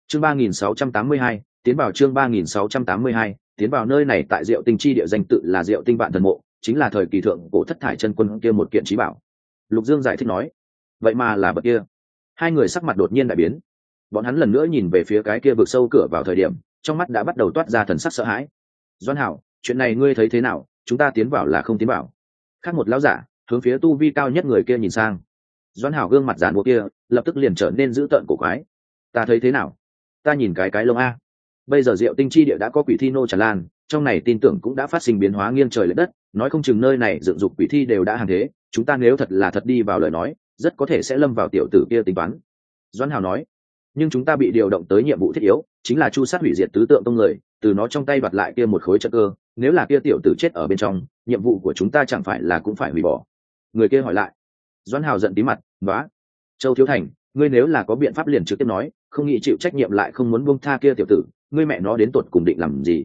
Chương 3682, tiến vào chương 3682, tiến vào nơi này tại Diệu Tinh chi địa danh tự là Diệu Tinh Vạn Thần Mộ, chính là thời kỳ thượng cổ thất thải chân quân kia một kiện chí bảo. Lục Dương giải thích nói, vậy mà là bậc kia. Hai người sắc mặt đột nhiên đại biến. Bọn hắn lần nữa nhìn về phía cái kia vực sâu cửa vào thời điểm, trong mắt đã bắt đầu toát ra thần sắc sợ hãi. Doãn Hảo, chuyện này ngươi thấy thế nào, chúng ta tiến vào là không tiến vào? Khác một lão giả hướng phía tu vi cao nhất người kia nhìn sang. Doãn Hảo gương mặt giàn mua kia lập tức liền trở nên dữ tợn cổ quái. Ta thấy thế nào? Ta nhìn cái lông a. Bây giờ Diệu Tinh chi địa đã có quỷ thi nô tràn lan, trong này tin tưởng cũng đã phát sinh biến hóa nghiêng trời lệch đất, nói không chừng nơi này dựng dục quỷ thi đều đã hàng thế, chúng ta nếu thật là thật đi vào lời nói, rất có thể sẽ lâm vào tiểu tử kia tính toán. Doãn Hảo nói, nhưng chúng ta bị điều động tới nhiệm vụ thiết yếu, chính là chu sát hủy diệt tứ tượng tông người, từ nó trong tay đoạt lại kia một khối trận cơ, nếu là kia tiểu tử chết ở bên trong, nhiệm vụ của chúng ta chẳng phải là cũng phải hủy bỏ. Người kia hỏi lại. Doãn Hảo giận tí mặt, "Nóa, Châu Thiếu Thành, ngươi nếu là có biện pháp liền trực tiếp nói, không nghĩ chịu trách nhiệm lại không muốn buông tha kia tiểu tử, ngươi mẹ nó đến tột cùng định làm gì?"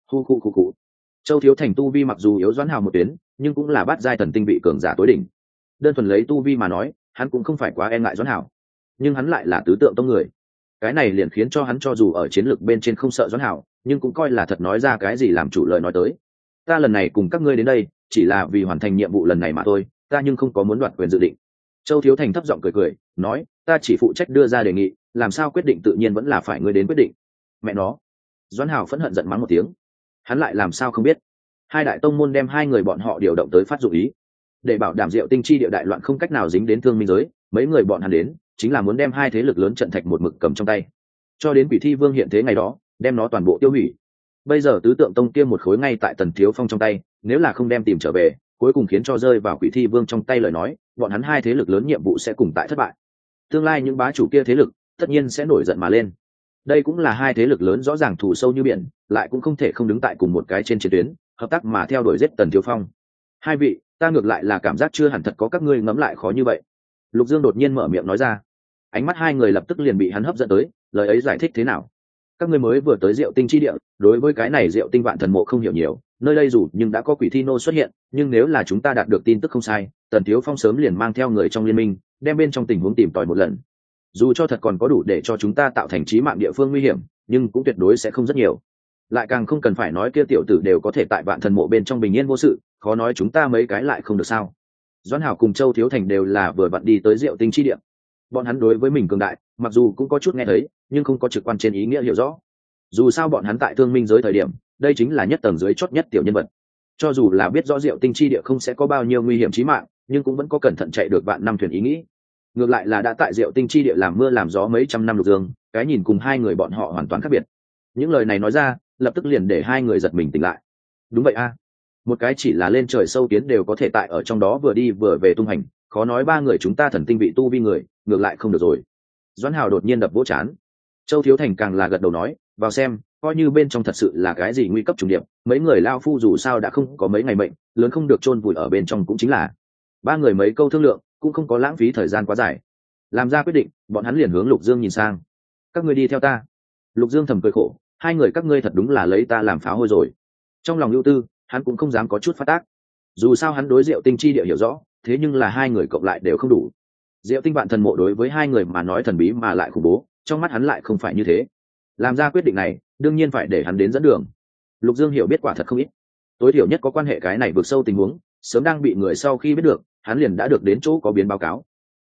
Khu. Châu Thiếu Thành tu vi mặc dù yếu Doãn Hảo một tuyến, nhưng cũng là bát giai thần tinh vị cường giả tối đỉnh. Đơn thuần lấy tu vi mà nói, hắn cũng không phải quá e ngại Doãn Hảo, nhưng hắn lại là tứ tượng tông người. Cái này liền khiến cho hắn cho dù ở chiến lược bên trên không sợ Doãn Hảo, nhưng cũng coi là thật nói ra cái gì làm chủ lời nói tới. Ta lần này cùng các ngươi đến đây, chỉ là vì hoàn thành nhiệm vụ lần này mà thôi, ta nhưng không có muốn đoạt quyền dự định. Châu Thiếu Thành thấp giọng cười, nói, ta chỉ phụ trách đưa ra đề nghị, làm sao quyết định tự nhiên vẫn là phải ngươi đến quyết định. Mẹ nó. Doãn Hảo phẫn hận giận mắng một tiếng. Hắn lại làm sao không biết? Hai đại tông môn đem hai người bọn họ điều động tới phát dụng ý, để bảo đảm Diệu Tinh chi địa đại loạn không cách nào dính đến Thương Minh giới, mấy người bọn hắn đến, chính là muốn đem hai thế lực lớn trận thạch một mực cầm trong tay, cho đến Quỷ Thi Vương hiện thế ngày đó, đem nó toàn bộ tiêu hủy. Bây giờ tứ tượng tông kia một khối ngay tại Tần Thiếu Phong trong tay, nếu là không đem tìm trở về, cuối cùng khiến cho rơi vào Quỷ Thi Vương trong tay lời nói, bọn hắn hai thế lực lớn nhiệm vụ sẽ cùng tại thất bại. Tương lai những bá chủ kia thế lực tất nhiên sẽ nổi giận mà lên. Đây cũng là hai thế lực lớn rõ ràng thù sâu như biển, lại cũng không thể không đứng tại cùng một cái trên chiến tuyến, hợp tác mà theo đuổi giết Tần Thiếu Phong. Hai vị, ta ngược lại là cảm giác chưa hẳn thật có các ngươi ngẫm lại khó như vậy. Lục Dương đột nhiên mở miệng nói ra. Ánh mắt hai người lập tức liền bị hắn hấp dẫn tới, lời ấy giải thích thế nào? Các ngươi mới vừa tới Diệu Tinh chi địa, đối với cái này Diệu Tinh Vạn Thần Mộ không hiểu nhiều, nơi đây dù nhưng đã có quỷ thi nô xuất hiện, nhưng nếu là chúng ta đạt được tin tức không sai, Tần Thiếu Phong sớm liền mang theo người trong liên minh, đem bên trong tình huống tìm tòi một lần. Dù cho thật còn có đủ để cho chúng ta tạo thành chí mạng địa phương nguy hiểm, nhưng cũng tuyệt đối sẽ không rất nhiều. Lại càng không cần phải nói kia tiểu tử đều có thể tại Vạn Thần Mộ bên trong bình yên vô sự, khó nói chúng ta mấy cái lại không được sao? Doãn Hảo cùng Châu Thiếu Thành đều là vừa vặn đi tới Diệu Tinh chi địa. Bọn hắn đối với mình cường đại, mặc dù cũng có chút nghe thấy, nhưng không có trực quan trên ý nghĩa hiểu rõ. Dù sao bọn hắn tại Thương Minh giới thời điểm, đây chính là nhất tầng dưới chót nhất tiểu nhân vật. Cho dù là biết rõ Diệu Tinh chi địa không sẽ có bao nhiêu nguy hiểm chí mạng, nhưng cũng vẫn có cẩn thận chạy được vạn năm thuyền ý nghĩ. Ngược lại là đã tại Diệu Tinh chi địa làm mưa làm gió mấy trăm năm Lục Dương, cái nhìn cùng hai người bọn họ hoàn toàn khác biệt. Những lời này nói ra, lập tức liền để hai người giật mình tỉnh lại. Đúng vậy a, một cái chỉ là lên trời sâu kiến đều có thể tại ở trong đó vừa đi vừa về tung hành, khó nói ba người chúng ta thần tinh vị tu vi người, ngược lại không được rồi. Doãn Hảo đột nhiên đập vỗ chán. Châu Thiếu Thành càng là gật đầu nói, vào xem, coi như bên trong thật sự là cái gì nguy cấp trùng điệp, mấy người lao phu dù sao đã không có mấy ngày mệnh, lớn không được chôn vùi ở bên trong cũng chính là. Ba người mấy câu thương lượng, cũng không có lãng phí thời gian quá dài. Làm ra quyết định, bọn hắn liền hướng Lục Dương nhìn sang. Các ngươi đi theo ta. Lục Dương thầm cười khổ, hai người các ngươi thật đúng là lấy ta làm pháo hôi rồi. Trong lòng ưu tư, hắn cũng không dám có chút phát tác. Dù sao hắn đối Diệu Tinh chi địa hiểu rõ, thế nhưng là hai người cộng lại đều không đủ. Diệu Tinh Vạn Thần Mộ đối với hai người mà nói thần bí mà lại khủng bố, trong mắt hắn lại không phải như thế. Làm ra quyết định này, đương nhiên phải để hắn đến dẫn đường. Lục Dương hiểu biết quả thật không ít, tối thiểu nhất có quan hệ cái này vượt sâu tình huống, sớm đang bị người sau khi biết được, hắn liền đã được đến chỗ có biến báo cáo.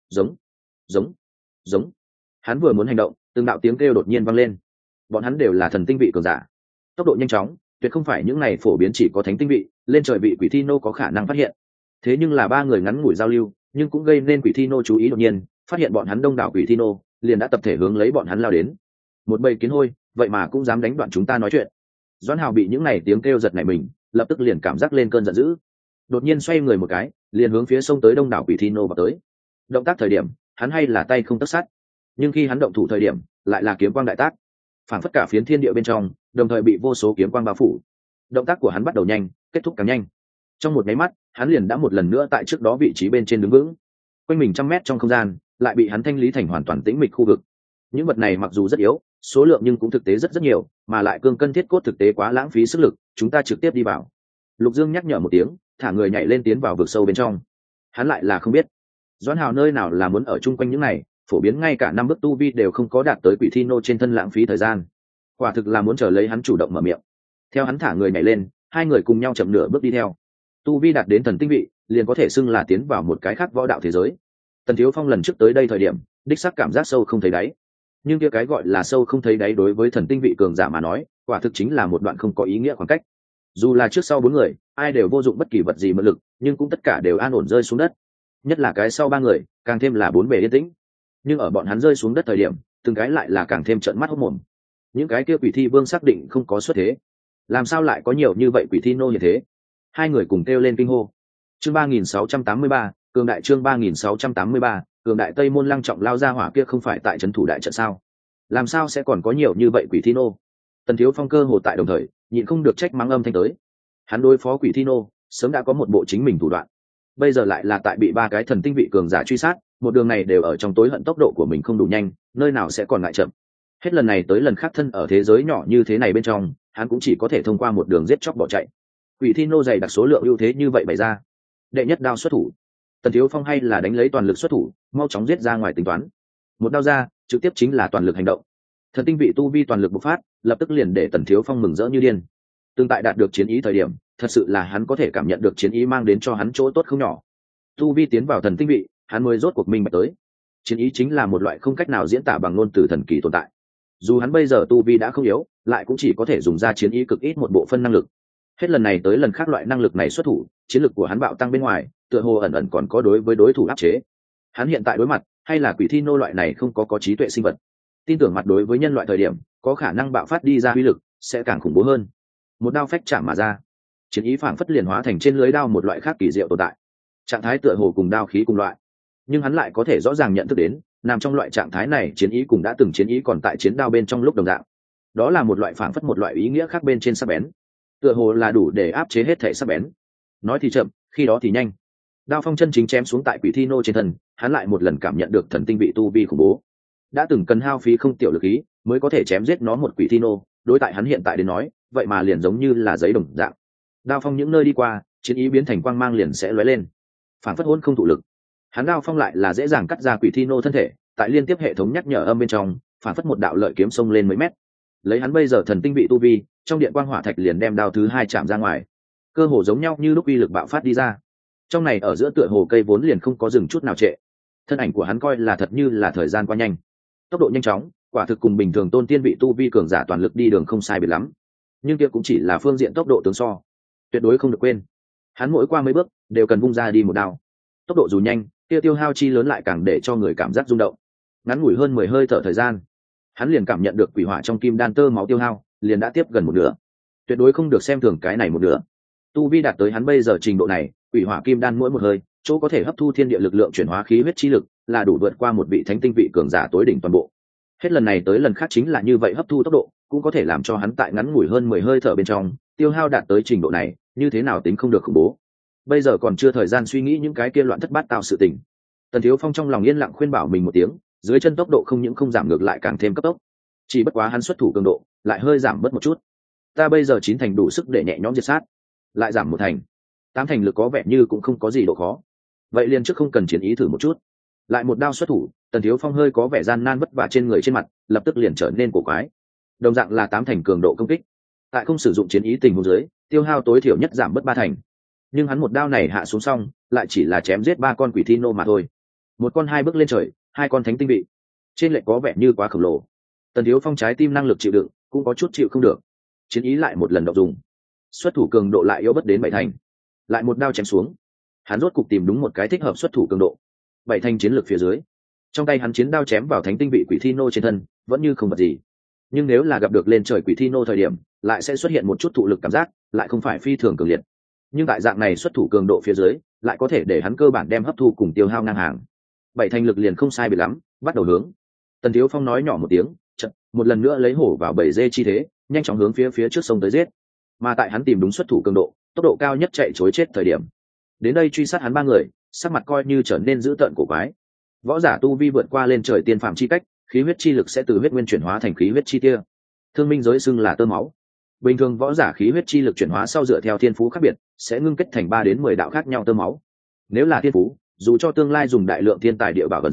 Giống. Hắn vừa muốn hành động, từng đạo tiếng kêu đột nhiên vang lên. Bọn hắn đều là thần tinh vị cường giả, tốc độ nhanh chóng, tuyệt không phải những này phổ biến chỉ có thánh tinh vị, lên trời vị quỷ thi nô có khả năng phát hiện. Thế nhưng là ba người ngắn ngủi giao lưu, nhưng cũng gây nên quỷ thi nô chú ý đột nhiên, phát hiện bọn hắn đông đảo quỷ thi nô, liền đã tập thể hướng lấy bọn hắn lao đến. Một bầy kiến hôi, vậy mà cũng dám đánh đoạn chúng ta nói chuyện. Doãn Hảo bị những này tiếng kêu giật nảy mình, lập tức liền cảm giác lên cơn giận dữ. Đột nhiên xoay người một cái, liền hướng phía sông tới đông đảo quỷ thi nô vào tới. Động tác thời điểm, hắn hay là tay không tấc sắt, nhưng khi hắn động thủ thời điểm, lại là kiếm quang đại tác, phản phất cả phiến thiên địa bên trong, đồng thời bị vô số kiếm quang bao phủ. Động tác của hắn bắt đầu nhanh, kết thúc càng nhanh. Trong một máy mắt, hắn liền đã một lần nữa tại trước đó vị trí bên trên đứng vững. Quanh mình trăm mét trong không gian, lại bị hắn thanh lý thành hoàn toàn tĩnh mịch khu vực. Những vật này mặc dù rất yếu, số lượng nhưng cũng thực tế rất nhiều, mà lại cương cân thiết cốt thực tế quá lãng phí sức lực, chúng ta trực tiếp đi vào. Lục Dương nhắc nhở một tiếng, thả người nhảy lên tiến vào vực sâu bên trong. Hắn lại là không biết, Doãn Hảo nơi nào là muốn ở chung quanh những này, phổ biến ngay cả 5 bước tu vi đều không có đạt tới quỷ thi nô trên thân, lãng phí thời gian. Quả thực là muốn chờ lấy hắn chủ động mở miệng. Theo hắn thả người nhảy lên, hai người cùng nhau chậm nửa bước đi theo. Tu vi đạt đến thần tinh vị, liền có thể xưng là tiến vào một cái khác võ đạo thế giới. Tần Thiếu Phong lần trước tới đây thời điểm, đích xác cảm giác sâu không thấy đáy. Nhưng kia cái gọi là sâu không thấy đáy đối với thần tinh vị cường giả mà nói, quả thực chính là một đoạn không có ý nghĩa khoảng cách. Dù là trước sau 4 người, ai đều vô dụng bất kỳ vật gì mượn lực, nhưng cũng tất cả đều an ổn rơi xuống đất. Nhất là cái sau 3 người, càng thêm là 4 bề yên tĩnh. Nhưng ở bọn hắn rơi xuống đất thời điểm, từng cái lại là càng thêm trợn mắt hốt mồm. Những cái kia quỷ thi vương xác định không có xuất thế, làm sao lại có nhiều như vậy quỷ thi nô như thế? Hai người cùng kêu lên kinh hô. Chương 3683, cường đại, chương 3683, cường đại. Tây Môn Lăng Trọng lao ra hỏa kia không phải tại trấn thủ đại trận sao? Làm sao sẽ còn có nhiều như vậy quỷ thi nô? Tần Thiếu Phong cơ hồ tại đồng thời, nhịn không được trách mắng âm thanh tới. Hắn đối phó quỷ thi nô, sớm đã có một bộ chính mình thủ đoạn. Bây giờ lại là tại bị 3 cái thần tinh vị cường giả truy sát, một đường này đều ở trong tối hận tốc độ của mình không đủ nhanh, nơi nào sẽ còn lại chậm. Hết lần này tới lần khác thân ở thế giới nhỏ như thế này bên trong, hắn cũng chỉ có thể thông qua một đường giết chóc bỏ chạy. Quỷ thi nô dày đặc số lượng ưu thế như vậy bày ra, đệ nhất đao xuất thủ, Tần Thiếu Phong hay là đánh lấy toàn lực xuất thủ, mau chóng giết ra ngoài tính toán. Một đao ra, trực tiếp chính là toàn lực hành động. Thần tinh vị tu vi toàn lực bộc phát, lập tức liền để Tần Thiếu Phong mừng rỡ như điên. Tương tại đạt được chiến ý thời điểm, thật sự là hắn có thể cảm nhận được chiến ý mang đến cho hắn chỗ tốt không nhỏ. Tu vi tiến vào thần tinh vị, hắn mới rốt cuộc minh bạch tới. Chiến ý chính là một loại không cách nào diễn tả bằng ngôn từ thần kỳ tồn tại. Dù hắn bây giờ tu vi đã không yếu, lại cũng chỉ có thể dùng ra chiến ý cực ít một bộ phân năng lực. Hết lần này tới lần khác loại năng lực này xuất thủ, chiến lực của hắn bạo tăng bên ngoài, tựa hồ ẩn ẩn còn có đối với đối thủ áp chế. Hắn hiện tại đối mặt hay là quỷ thi nô loại này không có trí tuệ sinh vật, tin tưởng mặt đối với nhân loại thời điểm có khả năng bạo phát đi ra uy lực sẽ càng khủng bố hơn. Một đao phách chạm mà ra, chiến ý phảng phất liền hóa thành trên lưới đao một loại khác kỳ diệu tồn tại, trạng thái tựa hồ cùng đao khí cùng loại, nhưng hắn lại có thể rõ ràng nhận thức đến nằm trong loại trạng thái này chiến ý cùng đã từng chiến ý còn tại chiến đao bên trong lúc đồng dạng. Đó là một loại phảng phất một loại ý nghĩa khác bên trên sắc bén, tựa hồ là đủ để áp chế hết thể sắc bén. Nói thì chậm, khi đó thì nhanh. Đao phong chân chính chém xuống tại quỷ thi nô trên thân, hắn lại một lần cảm nhận được thần tinh vị tu vi khủng bố. Đã từng cần hao phí không tiểu lực ý mới có thể chém giết nó một quỷ thi nô, đối tại hắn hiện tại đến nói, vậy mà liền giống như là giấy đồng dạng. Đao phong những nơi đi qua, chiến ý biến thành quang mang liền sẽ lóe lên, phản phất hôn không thụ lực. Hắn đao phong lại là dễ dàng cắt ra quỷ thi nô thân thể, tại liên tiếp hệ thống nhắc nhở âm bên trong, phản phất một đạo lợi kiếm xông lên mấy mét. Lấy hắn bây giờ thần tinh vị tu vi, trong điện quang hỏa thạch liền đem đao thứ 2 chạm ra ngoài, cơ hồ giống nhau như lúc uy lực bạo phát đi ra. Trong này ở giữa tựa hồ cây vốn liền không có dừng chút nào trệ, thân ảnh của hắn coi là thật như là thời gian qua nhanh, tốc độ nhanh chóng, quả thực cùng bình thường tôn tiên vị tu vi cường giả toàn lực đi đường không sai biệt lắm. Nhưng kia cũng chỉ là phương diện tốc độ tướng so, tuyệt đối không được quên, hắn mỗi qua mấy bước đều cần vung ra đi một đao. Tốc độ dù nhanh, kia tiêu hao chi lớn lại càng để cho người cảm giác rung động. Ngắn ngủi hơn 10 hơi thở thời gian, hắn liền cảm nhận được quỷ hỏa trong kim đan tơ máu tiêu hao liền đã tiếp gần một nửa, tuyệt đối không được xem thường cái này một nửa. Tu vi đạt tới hắn bây giờ trình độ này, quỷ hỏa kim đan mỗi một hơi chỗ có thể hấp thu thiên địa lực lượng chuyển hóa khí huyết chi lực là đủ vượt qua một vị thánh tinh vị cường giả tối đỉnh toàn bộ. Hết lần này tới lần khác chính là như vậy hấp thu tốc độ cũng có thể làm cho hắn tại ngắn ngủi hơn 10 hơi thở bên trong tiêu hao đạt tới trình độ này, như thế nào tính không được khủng bố. Bây giờ còn chưa thời gian suy nghĩ những cái kia loạn thất bát tạo sự tình. Tần Thiếu Phong trong lòng yên lặng khuyên bảo mình một tiếng, dưới chân tốc độ không những không giảm ngược lại càng thêm cấp tốc. Chỉ bất quá hắn xuất thủ cường độ lại hơi giảm bớt một chút. Ta bây giờ 9 thành đủ sức để nhẹ nhõm diệt sát, lại giảm 1 thành, 8 thành lực có vẻ như cũng không có gì độ khó. Vậy liền trước không cần chiến ý thử một chút. Lại một đao xuất thủ, Tần Thiếu Phong hơi có vẻ gian nan vất vả trên người trên mặt, lập tức liền trở nên cổ quái. Đồng dạng là 8 thành cường độ công kích, tại không sử dụng chiến ý tình huống dưới, tiêu hao tối thiểu nhất giảm bớt 3 thành. Nhưng hắn một đao này hạ xuống xong, lại chỉ là chém giết 3 con quỷ thi nô mà thôi. Một con 2 bước lên trời, 2 con thánh tinh vị, trên lệch có vẻ như quá khổng lồ. Tần Thiếu Phong trái tim năng lực chịu đựng cũng có chút chịu không được, chiến ý lại một lần động dùng, xuất thủ cường độ lại yếu bất đến 7 thành. Lại một đao chém xuống, hắn rốt cục tìm đúng một cái thích hợp xuất thủ cường độ. 7 thành chiến lược phía dưới, trong tay hắn chiến đao chém vào thánh tinh vị quỷ thi nô trên thân vẫn như không vật gì. Nhưng nếu là gặp được lên trời quỷ thi nô thời điểm, lại sẽ xuất hiện một chút thụ lực cảm giác, lại không phải phi thường cường liệt. Nhưng tại dạng này xuất thủ cường độ phía dưới, lại có thể để hắn cơ bản đem hấp thu cùng tiêu hao ngang hàng. 7 thành lực liền không sai biệt lắm, bắt đầu hướng. Tần Thiếu Phong nói nhỏ một tiếng, chợt một lần nữa lấy hổ vào bầy dê chi thế, nhanh chóng hướng phía trước sông tới giết. Mà tại hắn tìm đúng xuất thủ cường độ, tốc độ cao nhất chạy trối chết thời điểm, đến đây truy sát hắn 3 người, sắc mặt coi như trở nên dữ tợn cổ quái. Võ giả tu vi vượt qua lên trời tiên phạm chi cách, khí huyết chi lực sẽ từ huyết nguyên chuyển hóa thành khí huyết chi tia. Thương minh giới xưng là tơ máu. Bình thường võ giả khí huyết chi lực chuyển hóa sau dựa theo thiên phú khác biệt, sẽ ngưng kết thành 3 đến 10 đạo khác nhau tơ máu. Nếu là thiên phú, dù cho tương lai dùng đại lượng thiên tài địa bảo vận dưỡng,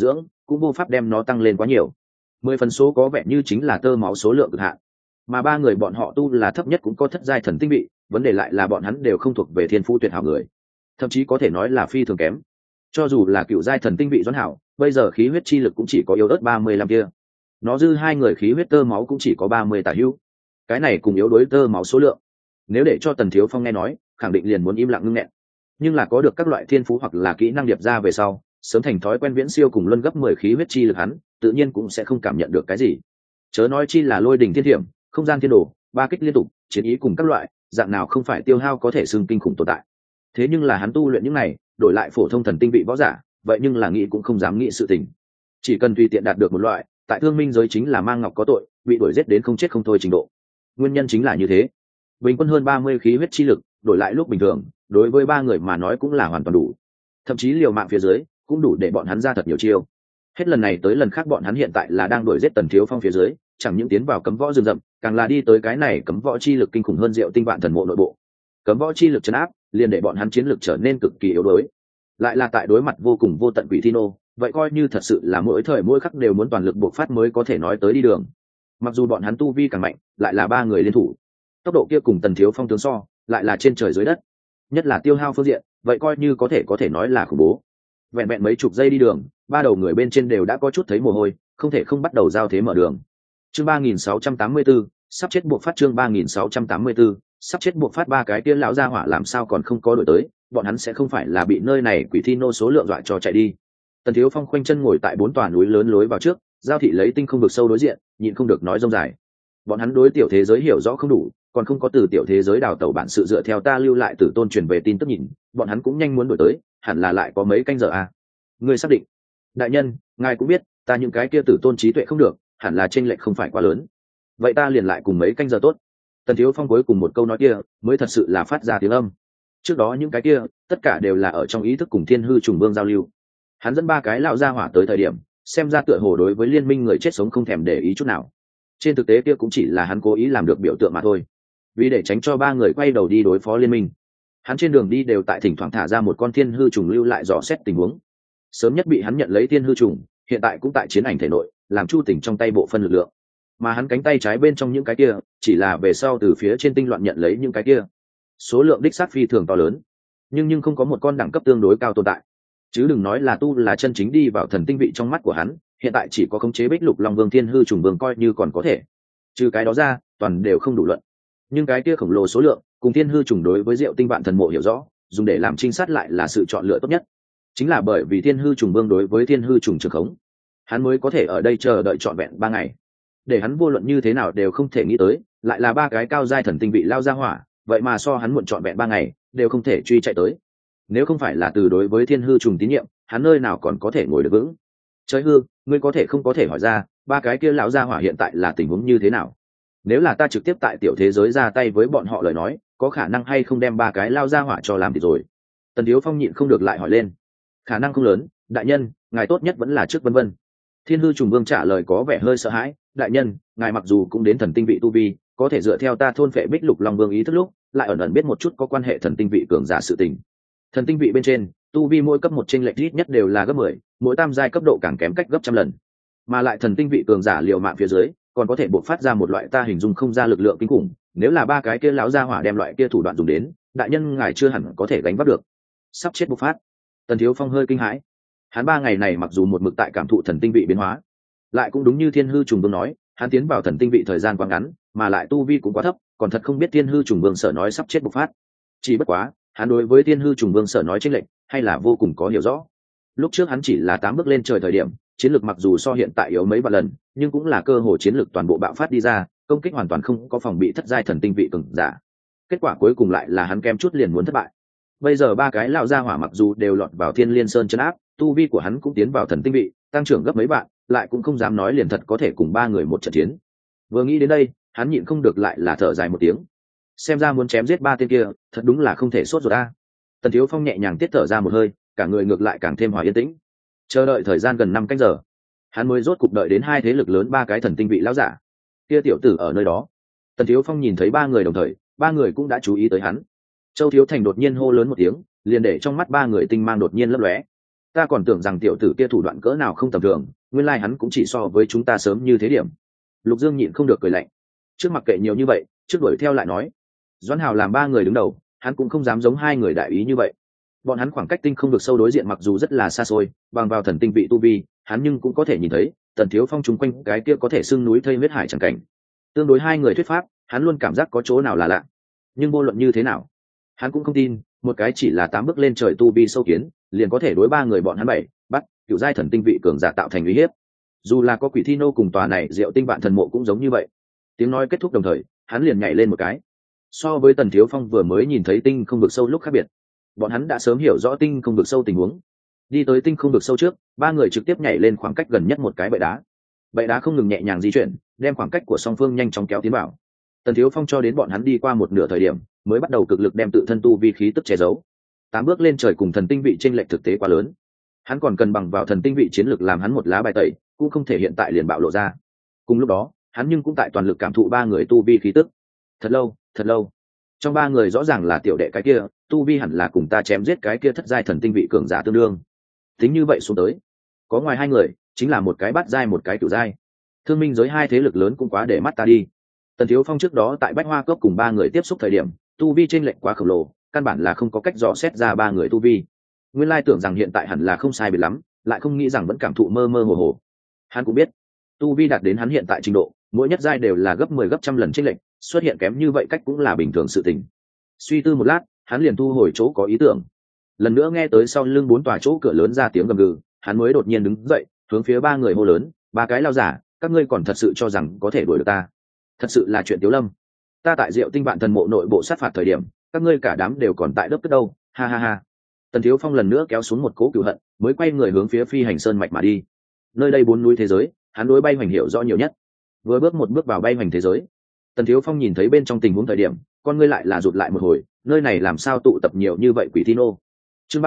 cũng vô pháp đem nó tăng lên quá nhiều. 10 phần số có vẻ như chính là tơ máu số lượng cực hạn, mà ba người bọn họ tu là thấp nhất cũng có thất giai thần tinh vị, vấn đề lại là bọn hắn đều không thuộc về thiên phú tuyệt hảo người, thậm chí có thể nói là phi thường kém. Cho dù là cựu giai thần tinh vị doãn hảo, bây giờ khí huyết chi lực cũng chỉ có yếu ớt 35 kia, nó dư hai người khí huyết tơ máu cũng chỉ có 30 tả hữu, cái này cùng yếu đối tơ máu số lượng, nếu để cho Tần Thiếu Phong nghe nói, khẳng định liền muốn im lặng ngưng nghẹn. Nhưng là có được các loại thiên phú hoặc là kỹ năng điệp ra về sau, sớm thành thói quen viễn siêu cùng luân gấp 10 khí huyết chi lực hắn, tự nhiên cũng sẽ không cảm nhận được cái gì. Chớ nói chi là lôi đỉnh thiên thiểm, không gian thiên đồ, ba kích liên tục, chiến ý cùng các loại, dạng nào không phải tiêu hao có thể xưng kinh khủng tồn tại. Thế nhưng là hắn tu luyện những này, đổi lại phổ thông thần tinh vị võ giả, vậy nhưng là nghĩ cũng không dám nghĩ sự tình. Chỉ cần tùy tiện đạt được một loại, tại thương minh giới chính là mang ngọc có tội, bị đuổi giết đến không chết không thôi trình độ. Nguyên nhân chính là như thế. Bình quân hơn 30 khí huyết chi lực, đổi lại lúc bình thường, đối với ba người mà nói cũng là hoàn toàn đủ. Thậm chí liều mạng phía dưới, cũng đủ để bọn hắn ra thật nhiều chiêu. Hết lần này tới lần khác bọn hắn hiện tại là đang đuổi giết Tần Thiếu Phong phía dưới, chẳng những tiến vào cấm võ rừng rậm, càng là đi tới cái này cấm võ chi lực kinh khủng hơn Diệu Tinh Vạn Thần Mộ nội bộ. Cấm võ chi lực trấn áp, liền để bọn hắn chiến lực trở nên cực kỳ yếu đuối. Lại là tại đối mặt vô cùng vô tận quỷ thi nô, vậy coi như thật sự là mỗi thời mỗi khắc đều muốn toàn lực bộc phát mới có thể nói tới đi đường. Mặc dù bọn hắn tu vi càng mạnh, lại là ba người liên thủ, tốc độ kia cùng Tần Thiếu Phong tướng so, lại là trên trời dưới đất. Nhất là tiêu hao phương diện, vậy coi như có thể nói là khủng bố. Vẹn vẹn mấy chục giây đi đường, ba đầu người bên trên đều đã có chút thấy mồ hôi, không thể không bắt đầu giao thế mở đường. Chương 3684, sắp chết buộc phát. Chương 3684, sắp chết buộc phát. Ba cái kia lão gia hỏa làm sao còn không có đổi tới, bọn hắn sẽ không phải là bị nơi này quỷ thi nô số lượng dọa cho chạy đi. Tần Thiếu Phong khoanh chân ngồi tại 4 tòa núi lớn lối vào trước, giao thị lấy tinh không vực sâu đối diện, nhịn không được nói rông dài. Bọn hắn đối tiểu thế giới hiểu rõ không đủ, còn không có từ tiểu thế giới đào tẩu bản sự dựa theo ta lưu lại từ tôn truyền về tin tức nhìn, bọn hắn cũng nhanh muốn đổi tới, hẳn là lại có mấy canh giờ à. Người xác định. Đại nhân, ngài cũng biết, ta những cái kia tử tôn trí tuệ không được, hẳn là chênh lệch không phải quá lớn. Vậy ta liền lại cùng mấy canh giờ tốt. Tần Thiếu Phong cuối cùng một câu nói kia, mới thật sự là phát ra tiếng âm. Trước đó những cái kia, tất cả đều là ở trong ý thức cùng Thiên Hư Trùng Vương giao lưu. Hắn dẫn ba cái lão gia hỏa tới thời điểm, xem ra tựa hồ đối với liên minh người chết sống không thèm để ý chút nào. Trên thực tế kia cũng chỉ là hắn cố ý làm được biểu tượng mà thôi, vì để tránh cho ba người quay đầu đi đối phó liên minh. Hắn trên đường đi đều tại thỉnh thoảng thả ra một con thiên hư trùng lưu lại dò xét tình huống. Sớm nhất bị hắn nhận lấy thiên hư trùng, hiện tại cũng tại chiến ảnh thể nội, làm chu tỉnh trong tay bộ phân lực lượng. Mà hắn cánh tay trái bên trong những cái kia, chỉ là về sau từ phía trên tinh loạn nhận lấy những cái kia. Số lượng đích xác phi thường to lớn, nhưng không có một con đẳng cấp tương đối cao tồn tại. Chứ đừng nói là tu là chân chính đi vào thần tinh vị trong mắt của hắn, hiện tại chỉ có khống chế Bích Lục Long Vương Thiên Hư Trùng Vương coi như còn có thể. Trừ cái đó ra, toàn đều không đủ luận. Nhưng cái kia khổng lồ số lượng, cùng Thiên Hư Trùng đối với Diệu Tinh Vạn Thần Mộ hiểu rõ, dùng để làm trinh sát lại là sự chọn lựa tốt nhất. Chính là bởi vì Thiên Hư Trùng Vương đối với Thiên Hư Trùng trường khống, hắn mới có thể ở đây chờ đợi trọn vẹn 3 ngày. Để hắn vô luận như thế nào đều không thể nghĩ tới, lại là ba cái cao giai thần tinh vị lao ra hỏa, vậy mà so hắn muộn trọn vẹn 3 ngày, đều không thể truy chạy tới. Nếu không phải là từ đối với Thiên Hư Trùng tín nhiệm, hắn nơi nào còn có thể ngồi được vững. Trời hư, ngươi có thể không có thể hỏi ra, ba cái kia lão gia hỏa hiện tại là tình huống như thế nào? Nếu là ta trực tiếp tại tiểu thế giới ra tay với bọn họ lời nói, có khả năng hay không đem ba cái lao gia hỏa cho làm thì rồi? Tần Thiếu Phong nhịn không được lại hỏi lên. Khả năng không lớn, đại nhân, ngài tốt nhất vẫn là trước vân vân. Thiên Hư Trùng Vương trả lời có vẻ hơi sợ hãi. Đại nhân, ngài mặc dù cũng đến thần tinh vị tu vi, có thể dựa theo ta thôn phệ Bích Lục Long Vương ý thức lúc, lại ẩn ẩn biết một chút có quan hệ thần tinh vị cường giả sự tình. Thần tinh vị bên trên, tu vi mỗi cấp một chênh lệch ít nhất đều là gấp 10, mỗi tam giai cấp độ càng kém cách gấp trăm lần. Mà lại thần tinh vị cường giả liều mạng phía dưới, còn có thể bộc phát ra một loại ta hình dung không ra lực lượng kinh khủng, nếu là ba cái kia lão gia hỏa đem loại kia thủ đoạn dùng đến, đại nhân ngài chưa hẳn có thể gánh vác được. Sắp chết bộc phát. Tần Thiếu Phong hơi kinh hãi. Hắn 3 ngày này mặc dù một mực tại cảm thụ thần tinh vị biến hóa, lại cũng đúng như Thiên Hư Trùng Vương nói, hắn tiến vào thần tinh vị thời gian quá ngắn, mà lại tu vi cũng quá thấp, còn thật không biết Thiên Hư Trùng Vương sợ nói sắp chết bộc phát. Chỉ bất quá, hắn đối với Thiên Hư Trùng Vương sợ nói chênh lệch, hay là vô cùng có hiểu rõ. Lúc trước hắn chỉ là 8 bước lên trời thời điểm, chiến lược mặc dù so hiện tại yếu mấy vạn lần, nhưng cũng là cơ hội chiến lược toàn bộ bạo phát đi ra, công kích hoàn toàn không có phòng bị thất giai thần tinh vị cường giả. Kết quả cuối cùng lại là hắn kem chút liền muốn thất bại. Bây giờ ba cái lão gia hỏa mặc dù đều lọt vào Thiên Liên Sơn trấn áp, tu vi của hắn cũng tiến vào thần tinh vị, tăng trưởng gấp mấy bạn, lại cũng không dám nói liền thật có thể cùng ba người một trận chiến. Vừa nghĩ đến đây, hắn nhịn không được lại là thở dài một tiếng. Xem ra muốn chém giết ba tên kia, thật đúng là không thể sốt ruột a. Tần Thiếu Phong nhẹ nhàng tiết thở ra một hơi, cả người ngược lại càng thêm hòa yên tĩnh. Chờ đợi thời gian gần 5 canh giờ, hắn mới rốt cục đợi đến hai thế lực lớn ba cái thần tinh vị lão giả. Kia tiểu tử ở nơi đó. Tần Thiếu Phong nhìn thấy ba người đồng thời, ba người cũng đã chú ý tới hắn. Châu Thiếu Thành đột nhiên hô lớn một tiếng, liền để trong mắt ba người tinh mang đột nhiên lấp lóe. Ta còn tưởng rằng tiểu tử kia thủ đoạn cỡ nào không tầm thường, nguyên lai、hắn cũng chỉ so với chúng ta sớm như thế điểm. Lục Dương nhịn không được cười lạnh. Trước mặc kệ nhiều như vậy, trước đuổi theo lại nói. Doãn Hào làm ba người đứng đầu, hắn cũng không dám giống hai người đại ý như vậy. Bọn hắn khoảng cách tinh không được sâu đối diện mặc dù rất là xa xôi, bằng vào thần tinh vị tu vi, hắn nhưng cũng có thể nhìn thấy Tần Thiếu Phong chung quanh cái kia có thể xưng núi thây huyết hải chẳng cảnh. Tương đối hai người thuyết pháp, hắn luôn cảm giác có chỗ nào là lạ. Nhưng vô luận như thế nào, hắn cũng không tin, một cái chỉ là 8 bước lên trời tu vi sâu kiến, liền có thể đối ba người bọn hắn bảy bắt cựu giai thần tinh vị cường giả tạo thành uy hiếp. Dù là có Quỷ Thi Nô cùng tòa này Diệu Tinh Vạn Thần Mộ cũng giống như vậy. Tiếng nói kết thúc đồng thời, hắn liền nhảy lên một cái. So với Tần Thiếu Phong vừa mới nhìn thấy tinh không vực sâu lúc khác biệt, bọn hắn đã sớm hiểu rõ tinh không vực sâu tình huống. Đi tới tinh không vực sâu trước, ba người trực tiếp nhảy lên khoảng cách gần nhất một cái bệ đá. Bệ đá không ngừng nhẹ nhàng di chuyển, đem khoảng cách của song phương nhanh chóng kéo tiến vào. Tần Thiếu Phong cho đến bọn hắn đi qua một nửa thời điểm, mới bắt đầu cực lực đem tự thân tu vi khí tức che giấu. 8 bước lên trời cùng thần tinh vị chênh lệch thực tế quá lớn. Hắn còn cần bằng vào thần tinh vị chiến lược làm hắn một lá bài tẩy, cũng không thể hiện tại liền bạo lộ ra. Cùng lúc đó, hắn nhưng cũng tại toàn lực cảm thụ ba người tu vi khí tức. Thật lâu, trong ba người rõ ràng là tiểu đệ cái kia, tu vi hẳn là cùng ta chém giết cái kia thất giai thần tinh vị cường giả tương đương. Tính như vậy xuống tới, có ngoài hai người, chính là một cái bát giai một cái cửu giai. Thương minh giới hai thế lực lớn cũng quá để mắt ta đi. Tần Thiếu Phong trước đó tại Bách Hoa Cốc cùng ba người tiếp xúc thời điểm, tu vi chênh lệch quá khổng lồ, căn bản là không có cách dò xét ra ba người tu vi. Nguyên lai tưởng rằng hiện tại hẳn là không sai biệt lắm, lại không nghĩ rằng vẫn cảm thụ mơ mơ hồ hồ. Hắn cũng biết, tu vi đạt đến hắn hiện tại trình độ, mỗi nhất giai đều là gấp 10 gấp trăm lần chênh lệch, xuất hiện kém như vậy cách cũng là bình thường sự tình. Suy tư một lát, hắn liền thu hồi chỗ có ý tưởng. Lần nữa nghe tới sau lưng 4 tòa chỗ cửa lớn ra tiếng gầm gừ, hắn mới đột nhiên đứng dậy, hướng phía ba người hô lớn, ba cái lao giả, các ngươi còn thật sự cho rằng có thể đuổi được ta? Thật sự là chuyện Tiếu Lâm. Ta tại Diệu Tinh Vạn Thần Mộ nội bộ sát phạt thời điểm, các ngươi cả đám đều còn tại đất cất đâu, ha ha ha. Tần Thiếu Phong lần nữa kéo xuống một cỗ cừu hận, mới quay người hướng phía Phi Hành Sơn mạch mà đi. Nơi đây 4 núi thế giới, hắn đối bay hoành hiểu rõ nhiều nhất. Vừa bước một bước vào bay hoành thế giới, Tần Thiếu Phong nhìn thấy bên trong tình huống thời điểm, con ngươi lại là rụt lại một hồi, nơi này làm sao tụ tập nhiều như vậy quỷ thi nô. Chương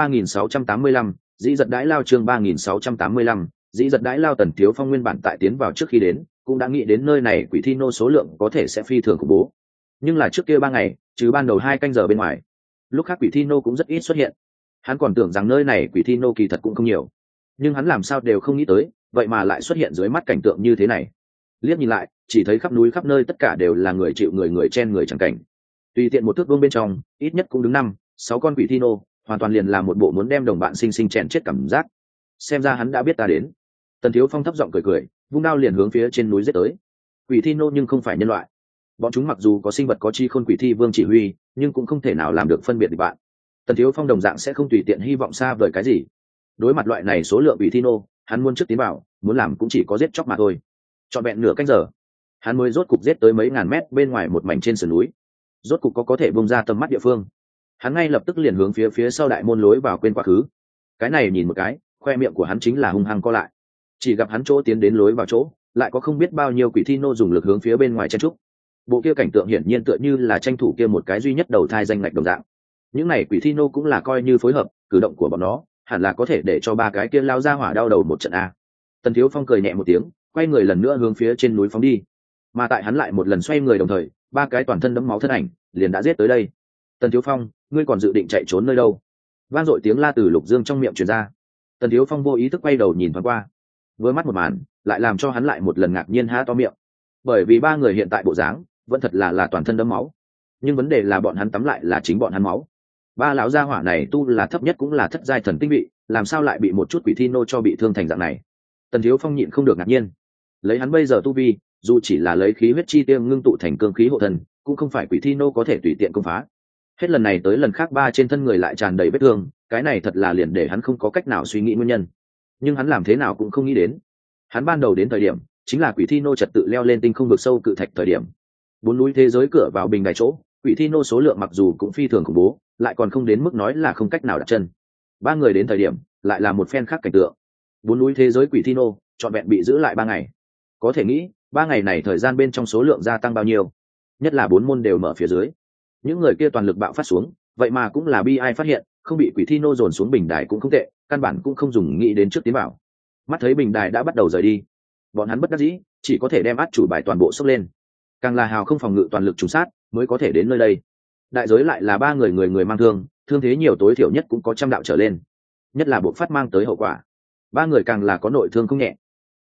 3685, dĩ giật đãi lao. Chương 3685, dĩ giật đãi lao. Tần Thiếu Phong nguyên bản tại tiến vào trước khi đến, cũng đã nghĩ đến nơi này quỷ thi nô số lượng có thể sẽ phi thường khủng bố. Nhưng là trước kia 3 ngày, trừ ban đầu 2 canh giờ bên ngoài, lúc khác quỷ thi nô cũng rất ít xuất hiện. Hắn còn tưởng rằng nơi này quỷ thi nô kỳ thật cũng không nhiều, nhưng hắn làm sao đều không nghĩ tới, vậy mà lại xuất hiện dưới mắt cảnh tượng như thế này. Liếc nhìn lại, chỉ thấy khắp núi khắp nơi tất cả đều là người chịu người chen người chẳng cảnh. Tùy tiện một thước vuông bên trong, ít nhất cũng đứng 5-6 con quỷ thi nô, hoàn toàn liền là một bộ muốn đem đồng bạn sinh sinh chèn chết cảm giác. Xem ra hắn đã biết ta đến. Tần Thiếu Phong thấp giọng cười, vung đao liền hướng phía trên núi giết tới. Quỷ thi nô nhưng không phải nhân loại, bọn chúng mặc dù có sinh vật có chi khôn quỷ thi vương chỉ huy, nhưng cũng không thể nào làm được phân biệt địch bạn. Tần Thiếu Phong đồng dạng sẽ không tùy tiện hy vọng xa vời cái gì. Đối mặt loại này số lượng quỷ thi nô, hắn muốn trước tiến vào, muốn làm cũng chỉ có giết chóc mà thôi. Trọn vẹn nửa canh giờ, hắn mới rốt cục giết tới mấy ngàn mét bên ngoài một mảnh trên sườn núi. Rốt cục có thể bung ra tầm mắt địa phương, hắn ngay lập tức liền hướng phía sau đại môn lối vào quên quá khứ. Cái này nhìn một cái, khoe miệng của hắn chính là hung hăng co lại. Chỉ gặp hắn chỗ tiến đến lối vào chỗ, lại có không biết bao nhiêu quỷ thi nô dùng lực hướng phía bên ngoài chen trúc. Bộ kia cảnh tượng hiển nhiên tựa như là tranh thủ kia một cái duy nhất đầu thai danh ngạch đồng dạng. Những này quỷ thi nô cũng là coi như phối hợp, cử động của bọn nó hẳn là có thể để cho ba cái kia lao ra hỏa đau đầu một trận a. Tần Thiếu Phong cười nhẹ một tiếng, quay người lần nữa hướng phía trên núi phóng đi. Mà tại hắn lại một lần xoay người đồng thời, ba cái toàn thân đẫm máu thân ảnh liền đã giết tới đây. Tần Thiếu Phong, ngươi còn dự định chạy trốn nơi đâu? Vang dội tiếng la từ Lục Dương trong miệng truyền ra. Tần Thiếu Phong vô ý thức quay đầu nhìn thoáng qua, với mắt một màn lại làm cho hắn lại một lần ngạc nhiên há to miệng, bởi vì ba người hiện tại bộ dáng vẫn thật là toàn thân đẫm máu, nhưng vấn đề là bọn hắn tắm lại là chính bọn hắn máu. Ba lão gia hỏa này tu là thấp nhất cũng là thất giai thần tinh vị, làm sao lại bị một chút quỷ thi nô cho bị thương thành dạng này? Tần Thiếu Phong nhịn không được ngạc nhiên. Lấy hắn bây giờ tu vi, dù chỉ là lấy khí huyết chi tiêm ngưng tụ thành cương khí hộ thần, cũng không phải quỷ thi nô có thể tùy tiện công phá. Hết lần này tới lần khác ba trên thân người lại tràn đầy vết thương, cái này thật là liền để hắn không có cách nào suy nghĩ nguyên nhân. Nhưng hắn làm thế nào cũng không nghĩ đến, hắn ban đầu đến thời điểm chính là quỷ thi nô trật tự leo lên tinh không vực sâu cự thạch thời điểm. 4 núi thế giới cửa vào bình đài chỗ, quỷ thi nô số lượng mặc dù cũng phi thường khủng bố, lại còn không đến mức nói là không cách nào đặt chân. Ba người đến thời điểm lại là một phen khác cảnh tượng. 4 núi thế giới quỷ thi nô trọn vẹn bị giữ lại 3 ngày. Có thể nghĩ 3 ngày này thời gian bên trong số lượng gia tăng bao nhiêu, nhất là 4 môn đều mở phía dưới, những người kia toàn lực bạo phát xuống, vậy mà cũng là bi ai phát hiện không bị quỷ thi nô dồn xuống bình đài cũng không tệ, căn bản cũng không dùng nghĩ đến trước tiến vào. Mắt thấy bình đài đã bắt đầu rời đi, bọn hắn bất đắc dĩ chỉ có thể đem át chủ bài toàn bộ xốc lên, càng là hào không phòng ngự toàn lực trùng sát mới có thể đến nơi đây. Đại giới lại là 3 người mang thương, thương thế nhiều tối thiểu nhất cũng có 100 đạo trở lên, nhất là buộc phát mang tới hậu quả. 3 người càng là có nội thương không nhẹ.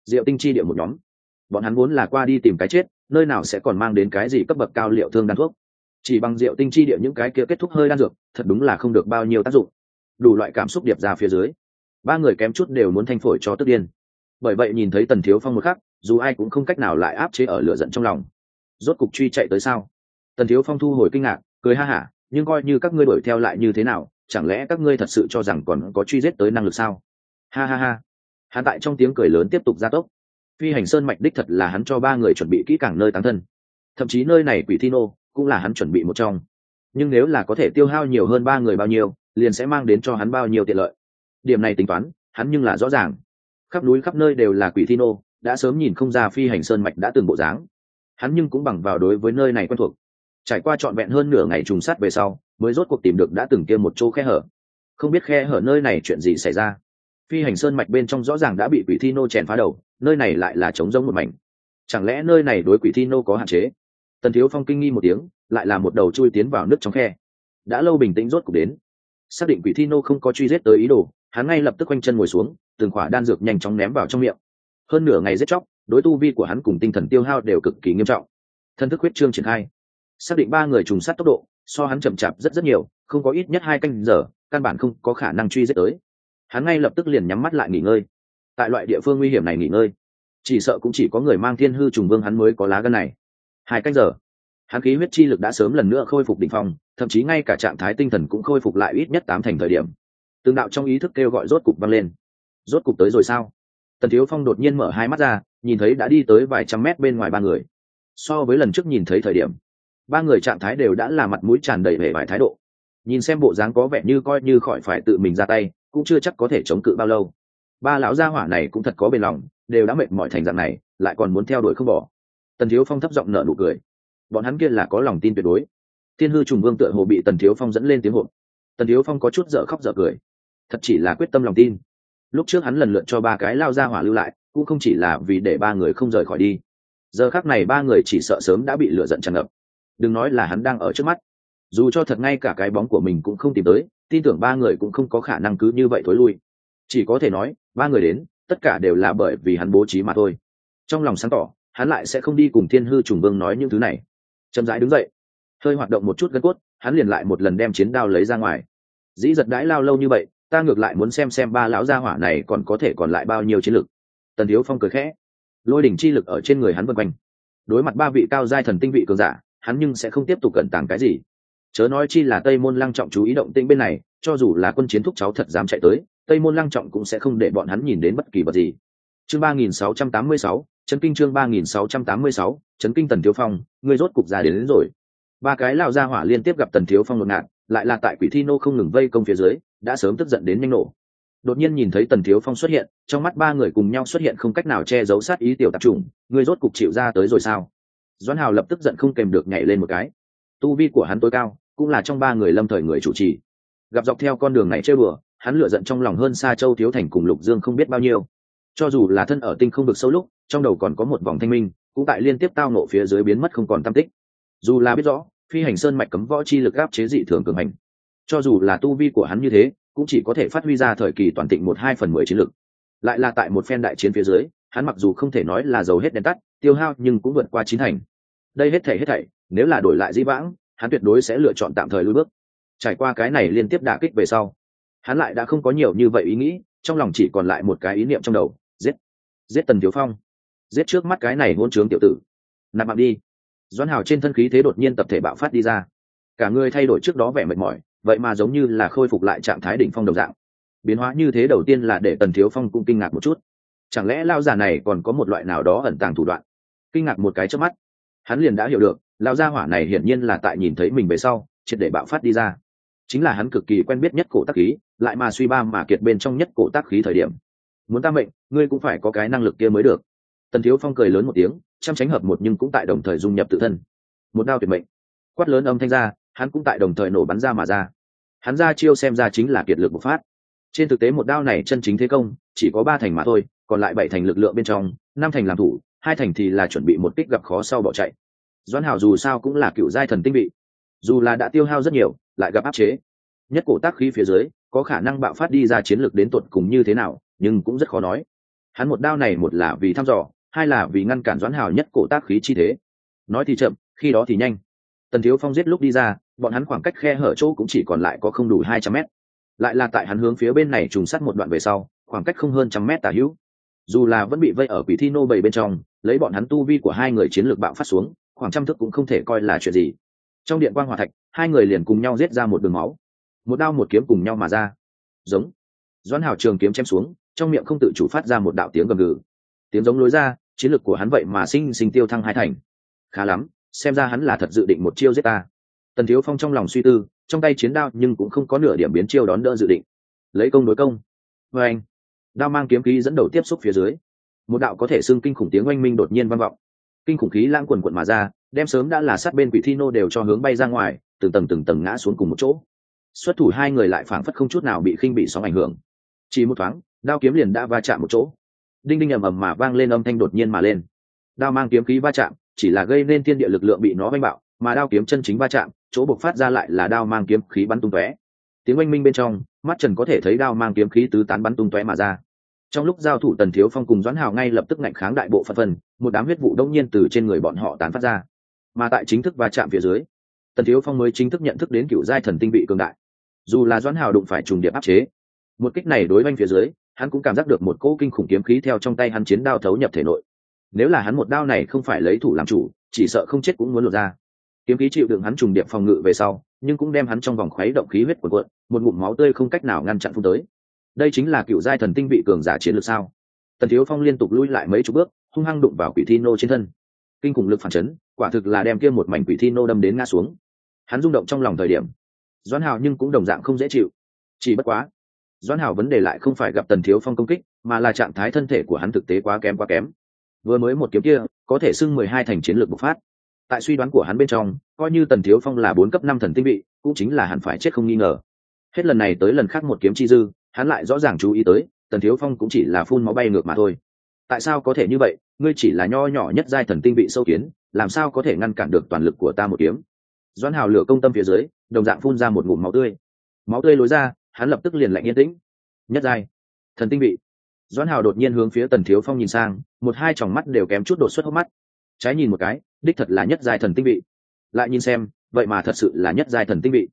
Diệu Tinh chi địa một nhóm, bọn hắn vốn là qua đi tìm cái chết, nơi nào sẽ còn mang đến cái gì cấp bậc cao liệu thương đan thuốc. Chỉ bằng Diệu Tinh chi địa những cái kia kết thúc hơi đan dược, thật đúng là không được bao nhiêu tác dụng. Đủ loại cảm xúc điệp ra phía dưới, ba người kém chút đều muốn thanh phổi cho tức điên. Bởi vậy nhìn thấy Tần Thiếu Phong một khắc, dù ai cũng không cách nào lại áp chế ở lửa giận trong lòng. Rốt cục truy chạy tới sao? Tần Thiếu Phong thu hồi kinh ngạc, cười ha hả, nhưng coi như các ngươi đuổi theo lại như thế nào, chẳng lẽ các ngươi thật sự cho rằng còn có truy giết tới năng lực sao? Ha ha ha. Hắn tại trong tiếng cười lớn tiếp tục gia tốc. Phi hành sơn mạch đích thật là hắn cho ba người chuẩn bị kỹ càng nơi táng thân, thậm chí nơi này quỷ thi nô cũng là hắn chuẩn bị một trong. Nhưng nếu là có thể tiêu hao nhiều hơn ba người bao nhiêu, liền sẽ mang đến cho hắn bao nhiêu tiện lợi. Điểm này tính toán hắn nhưng là rõ ràng. Khắp núi khắp nơi đều là quỷ thi nô, đã sớm nhìn không ra phi hành sơn mạch đã từng bộ dáng. Hắn nhưng cũng bằng vào đối với nơi này quen thuộc, trải qua trọn vẹn hơn nửa ngày trùng sát về sau mới rốt cuộc tìm được đã từng kia một chỗ khe hở. Không biết khe hở nơi này chuyện gì xảy ra. Phi hành sơn mạch bên trong rõ ràng đã bị quỷ thi nô chèn phá đầu, nơi này lại là trống rỗng một mảnh. Chẳng lẽ nơi này đối quỷ thi nô có hạn chế? Tần Thiếu Phong kinh nghi một tiếng, lại là một đầu chui tiến vào nước trong khe. Đã lâu bình tĩnh rốt cục đến, xác định quỷ thi nô không có truy giết tới ý đồ, hắn ngay lập tức quanh chân ngồi xuống, từng khỏa đan dược nhanh chóng ném vào trong miệng. Hơn nửa ngày giết chóc, đối tu vi của hắn cùng tinh thần tiêu hao đều cực kỳ nghiêm trọng. Thân thức huyết trương triển khai, xác định ba người trùng sát tốc độ so hắn chậm chạp rất nhiều, không có ít nhất 2 canh giờ, căn bản không có khả năng truy giết tới. Hắn ngay lập tức liền nhắm mắt lại nghỉ ngơi. Tại loại địa phương nguy hiểm này nghỉ ngơi, chỉ sợ cũng chỉ có người mang thiên hư trùng vương hắn mới có lá gan này. 2 canh giờ, hắn khí huyết chi lực đã sớm lần nữa khôi phục đỉnh phong, thậm chí ngay cả trạng thái tinh thần cũng khôi phục lại ít nhất 8 thành thời điểm. Từng đạo trong ý thức kêu gọi rốt cục vang lên. Rốt cục tới rồi sao? Tần Thiếu Phong đột nhiên mở hai mắt ra, nhìn thấy đã đi tới vài trăm mét bên ngoài ba người. So với lần trước nhìn thấy thời điểm, ba người trạng thái đều đã là mặt mũi tràn đầy vẻ vải thái độ. Nhìn xem bộ dáng có vẻ như coi như khỏi phải tự mình ra tay, cũng chưa chắc có thể chống cự bao lâu. Ba lão gia hỏa này cũng thật có bền lòng, đều đã mệt mỏi thành dạng này, lại còn muốn theo đuổi không bỏ. Tần Thiếu Phong thấp giọng nở nụ cười. Bọn hắn kia là có lòng tin tuyệt đối. Thiên hư trùng vương tựa hồ bị Tần Thiếu Phong dẫn lên tiếng hỗn. Tần Thiếu Phong có chút dở khóc dở cười. Thật chỉ là quyết tâm lòng tin. Lúc trước hắn lần lượt cho ba cái lao gia hỏa lưu lại, cũng không chỉ là vì để ba người không rời khỏi đi. Giờ khắc này ba người chỉ sợ sớm đã bị lửa giận tràn ngập. Đừng nói là hắn đang ở trước mắt, dù cho thật ngay cả cái bóng của mình cũng không tìm tới, tin tưởng ba người cũng không có khả năng cứ như vậy thối lui. Chỉ có thể nói ba người đến tất cả đều là bởi vì hắn bố trí mà thôi. Trong lòng sáng tỏ, hắn lại sẽ không đi cùng thiên hư trùng vương nói những thứ này. Chậm rãi đứng dậy, hơi hoạt động một chút gân cốt, hắn liền lại một lần đem chiến đao lấy ra ngoài. Dĩ giật đãi lao lâu như vậy, ta ngược lại muốn xem ba lão gia hỏa này còn có thể còn lại bao nhiêu chiến lực. Tần Thiếu Phong cười khẽ, lôi đỉnh chi lực ở trên người hắn vần quanh. Đối mặt ba vị cao giai thần tinh vị cường giả, hắn nhưng sẽ không tiếp tục cẩn tàng cái gì. Chớ nói chi là Tây Môn Lăng Trọng chú ý động tĩnh bên này, cho dù là quân chiến thúc cháu thật dám chạy tới, Tây Môn Lăng Trọng cũng sẽ không để bọn hắn nhìn đến bất kỳ vật gì. Chương 3686, chấn kinh chương 3686, chấn kinh Tần Thiếu Phong, ngươi rốt cục ra đến rồi. Ba cái lão gia hỏa liên tiếp gặp Tần Thiếu Phong đột ngạt, lại là tại quỷ thi nô không ngừng vây công phía dưới, đã sớm tức giận đến nhanh nổ. Đột nhiên nhìn thấy Tần Thiếu Phong xuất hiện, trong mắt ba người cùng nhau xuất hiện không cách nào che giấu sát ý tiểu tạp chủng, ngươi rốt cục chịu ra tới rồi sao? Doãn Hào lập tức giận không kèm được nhảy lên một cái. Tu vi của hắn tối cao, cũng là trong ba người lâm thời người chủ trì. Gặp dọc theo con đường này chơi bừa, hắn lửa giận trong lòng hơn xa Châu Thiếu Thành cùng Lục Dương không biết bao nhiêu. Cho dù là thân ở tinh không vực sâu lúc, trong đầu còn có một vòng thanh minh, cũng tại liên tiếp tao nộ phía dưới biến mất không còn tăm tích. Dù là biết rõ, phi hành sơn mạch cấm võ chi lực áp chế dị thường cường hành, cho dù là tu vi của hắn như thế, cũng chỉ có thể phát huy ra thời kỳ toàn thịnh 1/2/10 chiến lực. Lại là tại một phen đại chiến phía dưới, hắn mặc dù không thể nói là dầu hết đèn tắt, tiêu hao nhưng cũng vượt qua 9 thành. Đây hết thảy, nếu là đổi lại Dĩ Vãng, hắn tuyệt đối sẽ lựa chọn tạm thời lùi bước. Trải qua cái này liên tiếp đả kích về sau, hắn lại đã không có nhiều như vậy ý nghĩ, trong lòng chỉ còn lại một cái ý niệm trong đầu, giết Tần Thiếu Phong, giết trước mắt cái này hỗn trướng tiểu tử. Nạp mạng đi. Doãn Hào trên thân khí thế đột nhiên tập thể bạo phát đi ra, cả người thay đổi trước đó vẻ mệt mỏi, vậy mà giống như là khôi phục lại trạng thái đỉnh phong đồng dạng. Biến hóa như thế đầu tiên là để Tần Thiếu Phong cũng kinh ngạc một chút, chẳng lẽ lao già này còn có một loại nào đó ẩn tàng thủ đoạn? Kinh ngạc một cái chớp mắt, hắn liền đã hiểu được, lao gia hỏa này hiển nhiên là tại nhìn thấy mình về sau, triệt để bạo phát đi ra. Chính là hắn cực kỳ quen biết nhất cổ tác khí, lại mà suy ba mà kiệt bên trong nhất cổ tác khí thời điểm. Muốn ta mệnh, ngươi cũng phải có cái năng lực kia mới được. Tần Thiếu Phong cười lớn một tiếng, trăm tránh hợp một nhưng cũng tại đồng thời dung nhập tự thân. Một đao tuyệt mệnh. Quát lớn âm thanh ra, hắn cũng tại đồng thời nổ bắn ra mà ra. Hắn ra chiêu xem ra chính là kiệt lực bộc phát. Trên thực tế một đao này chân chính thế công, chỉ có 3 thành mà thôi, còn lại 7 thành lực lượng bên trong, 5 thành làm thủ, 2 thành thì là chuẩn bị một kích gặp khó sau bỏ chạy. Doãn Hào dù sao cũng là cựu giai thần tinh vị, dù là đã tiêu hao rất nhiều, lại gặp áp chế. Nhất cổ tác khí phía dưới, có khả năng bạo phát đi ra chiến lược đến tột cùng như thế nào, nhưng cũng rất khó nói. Hắn một đao này một là vì thăm dò, hai là vì ngăn cản Doãn Hào nhất cổ tác khí chi thế. Nói thì chậm, khi đó thì nhanh. Tần Thiếu Phong giết lúc đi ra, bọn hắn khoảng cách khe hở chỗ cũng chỉ còn lại có không đủ 200 mét. Lại là tại hắn hướng phía bên này trùng sát một đoạn về sau, khoảng cách không hơn 100 mét tả hữu. Dù là vẫn bị vây ở quỷ thi nô bầy bên trong, lấy bọn hắn tu vi của hai người chiến lược bạo phát xuống, khoảng trăm thước cũng không thể coi là chuyện gì. Trong điện quang hỏa thạch, hai người liền cùng nhau giết ra một đường máu, một đao một kiếm cùng nhau mà ra. Giống. Doãn Hào trường kiếm chém xuống, trong miệng không tự chủ phát ra một đạo tiếng gầm gừ. Tiếng giống lối ra, chiến lược của hắn vậy mà sinh tiêu thăng hai thành. Khá lắm, xem ra hắn là thật dự định một chiêu giết ta. Tần Thiếu Phong trong lòng suy tư, trong tay chiến đao nhưng cũng không có nửa điểm biến chiêu đón đỡ dự định. Lấy công đối công. Và anh, đao mang kiếm khí dẫn đầu tiếp xúc phía dưới. Một đạo có thể xưng kinh khủng tiếng oanh minh đột nhiên vang vọng. Kinh khủng khí lãng quần quần mà ra, đem sớm đã là sát bên quỷ thi nô đều cho hướng bay ra ngoài, từng tầng ngã xuống cùng một chỗ. Xuất thủ hai người lại phảng phất không chút nào bị khinh bị sóng ảnh hưởng. Chỉ một thoáng, đao kiếm liền đã va chạm một chỗ. Đinh đinh ầm ầm mà vang lên âm thanh đột nhiên mà lên. Đao mang kiếm khí va chạm, chỉ là gây nên thiên địa lực lượng bị nó vênh bạo, mà đao kiếm chân chính va chạm, chỗ bộc phát ra lại là đao mang kiếm khí bắn tung tóe. Tiếng oanh minh bên trong, mắt Trần có thể thấy đao mang kiếm khí tứ tán bắn tung tóe mà ra. Trong lúc giao thủ, Tần Thiếu Phong cùng Doãn Hào ngay lập tức ngạnh kháng đại bộ phận phần, một đám huyết vụ đông nhiên từ trên người bọn họ tán phát ra. Mà tại chính thức va chạm phía dưới, Tần Thiếu Phong mới chính thức nhận thức đến cựu giai thần tinh vị cường đại. Dù là Doãn Hào đụng phải trùng điệp áp chế, một kích này đối oanh phía dưới, hắn cũng cảm giác được một cỗ kinh khủng kiếm khí theo trong tay hắn chiến đao thấu nhập thể nội. Nếu là hắn một đao này không phải lấy thủ làm chủ, chỉ sợ không chết cũng muốn lột ra. Kiếm khí chịu đựng hắn trùng điệp phòng ngự về sau, nhưng cũng đem hắn trong vòng khuấy động khí huyết cuộn cuộn, một ngụm máu tươi không cách nào ngăn chặn phun tới. Đây chính là cựu giai thần tinh vị cường giả chiến lược sao? Tần Thiếu Phong liên tục lui lại mấy chục bước, hung hăng đụng vào quỷ thi nô trên thân. Kinh khủng lực phản chấn, quả thực là đem kia một mảnh quỷ thi nô đâm đến ngã xuống. Hắn rung động trong lòng thời điểm, Doãn Hào nhưng cũng đồng dạng không dễ chịu. Chỉ bất quá, Doãn Hào vấn đề lại không phải gặp Tần Thiếu Phong công kích, mà là trạng thái thân thể của hắn thực tế quá kém. Vừa mới một kiếm kia, có thể xưng 12 thành chiến lược bộc phát. Tại suy đoán của hắn bên trong, coi như Tần Thiếu Phong là 4 cấp 5 thần tinh vị, cũng chính là hẳn phải chết không nghi ngờ. Hết lần này tới lần khác một kiếm chi dư, hắn lại rõ ràng chú ý tới, Tần Thiếu Phong cũng chỉ là phun máu bay ngược mà thôi. Tại sao có thể như vậy? Ngươi chỉ là nho nhỏ nhất giai thần tinh vị sâu kiến, làm sao có thể ngăn cản được toàn lực của ta một kiếm? Doãn Hào lửa công tâm phía dưới, đồng dạng phun ra một ngụm máu tươi. Máu tươi lối ra, hắn lập tức liền lạnh yên tĩnh. Nhất giai thần tinh vị. Doãn Hào đột nhiên hướng phía Tần Thiếu Phong nhìn sang, một hai tròng mắt đều kém chút đột xuất hốc mắt. Trái nhìn một cái, đích thật là nhất giai thần tinh vị. Lại nhìn xem, vậy mà thật sự là nhất giai thần tinh vị.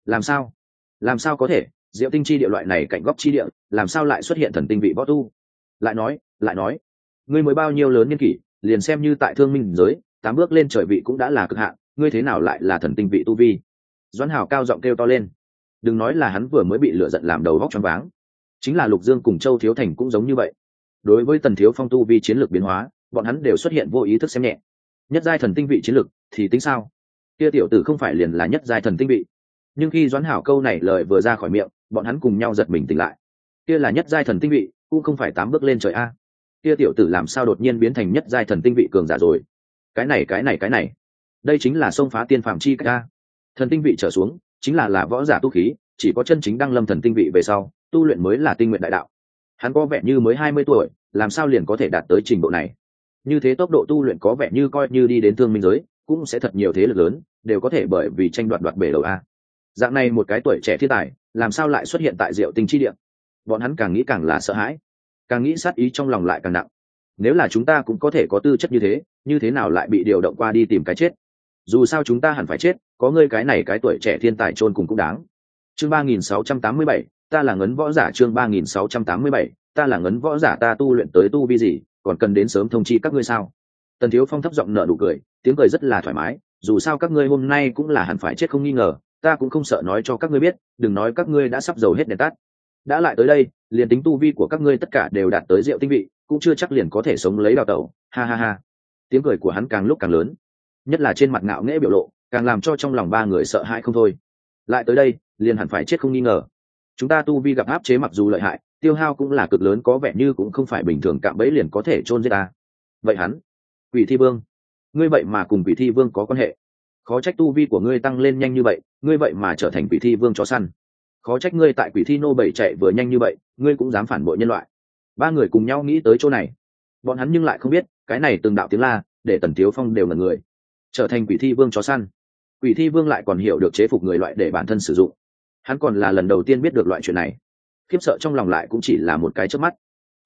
Làm sao có thể? Diệu tinh chi địa loại này cạnh góc chi địa, làm sao lại xuất hiện thần tinh vị võ tu? Lại nói, ngươi mới bao nhiêu lớn niên kỷ, liền xem như tại thương minh giới, 8 bước lên trời vị cũng đã là cực hạn, ngươi thế nào lại là thần tinh vị tu vi? Doãn Hào cao giọng kêu to lên. Đừng nói là hắn vừa mới bị lửa giận làm đầu vóc choáng váng, chính là Lục Dương cùng Châu Thiếu Thành cũng giống như vậy. Đối với Tần Thiếu Phong tu vi chiến lược biến hóa, bọn hắn đều xuất hiện vô ý thức xem nhẹ. Nhất giai thần tinh vị chiến lược thì tính sao? Kia tiểu tử không phải liền là nhất giai thần tinh vị? Nhưng khi Doãn Hảo câu này lời vừa ra khỏi miệng, bọn hắn cùng nhau giật mình tỉnh lại. Kia là nhất giai thần tinh vị, cũng không phải 8 bước lên trời a. Kia tiểu tử làm sao đột nhiên biến thành nhất giai thần tinh vị cường giả rồi? Cái này, đây chính là xông phá tiên phàm chi ca. Thần tinh vị trở xuống, chính là võ giả tu khí, chỉ có chân chính đăng lâm thần tinh vị về sau, tu luyện mới là tinh nguyện đại đạo. Hắn có vẻ như mới 20 tuổi, làm sao liền có thể đạt tới trình độ này? Như thế tốc độ tu luyện có vẻ như coi như đi đến thương minh giới, cũng sẽ thật nhiều thế lực lớn, đều có thể bởi vì tranh đoạt bể đầu a. Dạng này một cái tuổi trẻ thiên tài, làm sao lại xuất hiện tại Diệu Tinh chi địa? Bọn hắn càng nghĩ càng là sợ hãi, càng nghĩ sát ý trong lòng lại càng nặng. Nếu là chúng ta cũng có thể có tư chất như thế nào lại bị điều động qua đi tìm cái chết? Dù sao chúng ta hẳn phải chết, có ngươi cái này cái tuổi trẻ thiên tài chôn cùng cũng đáng. Chương 3687, ta là ngấn võ giả. Chương 3687, ta là ngấn võ giả. Ta tu luyện tới tu vi gì, còn cần đến sớm thông chi các ngươi sao? Tần Thiếu Phong thấp giọng nở nụ cười, tiếng cười rất là thoải mái. Dù sao các ngươi hôm nay cũng là hẳn phải chết không nghi ngờ, ta cũng không sợ nói cho các ngươi biết, đừng nói các ngươi đã sắp dầu hết đèn tắt. Đã lại tới đây, liền tính tu vi của các ngươi tất cả đều đạt tới Diệu Tinh vị, cũng chưa chắc liền có thể sống lấy đào tẩu. Ha ha ha. Tiếng cười của hắn càng lúc càng lớn, nhất là trên mặt ngạo nghễ biểu lộ, càng làm cho trong lòng ba người sợ hãi không thôi. Lại tới đây, liền hẳn phải chết không nghi ngờ. Chúng ta tu vi gặp áp chế mặc dù lợi hại, tiêu hao cũng là cực lớn, có vẻ như cũng không phải bình thường cạm bẫy liền có thể chôn giết ta. Vậy hắn, Quỷ Thi Vương, ngươi vậy mà cùng Quỷ Thi Vương có quan hệ? Khó trách tu vi của ngươi tăng lên nhanh như vậy, ngươi vậy mà trở thành Quỷ Thi Vương chó săn. Khó trách ngươi tại Quỷ Thi nô bảy chạy vừa nhanh như vậy, ngươi cũng dám phản bội nhân loại. Ba người cùng nhau nghĩ tới chỗ này, bọn hắn nhưng lại không biết, cái này từng đạo tiếng la, để Tần Tiếu Phong đều ngẩn người. Trở thành Quỷ Thi Vương chó săn, Quỷ Thi Vương lại còn hiểu được chế phục người loại để bản thân sử dụng. Hắn còn là lần đầu tiên biết được loại chuyện này, khiếp sợ trong lòng lại cũng chỉ là một cái chớp mắt.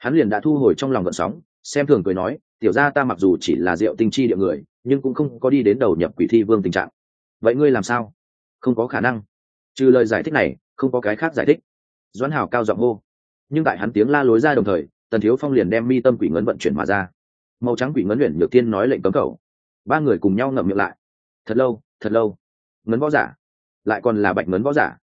hắn liền đã thu hồi trong lòng gợn sóng, xem thường cười nói, tiểu gia ta mặc dù chỉ là Diệu Tinh chi địa người, nhưng cũng không có đi đến đầu nhập Quỷ Thi Vương tình trạng. Vậy ngươi làm sao? Không có khả năng. Trừ lời giải thích này, không có cái khác giải thích. Doãn Hào cao giọng hô. Nhưng tại hắn tiếng la lối ra đồng thời, Tần Thiếu Phong liền đem mi tâm quỷ ngấn vận chuyển mà ra. Màu trắng quỷ ngấn luyện nhược tiên nói lệnh cấm khẩu. Ba người cùng nhau ngậm miệng lại. Thật lâu. Ngấn võ giả, lại còn là bạch ngấn võ giả.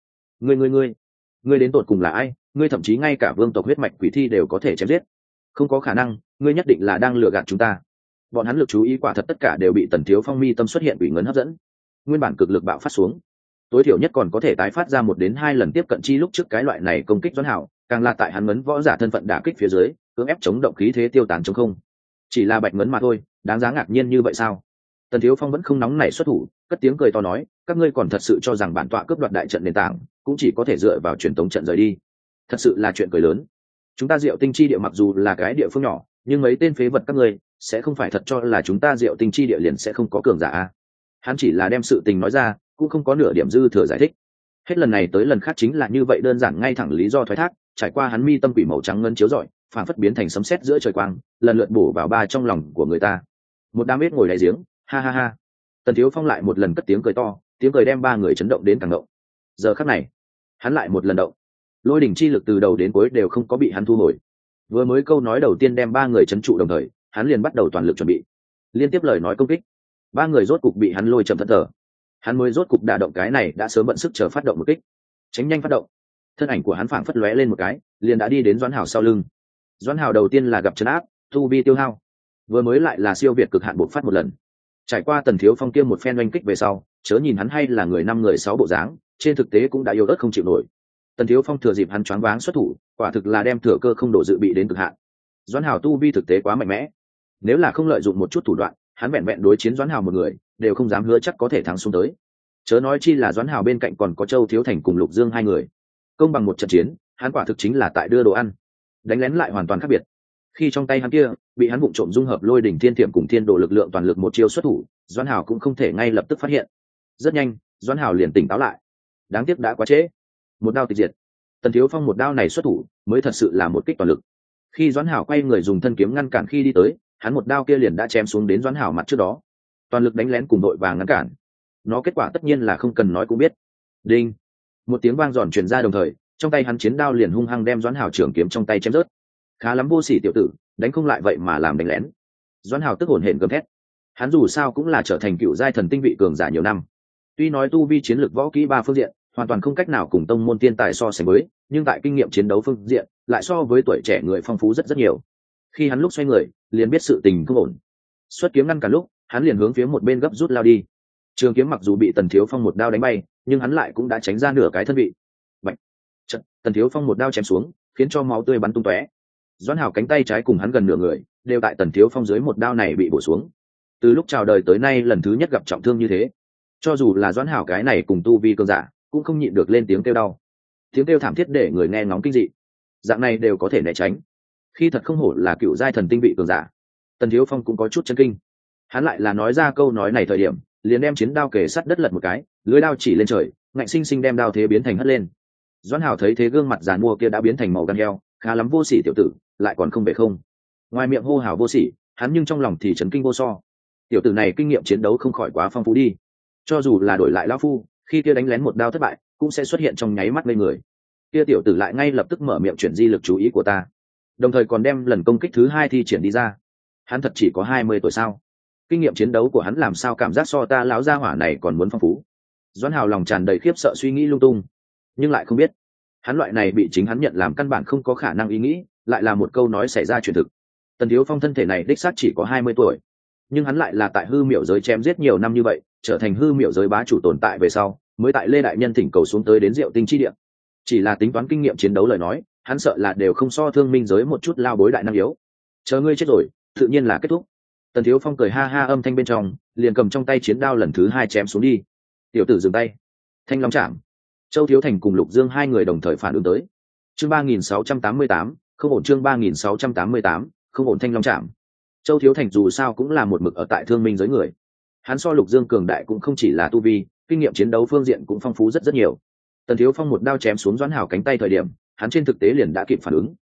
Ngươi đến tột cùng là ai? Ngươi thậm chí ngay cả vương tộc huyết mạch quỷ thi đều có thể chém giết. Không có khả năng, ngươi nhất định là đang lừa gạt chúng ta. Bọn hắn lực chú ý quả thật tất cả đều bị Tần Thiếu Phong mi tâm xuất hiện quỷ ngấn hấp dẫn. Nguyên bản cực lực bạo phát xuống, tối thiểu nhất còn có thể tái phát ra 1 đến 2 lần tiếp cận chi lúc trước cái loại này công kích Doãn Hảo, càng là tại hắn ngấn võ giả thân phận đả kích phía dưới, cưỡng ép chống động khí thế tiêu tán chống không. Chỉ là bạch ngấn mà thôi, đáng giá ngạc nhiên như vậy sao? Tần Thiếu Phong vẫn không nóng nảy xuất thủ, cất tiếng cười to nói, các ngươi còn thật sự cho rằng bản tọa cướp đoạt đại trận nền tảng, cũng chỉ có thể dựa vào truyền tống trận rời đi. Thật sự là chuyện cười lớn. Chúng ta Diệu Tinh chi địa mặc dù là cái địa phương nhỏ, nhưng mấy tên phế vật các ngươi sẽ không phải thật cho là chúng ta Diệu Tinh chi địa liền sẽ không có cường giả a? Hắn chỉ là đem sự tình nói ra, cũng không có nửa điểm dư thừa giải thích. Hết lần này tới lần khác chính là như vậy đơn giản ngay thẳng lý do thoái thác, trải qua hắn mi tâm quỷ màu trắng ngân chiếu rọi, phản phất biến thành sấm sét giữa trời quang, lần lượt bổ vào ba trong lòng của người ta. Một đám ếch ngồi đáy giếng, ha ha ha. Tần Thiếu Phong lại một lần cất tiếng cười to, tiếng cười đem ba người chấn động đến càng động. Giờ khắc này, hắn lại một lần động. Lôi đỉnh chi lực từ đầu đến cuối đều không có bị hắn thu hồi. Vừa mới câu nói đầu tiên đem ba người chấn trụ đồng thời, hắn liền bắt đầu toàn lực chuẩn bị. Liên tiếp lời nói công kích. Ba người rốt cục bị hắn lôi chậm thẫn thờ. Hắn mới rốt cục đả động cái này đã sớm bận sức chờ phát động một kích. Tránh nhanh phát động. Thân ảnh của hắn phảng phất lóe lên một cái, liền đã đi đến Doãn Hào sau lưng. Doãn Hào đầu tiên là gặp trấn áp, tu vi tiêu hao. Vừa mới lại là siêu việt cực hạn bộc phát một lần. Trải qua Tần Thiếu Phong kia một phen oanh kích về sau, chớ nhìn hắn hay là người 5 người 6 bộ dáng, trên thực tế cũng đã yếu ớt không chịu nổi. Tần Thiếu Phong thừa dịp hắn choáng váng xuất thủ, quả thực là đem thừa cơ không độ dự bị đến cực hạn. Doãn Hào tu vi thực tế quá mạnh mẽ, nếu là không lợi dụng một chút thủ đoạn, hắn vẹn vẹn đối chiến Doãn Hào một người, đều không dám hứa chắc có thể thắng xuống tới. Chớ nói chi là Doãn Hào bên cạnh còn có Châu Thiếu Thành cùng Lục Dương 2 người. Công bằng một trận chiến, hắn quả thực chính là tại đưa đồ ăn. Đánh lén lại hoàn toàn khác biệt. Khi trong tay hắn kia bị hắn vụng trộm dung hợp lôi đỉnh thiên thiểm cùng thiên đồ lực lượng toàn lực một chiêu xuất thủ, Doãn Hào cũng không thể ngay lập tức phát hiện. Rất nhanh, Doãn Hào liền tỉnh táo lại. Đáng tiếc đã quá trễ. Một đao tịch diệt. Tần Thiếu Phong một đao này xuất thủ, mới thật sự là một kích toàn lực. Khi Doãn Hào quay người dùng thân kiếm ngăn cản khi đi tới, hắn một đao kia liền đã chém xuống đến Doãn Hào mặt trước đó. Toàn lực đánh lén cùng đội vàng ngăn cản. Nó kết quả tất nhiên là không cần nói cũng biết. Đinh. Một tiếng vang giòn truyền ra đồng thời, trong tay hắn chiến đao liền hung hăng đem Doãn Hào trường kiếm trong tay chém rớt. Khá lắm vô sỉ tiểu tử, đánh không lại vậy mà làm đánh lén. Doãn Hào tức hổn hển gầm thét. Hắn dù sao cũng là trở thành cựu giai thần tinh vị cường giả nhiều năm. Tuy nói tu vi chiến lược võ kỹ 3 phương diện, hoàn toàn không cách nào cùng tông môn tiên tài so sánh với, nhưng tại kinh nghiệm chiến đấu phương diện, lại so với tuổi trẻ người phong phú rất nhiều. Khi hắn lúc xoay người, liền biết sự tình không ổn. Xuất kiếm ngăn cản lúc, hắn liền hướng phía một bên gấp rút lao đi. Trường kiếm mặc dù bị Tần Thiếu Phong một đao đánh bay, nhưng hắn lại cũng đã tránh ra nửa cái thân vị. Bạch. Chợt, Tần Thiếu Phong một đao chém xuống, khiến cho máu tươi bắn tung tóe. Doãn Hào cánh tay trái cùng hắn gần nửa người, đều tại Tần Thiếu Phong dưới một đao này bị bổ xuống. Từ lúc chào đời tới nay lần thứ nhất gặp trọng thương như thế. Cho dù là Doãn Hào cái này cùng tu vi cường giả, cũng không nhịn được lên tiếng kêu đau. Tiếng kêu thảm thiết để người nghe ngóng kinh dị. Dạng này đều có thể né tránh. Khi thật không hổ là cựu giai thần tinh vị cường giả. Tần Thiếu Phong cũng có chút chấn kinh. Hắn lại là nói ra câu nói này thời điểm, liền đem chiến đao kề sát đất lật một cái, lưỡi đao chỉ lên trời, ngạnh sinh sinh đem đao thế biến thành hất lên. Doãn Hào thấy thế gương mặt giàn mua kia đã biến thành màu gan heo, khá lắm vô sỉ tiểu tử, lại còn không về không. Ngoài miệng hô hào vô sỉ, hắn nhưng trong lòng thì chấn kinh vô so. Tiểu tử này kinh nghiệm chiến đấu không khỏi quá phong phú đi. Cho dù là đổi lại lão phu, khi kia đánh lén một đao thất bại, cũng sẽ xuất hiện trong nháy mắt lên người. Kia tiểu tử lại ngay lập tức mở miệng chuyển di lực chú ý của ta, đồng thời còn đem lần công kích thứ 2 thi triển đi ra. Hắn thật chỉ có 20 tuổi sao? Kinh nghiệm chiến đấu của hắn làm sao cảm giác so ta lão gia hỏa này còn muốn phong phú. Doãn Hào lòng tràn đầy khiếp sợ suy nghĩ lung tung, nhưng lại không biết, hắn loại này bị chính hắn nhận làm căn bản không có khả năng ý nghĩ, lại là một câu nói xảy ra chuyện thực. Tần Thiếu Phong thân thể này đích xác chỉ có 20 tuổi, nhưng hắn lại là tại hư miểu giới chém giết nhiều năm như vậy, trở thành hư miểu giới bá chủ tồn tại về sau, mới tại Lê đại nhân thỉnh cầu xuống tới đến Diệu Tinh chi địa. Chỉ là tính toán kinh nghiệm chiến đấu lời nói, hắn sợ là đều không so thương minh giới một chút lao bối đại năng yếu. Chờ ngươi chết rồi, tự nhiên là kết thúc. Tần Thiếu Phong cười ha ha âm thanh bên trong, liền cầm trong tay chiến đao lần thứ 2 chém xuống đi. Tiểu tử dừng tay. Thanh long chạm. Châu Thiếu Thành cùng Lục Dương 2 người đồng thời phản ứng tới. Chương 3688, không ổn. Chương 3688, không ổn. Thanh long chạm. Châu Thiếu Thành dù sao cũng là một mực ở tại thương minh giới người. Hắn so Lục Dương cường đại cũng không chỉ là tu vi, kinh nghiệm chiến đấu phương diện cũng phong phú rất nhiều. Tần Thiếu Phong một đao chém xuống Doãn Hào cánh tay thời điểm, hắn trên thực tế liền đã kịp phản ứng.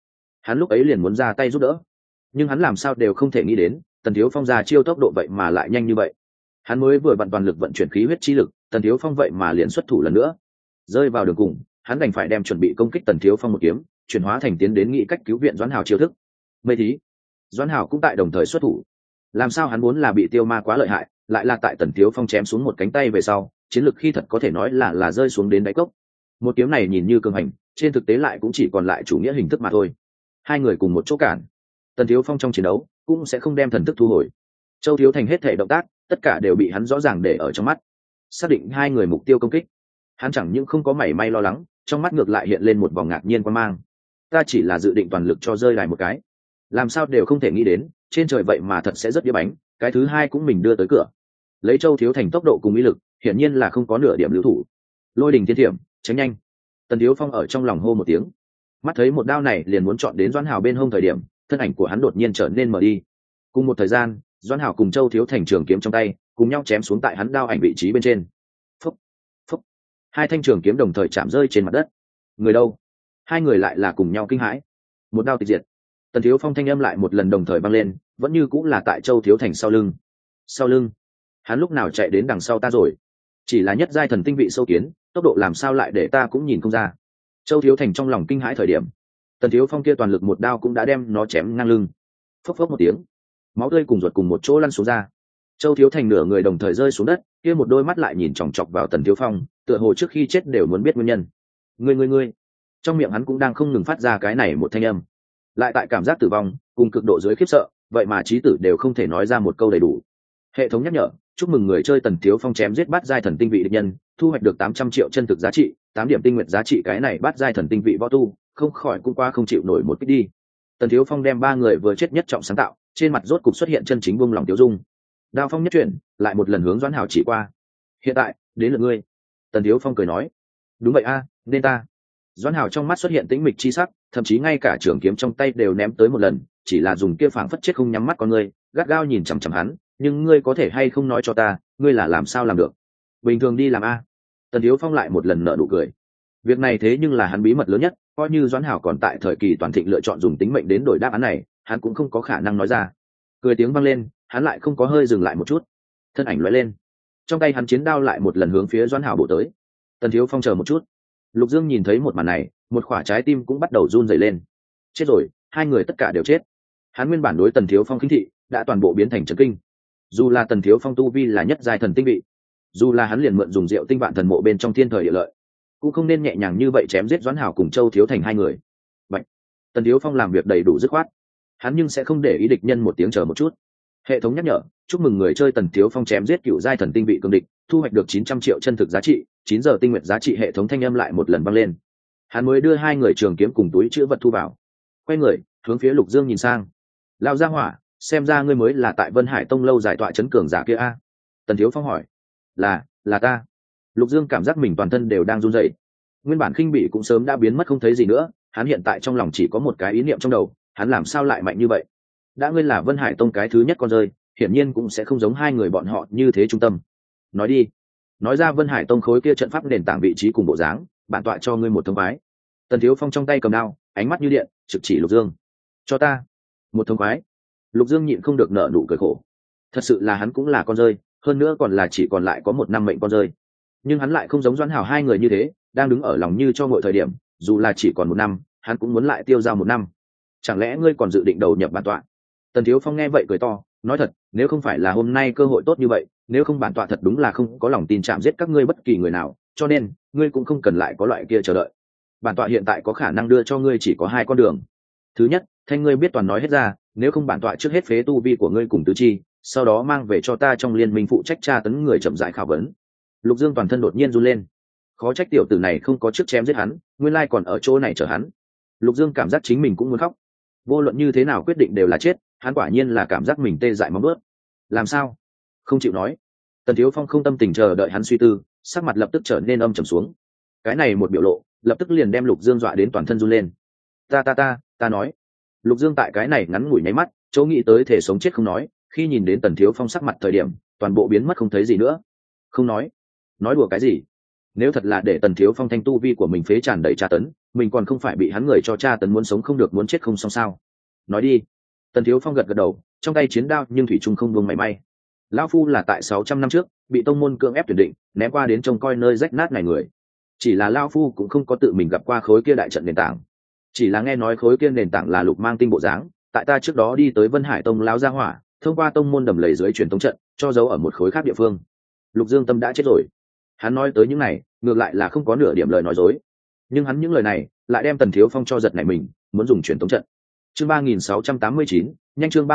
hắn lúc ấy liền muốn ra tay giúp đỡ, nhưng hắn làm sao đều không thể nghĩ đến tần thiếu phong ra chiêu tốc độ vậy mà lại nhanh như vậy. Hắn mới vừa vặn toàn lực vận chuyển khí huyết chi lực, tần thiếu phong vậy mà liền xuất thủ lần nữa. Rơi vào đường cùng, hắn đành phải đem chuẩn bị công kích tần thiếu phong một kiếm chuyển hóa thành tiến đến nghĩ cách cứu viện Doãn Hào chiêu thức. Mây thí, Doãn Hào cũng tại đồng thời xuất thủ. Làm sao hắn muốn là bị tiêu ma quá lợi hại, lại là tại tần thiếu phong chém xuống một cánh tay về sau, chiến lực khi thật có thể nói là rơi xuống đến đáy cốc. Một kiếm này nhìn như cường hành, trên thực tế lại cũng chỉ còn lại chủ nghĩa hình thức mà thôi. Hai người cùng một chỗ cản, tần thiếu phong trong chiến đấu cũng sẽ không đem thần thức thu hồi. Châu Thiếu Thành hết thể động tác tất cả đều bị hắn rõ ràng để ở trong mắt, xác định hai người mục tiêu công kích. Hắn chẳng những không có mảy may lo lắng, trong mắt ngược lại hiện lên một vòng ngạc nhiên quan mang. Ta chỉ là dự định toàn lực cho rơi đài một cái, làm sao đều không thể nghĩ đến trên trời vậy mà thật sẽ rất đĩa bánh, cái thứ hai cũng mình đưa tới cửa. Lấy Châu Thiếu Thành tốc độ cùng ý lực, hiển nhiên là không có nửa điểm lưu thủ. Lôi đình thiên thiểm, tránh nhanh. Tần Thiếu Phong ở trong lòng hô một tiếng, mắt thấy một đao này liền muốn chọn đến Doãn Hào bên hông thời điểm, thân ảnh của hắn đột nhiên trở nên mờ đi. Cùng một thời gian, Doãn Hào cùng Châu Thiếu Thành trường kiếm trong tay cùng nhau chém xuống tại hắn đao ảnh vị trí bên trên. Phúc, phúc. Hai thanh trường kiếm đồng thời chạm rơi trên mặt đất. Người đâu? Hai người lại là cùng nhau kinh hãi. Một đao tịch diệt. Tần Thiếu Phong thanh âm lại một lần đồng thời vang lên, vẫn như cũng là tại Châu Thiếu Thành sau lưng. Sau lưng? Hắn lúc nào chạy đến đằng sau ta rồi? Chỉ là nhất giai thần tinh vị sâu kiến, tốc độ làm sao lại để ta cũng nhìn không ra. Châu Thiếu Thành trong lòng kinh hãi thời điểm, Tần Thiếu Phong kia toàn lực một đao cũng đã đem nó chém ngang lưng. Phốc phốc một tiếng, máu tươi cùng ruột cùng một chỗ lăn xuống ra. Châu Thiếu Thành nửa người đồng thời rơi xuống đất, kia một đôi mắt lại nhìn chòng chọc vào Tần Thiếu Phong, tựa hồ trước khi chết đều muốn biết nguyên nhân. Ngươi. Trong miệng hắn cũng đang không ngừng phát ra cái này một thanh âm. Lại tại cảm giác tử vong cùng cực độ dưới khiếp sợ, vậy mà trí tử đều không thể nói ra một câu đầy đủ. Hệ thống nhắc nhở, chúc mừng người chơi Tần Thiếu Phong chém giết bát giai thần tinh vị địch nhân, thu hoạch được 800 triệu chân thực giá trị, 8 điểm tinh nguyện giá trị. Cái này bát giai thần tinh vị võ tu, không khỏi cũng qua không chịu nổi một kích đi. Tần Thiếu Phong đem ba người vừa chết nhất trọng sáng tạo, trên mặt rốt cục xuất hiện chân chính buông lòng tiêu dung. Đao phong nhất chuyển, lại một lần hướng Doãn Hào chỉ qua. Hiện tại, đến lượt ngươi. Tần Thiếu Phong cười nói. Đúng vậy a, nên ta. Doãn Hào trong mắt xuất hiện tĩnh mịch chi sắc, thậm chí ngay cả trường kiếm trong tay đều ném tới một lần, chỉ là dùng kia phảng phất chết không nhắm mắt con ngươi, gắt gao nhìn chằm chằm hắn. Nhưng ngươi có thể hay không nói cho ta, ngươi là làm sao làm được? Bình thường đi làm a. Tần Thiếu Phong lại một lần nở nụ cười. Việc này thế nhưng là hắn bí mật lớn nhất, coi như Doãn Hào còn tại thời kỳ toàn thịnh lựa chọn dùng tính mệnh đến đổi đáp án này, hắn cũng không có khả năng nói ra. Cười tiếng vang lên, hắn lại không có hơi dừng lại một chút, thân ảnh lóe lên, trong tay hắn chiến đao lại một lần hướng phía Doãn Hào bổ tới. Tần Thiếu Phong chờ một chút. Lục Dương nhìn thấy một màn này, một khỏa trái tim cũng bắt đầu run rẩy lên. Chết rồi, hai người tất cả đều chết. Hắn nguyên bản đối Tần Thiếu Phong khinh thị đã toàn bộ biến thành chấn kinh. Dù là Tần Thiếu Phong tu vi là nhất giai thần tinh vị, dù là hắn liền mượn dùng Diệu Tinh Vạn Thần Mộ bên trong thiên thời địa lợi, cũng không nên nhẹ nhàng như vậy chém giết Doãn Hào cùng Châu Thiếu Thành hai người. Vậy, Tần Thiếu Phong làm việc đầy đủ dứt khoát, hắn nhưng sẽ không để ý địch nhân một tiếng chờ một chút. Hệ thống nhắc nhở, chúc mừng người chơi Tần Thiếu Phong chém giết cựu giai thần tinh vị cường địch, thu hoạch được 900 triệu chân thực giá trị, 9 giờ tinh nguyện giá trị. Hệ thống thanh âm lại một lần vang lên. Hắn mới đưa hai người trường kiếm cùng túi chữ vật thu vào, quay người hướng phía Lục Dương nhìn sang. Lão gia hỏa, xem ra ngươi mới là tại Vân Hải Tông lâu giải tọa chấn cường giả kia a? Tần Thiếu Phong hỏi. Là ta. Lục Dương cảm giác mình toàn thân đều đang run rẩy. Nguyên bản khinh bỉ cũng sớm đã biến mất không thấy gì nữa, hắn hiện tại trong lòng chỉ có một cái ý niệm trong đầu, hắn làm sao lại mạnh như vậy? Đã ngươi là Vân Hải Tông cái thứ nhất con rơi, hiển nhiên cũng sẽ không giống hai người bọn họ như thế trung tâm. Nói đi, nói ra Vân Hải Tông khối kia trận pháp nền tảng vị trí cùng bộ dáng, bản tọa cho ngươi một thông khoái. Tần Thiếu Phong trong tay cầm đao, ánh mắt như điện, trực chỉ Lục Dương. Cho ta một thông khoái. Lục Dương nhịn không được nở nụ cười khổ. Thật sự là hắn cũng là con rơi, hơn nữa còn là chỉ còn lại có một năm mệnh con rơi. Nhưng hắn lại không giống Doãn Hào hai người như thế, đang đứng ở lòng như cho mọi thời điểm, dù là chỉ còn một năm, hắn cũng muốn lại tiêu dao một năm. Chẳng lẽ ngươi còn dự định đầu nhập bản tọa? Tần Thiếu Phong nghe vậy cười to, nói thật, nếu không phải là hôm nay cơ hội tốt như vậy, nếu không bản tọa thật đúng là không có lòng tin chạm giết các ngươi bất kỳ người nào, cho nên ngươi cũng không cần lại có loại kia chờ đợi. Bản tọa hiện tại có khả năng đưa cho ngươi chỉ có hai con đường. Thứ nhất, thanh ngươi biết toàn nói hết ra, nếu không bản tọa trước hết phế tu vi của ngươi cùng tứ chi, sau đó mang về cho ta trong liên minh phụ trách tra tấn người chậm rãi khảo vấn. Lục Dương toàn thân đột nhiên run lên, khó trách tiểu tử này không có trước chém giết hắn, nguyên lai còn ở chỗ này chờ hắn. Lục Dương cảm giác chính mình cũng muốn khóc. Vô luận như thế nào quyết định đều là chết, hắn quả nhiên là cảm giác mình tê dại móng bước. Làm sao? Không chịu nói. Tần Thiếu Phong không tâm tình chờ đợi hắn suy tư, sắc mặt lập tức trở nên âm trầm xuống. Cái này một biểu lộ, lập tức liền đem Lục Dương dọa đến toàn thân run lên. Ta nói. Lục Dương tại cái này ngắn ngủi nháy mắt, chỗ nghĩ tới thể sống chết không nói, khi nhìn đến Tần Thiếu Phong sắc mặt thời điểm, toàn bộ biến mất không thấy gì nữa. Không nói đùa cái gì? Nếu thật là để Tần Thiếu Phong thanh tu vi của mình phế tràn đầy tra tấn, mình còn không phải bị hắn người cho tra tấn muốn sống không được muốn chết không xong sao. Nói đi. Tần Thiếu Phong gật gật đầu, trong tay chiến đao nhưng thủy trung không buông mảy may. Lão phu là tại 600 năm trước bị tông môn cưỡng ép tuyển định ném qua đến trông coi nơi rách nát này người, chỉ là lão phu cũng không có tự mình gặp qua khối kia đại trận nền tảng, chỉ là nghe nói khối kia nền tảng là lục mang tinh bộ dáng. Tại ta trước đó đi tới Vân Hải Tông lão gia hỏa thông qua tông môn đầm lầy dưới truyền tống trận cho dấu ở một khối khác địa phương. Lục Dương Tâm đã chết rồi. Hắn nói tới những này ngược lại là không có nửa điểm lời nói dối, nhưng hắn những lời này lại đem Tần Thiếu Phong cho giật nảy mình, muốn dùng truyền tống trận. Chương 3689, nhanh chương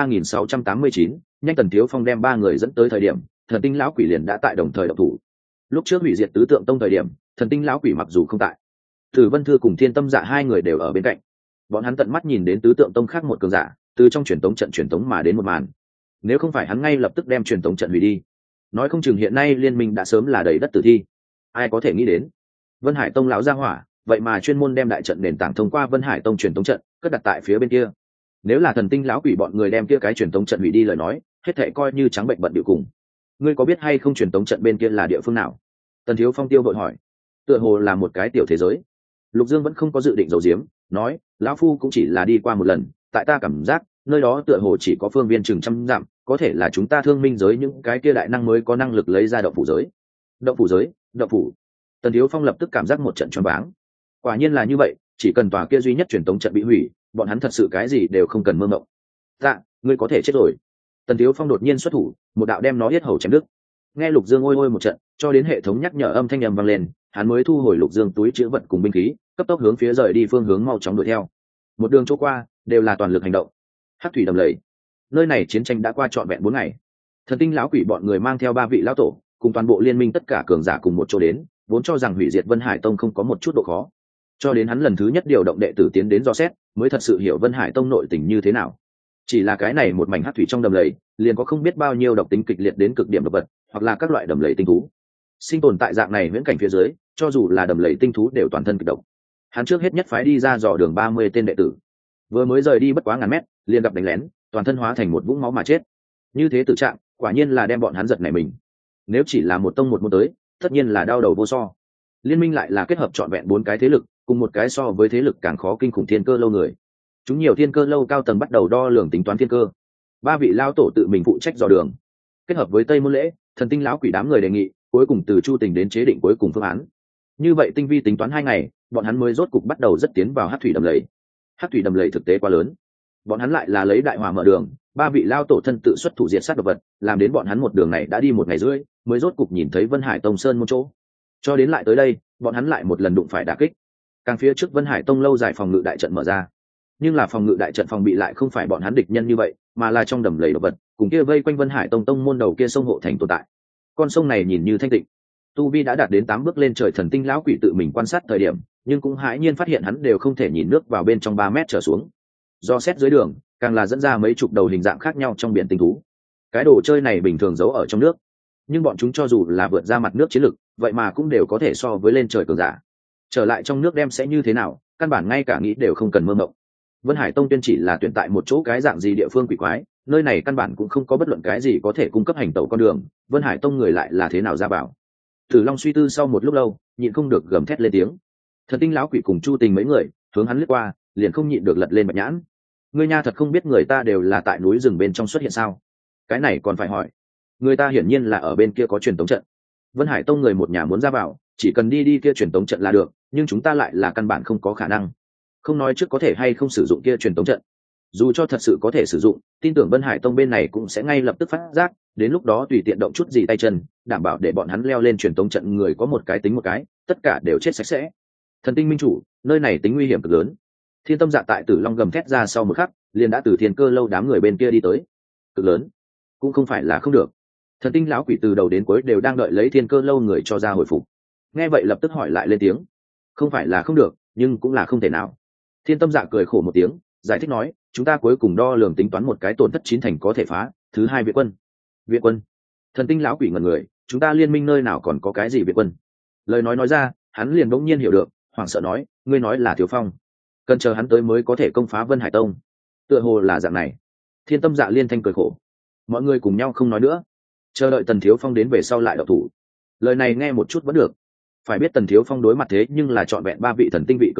3689, nhanh. Tần Thiếu Phong đem ba người dẫn tới thời điểm, Thần Tinh lão quỷ liền đã tại đồng thời động thủ. Lúc trước hủy diệt Tứ Tượng Tông thời điểm, Thần Tinh lão quỷ mặc dù không tại, Tử Vân Thư cùng Thiên Tâm Dạ hai người đều ở bên cạnh. Bọn hắn tận mắt nhìn đến Tứ Tượng Tông khác một cường giả từ trong truyền tống trận truyền tống mà đến một màn. Nếu không phải hắn ngay lập tức đem truyền tống trận hủy đi, nói không chừng hiện nay liên minh đã sớm là đầy đất tử thi. Ai có thể nghĩ đến, Vân Hải Tông lão gia hỏa vậy mà chuyên môn đem đại trận nền tảng thông qua Vân Hải Tông truyền tống trận cất đặt tại phía bên kia. Nếu là Thần Tinh lão quỷ bọn người đem kia cái truyền tống trận hủy đi lời nói, hết thảy coi như trắng bệnh bận điệu cùng. Ngươi có biết hay không truyền tống trận bên kia là địa phương nào? Tần Thiếu Phong tiêu vội hỏi. Tựa hồ là một cái tiểu thế giới. Lục Dương vẫn không có dự định giấu giếm, nói, lão phu cũng chỉ là đi qua một lần, tại ta cảm giác nơi đó tựa hồ chỉ có phương viên chừng trăm dặm, có thể là chúng ta thương minh giới những cái kia đại năng mới có năng lực lấy ra động phủ giới. Động phủ giới? Động phủ? Tần Thiếu Phong lập tức cảm giác một trận choáng váng. Quả nhiên là như vậy, chỉ cần tòa kia duy nhất truyền tống trận bị hủy, bọn hắn thật sự cái gì đều không cần mơ mộng. Dạ, ngươi có thể chết rồi. Tần Thiếu Phong đột nhiên xuất thủ, một đạo đem nó yết hầu chém đứt. Nghe Lục Dương ôi ôi một trận, cho đến hệ thống nhắc nhở âm thanh ầm vang lên, hắn mới thu hồi Lục Dương túi trữ vật cùng binh khí, cấp tốc hướng phía rời đi phương hướng mau chóng đuổi theo. Một đường chỗ qua đều là toàn lực hành động. Hắc thủy đầm lầy, nơi này chiến tranh đã qua trọn vẹn 4 ngày. Thần Tinh lão quỷ bọn người mang theo 3 vị lão tổ, cùng toàn bộ liên minh tất cả cường giả cùng một chỗ đến, vốn cho rằng hủy diệt Vân Hải Tông không có một chút độ khó. Cho đến hắn lần thứ nhất điều động đệ tử tiến đến dò xét, mới thật sự hiểu Vân Hải Tông nội tình như thế nào. Chỉ là cái này một mảnh hắc thủy trong đầm lầy, liền có không biết bao nhiêu độc tính kịch liệt đến cực điểm độc vật, hoặc là các loại đầm lầy tinh thú. Sinh tồn tại dạng này viễn cảnh phía dưới, cho dù là đầm lầy tinh thú đều toàn thân kịch độc. Hắn trước hết nhất phái đi ra dò đường 30 tên đệ tử, vừa mới rời đi bất quá ngàn mét, liền gặp đánh lén, toàn thân hóa thành một vũng máu mà chết. Như thế tự trạng, quả nhiên là đem bọn hắn giật nảy mình. Nếu chỉ là một tông một môn tới, tất nhiên là đau đầu vô so. Liên minh lại là kết hợp trọn vẹn 4 cái thế lực, cùng một cái so với thế lực càng khó kinh khủng thiên cơ lâu người. Chúng nhiều thiên cơ lâu cao tầng bắt đầu đo lường tính toán thiên cơ. 3 vị lao tổ tự mình phụ trách dò đường, kết hợp với Tây Môn Lễ, Thần Tinh lão quỷ đám người đề nghị, cuối cùng từ Chu Tình đến chế định cuối cùng phương án. Như vậy tinh vi tính toán 2 ngày, bọn hắn mới rốt cục bắt đầu rất tiến vào hắc thủy đầm lầy. Hắc thủy đầm lầy thực tế quá lớn, bọn hắn lại là lấy đại hỏa mở đường, 3 vị lao tổ thân tự xuất thủ diệt sát độc vật, làm đến bọn hắn một đường này đã đi 1 ngày rưỡi, mới rốt cục nhìn thấy Vân Hải Tông sơn một chỗ. Cho đến lại tới đây, bọn hắn lại một lần đụng phải đả kích. Càng phía trước Vân Hải Tông lâu dài phòng ngự đại trận mở ra, nhưng là phòng ngự đại trận phòng bị lại không phải bọn hắn địch nhân như vậy, mà là trong đầm lầy độc vật, cùng kia vây quanh Vân Hải Tông tông môn đầu kia sông hộ thành tồn tại. Con sông này nhìn như thanh tịnh, tu vi đã đạt đến 8 bước lên trời Thần Tinh lão quỷ tự mình quan sát thời điểm, nhưng cũng hãi nhiên phát hiện hắn đều không thể nhìn nước vào bên trong 3 mét trở xuống. Do xét dưới đường, càng là dẫn ra mấy chục đầu hình dạng khác nhau trong biển tinh thú. Cái đồ chơi này bình thường giấu ở trong nước, nhưng bọn chúng cho dù là vượt ra mặt nước chiến lực, vậy mà cũng đều có thể so với lên trời cường giả. Trở lại trong nước đem sẽ như thế nào, căn bản ngay cả nghĩ đều không cần mơ mộng. Vân Hải Tông tuyên chỉ là tuyển tại một chỗ cái dạng gì địa phương quỷ quái, nơi này căn bản cũng không có bất luận cái gì có thể cung cấp hành tẩu con đường, Vân Hải Tông người lại là thế nào ra bảo. Tử Long suy tư sau một lúc lâu, nhịn không được gầm thét lên tiếng. Thần Tinh lão quỷ cùng Chu Tình mấy người hướng hắn lướt qua, liền không nhịn được lật lên bạch nhãn. Ngươi nha thật không biết người ta đều là tại núi rừng bên trong xuất hiện sao? Cái này còn phải hỏi. Người ta hiển nhiên là ở bên kia có truyền tống trận. Vân Hải Tông người một nhà muốn ra vào, chỉ cần đi kia truyền tống trận là được, nhưng chúng ta lại là căn bản không có khả năng. Không nói trước có thể hay không sử dụng kia truyền tống trận, dù cho thật sự có thể sử dụng, tin tưởng Vân Hải Tông bên này cũng sẽ ngay lập tức phát giác, đến lúc đó tùy tiện động chút gì tay chân, đảm bảo để bọn hắn leo lên truyền tống trận người có một cái tính một cái, tất cả đều chết sạch sẽ. Thần Tinh minh chủ, nơi này tính nguy hiểm cực lớn. Thiên Tâm Dạ tại Tử Long gầm thét ra sau một khắc, liền đã từ Thiên Cơ lâu đám người bên kia đi tới. Cực lớn, cũng không phải là không được. Thần Tinh lão quỷ từ đầu đến cuối đều đang đợi lấy Thiên Cơ lâu người cho ra hồi phục. Nghe vậy lập tức hỏi lại lên tiếng. Không phải là không được, nhưng cũng là không thể nào. Thiên Tâm Dạ cười khổ một tiếng, giải thích nói, chúng ta cuối cùng đo lường tính toán một cái tổn thất 9 thành có thể phá, thứ 2 viện quân. Viện quân? Thần Tinh lão quỷ ngẩn người, chúng ta liên minh nơi nào còn có cái gì viện quân? Lời nói ra, hắn liền bỗng nhiên hiểu được, hoảng sợ nói, ngươi nói là Thiếu Phong, cần chờ hắn tới mới có thể công phá Vân Hải Tông. Tựa hồ là dạng này. Thiên Tâm Dạ liên thanh cười khổ. Mọi người cùng nhau không nói nữa, chờ đợi Tần Thiếu Phong đến về sau lại đậu thủ. Lời này nghe một chút vẫn được, phải biết Tần Thiếu Phong đối mặt thế nhưng là trọn vẹn 3 vị thần tinh vị cường giả,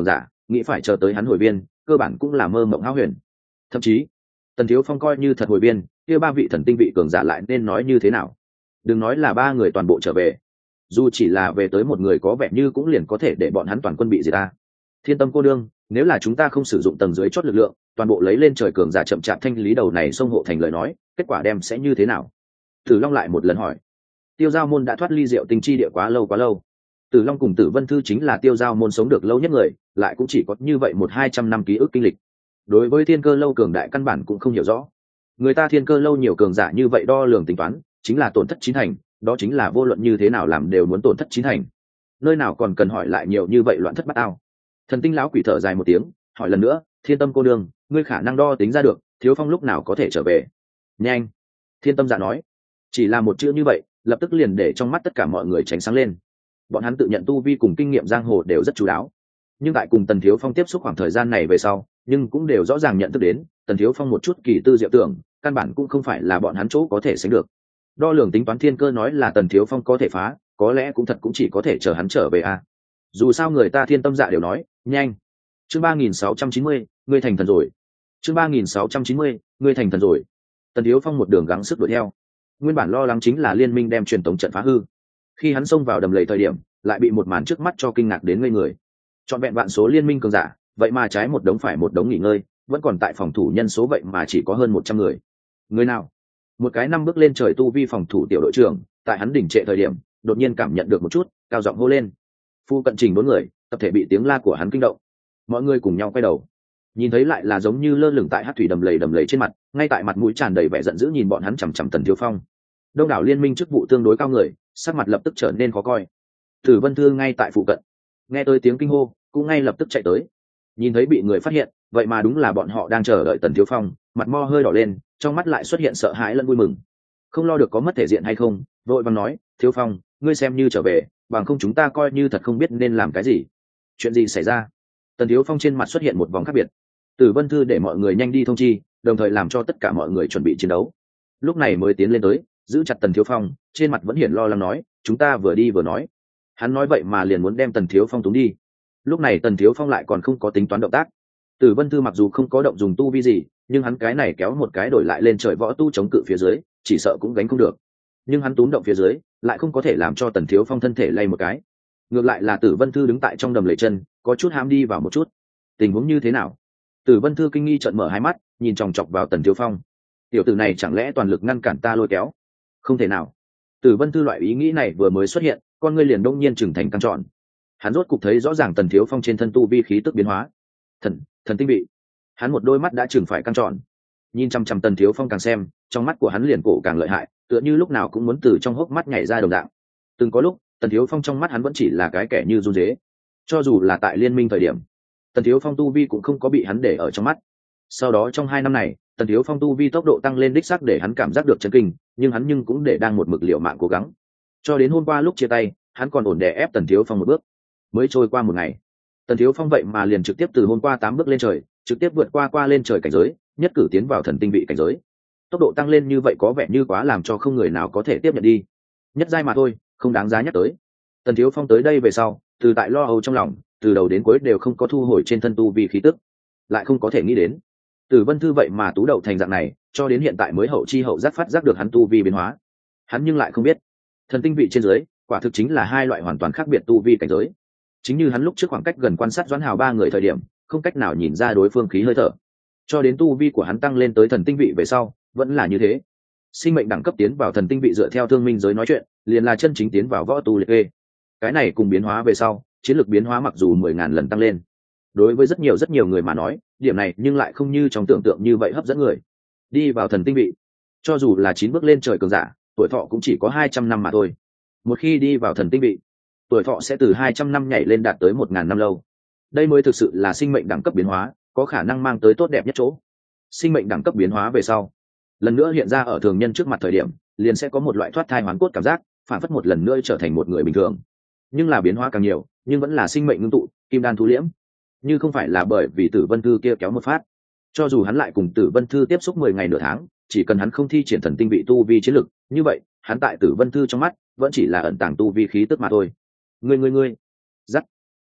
nghĩ phải chờ tới hắn hồi viên cơ bản cũng là mơ mộng hão huyền. Thậm chí tần thiếu phong coi như thật hồi viên, kia ba vị thần tinh vị cường giả lại nên nói như thế nào? Đừng nói là ba người toàn bộ trở về, dù chỉ là về tới một người có vẻ như cũng liền có thể để bọn hắn toàn quân bị diệt ta. Thiên Tâm cô đương, nếu là chúng ta không sử dụng tầng dưới chót lực lượng, toàn bộ lấy lên trời cường giả chậm chạp thanh lý đầu này sông hộ thành lời nói, kết quả đem sẽ như thế nào? Tử Long lại một lần hỏi. Tiêu Giao môn đã thoát ly Diệu Tinh chi địa quá lâu. Tử Long cùng Tử Vân Thư chính là Tiêu Giao môn sống được lâu nhất người, lại cũng chỉ có như vậy 100-200 năm ký ức kinh lịch. Đối với Thiên Cơ lâu cường đại căn bản cũng không hiểu rõ. Người ta Thiên Cơ lâu nhiều cường giả như vậy đo lường tính toán, chính là tổn thất chín thành, đó chính là vô luận như thế nào làm đều muốn tổn thất chín thành. Nơi nào còn cần hỏi lại nhiều như vậy loạn thất bát ao. Thần Tinh lão quỷ thở dài một tiếng, hỏi lần nữa, Thiên Tâm cô đương, ngươi khả năng đo tính ra được Thiếu Phong lúc nào có thể trở về? Nhanh. Thiên Tâm dạ nói. Chỉ là một chữ như vậy, lập tức liền để trong mắt tất cả mọi người tránh sáng lên. Bọn hắn tự nhận tu vi cùng kinh nghiệm giang hồ đều rất chú đáo, nhưng tại cùng Tần Thiếu Phong tiếp xúc khoảng thời gian này về sau, nhưng cũng đều rõ ràng nhận thức đến Tần Thiếu Phong một chút kỳ tư diệu tưởng, căn bản cũng không phải là bọn hắn chỗ có thể sánh được. Đo lường tính toán thiên cơ nói là Tần Thiếu Phong có thể phá, có lẽ cũng thật cũng chỉ có thể chờ hắn trở về a. Dù sao người ta Thiên Tâm dạ đều nói, nhanh. Chương 3690, ngươi thành thần rồi. Chương 3690, ngươi thành thần rồi. Tần Thiếu Phong một đường gắng sức đuổi theo. Nguyên bản lo lắng chính là liên minh đem truyền tống trận phá hư. Khi hắn xông vào đầm lầy thời điểm, lại bị một màn trước mắt cho kinh ngạc đến ngây người. Chọn vẹn vạn số liên minh cường giả, vậy mà trái một đống phải một đống nghỉ ngơi, vẫn còn tại phòng thủ nhân số vậy mà chỉ có hơn 100 người. Người nào? Một cái năm bước lên trời tu vi phòng thủ tiểu đội trưởng, tại hắn đỉnh trệ thời điểm, đột nhiên cảm nhận được một chút, cao giọng hô lên. Phu cận trình 4 người, tập thể bị tiếng la của hắn kinh động. Mọi người cùng nhau quay đầu, nhìn thấy lại là giống như lơ lửng tại hắc thủy đầm lầy trên mặt, ngay tại mặt mũi tràn đầy vẻ giận dữ nhìn bọn hắn chằm chằm Tần Thiếu Phong. Đông đảo liên minh chức vụ tương đối cao người, sắc mặt lập tức trở nên khó coi. Tử Vân Thư ngay tại phụ cận, nghe tới tiếng kinh hô, cũng ngay lập tức chạy tới. Nhìn thấy bị người phát hiện, vậy mà đúng là bọn họ đang chờ đợi Tần Thiếu Phong, mặt mo hơi đỏ lên, trong mắt lại xuất hiện sợ hãi lẫn vui mừng. Không lo được có mất thể diện hay không, vội vàng nói, Thiếu Phong, ngươi xem như trở về, bằng không chúng ta coi như thật không biết nên làm cái gì. Chuyện gì xảy ra? Tần Thiếu Phong trên mặt xuất hiện một vòng khác biệt. Tử Vân Thư để mọi người nhanh đi thông chi, đồng thời làm cho tất cả mọi người chuẩn bị chiến đấu. Lúc này mới tiến lên tới, giữ chặt Tần Thiếu Phong, trên mặt vẫn hiển lo lắng nói, chúng ta vừa đi vừa nói. Hắn nói vậy mà liền muốn đem Tần Thiếu Phong túng đi. Lúc này Tần Thiếu Phong lại còn không có tính toán động tác. Tử Vân Thư mặc dù không có động dùng tu vi gì, nhưng hắn cái này kéo một cái đổi lại lên trời võ tu chống cự phía dưới, chỉ sợ cũng gánh không được. Nhưng hắn túm động phía dưới, lại không có thể làm cho Tần Thiếu Phong thân thể lay một cái. Ngược lại là Tử Vân Thư đứng tại trong đầm lầy chân, có chút hãm đi vào một chút. Tình huống như thế nào? Tử Vân Thư kinh nghi trợn mở hai mắt, nhìn chòng chọc vào Tần Thiếu Phong. Tiểu tử này chẳng lẽ toàn lực ngăn cản ta lôi kéo? Không thể nào. Tử Vân Thư loại ý nghĩ này vừa mới xuất hiện, con ngươi liền đông nhiên trừng thành căng tròn. Hắn rốt cục thấy rõ ràng Tần Thiếu Phong trên thân tu vi khí tức biến hóa. Thần tinh vị. Hắn một đôi mắt đã trừng phải căng tròn. Nhìn chăm chăm Tần Thiếu Phong càng xem, trong mắt của hắn liền cổ càng lợi hại, tựa như lúc nào cũng muốn từ trong hốc mắt nhảy ra đồng dạng. Từng có lúc, Tần Thiếu Phong trong mắt hắn vẫn chỉ là cái kẻ như run rế. Cho dù là tại liên minh thời điểm, Tần Thiếu Phong tu vi cũng không có bị hắn để ở trong mắt. Sau đó trong 2 năm này, Tần Thiếu Phong tu vi tốc độ tăng lên đích xác để hắn cảm giác được chấn kinh, nhưng hắn cũng để đang một mực liều mạng cố gắng. Cho đến hôm qua lúc chia tay, hắn còn ổn đè ép Tần Thiếu Phong một bước. Mới trôi qua một ngày, Tần Thiếu Phong vậy mà liền trực tiếp từ hôm qua 8 bước lên trời, trực tiếp vượt qua lên trời cảnh giới, nhất cử tiến vào thần tinh vị cảnh giới. Tốc độ tăng lên như vậy có vẻ như quá làm cho không người nào có thể tiếp nhận đi. Nhất giai mà thôi, không đáng giá nhắc tới. Tần Thiếu Phong tới đây về sau, từ tại lo âu trong lòng, từ đầu đến cuối đều không có thu hồi trên thân tu vi khí tức, lại không có thể nghĩ đến Tử Vân Thư vậy mà tú đậu thành dạng này, cho đến hiện tại mới hậu chi hậu giác phát giác được hắn tu vi biến hóa. Hắn nhưng lại không biết, thần tinh vị trên dưới quả thực chính là hai loại hoàn toàn khác biệt tu vi cảnh giới. Chính như hắn lúc trước khoảng cách gần quan sát Doãn Hào 3 người thời điểm, không cách nào nhìn ra đối phương khí hơi thở, cho đến tu vi của hắn tăng lên tới thần tinh vị về sau, vẫn là như thế. Sinh mệnh đẳng cấp tiến vào thần tinh vị dựa theo thương minh giới nói chuyện, liền là chân chính tiến vào võ tu liệt kê. Cái này cùng biến hóa về sau, chiến lược biến hóa mặc dù 10.000 lần tăng lên, đối với rất nhiều người mà nói, điểm này nhưng lại không như trong tưởng tượng như vậy hấp dẫn người. Đi vào thần tinh vị, cho dù là 9 bước lên trời cường giả, tuổi thọ cũng chỉ có 200 năm mà thôi. Một khi đi vào thần tinh vị, tuổi thọ sẽ từ 200 năm nhảy lên đạt tới 1.000 năm lâu. Đây mới thực sự là sinh mệnh đẳng cấp biến hóa, có khả năng mang tới tốt đẹp nhất chỗ. Sinh mệnh đẳng cấp biến hóa về sau, lần nữa hiện ra ở thường nhân trước mặt thời điểm, liền sẽ có một loại thoát thai hoán cốt cảm giác, phản phất một lần nữa trở thành một người bình thường. Nhưng là biến hóa càng nhiều, nhưng vẫn là sinh mệnh ngưng tụ, kim đan thu liễm. Như không phải là bởi vì Tử Vân Thư kia kéo một phát, cho dù hắn lại cùng Tử Vân Thư tiếp xúc 10 ngày nửa tháng, chỉ cần hắn không thi triển thần tinh vị tu vi chiến lực, như vậy, hắn tại Tử Vân Thư trong mắt, vẫn chỉ là ẩn tàng tu vi khí tức mà thôi. Ngươi, dắt.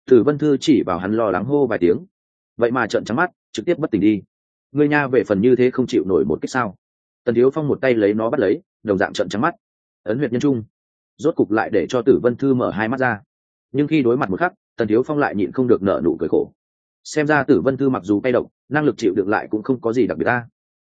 Tử Vân Thư chỉ vào hắn lo lắng hô vài tiếng, vậy mà trợn trắng mắt trực tiếp bất tỉnh đi. Ngươi nha về phần như thế không chịu nổi một kích sao? Tần Thiếu Phong một tay lấy nó bắt lấy, đồng dạng trợn trắng mắt. Ấn huyệt nhân trung, rốt cục lại để cho Tử Vân Thư mở hai mắt ra. Nhưng khi đối mặt một khắc, Tần Thiếu Phong lại nhịn không được nở nụ cười khổ. Xem ra Tử Vân Thư mặc dù cay độc, năng lực chịu đựng lại cũng không có gì đặc biệt ta.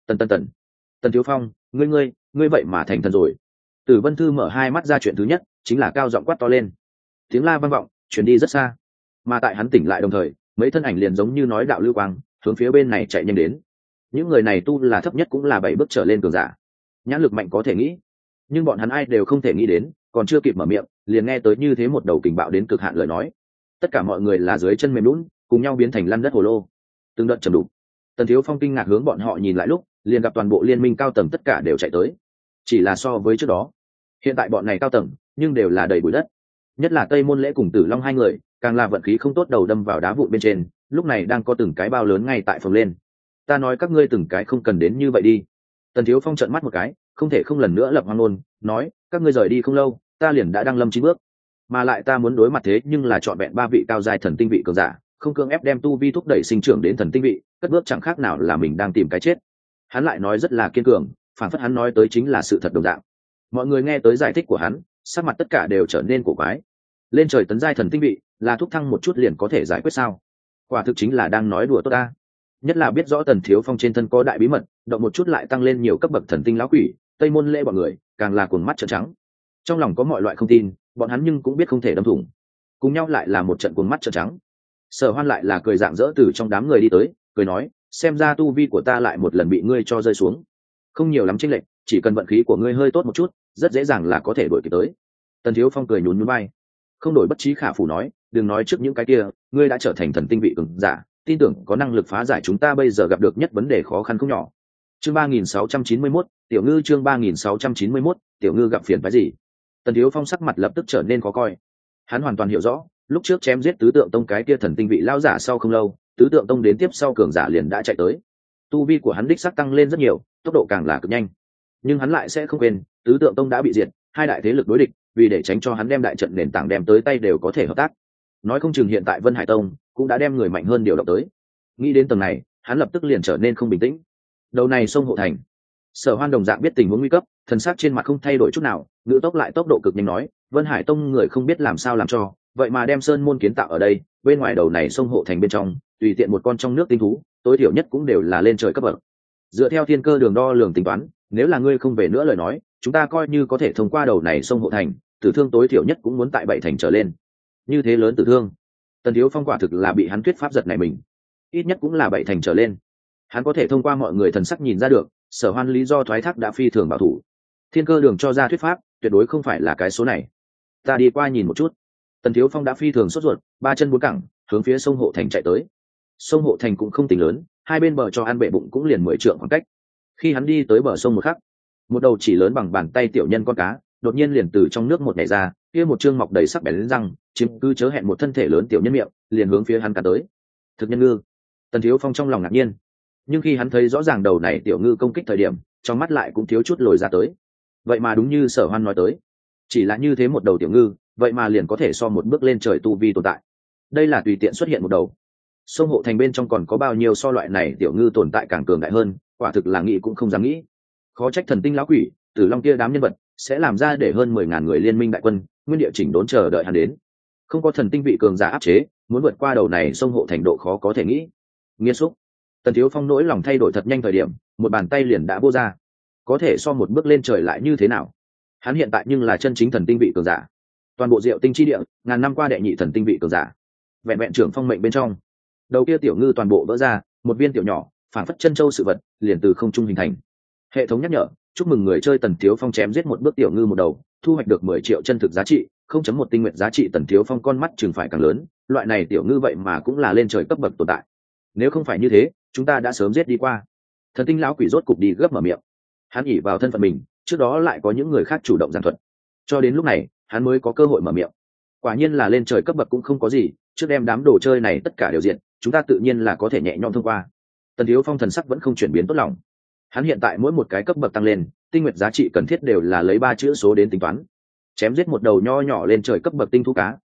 Tần Thiếu Phong, ngươi vậy mà thành thần rồi. Tử Vân Thư mở hai mắt ra, chuyện thứ nhất chính là cao giọng quát to lên. Tiếng la vang vọng, truyền đi rất xa. Mà tại hắn tỉnh lại đồng thời, mấy thân ảnh liền giống như nói đạo lưu quang, hướng phía bên này chạy nhanh đến. Những người này tu là thấp nhất cũng là 7 bước trở lên cường giả. Nhãn lực mạnh có thể nghĩ, nhưng bọn hắn ai đều không thể nghĩ đến, còn chưa kịp mở miệng, liền nghe tới như thế một đầu kình bạo đến cực hạn lời nói. Tất cả mọi người là dưới chân mềm lún, cùng nhau biến thành lăn đất hồ lô. Từng đợt trầm đục. Tần Thiếu Phong kinh ngạc hướng bọn họ nhìn lại lúc, liền gặp toàn bộ liên minh cao tầng tất cả đều chạy tới. Chỉ là so với trước đó, hiện tại bọn này cao tầng nhưng đều là đầy bụi đất. Nhất là Tây Môn Lễ cùng Tử Long hai người, càng là vận khí không tốt đầu đâm vào đá vụn bên trên, lúc này đang có từng cái bao lớn ngay tại phòng lên. Ta nói các ngươi từng cái không cần đến như vậy đi. Tần Thiếu Phong trợn mắt một cái, không thể không lần nữa lập hoang ngôn, nói, các ngươi rời đi không lâu, ta liền đã đăng lâm 9 bước, mà lại ta muốn đối mặt thế nhưng là chọn vẹn 3 vị cao giai thần tinh vị cường giả, không cưỡng ép đem tu vi thúc đẩy sinh trưởng đến thần tinh vị, cất bước chẳng khác nào là mình đang tìm cái chết. Hắn lại nói rất là kiên cường, phản phất hắn nói tới chính là sự thật đồng dạng. Mọi người nghe tới giải thích của hắn, sắc mặt tất cả đều trở nên cổ quái. Lên trời tấn giai thần tinh vị, là thúc thăng một chút liền có thể giải quyết sao? Quả thực chính là đang nói đùa tốt ta. Nhất là biết rõ Tần Thiếu Phong trên thân có đại bí mật, động một chút lại tăng lên nhiều cấp bậc thần tinh lão quỷ, Tây Môn Lễ bọn người càng là cuồng mắt trợn trắng. Trong lòng có mọi loại không tin, bọn hắn nhưng cũng biết không thể đâm thủng. Cùng nhau lại là một trận cuồng mắt trợn trắng. Sở Hoan lại là cười rạng rỡ từ trong đám người đi tới, cười nói, xem ra tu vi của ta lại một lần bị ngươi cho rơi xuống. Không nhiều lắm chênh lệch, chỉ cần vận khí của ngươi hơi tốt một chút, rất dễ dàng là có thể đuổi kịp tới. Tần Thiếu Phong cười nhún nhún vai, không đổi bất trí khả phủ nói, đừng nói trước những cái kia, ngươi đã trở thành thần tinh vị cường giả, tin tưởng có năng lực phá giải chúng ta bây giờ gặp được nhất vấn đề khó khăn không nhỏ. Chương 3691, Tiểu Ngư chương 3691, Tiểu Ngư gặp phiền phức gì? Tần Thiếu Phong sắc mặt lập tức trở nên khó coi. Hắn hoàn toàn hiểu rõ, lúc trước chém giết tứ tượng tông cái kia thần tinh vị lão giả sau không lâu, tứ tượng tông đến tiếp sau cường giả liền đã chạy tới. Tu vi của hắn đích sắc tăng lên rất nhiều, tốc độ càng là cực nhanh. Nhưng hắn lại sẽ không quên, tứ tượng tông đã bị diệt, hai đại thế lực đối địch, vì để tránh cho hắn đem đại trận nền tảng đem tới tay đều có thể hợp tác. Nói không chừng hiện tại Vân Hải Tông cũng đã đem người mạnh hơn điều động tới. Nghĩ đến tầng này, hắn lập tức liền trở nên không bình tĩnh. Đầu này sông hộ thành, Sở Hoan đồng dạng biết tình huống nguy cấp, thần sắc trên mặt không thay đổi chút nào, ngữ tốc lại tốc độ cực nhanh nói, Vân Hải Tông người không biết làm sao làm cho, vậy mà đem sơn môn kiến tạo ở đây, bên ngoài đầu này sông hộ thành bên trong, tùy tiện một con trong nước tinh thú, tối thiểu nhất cũng đều là lên trời cấp bậc. Dựa theo thiên cơ đường đo lường tính toán, nếu là ngươi không về nữa lời nói, chúng ta coi như có thể thông qua đầu này sông hộ thành, tử thương tối thiểu nhất cũng muốn tại 7 thành trở lên. Như thế lớn tử thương, Tần Thiếu Phong quả thực là bị hắn thuyết pháp giật này mình. Ít nhất cũng là 7 thành trở lên. Hắn có thể thông qua mọi người thần sắc nhìn ra được, Sở Hoan lý do thoái thác đã phi thường bảo thủ. Thiên cơ đường cho ra thuyết pháp, tuyệt đối không phải là cái số này. Ta đi qua nhìn một chút. Tần Thiếu Phong đã phi thường sốt ruột, 3 chân 4 cẳng, hướng phía sông hộ thành chạy tới. Sông hộ thành cũng không tính lớn, hai bên bờ cho ăn bệ bụng cũng liền 10 trượng khoảng cách. Khi hắn đi tới bờ sông một khắc, một đầu chỉ lớn bằng bàn tay tiểu nhân con cá, đột nhiên liền từ trong nước một nhảy ra, kia một trương mọc đầy sắc bén răng, chiếm cứ chớ hẹn một thân thể lớn tiểu nhân miệng, liền hướng phía hắn cắn tới. Thực nhân ngư. Tần Thiếu Phong trong lòng ngạc nhiên, nhưng khi hắn thấy rõ ràng đầu này tiểu ngư công kích thời điểm, trong mắt lại cũng thiếu chút lồi ra tới. Vậy mà đúng như Sở Hoan nói tới, chỉ là như thế một đầu tiểu ngư, vậy mà liền có thể so một bước lên trời tu vi tồn tại. Đây là tùy tiện xuất hiện một đầu. Sông hộ thành bên trong còn có bao nhiêu so loại này tiểu ngư tồn tại càng cường đại hơn, quả thực là nghĩ cũng không dám nghĩ. Khó trách thần tinh lão quỷ, Tử Long kia đám nhân vật sẽ làm ra để hơn 10.000 người liên minh đại quân, nguyên địa chỉnh đốn chờ đợi hắn đến. Không có thần tinh vị cường giả áp chế, muốn vượt qua đầu này sông hộ thành độ khó có thể nghĩ. Nghiên xúc. Tần Thiếu Phong nỗi lòng thay đổi thật nhanh thời điểm, một bàn tay liền đã vô ra. Có thể so một bước lên trời lại như thế nào? Hắn hiện tại nhưng là chân chính thần tinh vị cường giả. Toàn bộ Diệu Tinh chi địa, ngàn năm qua đệ nhị thần tinh vị cường giả. Vẹn vẹn trưởng phong mệnh bên trong, đầu kia tiểu ngư toàn bộ vỡ ra, một viên tiểu nhỏ, phản phất chân châu sự vật, liền từ không trung hình thành. Hệ thống nhắc nhở, chúc mừng người chơi Tần Thiếu Phong chém giết một bước tiểu ngư một đầu, thu hoạch được 10 triệu chân thực giá trị, 0.1 tinh nguyện giá trị. Tần Thiếu Phong con mắt chừng phải càng lớn, loại này tiểu ngư vậy mà cũng là lên trời cấp bậc tồn tại. Nếu không phải như thế, chúng ta đã sớm giết đi qua. Thần tinh lão quỷ rốt cục đi gấp mở miệng. Hắn ỉ vào thân phận mình, trước đó lại có những người khác chủ động giảng thuật, cho đến lúc này hắn mới có cơ hội mở miệng. Quả nhiên là lên trời cấp bậc cũng không có gì, trước đem đám đồ chơi này tất cả đều diện, chúng ta tự nhiên là có thể nhẹ nhõm thông qua. Tần Thiếu Phong thần sắc vẫn không chuyển biến tốt lòng. Hắn hiện tại mỗi một cái cấp bậc tăng lên, tinh nguyệt giá trị cần thiết đều là lấy 3 chữ số đến tính toán. Chém giết một đầu nho nhỏ lên trời cấp bậc tinh thú cá,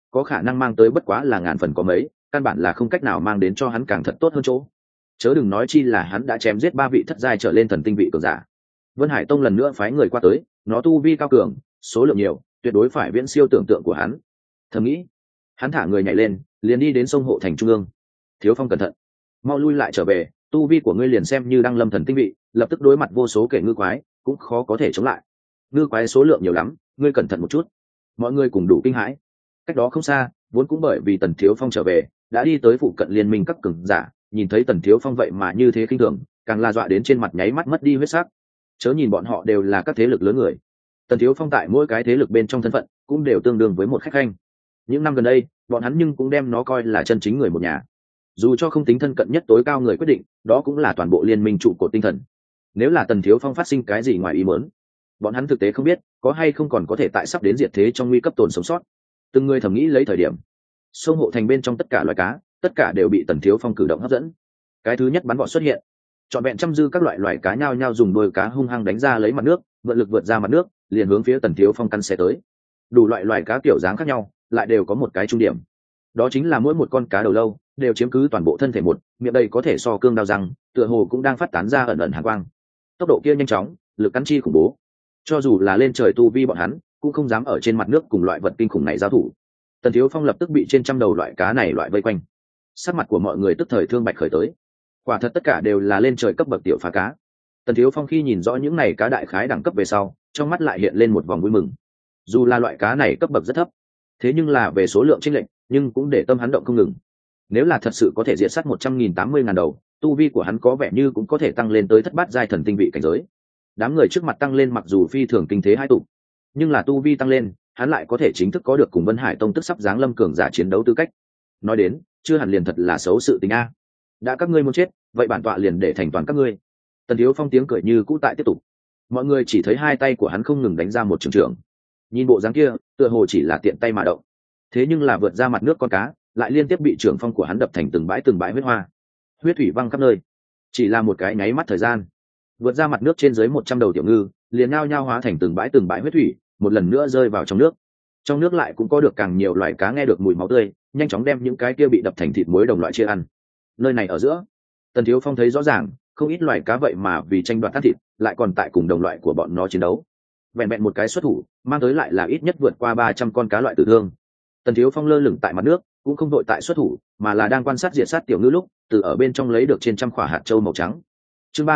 có khả năng mang tới bất quá là ngàn phần có mấy, căn bản là không cách nào mang đến cho hắn càng thật tốt hơn chỗ. Chớ đừng nói chi là hắn đã chém giết 3 vị thất giai trở lên thần tinh vị cường giả. Vân Hải Tông lần nữa phái người qua tới, nó tu vi cao cường, số lượng nhiều, tuyệt đối phải viễn siêu tưởng tượng của hắn. Thầm nghĩ, hắn thả người nhảy lên, liền đi đến sông hộ thành trung ương. Thiếu Phong cẩn thận, mau lui lại trở về, tu vi của ngươi liền xem như đang lâm thần tinh vị, lập tức đối mặt vô số kẻ ngư quái, cũng khó có thể chống lại. Ngư quái số lượng nhiều lắm, ngươi cẩn thận một chút. Mọi người cùng đủ kinh hãi. Cách đó không xa, vốn cũng bởi vì Tần Thiếu Phong trở về, đã đi tới phụ cận liên minh các cường giả, nhìn thấy Tần Thiếu Phong vậy mà như thế khinh thường, càng la dọa đến trên mặt nháy mắt mất đi huyết sắc. Chớ nhìn bọn họ đều là các thế lực lớn người, Tần Thiếu Phong tại mỗi cái thế lực bên trong thân phận cũng đều tương đương với một khách khanh. Những năm gần đây, bọn hắn nhưng cũng đem nó coi là chân chính người một nhà. Dù cho không tính thân cận nhất tối cao người quyết định, đó cũng là toàn bộ liên minh trụ cột tinh thần. Nếu là Tần Thiếu Phong phát sinh cái gì ngoài ý muốn, bọn hắn thực tế không biết có hay không còn có thể tại sắp đến diệt thế trong nguy cấp tồn sống sót. Từng người thầm nghĩ lấy thời điểm, sông hộ thành bên trong tất cả loài cá, tất cả đều bị Tần Thiếu Phong cử động hấp dẫn. Cái thứ nhất bắn vọt xuất hiện, trọn vẹn trăm dư các loại loài cá nhao nhao dùng đuôi cá hung hăng đánh ra lấy mặt nước, vượt lực vượt ra mặt nước, liền hướng phía Tần Thiếu Phong căn xé tới. Đủ loại loài cá kiểu dáng khác nhau, lại đều có một cái trung điểm, đó chính là mỗi một con cá đầu lâu đều chiếm cứ toàn bộ thân thể một, miệng đây có thể so cương đao răng, tựa hồ cũng đang phát tán ra ẩn ẩn hàn quang. Tốc độ kia nhanh chóng, lực cắn chi khủng bố, cho dù là lên trời tu vi bọn hắn cũng không dám ở trên mặt nước cùng loại vật kinh khủng này giao thủ. Tần Thiếu Phong lập tức bị trên trăm đầu loại cá này loại vây quanh, sắc mặt của mọi người tức thời thương bạch khởi tới. Quả thật tất cả đều là lên trời cấp bậc tiểu phá cá. Tần Thiếu Phong khi nhìn rõ những này cá đại khái đẳng cấp về sau, trong mắt lại hiện lên một vòng vui mừng. Dù là loại cá này cấp bậc rất thấp, thế nhưng là về số lượng chênh lệch, nhưng cũng để tâm hắn động không ngừng. Nếu là thật sự có thể diệt sát 180.000 đầu, tu vi của hắn có vẻ như cũng có thể tăng lên tới thất bát giai thần tinh vị cảnh giới. Đám người trước mặt tăng lên mặc dù phi thường kinh thế hai tụ, nhưng là tu vi tăng lên, hắn lại có thể chính thức có được cùng Vân Hải Tông tức sắp giáng lâm cường giả chiến đấu tư cách. Nói đến, chưa hẳn liền thật là xấu sự tình a. Đã các ngươi muốn chết, vậy bản tọa liền để thành toàn các ngươi. Tần Thiếu Phong tiếng cười như cũ tại tiếp tục. Mọi người chỉ thấy hai tay của hắn không ngừng đánh ra một trường trường. Nhìn bộ dáng kia, tựa hồ chỉ là tiện tay mà động. Thế nhưng là vượt ra mặt nước con cá, lại liên tiếp bị trường phong của hắn đập thành từng bãi huyết hoa. Huyết thủy văng khắp nơi. Chỉ là một cái nháy mắt thời gian, vượt ra mặt nước trên dưới 100 đầu tiểu ngư, liền nhao nhao hóa thành từng bãi huyết thủy, một lần nữa rơi vào trong nước. Trong nước lại cũng có được càng nhiều loài cá nghe được mùi máu tươi, nhanh chóng đem những cái kia bị đập thành thịt muối đồng loại chia ăn. Nơi này ở giữa, Tần Thiếu Phong thấy rõ ràng, không ít loài cá vậy mà vì tranh đoạt ăn thịt, lại còn tại cùng đồng loại của bọn nó chiến đấu. Vẹn vẹn một cái xuất thủ, mang tới lại là ít nhất vượt qua 300 con cá loại tử thương. Tần Thiếu Phong lơ lửng tại mặt nước, cũng không vội tại xuất thủ, mà là đang quan sát diệt sát tiểu ngư lúc, từ ở bên trong lấy được trên trăm quả hạt châu màu trắng. Chương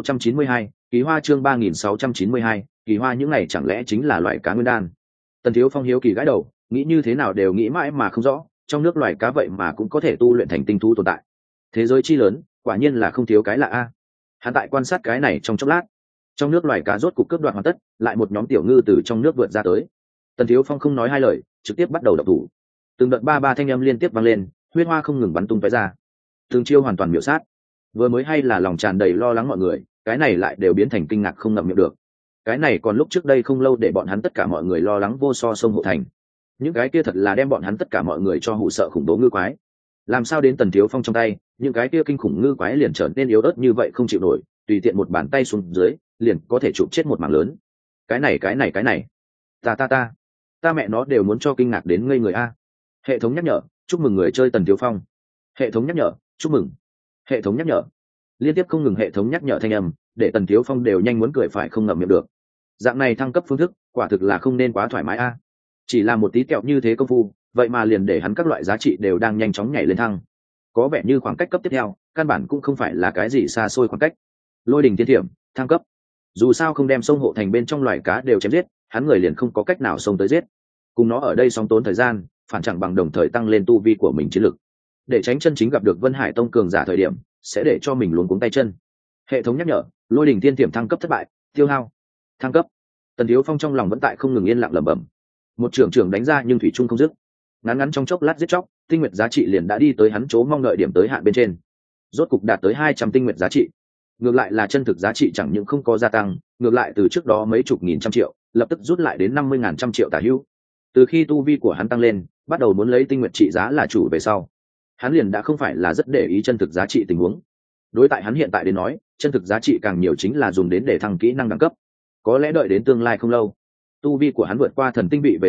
3692, kỳ hoa. Chương 3692, kỳ hoa. Những này chẳng lẽ chính là loại cá nguyên đan? Tần Thiếu Phong hiếu kỳ gãi đầu, nghĩ như thế nào đều nghĩ mãi mà không rõ, trong nước loài cá vậy mà cũng có thể tu luyện thành tinh thú tồn tại. Thế giới chi lớn, quả nhiên là không thiếu cái lạ a. Hắn tại quan sát cái này trong chốc lát, trong nước loài cá rốt cục cướp đoạt hoàn tất, lại một nhóm tiểu ngư từ trong nước vượt ra tới. Tần Thiếu Phong không nói hai lời, trực tiếp bắt đầu động thủ. Từng đợt ba thanh âm liên tiếp vang lên, huyết hoa không ngừng bắn tung tóe ra. Từng chiêu hoàn toàn miểu sát. Vừa mới hay là lòng tràn đầy lo lắng mọi người, cái này lại đều biến thành kinh ngạc không ngậm miệng được. Cái này còn lúc trước đây không lâu để bọn hắn tất cả mọi người lo lắng vô so sông hộ thành. Những cái kia thật là đem bọn hắn tất cả mọi người cho hù sợ khủng bố ngư quái. Làm sao đến Tần Thiếu Phong trong tay, những cái kia kinh khủng ngư quái liền trở nên yếu ớt như vậy không chịu nổi, tùy tiện một bàn tay xuống dưới, liền có thể chụp chết một mảng lớn. Cái này, ta mẹ nó đều muốn cho kinh ngạc đến ngây người a. Hệ thống nhắc nhở, chúc mừng người chơi Tần Thiếu Phong. Hệ thống nhắc nhở, chúc mừng. Hệ thống nhắc nhở. Liên tiếp không ngừng hệ thống nhắc nhở thanh âm, để Tần Thiếu Phong đều nhanh muốn cười phải không ngậm miệng được. Dạng này thăng cấp phương thức, quả thực là không nên quá thoải mái a. Chỉ là một tí kẹo như thế công phu, vậy mà liền để hắn các loại giá trị đều đang nhanh chóng nhảy lên thăng. Có vẻ như khoảng cách cấp tiếp theo, căn bản cũng không phải là cái gì xa xôi khoảng cách. Lôi đỉnh thiên thiểm, thăng cấp. Dù sao không đem sông hộ thành bên trong loài cá đều chém giết, hắn người liền không có cách nào xông tới giết. Cùng nó ở đây song tốn thời gian, phản chẳng bằng đồng thời tăng lên tu vi của mình chiến lực. Để tránh chân chính gặp được Vân Hải Tông cường giả thời điểm, sẽ để cho mình luống cuống tay chân. Hệ thống nhắc nhở, lôi đỉnh thiên thiểm thăng cấp thất bại, tiêu hao. Thăng cấp. Tần Thiếu Phong trong lòng vẫn tại không ngừng yên lặng lẩm bẩm. Một trưởng đánh ra nhưng thủy chung không dứt. Ngắn trong chốc lát giết chóc, tinh nguyệt giá trị liền đã đi tới hắn chỗ mong đợi điểm tới hạn bên trên. Rốt cục đạt tới 200 tinh nguyệt giá trị. Ngược lại là chân thực giá trị chẳng những không có gia tăng, ngược lại từ trước đó mấy chục nghìn trăm triệu, lập tức rút lại đến 50.000 trăm triệu tả hữu. Từ khi tu vi của hắn tăng lên, bắt đầu muốn lấy tinh nguyệt trị giá là chủ về sau, hắn liền đã không phải là rất để ý chân thực giá trị tình huống. Đối tại hắn hiện tại đến nói, chân thực giá trị càng nhiều chính là dùng đến để thăng kỹ năng đẳng cấp. Có lẽ đợi đến tương lai không lâu, tu vi của hắn vượt qua thần tinh vị về sau,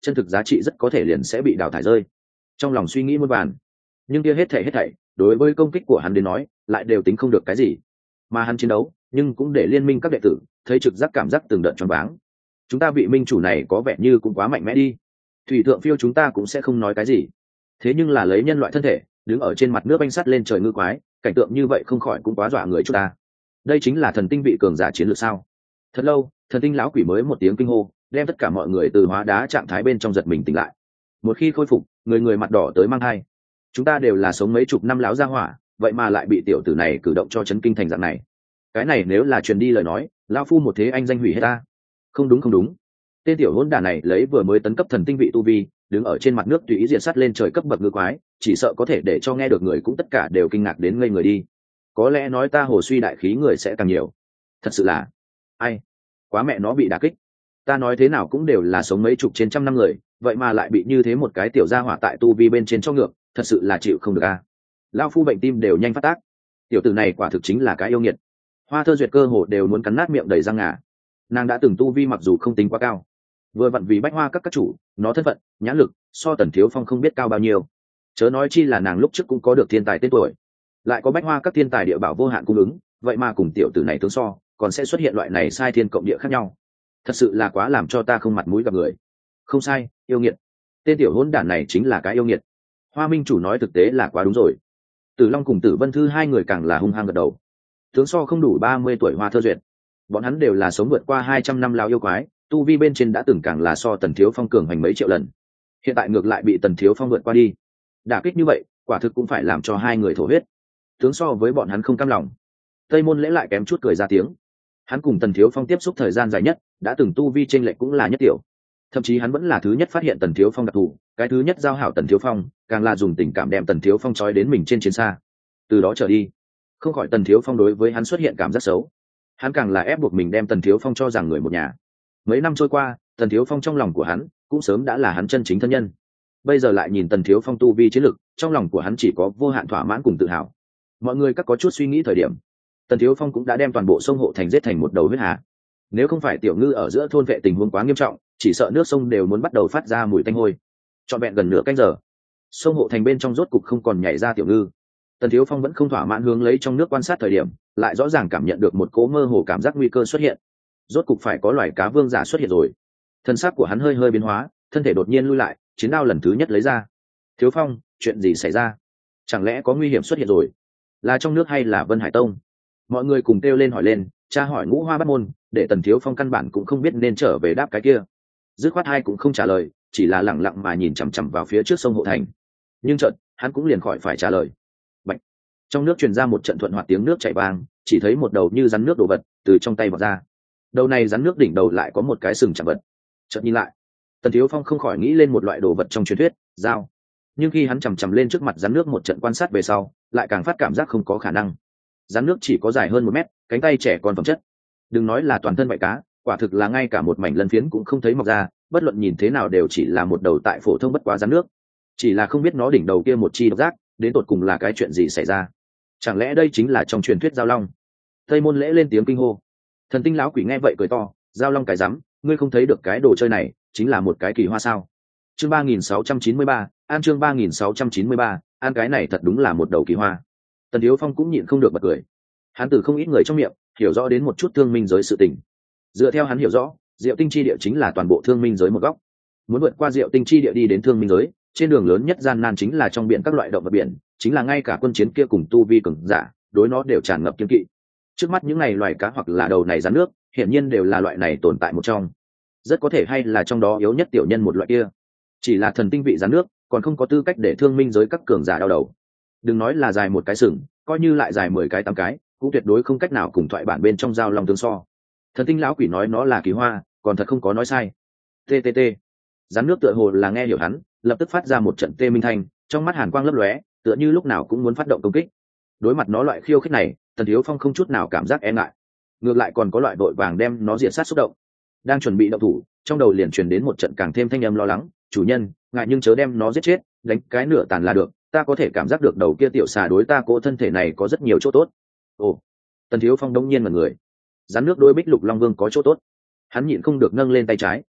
chân thực giá trị rất có thể liền sẽ bị đào thải rơi. Trong lòng suy nghĩ muôn vàn, nhưng kia hết thảy đối với công kích của hắn đến nói lại đều tính không được cái gì. Mà hắn chiến đấu nhưng cũng để liên minh các đệ tử thấy trực giác cảm giác từng đợt choáng váng. Chúng ta vị minh chủ này có vẻ như cũng quá mạnh mẽ đi. Thủy thượng phiêu chúng ta cũng sẽ không nói cái gì, thế nhưng là lấy nhân loại thân thể đứng ở trên mặt nước banh sắt lên trời ngư quái, cảnh tượng như vậy không khỏi cũng quá dọa người chúng ta. Đây chính là thần tinh vị cường giả chiến lược sao? Thật lâu, thần tinh lão quỷ mới một tiếng kinh hô, đem tất cả mọi người từ hóa đá trạng thái bên trong giật mình tỉnh lại. Một khi khôi phục, người người mặt đỏ tới mang hai. Chúng ta đều là sống mấy chục năm láo gia hỏa, vậy mà lại bị tiểu tử này cử động cho chấn kinh thành dạng này. Cái này nếu là truyền đi lời nói, lão phu một thế anh danh hủy hết ta. Không đúng, tên tiểu hỗn đản này lấy vừa mới tấn cấp thần tinh vị tu vi, đứng ở trên mặt nước tùy ý diện sắt lên trời cấp bậc ngư quái, chỉ sợ có thể để cho nghe được người cũng tất cả đều kinh ngạc đến ngây người đi. Có lẽ nói ta hồ suy đại khí người sẽ càng nhiều. Thật sự là, ai, quá mẹ nó bị đả kích. Ta nói thế nào cũng đều là sống mấy chục trên trăm năm người, vậy mà lại bị như thế một cái tiểu gia hỏa tại tu vi bên trên cho ngược, thật sự là chịu không được a. Lão phu bệnh tim đều nhanh phát tác. Tiểu tử này quả thực chính là cái yêu nghiệt. Hoa Thơ Duyệt cơ hồ đều muốn cắn nát miệng đầy răng ngà. Nàng đã từng tu vi mặc dù không tính quá cao, vừa vặn vì bách hoa các chủ, nó thân phận, nhãn lực so Tần Thiếu Phong không biết cao bao nhiêu. Chớ nói chi là nàng lúc trước cũng có được thiên tài tên tuổi, lại có bách hoa các thiên tài địa bảo vô hạn cung ứng, vậy mà cùng tiểu tử này tương so, còn sẽ xuất hiện loại này sai thiên cộng địa khác nhau. Thật sự là quá làm cho ta không mặt mũi gặp người. Không sai, yêu nghiệt. Tên tiểu hỗn đản này chính là cái yêu nghiệt. Hoa minh chủ nói thực tế là quá đúng rồi. Tử Long cùng Tử Vân Thư hai người càng là hung hăng gật đầu. Tướng so không đủ 30 tuổi Hoa Thơ Duyệt, bọn hắn đều là sống vượt qua 200 năm lao yêu quái, tu vi bên trên đã từng càng là so Tần Thiếu Phong cường hành mấy triệu lần. Hiện tại ngược lại bị Tần Thiếu Phong vượt qua đi. Đả kích như vậy, quả thực cũng phải làm cho hai người thổ huyết. Tướng so với bọn hắn không cam lòng. Tây Môn Lễ lại kém chút cười ra tiếng. Hắn cùng Tần Thiếu Phong tiếp xúc thời gian dài nhất, đã từng tu vi chênh lệch cũng là nhất tiểu. Thậm chí hắn vẫn là thứ nhất phát hiện Tần Thiếu Phong đặc thù, cái thứ nhất giao hảo Tần Thiếu Phong, càng là dùng tình cảm đem Tần Thiếu Phong trói đến mình trên chiến xa. Từ đó trở đi, không khỏi Tần Thiếu Phong đối với hắn xuất hiện cảm giác xấu. Hắn càng là ép buộc mình đem Tần Thiếu Phong cho rằng người một nhà. Mấy năm trôi qua, Tần Thiếu Phong trong lòng của hắn cũng sớm đã là hắn chân chính thân nhân. Bây giờ lại nhìn Tần Thiếu Phong tu vi chiến lực, trong lòng của hắn chỉ có vô hạn thỏa mãn cùng tự hào. Mọi người các có chút suy nghĩ thời điểm, Tần Thiếu Phong cũng đã đem toàn bộ sông Hộ Thành giết thành một đầu huyết hà. Nếu không phải tiểu ngư ở giữa thôn vệ tình huống quá nghiêm trọng, chỉ sợ nước sông đều muốn bắt đầu phát ra mùi tanh hôi. Trọn vẹn gần nửa canh giờ, sông Hộ Thành bên trong rốt cục không còn nhảy ra tiểu ngư. Tần Thiếu Phong vẫn không thỏa mãn hướng lấy trong nước quan sát thời điểm, lại rõ ràng cảm nhận được một cỗ mơ hồ cảm giác nguy cơ xuất hiện. Rốt cục phải có loài cá vương giả xuất hiện rồi. Thân xác của hắn hơi hơi biến hóa, thân thể đột nhiên lui lại, chiến đao lần thứ nhất lấy ra. Thiếu Phong, chuyện gì xảy ra? Chẳng lẽ có nguy hiểm xuất hiện rồi? Là trong nước hay là Vân Hải Tông? Mọi người cùng kêu lên hỏi lên, tra hỏi Ngũ Hoa Bát Môn, để Tần Thiếu Phong căn bản cũng không biết nên trở về đáp cái kia. Dứt khoát hai cũng không trả lời, chỉ là lẳng lặng mà nhìn chằm chằm vào phía trước sông Hộ Thành. Nhưng chợt, hắn cũng liền khỏi phải trả lời. Bạch. Trong nước truyền ra một trận thuận hoạt tiếng nước chảy vang, chỉ thấy một đầu như rắn nước đổ vật từ trong tay vọt ra. Đầu này rắn nước đỉnh đầu lại có một cái sừng chạm vật. Chợt nhìn lại, Tần Thiếu Phong không khỏi nghĩ lên một loại đồ vật trong truyền thuyết, dao. Nhưng khi hắn chằm chằm lên trước mặt rắn nước một trận quan sát về sau, lại càng phát cảm giác không có khả năng. Rắn nước chỉ có dài hơn 1 mét, cánh tay trẻ còn phẩm chất. Đừng nói là toàn thân vảy cá, quả thực là ngay cả một mảnh lân phiến cũng không thấy mọc ra, bất luận nhìn thế nào đều chỉ là một đầu tại phổ thông bất quá rắn nước. Chỉ là không biết nó đỉnh đầu kia một chi độc giác, đến tột cùng là cái chuyện gì xảy ra. Chẳng lẽ đây chính là trong truyền thuyết giao long? Tây Môn Lễ lên tiếng kinh hô. Thần tinh lão quỷ nghe vậy cười to, giao long cái rắm, ngươi không thấy được cái đồ chơi này chính là một cái kỳ hoa sao? Chương 3693, an chương 3693, an cái này thật đúng là một đầu kỳ hoa. Tần Thiếu Phong cũng nhịn không được bật cười. Hắn từ không ít người trong miệng hiểu rõ đến một chút thương minh giới sự tình. Dựa theo hắn hiểu rõ, Diệu Tinh chi địa chính là toàn bộ thương minh giới một góc. Muốn vượt qua Diệu Tinh chi địa đi đến thương minh giới, trên đường lớn nhất gian nan chính là trong biển các loại động vật biển, chính là ngay cả quân chiến kia cùng tu vi cường giả, đối nó đều tràn ngập kiêng kỵ. Trước mắt những này loài cá hoặc là đầu này rắn nước, hiển nhiên đều là loại này tồn tại một trong. Rất có thể hay là trong đó yếu nhất tiểu nhân một loại kia. Chỉ là thần tinh vị rắn nước, còn không có tư cách để thương minh giới các cường giả đau đầu. Đừng nói là dài một cái sừng, coi như lại dài 10 cái 8 cái, cũng tuyệt đối không cách nào cùng thoại bản bên trong giao long tương so. Thần tinh lão quỷ nói nó là kỳ hoa, còn thật không có nói sai. TTT. Rắn nước tựa hồ là nghe hiểu hắn, lập tức phát ra một trận tê minh thanh, trong mắt hàn quang lấp lóe, tựa như lúc nào cũng muốn phát động công kích. Đối mặt nó loại khiêu khích này, Tần Thiếu Phong không chút nào cảm giác e ngại, ngược lại còn có loại vội vàng đem nó diệt sát xúc động. Đang chuẩn bị động thủ, trong đầu liền truyền đến một trận càng thêm thanh âm lo lắng, chủ nhân, ngại nhưng chớ đem nó giết chết, đánh cái nửa tàn là được, ta có thể cảm giác được đầu kia tiểu xà đối ta cỗ thân thể này có rất nhiều chỗ tốt. Ồ. Tần Thiếu Phong đông nhiên mà người. Rắn nước đôi Bích Lục Long Vương có chỗ tốt. Hắn nhịn không được nâng lên tay trái.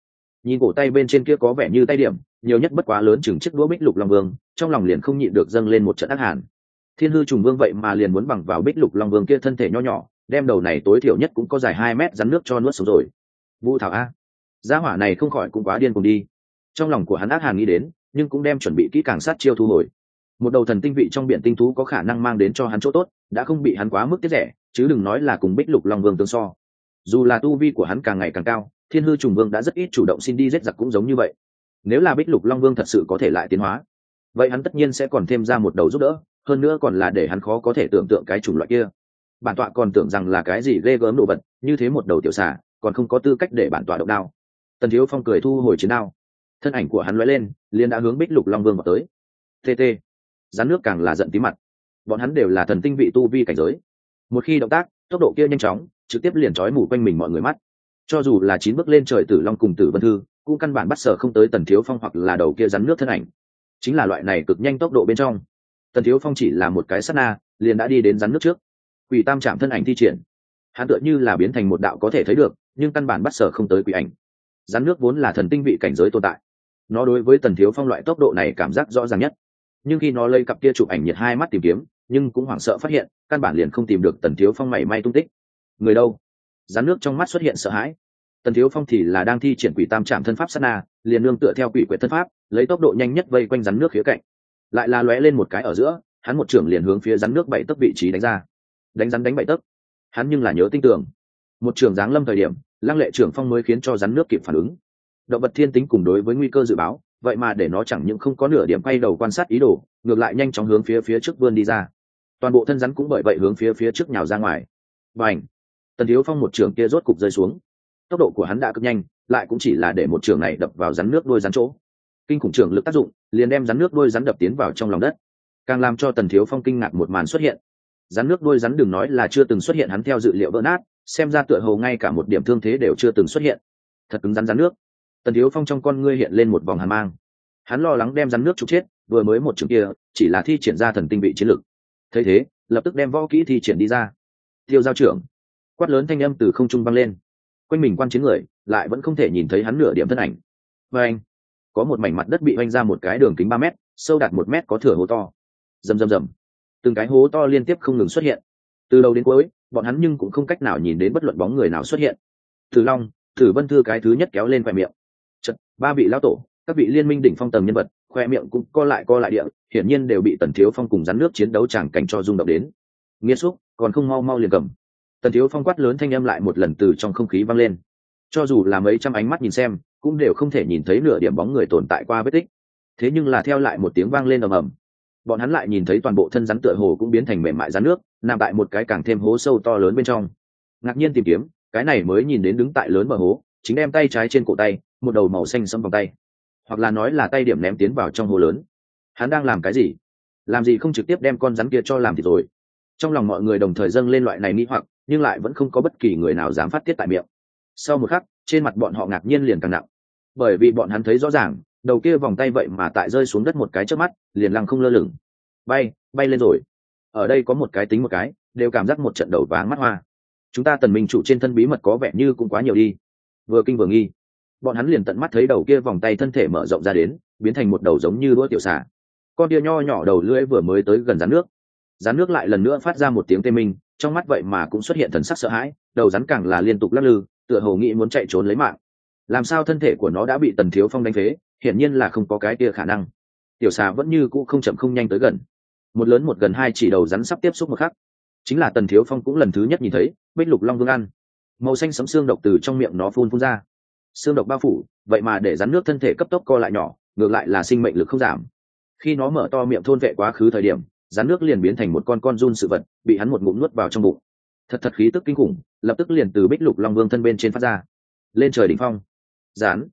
nhìn cổ tay bên trên kia có vẻ như tay điểm nhiều nhất bất quá lớn chừng chiếc đũa bích lục long vương, trong lòng liền không nhịn được dâng lên một trận ác hàn. Thiên hư trùng vương vậy mà liền muốn bằng vào bích lục long vương kia thân thể nho nhỏ đem đầu này tối thiểu nhất cũng có dài 2 mét rắn nước cho nuốt xuống rồi. Vu thảo a, gia hỏa này không khỏi cũng quá điên cùng đi. Trong lòng của hắn ác hàn nghĩ đến, nhưng cũng đem chuẩn bị kỹ càng sát chiêu thu hồi. Một đầu thần tinh vị trong biển tinh thú có khả năng mang đến cho hắn chỗ tốt, đã không bị hắn quá mức tiết rẻ, chứ đừng nói là cùng bích lục long vương tương so. Dù là tu vi của hắn càng ngày càng cao, thiên hư trùng vương đã rất ít chủ động xin đi giết giặc cũng giống như vậy. Nếu là bích lục long vương thật sự có thể lại tiến hóa, vậy hắn tất nhiên sẽ còn thêm ra một đầu giúp đỡ, hơn nữa còn là để hắn khó có thể tưởng tượng cái chủng loại kia. Bản tọa còn tưởng rằng là cái gì ghê gớm đồ vật, như thế một đầu tiểu xà còn không có tư cách để bản tọa động đao. Tần Thiếu Phong cười thu hồi chiến đao, thân ảnh của hắn lóe lên, liền đã hướng bích lục long vương vào tới. TT, rắn nước càng là giận tí mặt. Bọn hắn đều là thần tinh vị tu vi cảnh giới, một khi động tác, tốc độ kia nhanh chóng, trực tiếp liền trói mù quanh mình mọi người mắt. Cho dù là 9 bước lên trời Tử Long cùng Tử Vân Thư, cũng căn bản bắt sở không tới Tần Thiếu Phong hoặc là đầu kia rắn nước thân ảnh. Chính là loại này cực nhanh tốc độ bên trong, Tần Thiếu Phong chỉ là một cái sát na, liền đã đi đến rắn nước trước. Quỷ Tam Trảm thân ảnh thi triển, hắn tựa như là biến thành một đạo có thể thấy được, nhưng căn bản bắt sở không tới quỷ ảnh. Rắn nước vốn là thần tinh vị cảnh giới tồn tại, nó đối với Tần Thiếu Phong loại tốc độ này cảm giác rõ ràng nhất. Nhưng khi nó lấy cặp kia chụp ảnh nhiệt 2 mắt tìm kiếm, nhưng cũng hoảng sợ phát hiện, căn bản liền không tìm được Tần Thiếu Phong mảy may tung tích. Người đâu? Rắn nước trong mắt xuất hiện sợ hãi. Tần Thiếu Phong thì là đang thi triển Quỷ Tam Trảm thân pháp sát na, liền nương tựa theo quỷ quyệt thân pháp, lấy tốc độ nhanh nhất vây quanh rắn nước khía cạnh. Lại là lóe lên một cái ở giữa, hắn một trưởng liền hướng phía rắn nước 7 tấc vị trí đánh ra. Đánh rắn đánh 7 tấc. Hắn nhưng là nhớ tinh tường. Một trưởng giáng lâm thời điểm, Lăng Lệ trưởng phong mới khiến cho rắn nước kịp phản ứng. Động vật thiên tính cùng đối với nguy cơ dự báo, vậy mà để nó chẳng những không có nửa điểm quay đầu quan sát ý đồ, ngược lại nhanh chóng hướng phía trước vươn đi ra. Toàn bộ thân rắn cũng bởi vậy hướng phía trước nhào ra ngoài. Bành! Tần Thiếu Phong một trưởng kia rốt cục rơi xuống. Tốc độ của hắn đã cực nhanh, lại cũng chỉ là để một trưởng này đập vào rắn nước đuôi rắn chỗ. Kinh khủng trưởng lực tác dụng, liền đem rắn nước đuôi rắn đập tiến vào trong lòng đất. Càng làm cho Tần Thiếu Phong kinh ngạc một màn xuất hiện. Rắn nước đuôi rắn đừng nói là chưa từng xuất hiện, hắn theo dự liệu vỡ nát, xem ra tựa hồ ngay cả một điểm thương thế đều chưa từng xuất hiện. Thật cứng rắn rắn nước. Tần Thiếu Phong trong con ngươi hiện lên một vòng hàn mang. Hắn lo lắng đem rắn nước trục chết, vừa mới một trường kia chỉ là thi triển ra thần tinh vị chiến lực. Thấy thế, lập tức đem võ kỹ thi triển đi ra. Tiêu giao trưởng, quát lớn thanh âm từ không trung vang lên. Quanh mình quan chiến người lại vẫn không thể nhìn thấy hắn nửa điểm thân ảnh. Và anh, có một mảnh mặt đất bị oanh ra một cái đường kính 3 mét, sâu đạt 1 mét có thửa hố to. Rầm rầm rầm, từng cái hố to liên tiếp không ngừng xuất hiện. Từ đầu đến cuối, bọn hắn nhưng cũng không cách nào nhìn đến bất luận bóng người nào xuất hiện. Tử Long, Tử Vân Thư cái thứ nhất kéo lên khóe miệng. Chật, 3 vị lão tổ, các vị liên minh đỉnh phong tầng nhân vật, khoe miệng cũng co lại địa, hiển nhiên đều bị Tần Thiếu Phong cùng rắn nước chiến đấu tràng cảnh cho rung động đến. Nghiệt xúc, còn không mau mau liền cầm. Tần Thiếu Phong quát lớn thanh âm lại một lần từ trong không khí vang lên. Cho dù là mấy trăm ánh mắt nhìn xem, cũng đều không thể nhìn thấy nửa điểm bóng người tồn tại qua vết tích. Thế nhưng là theo lại một tiếng vang lên ầm ầm, bọn hắn lại nhìn thấy toàn bộ thân rắn tựa hồ cũng biến thành mềm mại rắn nước, nằm tại một cái càng thêm hố sâu to lớn bên trong. Ngạc nhiên tìm kiếm, cái này mới nhìn đến đứng tại lớn bờ hố, chính đem tay trái trên cổ tay, một đầu màu xanh sẫm vòng tay, hoặc là nói là tay điểm ném tiến vào trong hố lớn. Hắn đang làm cái gì? Làm gì không trực tiếp đem con rắn kia cho làm thịt rồi? Trong lòng mọi người đồng thời dâng lên loại này nghi hoặc, nhưng lại vẫn không có bất kỳ người nào dám phát tiết tại miệng. Sau một khắc, trên mặt bọn họ ngạc nhiên liền càng nặng, bởi vì bọn hắn thấy rõ ràng, đầu kia vòng tay vậy mà tại rơi xuống đất một cái chớp mắt, liền lăng không lơ lửng, bay lên rồi. Ở đây có một cái tính một cái, đều cảm giác một trận đầu váng mắt hoa. Chúng ta Tần Minh chủ trên thân bí mật có vẻ như cũng quá nhiều đi. Vừa kinh vừa nghi, bọn hắn liền tận mắt thấy đầu kia vòng tay thân thể mở rộng ra đến, biến thành một đầu giống như đũa tiểu xà. Con kia nho nhỏ đầu lưỡi vừa mới tới gần rắn nước lại lần nữa phát ra một tiếng tê minh, trong mắt vậy mà cũng xuất hiện thần sắc sợ hãi, đầu rắn càng là liên tục lắc lư, tựa hồ nghĩ muốn chạy trốn lấy mạng. Làm sao thân thể của nó đã bị Tần Thiếu Phong đánh phế, hiển nhiên là không có cái kia khả năng. Tiểu xà vẫn như cũ không chậm không nhanh tới gần, một lớn một gần hai chỉ đầu rắn sắp tiếp xúc một khắc, chính là Tần Thiếu Phong cũng lần thứ nhất nhìn thấy bích lục long vương ăn màu xanh sẫm xương độc từ trong miệng nó phun ra, xương độc bao phủ, vậy mà để rắn nước thân thể cấp tốc co lại nhỏ, ngược lại là sinh mệnh lực không giảm. Khi nó mở to miệng thôn vệ quá khứ thời điểm, rắn nước liền biến thành một con run sự vật, bị hắn một ngụm nuốt vào trong bụng. Thật khí tức kinh khủng, lập tức liền từ bích lục long vương thân bên trên phát ra. Lên trời đỉnh phong. Rắn.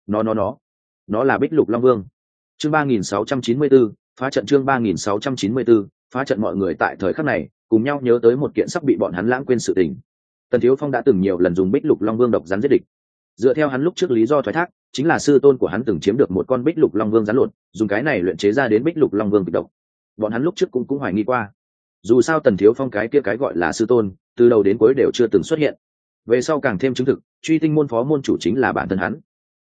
Nó là bích lục long vương. Chương 3694, phá trận. Chương 3694, phá trận. Mọi người tại thời khắc này cùng nhau nhớ tới một kiện sắp bị bọn hắn lãng quên sự tình. Tần Thiếu Phong đã từng nhiều lần dùng bích lục long vương độc rắn giết địch. Dựa theo hắn lúc trước lý do thoái thác, chính là sư tôn của hắn từng chiếm được một con bích lục long vương rắn lột, dùng cái này luyện chế ra đến bích lục long vương kịch độc. Bọn hắn lúc trước cũng hoài nghi qua. Dù sao Tần Thiếu Phong cái kia cái gọi là sư tôn, từ đầu đến cuối đều chưa từng xuất hiện. Về sau càng thêm chứng thực, truy tinh môn phó môn chủ chính là bản thân hắn.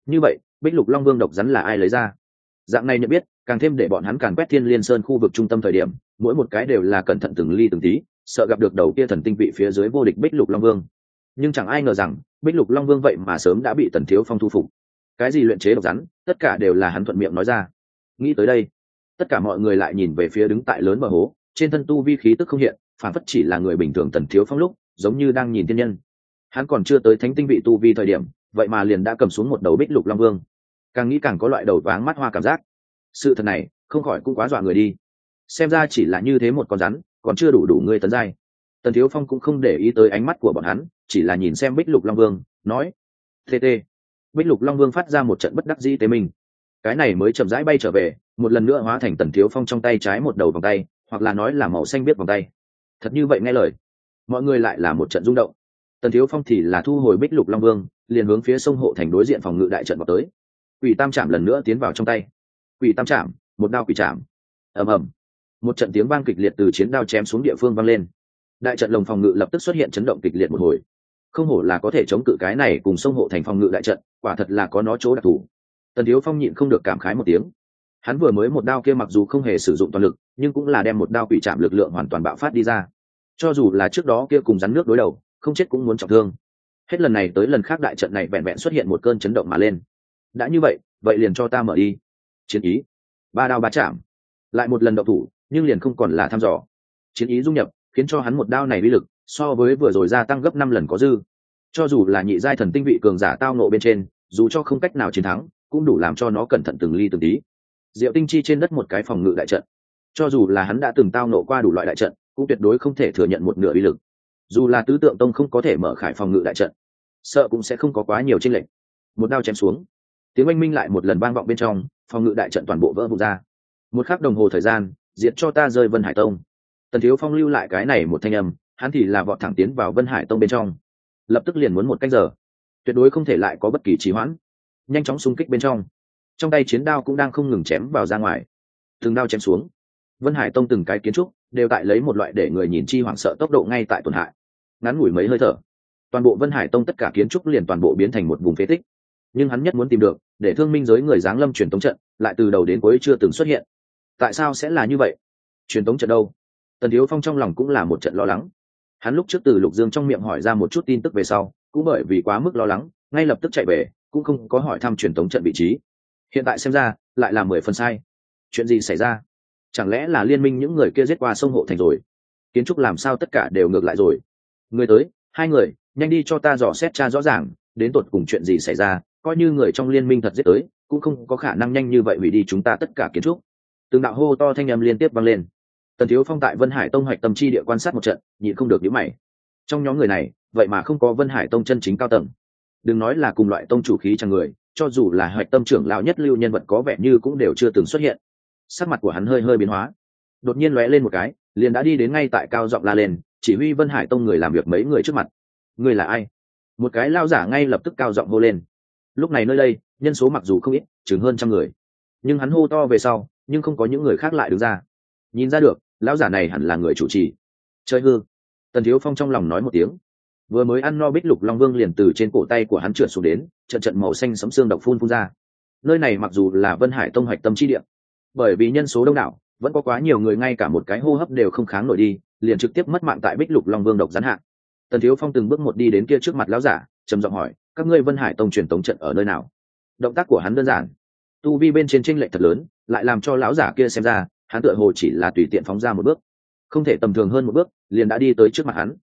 Như vậy Bích Lục Long Vương độc rắn là ai lấy ra? Dạng này nhận biết càng thêm để bọn hắn càn quét Thiên Liên Sơn khu vực trung tâm thời điểm, mỗi một cái đều là cẩn thận từng ly từng tí, sợ gặp được đầu kia thần tinh vị phía dưới vô địch Bích Lục Long Vương. Nhưng chẳng ai ngờ rằng Bích Lục Long Vương vậy mà sớm đã bị Tần Thiếu Phong thu phục. Cái gì luyện chế độc rắn, tất cả đều là hắn thuận miệng nói ra. Nghĩ tới đây, tất cả mọi người lại nhìn về phía đứng tại lớn bờ hố, trên thân tu vi khí tức không hiện, phản phất chỉ là người bình thường Tần Thiếu Phong lúc, giống như đang nhìn thiên nhân. Hắn còn chưa tới thánh tinh vị tu vi thời điểm, vậy mà liền đã cầm xuống một đầu Bích Lục Long Vương. Càng nghĩ càng có loại đầu váng mắt hoa cảm giác. Sự thật này không khỏi cũng quá dọa người đi. Xem ra chỉ là như thế một con rắn, còn chưa đủ người tấn giai. Tần Thiếu Phong cũng không để ý tới ánh mắt của bọn hắn, chỉ là nhìn xem Bích Lục Long Vương, nói: "TT." Bích Lục Long Vương phát ra một trận bất đắc dĩ tế mình. Cái này mới chậm rãi bay trở về, một lần nữa hóa thành Tần Thiếu Phong trong tay trái một đầu vòng tay, hoặc là nói là màu xanh biết vòng tay. Thật như vậy nghe lời, mọi người lại là một trận rung động. Tần Thiếu Phong thì là thu hồi Bích Lục Long Vương, liền hướng phía sông hộ thành đối diện phòng ngự đại trận vào tới. Quỷ Tam Trảm lần nữa tiến vào trong tay. Quỷ Tam Trảm, một đao quỷ trảm. Ầm ầm. Một trận tiếng vang kịch liệt từ chiến đao chém xuống địa phương vang lên. Đại trận lồng phòng ngự lập tức xuất hiện chấn động kịch liệt một hồi. Không hổ là có thể chống cự cái này cùng sông hộ thành phòng ngự đại trận, quả thật là có nó chỗ đặc thù. Tần Thiếu Phong nhịn không được cảm khái một tiếng. Hắn vừa mới một đao kia mặc dù không hề sử dụng toàn lực, nhưng cũng là đem một đao quỷ trảm lực lượng hoàn toàn bạo phát đi ra. Cho dù là trước đó kia cùng rắn nước đối đầu, không chết cũng muốn trọng thương. Hết lần này tới lần khác đại trận này vẹn vẹn xuất hiện một cơn chấn động mà lên. Đã như vậy, vậy liền cho ta mở đi. Chiến ý. Ba đao ba chạm. Lại một lần động thủ, nhưng liền không còn là thăm dò. Chiến ý dung nhập, khiến cho hắn một đao này uy lực so với vừa rồi gia tăng gấp 5 lần có dư. Cho dù là nhị giai thần tinh vị cường giả tao nộ bên trên, dù cho không cách nào chiến thắng, cũng đủ làm cho nó cẩn thận từng ly từng tí. Diệu Tinh Chi trên đất một cái phòng ngự đại trận, cho dù là hắn đã từng tao nộ qua đủ loại đại trận, cũng tuyệt đối không thể thừa nhận một nửa uy lực. Dù là tứ tượng tông không có thể mở khải phòng ngự đại trận, sợ cũng sẽ không có quá nhiều chênh lệch. Một đao chém xuống, tiếng oanh minh lại một lần vang vọng bên trong, phòng ngự đại trận toàn bộ vỡ vụn ra. Một khắc đồng hồ thời gian, diệt cho ta rơi Vân Hải Tông. Tần Thiếu Phong lưu lại cái này một thanh âm, hắn thì là vọt thẳng tiến vào Vân Hải Tông bên trong. Lập tức liền muốn một canh giờ, tuyệt đối không thể lại có bất kỳ trì hoãn. Nhanh chóng xung kích bên trong. Trong tay chiến đao cũng đang không ngừng chém vào ra ngoài. Từng đao chém xuống, Vân Hải Tông từng cái kiến trúc đều tại lấy một loại để người nhìn chi hoảng sợ tốc độ ngay tại tổn hại. Ngắn ngủi mấy hơi thở, toàn bộ Vân Hải Tông tất cả kiến trúc liền toàn bộ biến thành một vùng phế tích. Nhưng hắn nhất muốn tìm được để thương minh giới người giáng lâm truyền tống trận, lại từ đầu đến cuối chưa từng xuất hiện. Tại sao sẽ là như vậy? Truyền tống trận đâu? Tần Thiếu Phong trong lòng cũng là một trận lo lắng. Hắn lúc trước từ Lục Dương trong miệng hỏi ra một chút tin tức về sau, cũng bởi vì quá mức lo lắng, ngay lập tức chạy về, cũng không có hỏi thăm truyền tống trận vị trí. Hiện tại xem ra, lại là 10 phần sai. Chuyện gì xảy ra? Chẳng lẽ là liên minh những người kia giết qua sông hộ thành rồi? Kiến trúc làm sao tất cả đều ngược lại rồi? Người tới, hai người, nhanh đi cho ta dò xét tra rõ ràng, đến tột cùng chuyện gì xảy ra, coi như người trong liên minh thật giết tới, cũng không có khả năng nhanh như vậy hủy đi chúng ta tất cả kiến trúc. Từng đạo hô to thanh âm liên tiếp vang lên. Tần Thiếu Phong tại Vân Hải Tông hoạch tâm chi địa quan sát một trận, nhịn không được nhíu mày. Trong nhóm người này, vậy mà không có Vân Hải Tông chân chính cao tầng. Đừng nói là cùng loại tông chủ khí chẳng người, cho dù là hoạch tâm trưởng lão nhất lưu nhân vật có vẻ như cũng đều chưa từng xuất hiện. Sắc mặt của hắn hơi hơi biến hóa, đột nhiên lóe lên một cái, liền đã đi đến ngay tại cao giọng la lên, chỉ huy Vân Hải Tông người làm việc mấy người trước mặt. Người là ai? Một cái lao giả ngay lập tức cao giọng hô lên. Lúc này nơi đây, nhân số mặc dù không ít, chừng hơn 100 người, nhưng hắn hô to về sau, nhưng không có những người khác lại đứng ra. Nhìn ra được, lão giả này hẳn là người chủ trì. Chơi hư. Tần Thiếu Phong trong lòng nói một tiếng. Vừa mới ăn no Bích Lục Long Vương liền từ trên cổ tay của hắn trượt xuống đến, trận trận màu xanh sẫm xương độc phun ra. Nơi này mặc dù là Vân Hải Tông hoạch tâm chi địa, bởi vì nhân số đông đảo, vẫn có quá nhiều người ngay cả một cái hô hấp đều không kháng nổi đi, liền trực tiếp mất mạng tại Bích Lục Long Vương độc gián hạ. Tần Thiếu Phong từng bước một đi đến kia trước mặt lão giả, trầm giọng hỏi: các ngươi Vân Hải Tông truyền tống trận ở nơi nào? Động tác của hắn đơn giản, tu vi bên trên chênh lệch thật lớn, lại làm cho lão giả kia xem ra, hắn tựa hồ chỉ là tùy tiện phóng ra một bước, không thể tầm thường hơn một bước, liền đã đi tới trước mặt hắn.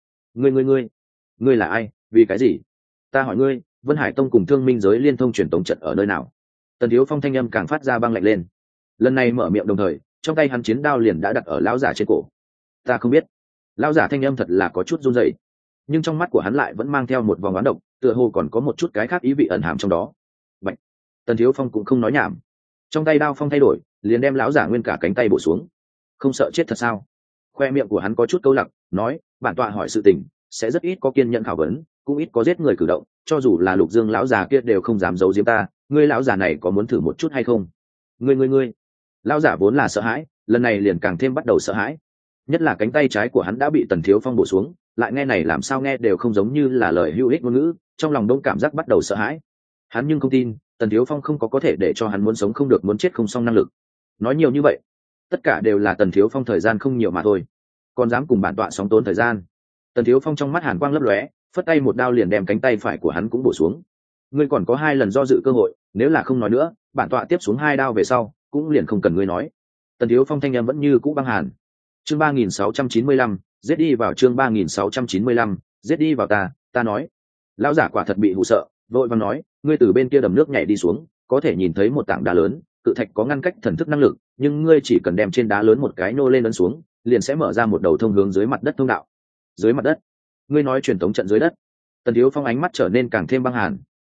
Ngươi là ai? Vì cái gì? Ta hỏi ngươi, Vân Hải Tông cùng Thương Minh giới liên thông truyền tống trận ở nơi nào? Tần Thiếu Phong thanh âm càng phát ra băng lạnh lên. Lần này mở miệng đồng thời, trong tay hắn chiến đao liền đã đặt ở lão giả trên cổ. Ta không biết. Lão giả thanh âm thật là có chút run rẩy, nhưng trong mắt của hắn lại vẫn mang theo một vòng oán độc, tựa hồ còn có một chút cái khác ý vị ẩn hàm trong đó. Bạch. Tần Thiếu Phong cũng không nói nhảm, trong tay đao phong thay đổi, liền đem lão giả nguyên cả cánh tay bổ xuống. Không sợ chết thật sao? Khoe miệng của hắn có chút câu lặc, nói: bản tọa hỏi sự tình, sẽ rất ít có kiên nhẫn khảo vấn, cũng ít có giết người cử động, cho dù là Lục Dương lão già kia đều không dám giấu giếm ta, ngươi lão già này có muốn thử một chút hay không? Ngươi. Lão giả vốn là sợ hãi, lần này liền càng thêm bắt đầu sợ hãi. Nhất là cánh tay trái của hắn đã bị Tần Thiếu Phong bổ xuống, lại nghe này làm sao nghe đều không giống như là lời hữu ích ngôn ngữ, trong lòng đông cảm giác bắt đầu sợ hãi. Hắn nhưng không tin, Tần Thiếu Phong không có thể để cho hắn muốn sống không được muốn chết không xong năng lực. Nói nhiều như vậy tất cả đều là Tần Thiếu Phong thời gian không nhiều mà thôi, còn dám cùng bản tọa sóng tốn thời gian. Tần Thiếu Phong trong mắt hàn quang lấp lóe, phất tay một đao liền đem cánh tay phải của hắn cũng bổ xuống. Ngươi còn có 2 lần do dự cơ hội, nếu là không nói nữa bản tọa tiếp xuống 2 đao về sau cũng liền không cần ngươi nói. Tần Thiếu Phong thanh âm vẫn như cũ băng hàn. Chương 3695, giết đi vào. Chương 3695, giết đi vào. Ta nói. Lão giả quả thật bị hù sợ, vội vàng nói, ngươi từ bên kia đầm nước nhảy đi xuống, có thể nhìn thấy một tảng đá lớn, cự thạch có ngăn cách thần thức năng lực, nhưng ngươi chỉ cần đem trên đá lớn một cái nô lên ấn xuống, liền sẽ mở ra một đầu thông hướng dưới mặt đất thông đạo. Dưới mặt đất? Ngươi nói truyền tống trận dưới đất? Tần Thiếu Phong ánh mắt trở nên càng thêm băng hàn.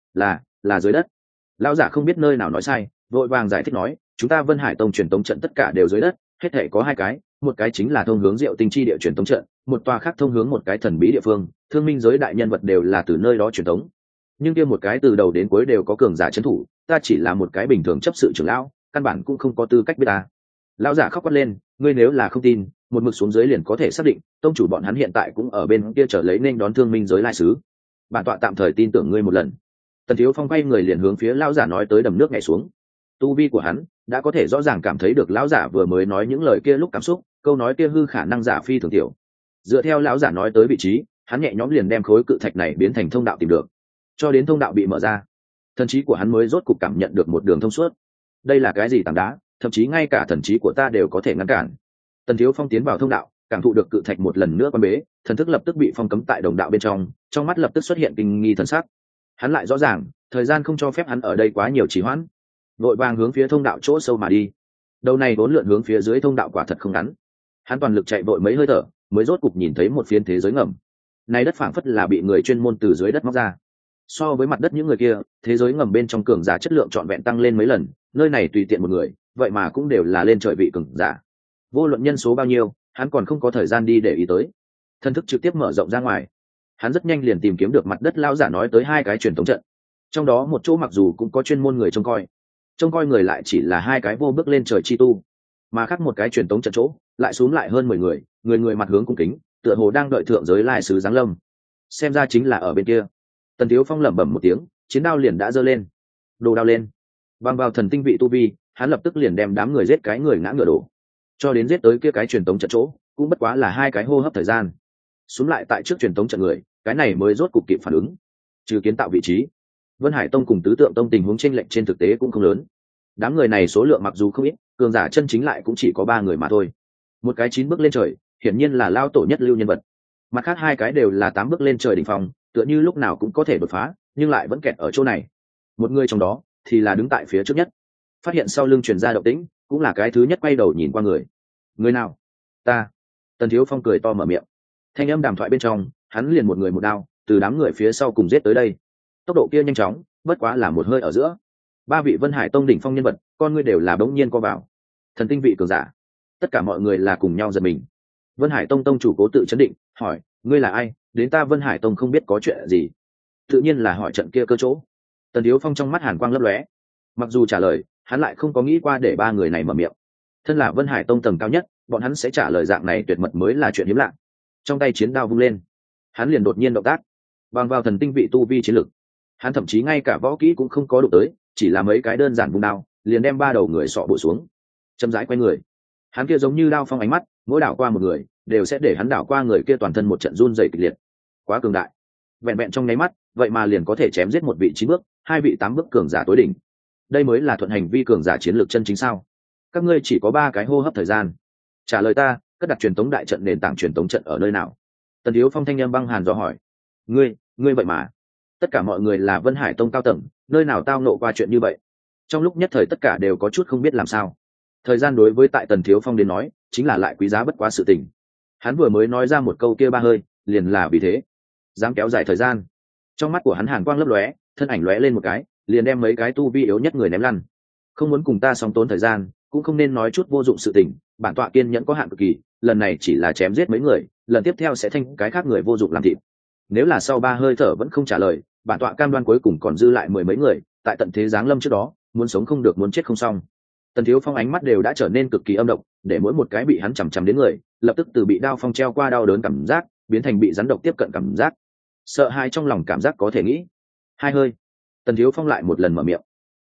Là dưới đất. Lão giả không biết nơi nào nói sai, vội vàng giải thích nói, chúng ta Vân Hải Tông truyền tống trận tất cả đều dưới đất, hết thể có 2 cái, một cái chính là thông hướng Diệu Tinh chi địa truyền tống trận, một tòa khác thông hướng một cái thần bí địa phương, thương minh giới đại nhân vật đều là từ nơi đó truyền tống. Nhưng kia một cái từ đầu đến cuối đều có cường giả trấn thủ, ta chỉ là một cái bình thường chấp sự trưởng lão, căn bản cũng không có tư cách biết ta. Lão giả khóc quát lên, ngươi nếu là không tin, một mực xuống dưới liền có thể xác định, tông chủ bọn hắn hiện tại cũng ở bên kia chờ lấy nên đón thương minh giới lai sứ. Bản tọa tạm thời tin tưởng ngươi một lần. Tần Thiếu Phong quay người liền hướng phía lão giả nói tới đầm nước nhảy xuống. Tu vi của hắn đã có thể rõ ràng cảm thấy được lão giả vừa mới nói những lời kia lúc cảm xúc, câu nói kia hư khả năng giả phi thường tiểu. Dựa theo lão giả nói tới vị trí, hắn nhẹ nhõm liền đem khối cự thạch này biến thành thông đạo tìm được. Cho đến thông đạo bị mở ra, thần trí của hắn mới rốt cục cảm nhận được một đường thông suốt. Đây là cái gì tảng đá, thậm chí ngay cả thần trí của ta đều có thể ngăn cản. Tần Thiếu Phong tiến vào thông đạo, cảm thụ được cự thạch một lần nữa quan bế, thần thức lập tức bị phong cấm tại đồng đạo bên trong mắt lập tức xuất hiện kinh nghi thần sắc. Hắn lại rõ ràng, thời gian không cho phép hắn ở đây quá nhiều trì hoãn, vội vàng hướng phía thông đạo chỗ sâu mà đi. Đầu này vốn lượn hướng phía dưới thông đạo quả thật không ngắn. Hắn toàn lực chạy vội mấy hơi thở, mới rốt cục nhìn thấy một phiến thế giới ngầm. Này đất phảng phất là bị người chuyên môn từ dưới đất móc ra. So với mặt đất những người kia, thế giới ngầm bên trong cường giả chất lượng trọn vẹn tăng lên mấy lần, nơi này tùy tiện một người, vậy mà cũng đều là lên trời vị cường giả. Vô luận nhân số bao nhiêu, hắn còn không có thời gian đi để ý tới. Thân thức trực tiếp mở rộng ra ngoài. Hắn rất nhanh liền tìm kiếm được mặt đất lão giả nói tới 2 cái truyền tống trận. Trong đó một chỗ mặc dù cũng có chuyên môn người trông coi người lại chỉ là 2 cái vô bước lên trời chi tu, mà khác một cái truyền tống trận chỗ lại xuống lại hơn 10 người, người mặt hướng cung kính, tựa hồ đang đợi thượng giới lai sứ giáng lâm. Xem ra chính là ở bên kia. Tần Thiếu Phong lẩm bẩm một tiếng, chiến đao liền đã giơ lên. Đồ đao lên. Bằng vào thần tinh vị tu vi, hắn lập tức liền đem đám người giết cái người ngã ngựa đổ. Cho đến giết tới kia cái truyền tống trận chỗ, cũng bất quá là 2 cái hô hấp thời gian. Xuống lại tại trước truyền tống trận người, cái này mới rốt cục kịp phản ứng. Trừ kiến tạo vị trí, Vân Hải Tông cùng Tứ Tượng Tông tình huống chênh lệch trên thực tế cũng không lớn. Đám người này số lượng mặc dù không ít, cường giả chân chính lại cũng chỉ có 3 người mà thôi. Một cái 9 bước lên trời, hiển nhiên là lao tổ nhất lưu nhân vật. Mặt khác 2 cái đều là 8 bước lên trời đỉnh phong, tựa như lúc nào cũng có thể đột phá, nhưng lại vẫn kẹt ở chỗ này. Một người trong đó thì là đứng tại phía trước nhất, phát hiện sau lưng truyền ra động tĩnh, cũng là cái thứ nhất quay đầu nhìn qua người. Người nào? Ta. Tần Thiếu Phong cười to mở miệng. Thanh âm đàm thoại bên trong, hắn liền một người một đao, từ đám người phía sau cùng giết tới đây. Tốc độ kia nhanh chóng, bất quá là một hơi ở giữa. 3 vị Vân Hải Tông đỉnh phong nhân vật, con ngươi đều là bỗng nhiên co vào. Thần tinh vị cường giả. Tất cả mọi người là cùng nhau giật mình. Vân Hải Tông tông chủ Cố Tự chấn định, hỏi, ngươi là ai, đến ta Vân Hải Tông không biết có chuyện gì? Tự nhiên là hỏi trận kia cơ chỗ. Tần Thiếu Phong trong mắt hàn quang lấp lóe. Mặc dù trả lời, hắn lại không có nghĩ qua để 3 người này mở miệng. Thân là Vân Hải Tông tầng cao nhất, bọn hắn sẽ trả lời dạng này tuyệt mật mới là chuyện hiếm lạ. Trong tay chiến đao vung lên, hắn liền đột nhiên động tác, bằng vào thần tinh vị tu vi chiến lực, hắn thậm chí ngay cả võ kỹ cũng không có đụng tới, chỉ là mấy cái đơn giản vung đao, liền đem 3 đầu người sọ bổ xuống. Chậm rãi quay người, hắn kia giống như đao phong ánh mắt, mỗi đảo qua một người, đều sẽ để hắn đảo qua người kia toàn thân một trận run rẩy kịch liệt. Quá cường đại, vẹn vẹn trong nháy mắt, vậy mà liền có thể chém giết một vị 9 bước, 2 vị 8 bước cường giả tối đỉnh. Đây mới là thuận hành vi cường giả chiến lược chân chính sao? Các ngươi chỉ có 3 cái hô hấp thời gian. Trả lời ta, cất đặt truyền tống đại trận, nền tảng truyền tống trận ở nơi nào? Tần Thiếu Phong thanh âm băng hàn dò hỏi. Ngươi vậy mà? Tất cả mọi người là Vân Hải Tông cao tầng, nơi nào tao nộ qua chuyện như vậy? Trong lúc nhất thời tất cả đều có chút không biết làm sao. Thời gian đối với tại Tần Thiếu Phong đến nói, chính là lại quý giá bất quá sự tình. Hắn vừa mới nói ra một câu kia 3 hơi, liền là vì thế. Dám kéo dài thời gian. Trong mắt của hắn hàn quang lấp lóe, thân ảnh lóe lên một cái, liền đem mấy cái tu vi yếu nhất người ném lăn. Không muốn cùng ta sóng tốn thời gian, cũng không nên nói chút vô dụng sự tình, bản tọa kiên nhẫn có hạn cực kỳ, lần này chỉ là chém giết mấy người, lần tiếp theo sẽ thanh cái khác người vô dụng làm thịt. Nếu là sau 3 hơi thở vẫn không trả lời, bản tọa cam đoan cuối cùng còn dư lại 10 mấy người, tại tận thế giáng lâm trước đó, muốn sống không được muốn chết không xong. Tần Thiếu Phong ánh mắt đều đã trở nên cực kỳ âm độc, để mỗi một cái bị hắn chằm chằm đến người, lập tức từ bị đao phong treo qua đau đớn cảm giác, biến thành bị rắn độc tiếp cận cảm giác. Sợ hãi trong lòng cảm giác có thể nghĩ. 2 hơi. Tần Thiếu Phong lại một lần mở miệng.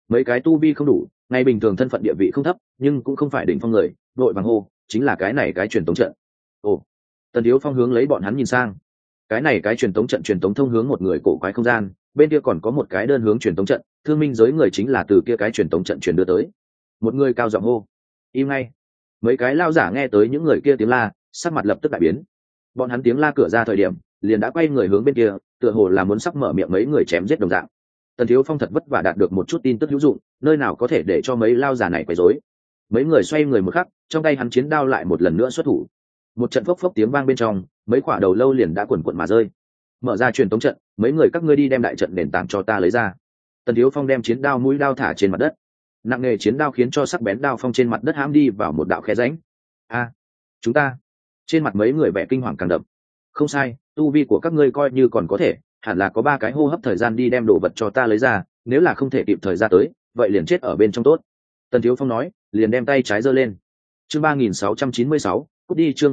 mấy cái tu vi không đủ, ngày bình thường thân phận địa vị không thấp nhưng cũng không phải đỉnh phong người, đội vàng hô chính là cái này cái truyền tống trận. Ồ. Tần Thiếu Phong hướng lấy bọn hắn nhìn sang, cái này cái truyền tống trận truyền tống thông hướng một người cổ quái không gian, bên kia còn có một cái đơn hướng truyền tống trận, thương minh giới người chính là từ kia cái truyền tống trận truyền đưa tới. Một người cao giọng hô, im ngay. Mấy cái lao giả nghe tới những người kia tiếng la, sắc mặt lập tức đại biến. Bọn hắn tiếng la cửa ra thời điểm liền đã quay người hướng bên kia, tựa hồ là muốn sắp mở miệng mấy người chém giết đồng dạng. Tần Thiếu Phong thật vất vả đạt được một chút tin tức hữu dụng, nơi nào có thể để cho mấy lao giả này quấy rối. Mấy người xoay người một khắc, trong tay hắn chiến đao lại một lần nữa xuất thủ. Một trận phốc phốc tiếng vang bên trong, mấy quả đầu lâu liền đã quần quật mà rơi. Mở ra truyền tống trận, mấy người các ngươi đi đem đại trận nền tảng cho ta lấy ra. Tần Thiếu Phong đem chiến đao mũi đao thả trên mặt đất. Nặng nề chiến đao khiến cho sắc bén đao phong trên mặt đất hãm đi vào một đạo khe rãnh. A, chúng ta. Trên mặt mấy người vẻ kinh hoàng càng đậm. Không sai, tu vi của các ngươi coi như còn có thể, hẳn là có 3 cái hô hấp thời gian đi đem đồ vật cho ta lấy ra, nếu là không thể kịp thời ra tới, vậy liền chết ở bên trong tốt. Tần Thiếu Phong nói, liền đem tay trái giơ lên. Chương 3696, cút đi. Chương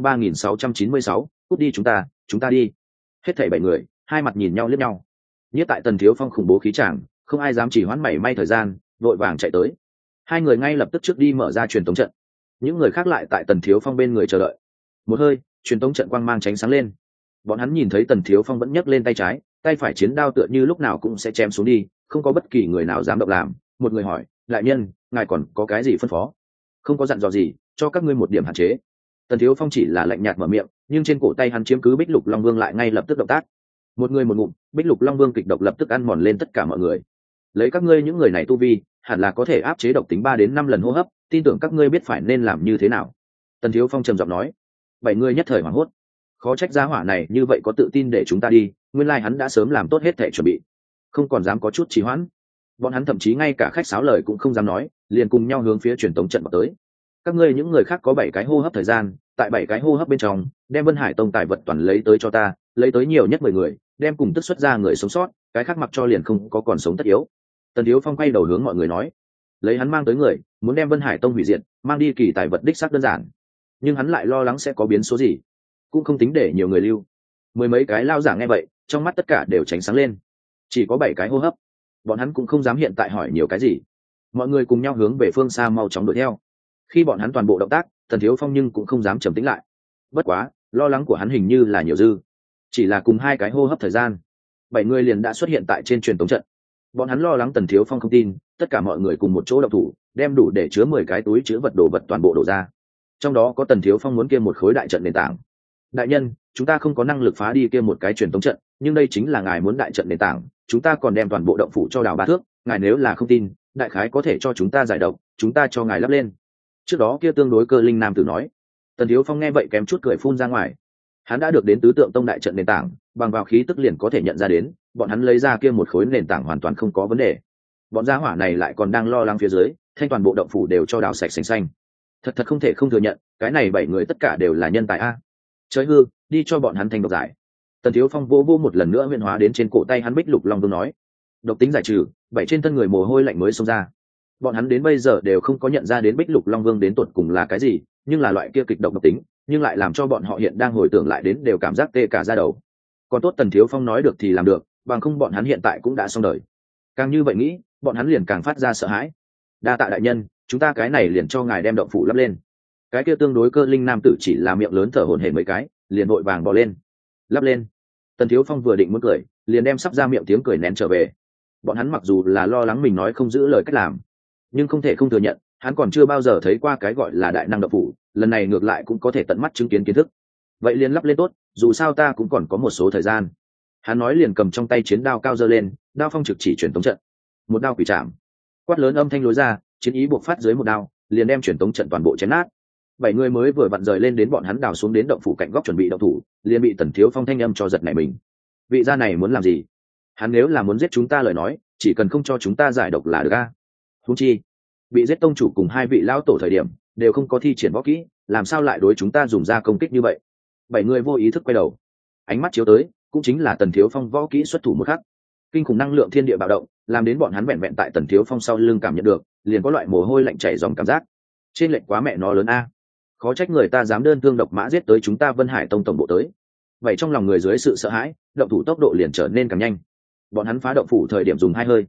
3696, cút đi. Chúng ta đi. Hết thảy 7 người, hai mặt nhìn nhau liếc nhau. Nhất tại Tần Thiếu Phong khủng bố khí tràng, không ai dám chỉ hoãn mảy may thời gian, vội vàng chạy tới. Hai người ngay lập tức trước đi mở ra truyền tống trận. Những người khác lại tại Tần Thiếu Phong bên người chờ đợi. Một hơi, truyền tống trận quang mang tránh sáng lên. Bọn hắn nhìn thấy Tần Thiếu Phong vẫn nhấc lên tay trái, tay phải chiến đao tựa như lúc nào cũng sẽ chém xuống đi, không có bất kỳ người nào dám động làm. Một người hỏi, đại nhân, ngài còn có cái gì phân phó? Không có dặn dò gì, cho các ngươi một điểm hạn chế. Tần Thiếu Phong chỉ là lạnh nhạt mở miệng, nhưng trên cổ tay hắn chiếm cứ Bích Lục Long Vương lại ngay lập tức động tác. Một người một ngụm, Bích Lục Long Vương kịch độc lập tức ăn mòn lên tất cả mọi người. Lấy các ngươi những người này tu vi, hẳn là có thể áp chế độc tính 3 đến 5 lần hô hấp, tin tưởng các ngươi biết phải nên làm như thế nào. Tần Thiếu Phong trầm giọng nói. 7 người nhất thời hoảng hốt. Khó trách gia hỏa này như vậy có tự tin để chúng ta đi, nguyên lai hắn đã sớm làm tốt hết thể chuẩn bị, không còn dám có chút trì hoãn. Bọn hắn thậm chí ngay cả khách sáo lời cũng không dám nói, liền cùng nhau hướng phía truyền tống trận vào tới. Các ngươi những người khác có 7 cái hô hấp thời gian, tại 7 cái hô hấp bên trong, đem Vân Hải Tông tài vật toàn lấy tới cho ta, lấy tới nhiều nhất 10 người, đem cùng tức xuất ra người sống sót, cái khác mặc cho liền không có còn sống tất yếu. Tần Thiếu Phong quay đầu hướng mọi người nói, lấy hắn mang tới người, muốn đem Vân Hải Tông hủy diệt, mang đi kỳ tài vật đích xác đơn giản, nhưng hắn lại lo lắng sẽ có biến số gì, cũng không tính để nhiều người lưu. 10 mấy cái lao giả nghe vậy, trong mắt tất cả đều tránh sáng lên. Chỉ có 7 cái hô hấp, bọn hắn cũng không dám hiện tại hỏi nhiều cái gì. Mọi người cùng nhau hướng về phương xa mau chóng đuổi theo. Khi bọn hắn toàn bộ động tác, Tần Thiếu Phong nhưng cũng không dám trầm tĩnh lại. Bất quá, lo lắng của hắn hình như là nhiều dư. Chỉ là cùng 2 cái hô hấp thời gian, 7 người liền đã xuất hiện tại trên truyền tống trận. Bọn hắn lo lắng Tần Thiếu Phong không tin, tất cả mọi người cùng một chỗ động thủ, đem đủ để chứa 10 cái túi chứa vật đồ vật toàn bộ đổ ra. Trong đó có Tần Thiếu Phong muốn kia một khối đại trận nền tảng. Đại nhân, chúng ta không có năng lực phá đi kia một cái truyền tống trận, nhưng đây chính là ngài muốn đại trận nền tảng, chúng ta còn đem toàn bộ động phủ cho đào 3 thước, ngài nếu là không tin, đại khái có thể cho chúng ta giải độc, chúng ta cho ngài lắp lên. Trước đó kia tương đối cơ linh nam tử nói. Tần Thiếu Phong nghe vậy kém chút cười phun ra ngoài. Hắn đã được đến tứ tượng tông đại trận nền tảng, bằng vào khí tức liền có thể nhận ra đến, bọn hắn lấy ra kia một khối nền tảng hoàn toàn không có vấn đề. Bọn gia hỏa này lại còn đang lo lắng phía dưới, thanh toàn bộ động phủ đều cho đào sạch sành xanh. Thật không thể không thừa nhận, cái này 7 người tất cả đều là nhân tài a. Trời hư, đi cho bọn hắn thành độc giải. Tần Thiếu Phong vô một lần nữa huyễn hóa đến trên cổ tay hắn Bích Lục Long Vương nói, độc tính giải trừ, 7 trên thân người mồ hôi lạnh mới xông ra. Bọn hắn đến bây giờ đều không có nhận ra đến Bích Lục Long Vương đến tột cùng là cái gì, nhưng là loại kia kịch độc tính, nhưng lại làm cho bọn họ hiện đang hồi tưởng lại đến đều cảm giác tê cả da đầu. Còn tốt Tần Thiếu Phong nói được thì làm được, bằng không bọn hắn hiện tại cũng đã xong đời. Càng như vậy nghĩ, bọn hắn liền càng phát ra sợ hãi. Đa tạ đại nhân, chúng ta cái này liền cho ngài đem động phủ lắp lên. Cái kia tương đối cơ linh nam tử chỉ là miệng lớn thở hổn hển mấy cái, liền vội vàng bò lên. Lắp lên. Tần Thiếu Phong vừa định muốn cười, liền đem sắp ra miệng tiếng cười nén trở về. Bọn hắn mặc dù là lo lắng mình nói không giữ lời cách làm, nhưng không thể không thừa nhận, hắn còn chưa bao giờ thấy qua cái gọi là đại năng động phủ, lần này ngược lại cũng có thể tận mắt chứng kiến kiến thức. Vậy liền lắp lên tốt, dù sao ta cũng còn có một số thời gian. Hắn nói liền cầm trong tay chiến đao cao giơ lên, đao phong trực chỉ truyền tống trận. Một đao quỷ chạm. Quát lớn âm thanh lối ra, chiến ý buộc phát dưới một đao, liền đem truyền tống trận toàn bộ chém nát. 7 người mới vừa vặn rời lên đến bọn hắn đào xuống đến động phủ cạnh góc chuẩn bị động thủ, liền bị Tần Thiếu Phong thanh âm cho giật nảy mình. Vị gia này muốn làm gì? Hắn nếu là muốn giết chúng ta lời nói, chỉ cần không cho chúng ta giải độc là được a. Huống chi, bị giết tông chủ cùng 2 vị lão tổ thời điểm, đều không có thi triển võ kỹ, làm sao lại đối chúng ta dùng ra công kích như vậy? 7 người vô ý thức quay đầu, ánh mắt chiếu tới, cũng chính là Tần Thiếu Phong võ kỹ xuất thủ một khắc. Kinh khủng năng lượng thiên địa bạo động, làm đến bọn hắn vẹn vẹn tại Tần Thiếu Phong sau lưng cảm nhận được, liền có loại mồ hôi lạnh chảy dòng cảm giác. Trên lệnh quá mẹ nó lớn a. Khó trách người ta dám đơn thương độc mã giết tới chúng ta Vân Hải Tông tổng bộ tới. Vậy trong lòng người dưới sự sợ hãi, động thủ tốc độ liền trở nên càng nhanh. Bọn hắn phá động phủ thời điểm dùng 2 hơi,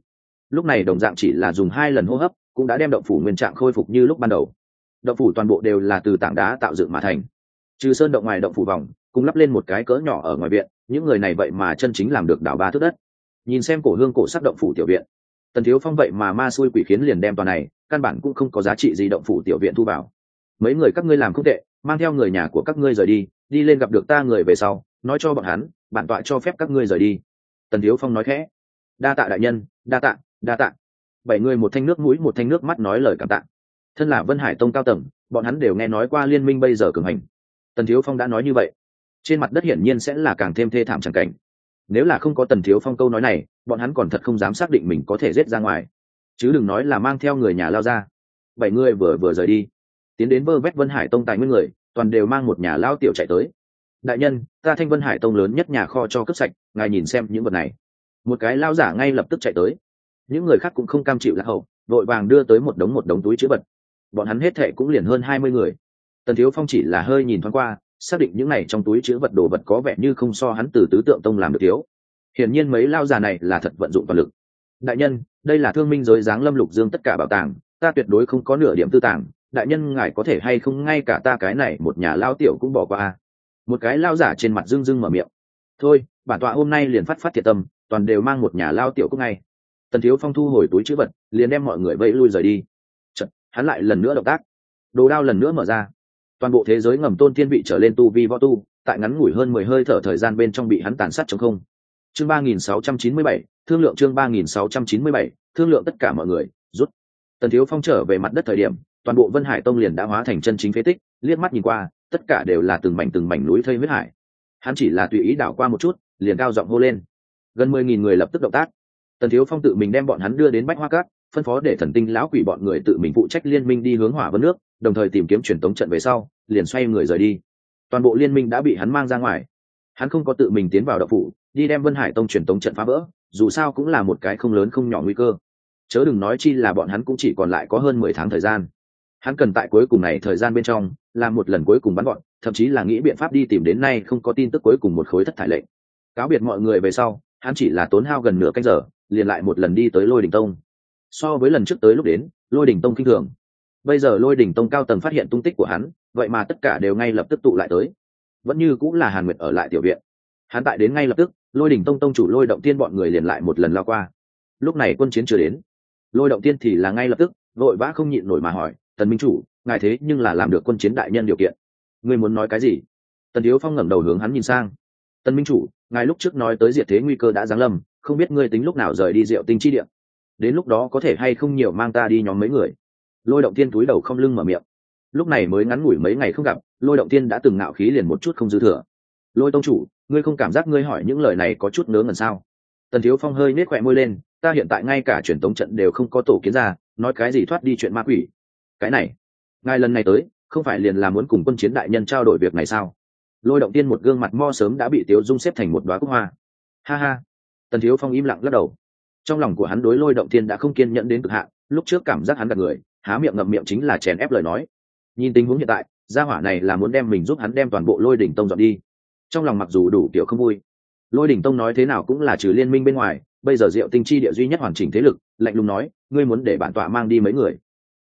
lúc này đồng dạng chỉ là dùng 2 lần hô hấp cũng đã đem động phủ nguyên trạng khôi phục như lúc ban đầu. Động phủ toàn bộ đều là từ tảng đá tạo dựng mà thành, trừ sơn động ngoài động phủ vòng cùng lắp lên một cái cỡ nhỏ ở ngoài viện, những người này vậy mà chân chính làm được đào 3 thước đất. Nhìn xem cổ hương cổ sắc động phủ tiểu viện, Tần Thiếu Phong vậy mà ma xui quỷ khiến liền đem toàn này căn bản cũng không có giá trị gì động phủ tiểu viện thu vào. Mấy người các ngươi làm không tệ, mang theo người nhà của các ngươi rời đi, đi lên gặp được ta người về sau nói cho bọn hắn bản tọa cho phép các ngươi rời đi. Tần Thiếu Phong nói khẽ. Đa tạ đại nhân, đa tạ, đa tạ. 7 người một thanh nước mũi một thanh nước mắt nói lời cảm tạ. Thân là Vân Hải Tông cao tầng, bọn hắn đều nghe nói qua liên minh bây giờ cường hành. Tần Thiếu Phong đã nói như vậy, trên mặt đất hiển nhiên sẽ là càng thêm thê thảm chẳng cảnh. Nếu là không có Tần Thiếu Phong câu nói này, bọn hắn còn thật không dám xác định mình có thể giết ra ngoài, chứ đừng nói là mang theo người nhà lao ra. 7 người vừa rời đi, tiến đến vơ vét Vân Hải Tông tài nguyên người, toàn đều mang một nhà lao tiểu chạy tới. Đại nhân, ta Thanh Vân Hải Tông lớn nhất nhà kho cho cướp sạch, ngài nhìn xem những vật này. Một cái lao giả ngay lập tức chạy tới. Những người khác cũng không cam chịu lạc hậu, vội vàng đưa tới một đống túi chứa vật. Bọn hắn hết thệ cũng liền hơn 20 người. Tần Thiếu Phong chỉ là hơi nhìn thoáng qua, xác định những này trong túi chứa vật đồ vật có vẻ như không so hắn từ Tứ Tượng Tông làm được thiếu. Hiển nhiên mấy lao già này là thật vận dụng toàn lực. Đại nhân, đây là thương minh giới giáng lâm lục dương tất cả bảo tàng, ta tuyệt đối không có nửa điểm tư tàng, đại nhân ngài có thể hay không ngay cả ta cái này một nhà lao tiểu cũng bỏ qua. Một cái lao giả trên mặt rưng rưng mở miệng. Thôi, bản tọa hôm nay liền phát thiệt tâm, toàn đều mang một nhà lao tiểu cũng ngay. Tần Thiếu Phong thu hồi túi chữ vật, liền đem mọi người vẫy lui rời đi. Chật, hắn lại lần nữa động tác, đồ đao lần nữa mở ra. Toàn bộ thế giới ngầm tôn thiên vị trở lên tu vi võ tu, tại ngắn ngủi hơn 10 hơi thở thời gian bên trong bị hắn tàn sát trống không. Chương 3697, thương lượng chương 3697, thương lượng tất cả mọi người, rút. Tần Thiếu Phong trở về mặt đất thời điểm, toàn bộ Vân Hải Tông liền đã hóa thành chân chính phế tích, liếc mắt nhìn qua, tất cả đều là từng mảnh núi thây huyết hải. Hắn chỉ là tùy ý đảo qua một chút, liền cao giọng hô lên. Gần 10.000 người lập tức động tác. Tần Thiếu Phong tự mình đem bọn hắn đưa đến Bách Hoa Các, phân phó để Thần Tinh lão quỷ bọn người tự mình phụ trách liên minh đi hướng Hỏa Vân nước, đồng thời tìm kiếm truyền tống trận về sau, liền xoay người rời đi. Toàn bộ liên minh đã bị hắn mang ra ngoài. Hắn không có tự mình tiến vào động phủ, đi đem Vân Hải Tông truyền tống trận phá vỡ, dù sao cũng là một cái không lớn không nhỏ nguy cơ. Chớ đừng nói chi là bọn hắn cũng chỉ còn lại có hơn 10 tháng thời gian. Hắn cần tại cuối cùng này thời gian bên trong, làm một lần cuối cùng bắn gọn, thậm chí là nghĩ biện pháp đi tìm đến nay không có tin tức cuối cùng một khối thất thải lệnh. Cáo biệt mọi người về sau, hắn chỉ là tốn hao gần nửa canh giờ, liền lại một lần đi tới Lôi Đỉnh Tông. So với lần trước tới lúc đến, Lôi Đỉnh Tông kinh thường. Bây giờ Lôi Đỉnh Tông cao tầng phát hiện tung tích của hắn, vậy mà tất cả đều ngay lập tức tụ lại tới. Vẫn như cũng là Hàn Nguyệt ở lại tiểu viện. Hắn tại đến ngay lập tức, Lôi Đỉnh Tông tông chủ Lôi Động Tiên bọn người liền lại một lần lao qua. Lúc này quân chiến chưa đến, Lôi Động Tiên thì là ngay lập tức vội vã không nhịn nổi mà hỏi, Tần minh chủ, ngài thế nhưng là làm được quân chiến đại nhân điều kiện, ngươi muốn nói cái gì? Tần Thiếu Phong ngẩng đầu hướng hắn nhìn sang. Tần minh chủ, ngài lúc trước nói tới diệt thế nguy cơ đã giáng lâm, không biết ngươi tính lúc nào rời đi Diệu Tinh chi địa, đến lúc đó có thể hay không nhiều mang ta đi nhóm mấy người. Lôi Động Tiên túi đầu không lưng mở miệng. Lúc này mới ngắn ngủi mấy ngày không gặp, Lôi Động Tiên đã từng ngạo khí liền một chút không dư thừa. Lôi tông chủ, ngươi không cảm giác ngươi hỏi những lời này có chút ngớ ngẩn sao? Tần Thiếu Phong hơi nết khỏe môi lên, ta hiện tại ngay cả truyền tống trận đều không có tổ kiến ra, nói cái gì thoát đi chuyện ma quỷ. Cái này, ngài lần này tới, không phải liền là muốn cùng quân chiến đại nhân trao đổi việc này sao? Lôi Động Tiên một gương mặt mo sớm đã bị Tiếu Dung xếp thành một đóa cúc hoa. Ha ha. Tần Thiếu Phong im lặng lắc đầu. Trong lòng của hắn đối Lôi Động Tiên đã không kiên nhẫn đến cực hạn, lúc trước cảm giác hắn gạt người, há miệng ngậm miệng chính là chèn ép lời nói. Nhìn tình huống hiện tại, gia hỏa này là muốn đem mình giúp hắn đem toàn bộ Lôi Đỉnh Tông dọn đi. Trong lòng mặc dù đủ kiểu không vui, Lôi Đỉnh Tông nói thế nào cũng là trừ liên minh bên ngoài, bây giờ Diệu Tinh chi địa duy nhất hoàn chỉnh thế lực, lạnh lùng nói, ngươi muốn để bản tọa mang đi mấy người?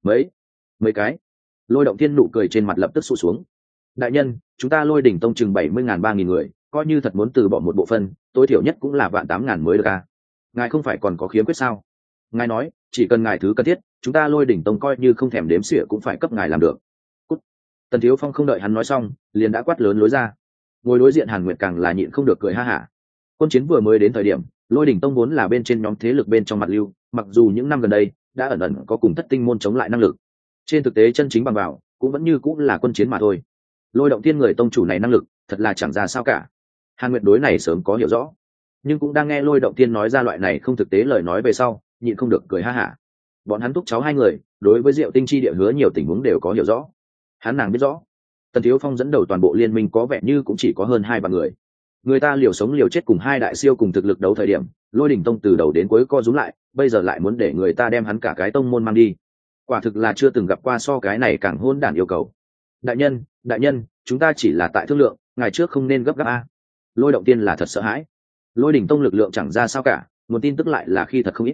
Mấy cái? Lôi Động Tiên nụ cười trên mặt lập tức sụt xuống. Đại nhân, chúng ta Lôi Đỉnh Tông chừng 70.000 3.000 người, coi như thật muốn từ bỏ một bộ phân, tối thiểu nhất cũng là 1.800.000 mới được à? Ngài không phải còn có khiếm khuyết sao? Ngài nói, chỉ cần ngài thứ cần thiết, chúng ta Lôi Đỉnh Tông coi như không thèm đếm xỉa cũng phải cấp ngài làm được. Cút. Tần Thiếu Phong không đợi hắn nói xong, liền đã quát lớn lối ra. Ngồi đối diện Hàn Nguyệt càng là nhịn không được cười ha hả. Quân chiến vừa mới đến thời điểm, Lôi Đỉnh Tông vốn là bên trên nhóm thế lực bên trong mặt lưu, mặc dù những năm gần đây đã ẩn ẩn có cùng Thất Tinh môn chống lại năng lực, trên thực tế chân chính bằng vào cũng vẫn như cũng là quân chiến mà thôi. Lôi Động Tiên người tông chủ này năng lực thật là chẳng ra sao cả. Hàn Nguyệt đối này sớm có hiểu rõ, nhưng cũng đang nghe Lôi Động Tiên nói ra loại này không thực tế lời nói về sau, nhịn không được cười ha hả. Bọn hắn thúc cháu hai người đối với Diệu Tinh chi địa hứa nhiều tình huống đều có hiểu rõ, hắn nàng biết rõ. Tần Thiếu Phong dẫn đầu toàn bộ liên minh có vẻ như cũng chỉ có hơn 2-3 người. Người ta liều sống liều chết cùng hai đại siêu cùng thực lực đấu thời điểm, Lôi Đỉnh Tông từ đầu đến cuối co rúm lại, bây giờ lại muốn để người ta đem hắn cả cái tông môn mang đi. Quả thực là chưa từng gặp qua so cái này càng hôn đản yêu cầu. Đại nhân, chúng ta chỉ là tại thương lượng, ngày trước không nên gấp gáp a. Lôi Động Tiên là thật sợ hãi. Lôi Đỉnh Tông lực lượng chẳng ra sao cả, một tin tức lại là khi thật không ít.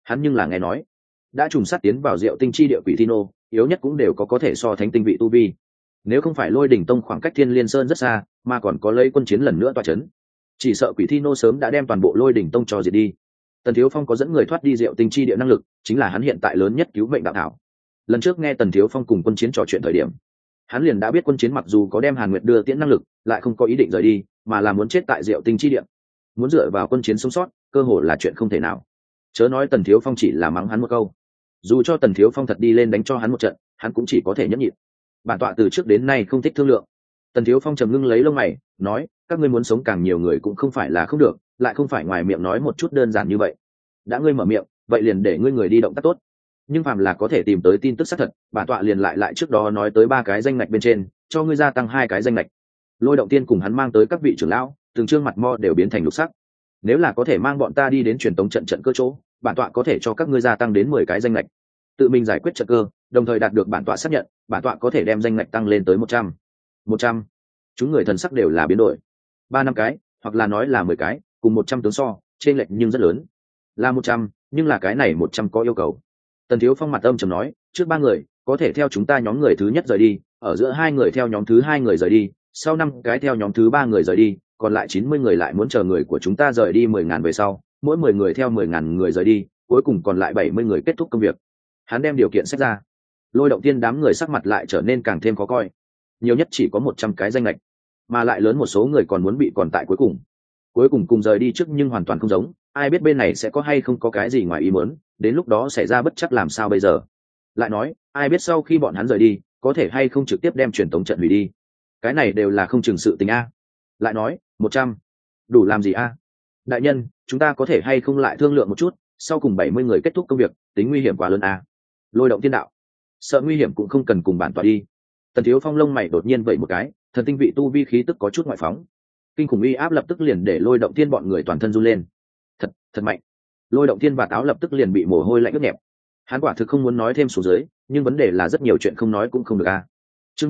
hắn nhưng là nghe nói đã trùng sát tiến vào Diệu Tinh chi địa quỷ thi nô, yếu nhất cũng đều có thể so thánh tinh vị tu vi. Nếu không phải Lôi Đỉnh Tông khoảng cách Thiên Liên Sơn rất xa, mà còn có lấy quân chiến lần nữa toa chấn, chỉ sợ quỷ thi nô sớm đã đem toàn bộ Lôi Đỉnh Tông cho diệt đi. Tần Thiếu Phong có dẫn người thoát đi Diệu Tinh chi địa năng lực, chính là hắn hiện tại lớn nhất cứu mệnh đạo thảo. Lần trước nghe Tần Thiếu Phong cùng quân chiến trò chuyện thời điểm, hắn liền đã biết quân chiến mặc dù có đem Hàn Nguyệt đưa tiễn năng lực, lại không có ý định rời đi, mà là muốn chết tại Diệu Tinh chi địa. Muốn dựa vào quân chiến sống sót, cơ hội là chuyện không thể nào. Chớ nói Tần Thiếu Phong chỉ là mắng hắn một câu, dù cho Tần Thiếu Phong thật đi lên đánh cho hắn một trận, hắn cũng chỉ có thể nhẫn nhịn. Bản tọa từ trước đến nay không thích thương lượng. Tần Thiếu Phong trầm ngưng lấy lông mày, nói, các ngươi muốn sống càng nhiều người cũng không phải là không được, lại không phải ngoài miệng nói một chút đơn giản như vậy. Đã ngươi mở miệng, vậy liền để ngươi người đi động tác tốt. Nhưng phàm là có thể tìm tới tin tức xác thật, bản tọa liền lại trước đó nói tới 3 cái danh ngạch bên trên, cho ngươi gia tăng 2 cái danh ngạch. Lôi Động Tiên cùng hắn mang tới các vị trưởng lão, từng trương mặt mo đều biến thành lục sắc. Nếu là có thể mang bọn ta đi đến truyền tống trận cơ chỗ, bản tọa có thể cho các ngươi gia tăng đến 10 cái danh ngạch. Tự mình giải quyết trận cơ, đồng thời đạt được bản tọa xác nhận, bản tọa có thể đem danh ngạch tăng lên tới 100. 100. Chúng người thần sắc đều là biến đổi. 3-5 cái, hoặc là nói là 10 cái, cùng 100 tướng so, trên lệch nhưng rất lớn. Là 100, nhưng là cái này 100 có yêu cầu. Tần Thiếu Phong mặt âm trầm nói, trước 3 người có thể theo chúng ta nhóm người thứ nhất rời đi, ở giữa 2 người theo nhóm thứ 2 người rời đi, sau 5 cái theo nhóm thứ 3 người rời đi, còn lại 90 người lại muốn chờ người của chúng ta rời đi 10.000 về sau, mỗi 10 người theo 10.000 người rời đi, cuối cùng còn lại 70 người kết thúc công việc. Hắn đem điều kiện xét ra. Lôi Động Tiên đám người sắc mặt lại trở nên càng thêm khó coi. Nhiều nhất chỉ có 100 cái danh lệch, mà lại lớn một số người còn muốn bị còn tại cuối cùng. Cuối cùng cùng rời đi trước nhưng hoàn toàn không giống, ai biết bên này sẽ có hay không có cái gì ngoài ý muốn, đến lúc đó xảy ra bất chắc làm sao bây giờ. Lại nói, ai biết sau khi bọn hắn rời đi, có thể hay không trực tiếp đem truyền tống trận hủy đi. Cái này đều là không chừng sự tình a. Lại nói, 100 đủ làm gì a? Đại nhân, chúng ta có thể hay không lại thương lượng một chút, sau cùng 70 người kết thúc công việc, tính nguy hiểm quá lớn a. Lôi Động Tiên đạo, sợ nguy hiểm cũng không cần cùng bản tọa đi. Tần Thiếu Phong lông mày đột nhiên vậy một cái, thần tinh vị tu vi khí tức có chút ngoại phóng, kinh khủng uy áp lập tức liền để Lôi Động Tiên bọn người toàn thân run lên. Thật mạnh. Lôi Động Tiên và Táo lập tức liền bị mồ hôi lạnh ướt nhẹp. Hắn quả thực không muốn nói thêm xuống dưới, nhưng vấn đề là rất nhiều chuyện không nói cũng không được a. Chương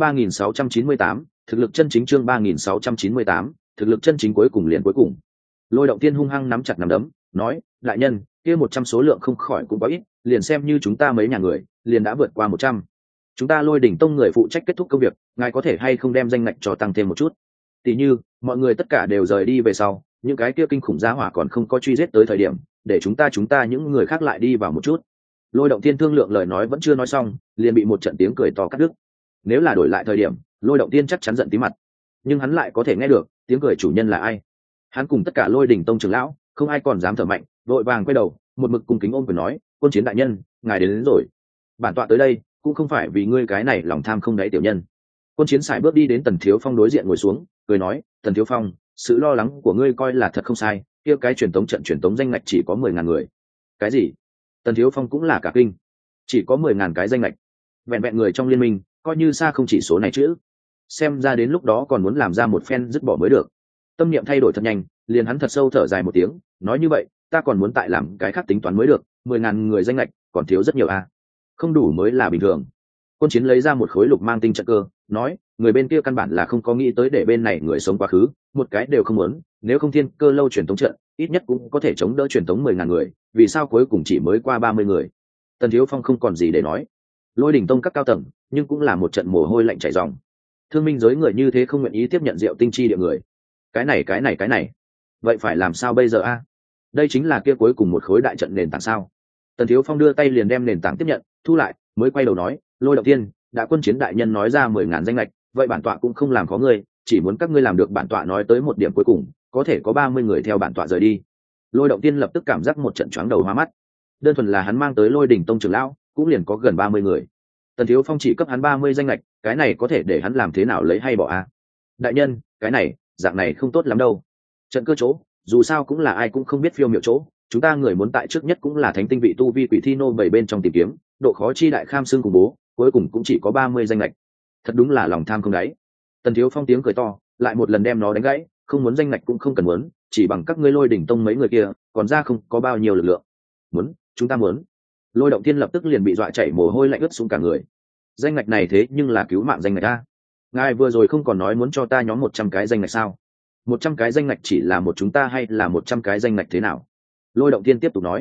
3698, thực lực chân chính. Chương 3698, thực lực chân chính. Cuối cùng. Lôi Động Tiên hung hăng nắm chặt nắm đấm, nói, đại nhân, kia 100 số lượng không khỏi cũng quá ít, liền xem như chúng ta mấy nhà người, liền đã vượt qua 100. Chúng ta Lôi Đỉnh Tông người phụ trách kết thúc công việc, ngài có thể hay không đem danh ngạch cho tăng thêm một chút? Tỷ như, mọi người tất cả đều rời đi về sau, những cái kia kinh khủng gia hỏa còn không có truy giết tới thời điểm, để chúng ta những người khác lại đi vào một chút. Lôi Động Tiên thương lượng lời nói vẫn chưa nói xong, liền bị một trận tiếng cười to cắt đứt. Nếu là đổi lại thời điểm, Lôi Động Tiên chắc chắn giận tí mặt, nhưng hắn lại có thể nghe được tiếng cười chủ nhân là ai. Hắn cùng tất cả Lôi Đỉnh Tông trưởng lão, không ai còn dám thở mạnh, vội vàng quay đầu, một mực cung kính ôm quyền nói, quân chiến đại nhân, ngài đến rồi. Bản tọa tới đây cũng không phải vì ngươi cái này lòng tham không đáy tiểu nhân. Quân chiến sải bước đi đến Tần Thiếu Phong đối diện ngồi xuống, cười nói, Tần Thiếu Phong, sự lo lắng của ngươi coi là thật không sai, kia cái truyền tống danh ngạch chỉ có 10.000 người. Cái gì? Tần Thiếu Phong cũng là cả kinh, chỉ có 10.000 cái danh ngạch, vẹn vẹn người trong liên minh, coi như xa không chỉ số này chứ. Xem ra đến lúc đó còn muốn làm ra một phen dứt bỏ mới được. Tâm niệm thay đổi thật nhanh, liền hắn thật sâu thở dài một tiếng, nói như vậy, ta còn muốn tại làm cái khác tính toán mới được, 10.000 người danh ngạch, còn thiếu rất nhiều a. Không đủ mới là bình thường. Quân chiến lấy ra một khối lục mang tinh trận cơ, nói, người bên kia căn bản là không có nghĩ tới để bên này người sống quá khứ, một cái đều không muốn, nếu không thiên cơ lâu truyền tống trận, ít nhất cũng có thể chống đỡ truyền tống 10.000 người, vì sao cuối cùng chỉ mới qua 30 người? Tần Thiếu Phong không còn gì để nói. Lôi Đỉnh Tông các cao tầng, nhưng cũng là một trận mồ hôi lạnh chảy ròng. Thương minh giới người như thế không nguyện ý tiếp nhận Diệu Tinh chi địa người. Cái này, vậy phải làm sao bây giờ a? Đây chính là kia cuối cùng một khối đại trận nền tảng sao? Tần Thiếu Phong đưa tay liền đem nền tảng tiếp nhận, thu lại, mới quay đầu nói, Lôi Động Tiên, đã quân chiến đại nhân nói ra 10.000 danh lệch, vậy bản tọa cũng không làm khó ngươi, chỉ muốn các ngươi làm được bản tọa nói tới một điểm cuối cùng, có thể có 30 người theo bản tọa rời đi. Lôi Động Tiên lập tức cảm giác một trận choáng đầu hoa mắt. Đơn thuần là hắn mang tới Lôi Đỉnh Tông trưởng lão, cũng liền có gần 30 người. Tần Thiếu Phong chỉ cấp hắn 30 danh lệch, cái này có thể để hắn làm thế nào lấy hay bỏ a? Đại nhân, cái này, dạng này không tốt lắm đâu. Trận cơ chỗ, dù sao cũng là ai cũng không biết phiêu miệu chỗ, chúng ta người muốn tại trước nhất cũng là thánh tinh vị tu vi quỷ thi nô 7 bên trong tìm kiếm, độ khó chi đại kham xương cùng bố, cuối cùng cũng chỉ có 30 danh lệch. Thật đúng là lòng tham không đáy. Tần Thiếu Phong tiếng cười to, lại một lần đem nó đánh gãy, không muốn danh lệch cũng không cần muốn, chỉ bằng các ngươi Lôi Đỉnh Tông mấy người kia, còn ra không có bao nhiêu lực lượng. Muốn, chúng ta muốn. Lôi Động Tiên lập tức liền bị dọa chảy mồ hôi lạnh ướt xuống cả người. Danh ngạch này thế nhưng là cứu mạng danh ngạch a. Ngài vừa rồi không còn nói muốn cho ta nhóm 100 cái danh ngạch sao? 100 cái danh ngạch chỉ là một chúng ta hay là 100 cái danh ngạch thế nào? Lôi Động Tiên tiếp tục nói.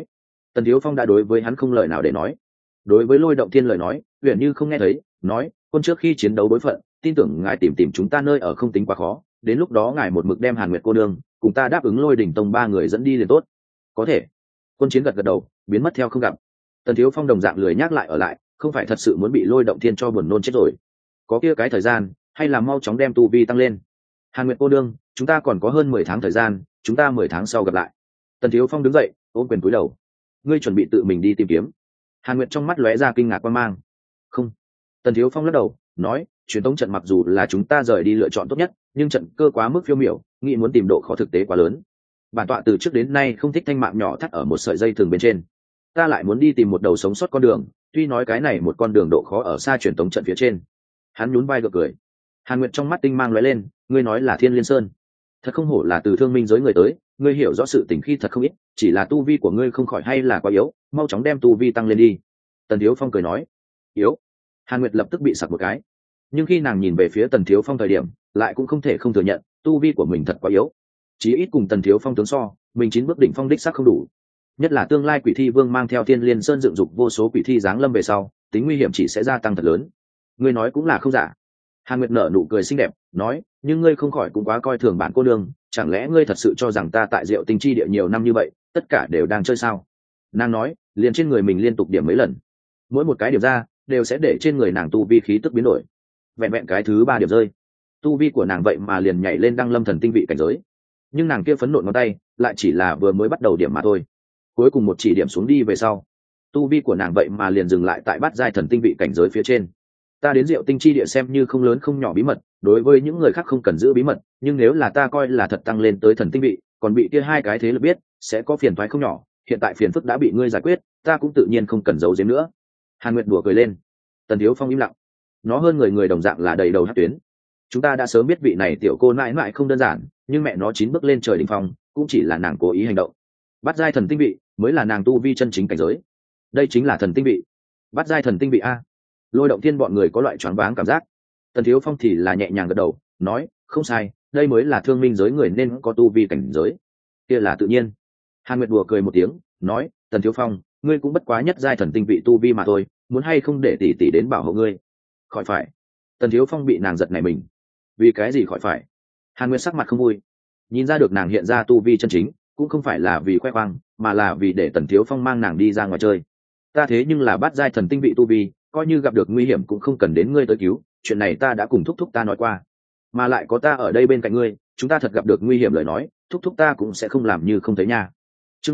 Tần Thiếu Phong đã đối với hắn không lời nào để nói. Đối với Lôi Động Thiên lời nói, Uyển Như không nghe thấy, nói, quân trước khi chiến đấu đối phận, tin tưởng ngài tìm tìm chúng ta nơi ở không tính quá khó, đến lúc đó ngài một mực đem Hàn Nguyệt cô nương cùng ta đáp ứng Lôi Đỉnh Tông ba người dẫn đi liền tốt. Có thể. Quân chiến gật gật đầu, biến mất theo không gặp. Tần Thiếu Phong đồng dạng lười nhắc lại ở lại, không phải thật sự muốn bị Lôi Động Thiên cho buồn nôn chết rồi. Có kia cái thời gian, hay là mau chóng đem tu vi tăng lên. Hàn Nguyệt cô nương, chúng ta còn có hơn 10 tháng thời gian, chúng ta 10 tháng sau gặp lại. Tần Thiếu Phong đứng dậy, ôm quyền cúi đầu. Ngươi chuẩn bị tự mình đi tìm kiếm? Hàn Nguyệt trong mắt lóe ra kinh ngạc quan mang. Không. Tần Thiếu Phong lắc đầu, nói, truyền tống trận mặc dù là chúng ta rời đi lựa chọn tốt nhất, nhưng trận cơ quá mức phiêu miểu, nghĩ muốn tìm độ khó thực tế quá lớn. Bản tọa từ trước đến nay không thích thanh mạng nhỏ thắt ở một sợi dây thường bên trên. Ta lại muốn đi tìm một đầu sống sót con đường, tuy nói cái này một con đường độ khó ở xa truyền tống trận phía trên. Hắn nhún vai gượng cười. Hàn Nguyệt trong mắt tinh mang lóe lên, ngươi nói là Thiên Liên Sơn. Thật không hổ là từ thương minh giới người tới, ngươi hiểu rõ sự tình khi thật không ít, chỉ là tu vi của ngươi không khỏi hay là quá yếu, mau chóng đem tu vi tăng lên đi. Tần Thiếu Phong cười nói. Yếu? Hàn Nguyệt lập tức bị sặc một cái. Nhưng khi nàng nhìn về phía Tần Thiếu Phong thời điểm, lại cũng không thể không thừa nhận, tu vi của mình thật quá yếu. Chí ít cùng Tần Thiếu Phong tướng so, mình 9 bước đỉnh phong đích xác không đủ. Nhất là tương lai Quỷ Thi Vương mang theo Thiên Liên Sơn dựng dục vô số quỷ thi giáng lâm về sau, tính nguy hiểm chỉ sẽ gia tăng thật lớn. Ngươi nói cũng là không giả. Hàn Nguyệt nở nụ cười xinh đẹp, nói, nhưng ngươi không khỏi cũng quá coi thường bản cô nương, chẳng lẽ ngươi thật sự cho rằng ta tại Diệu Tinh chi địa nhiều năm như vậy, tất cả đều đang chơi sao? Nàng nói, liền trên người mình liên tục điểm mấy lần, mỗi một cái điểm ra đều sẽ để trên người nàng tu vi khí tức biến đổi. Vẹn vẹn cái thứ 3 điểm rơi, tu vi của nàng vậy mà liền nhảy lên đăng lâm thần tinh vị cảnh giới. Nhưng nàng kia phấn nộn ngón tay lại chỉ là vừa mới bắt đầu điểm mà thôi, cuối cùng một chỉ điểm xuống đi về sau, tu vi của nàng vậy mà liền dừng lại tại bát giai thần tinh vị cảnh giới phía trên. Ta đến Diệu Tinh chi địa xem như không lớn không nhỏ bí mật, đối với những người khác không cần giữ bí mật, nhưng nếu là ta coi là thật tăng lên tới thần tinh vị, còn bị kia hai cái thế lực biết, sẽ có phiền toái không nhỏ. Hiện tại phiền phức đã bị ngươi giải quyết, ta cũng tự nhiên không cần giấu giếm nữa. Hàn Nguyệt đùa cười lên. Tần Thiếu Phong im lặng. Nó hơn người đồng dạng là đầy đầu hắc tuyến. Chúng ta đã sớm biết vị này tiểu cô nãi nãi không đơn giản, nhưng mẹ nó 9 bước lên trời đỉnh phong, cũng chỉ là nàng cố ý hành động. Bát giai thần tinh vị mới là nàng tu vi chân chính cảnh giới. Đây chính là thần tinh vị. Bát giai thần tinh vị a. Lôi Động Thiên bọn người có loại choáng váng cảm giác. Tần Thiếu Phong thì là nhẹ nhàng gật đầu, nói, không sai, đây mới là thương minh giới người nên có tu vi cảnh giới. Kia là tự nhiên. Hàn Nguyệt đùa cười một tiếng, nói, Tần Thiếu Phong, ngươi cũng bất quá nhất giai thần tinh vị tu vi mà thôi, muốn hay không để tỷ tỷ đến bảo hộ ngươi? Khỏi phải. Tần Thiếu Phong bị nàng giật nảy mình. Vì cái gì khỏi phải? Hàn Nguyệt sắc mặt không vui. Nhìn ra được nàng hiện ra tu vi chân chính, cũng không phải là vì khoe khoang, mà là vì để Tần Thiếu Phong mang nàng đi ra ngoài chơi. Ta thế nhưng là bát giai thần tinh vị tu vi, coi như gặp được nguy hiểm cũng không cần đến ngươi tới cứu, chuyện này ta đã cùng thúc thúc ta nói qua, mà lại có ta ở đây bên cạnh ngươi, chúng ta thật gặp được nguy hiểm lời nói, thúc thúc ta cũng sẽ không làm như không thấy nha. Chương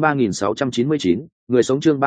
3699, người sống. Chương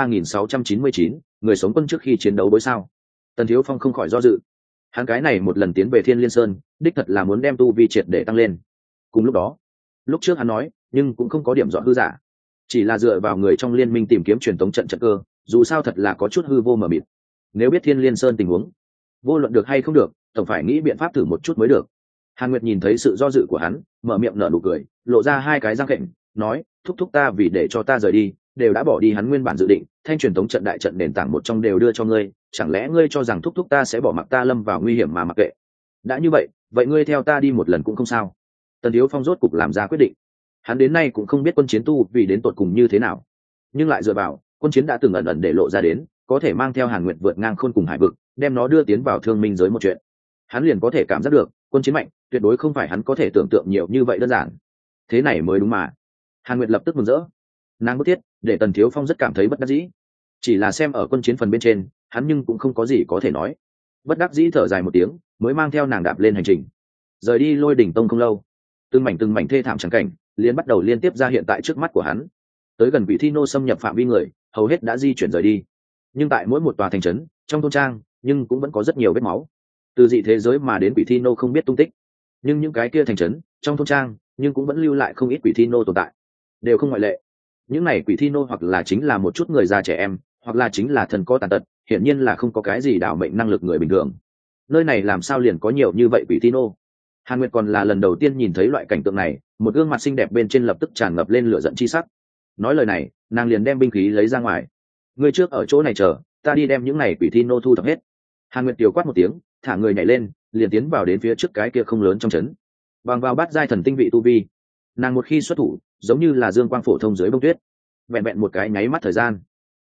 3699, người sống. Quân trước khi chiến đấu đối sao? Tần Thiếu Phong không khỏi do dự. Hắn cái này một lần tiến về Thiên Liên Sơn, đích thật là muốn đem tu vi triệt để tăng lên. Cùng lúc đó, lúc trước hắn nói, nhưng cũng không có điểm dọn hư giả, chỉ là dựa vào người trong liên minh tìm kiếm truyền tống trận trận cơ, dù sao thật là có chút hư vô mờ mịt. Nếu biết Thiên Liên Sơn tình huống, vô luận được hay không được, tổng phải nghĩ biện pháp thử một chút mới được. Hàn Nguyệt nhìn thấy sự do dự của hắn, mở miệng nở nụ cười, lộ ra hai cái răng khệnh, nói, thúc thúc ta vì để cho ta rời đi, đều đã bỏ đi hắn nguyên bản dự định, thanh truyền tống trận đại trận nền tảng một trong đều đưa cho ngươi, chẳng lẽ ngươi cho rằng thúc thúc ta sẽ bỏ mặc ta lâm vào nguy hiểm mà mặc kệ? Đã như vậy, vậy ngươi theo ta đi một lần cũng không sao. Tần Thiếu Phong rốt cục làm ra quyết định. Hắn đến nay cũng không biết quân chiến tu vì đến tột cùng như thế nào, nhưng lại dựa vào quân chiến đã từng ẩn ẩn để lộ ra đến, có thể mang theo Hàn Nguyệt vượt ngang khôn cùng hải vực, đem nó đưa tiến vào thương minh giới một chuyện. Hắn liền có thể cảm giác được, quân chiến mạnh, tuyệt đối không phải hắn có thể tưởng tượng nhiều như vậy đơn giản. Thế này mới đúng mà. Hàn Nguyệt lập tức mừng rỡ. Nàng bức thiết, để Tần Thiếu Phong rất cảm thấy bất đắc dĩ. Chỉ là xem ở quân chiến phần bên trên, hắn nhưng cũng không có gì có thể nói. Bất đắc dĩ thở dài một tiếng, mới mang theo nàng đạp lên hành trình. Rời đi Lôi Đỉnh Tông không lâu, từng mảnh thê thảm chẳng cảnh, liền bắt đầu liên tiếp ra hiện tại trước mắt của hắn. Tới gần Quỷ Thi Nô xâm nhập phạm vi người, hầu hết đã di chuyển rời đi. Nhưng tại mỗi một tòa thành trấn, trong thôn trang, nhưng cũng vẫn có rất nhiều vết máu. Từ dị thế giới mà đến Quỷ Thi Nô không biết tung tích, nhưng những cái kia thành trấn, trong thôn trang, nhưng cũng vẫn lưu lại không ít Quỷ Thi Nô tồn tại, đều không ngoại lệ. Những này Quỷ Thi Nô hoặc là chính là một chút người già trẻ em, hoặc là chính là thần có tàn tật, hiển nhiên là không có cái gì đảo mệnh năng lực người bình thường. Nơi này làm sao liền có nhiều như vậy Quỷ Thi Nô? Hàn Nguyệt còn là lần đầu tiên nhìn thấy loại cảnh tượng này, một gương mặt xinh đẹp bên trên lập tức tràn ngập lên lửa giận chi sắc. Nói lời này, nàng liền đem binh khí lấy ra ngoài. Ngươi trước ở chỗ này chờ, ta đi đem những này Quỷ Thi Nô thu thập hết. Hàn Nguyệt tiểu quát một tiếng, thả người nhảy lên, liền tiến vào đến phía trước cái kia không lớn trong trấn. Bằng vào bát giai thần tinh vị tu vi, nàng một khi xuất thủ, giống như là dương quang phổ thông dưới bông tuyết. Vẹn vẹn một cái nháy mắt thời gian,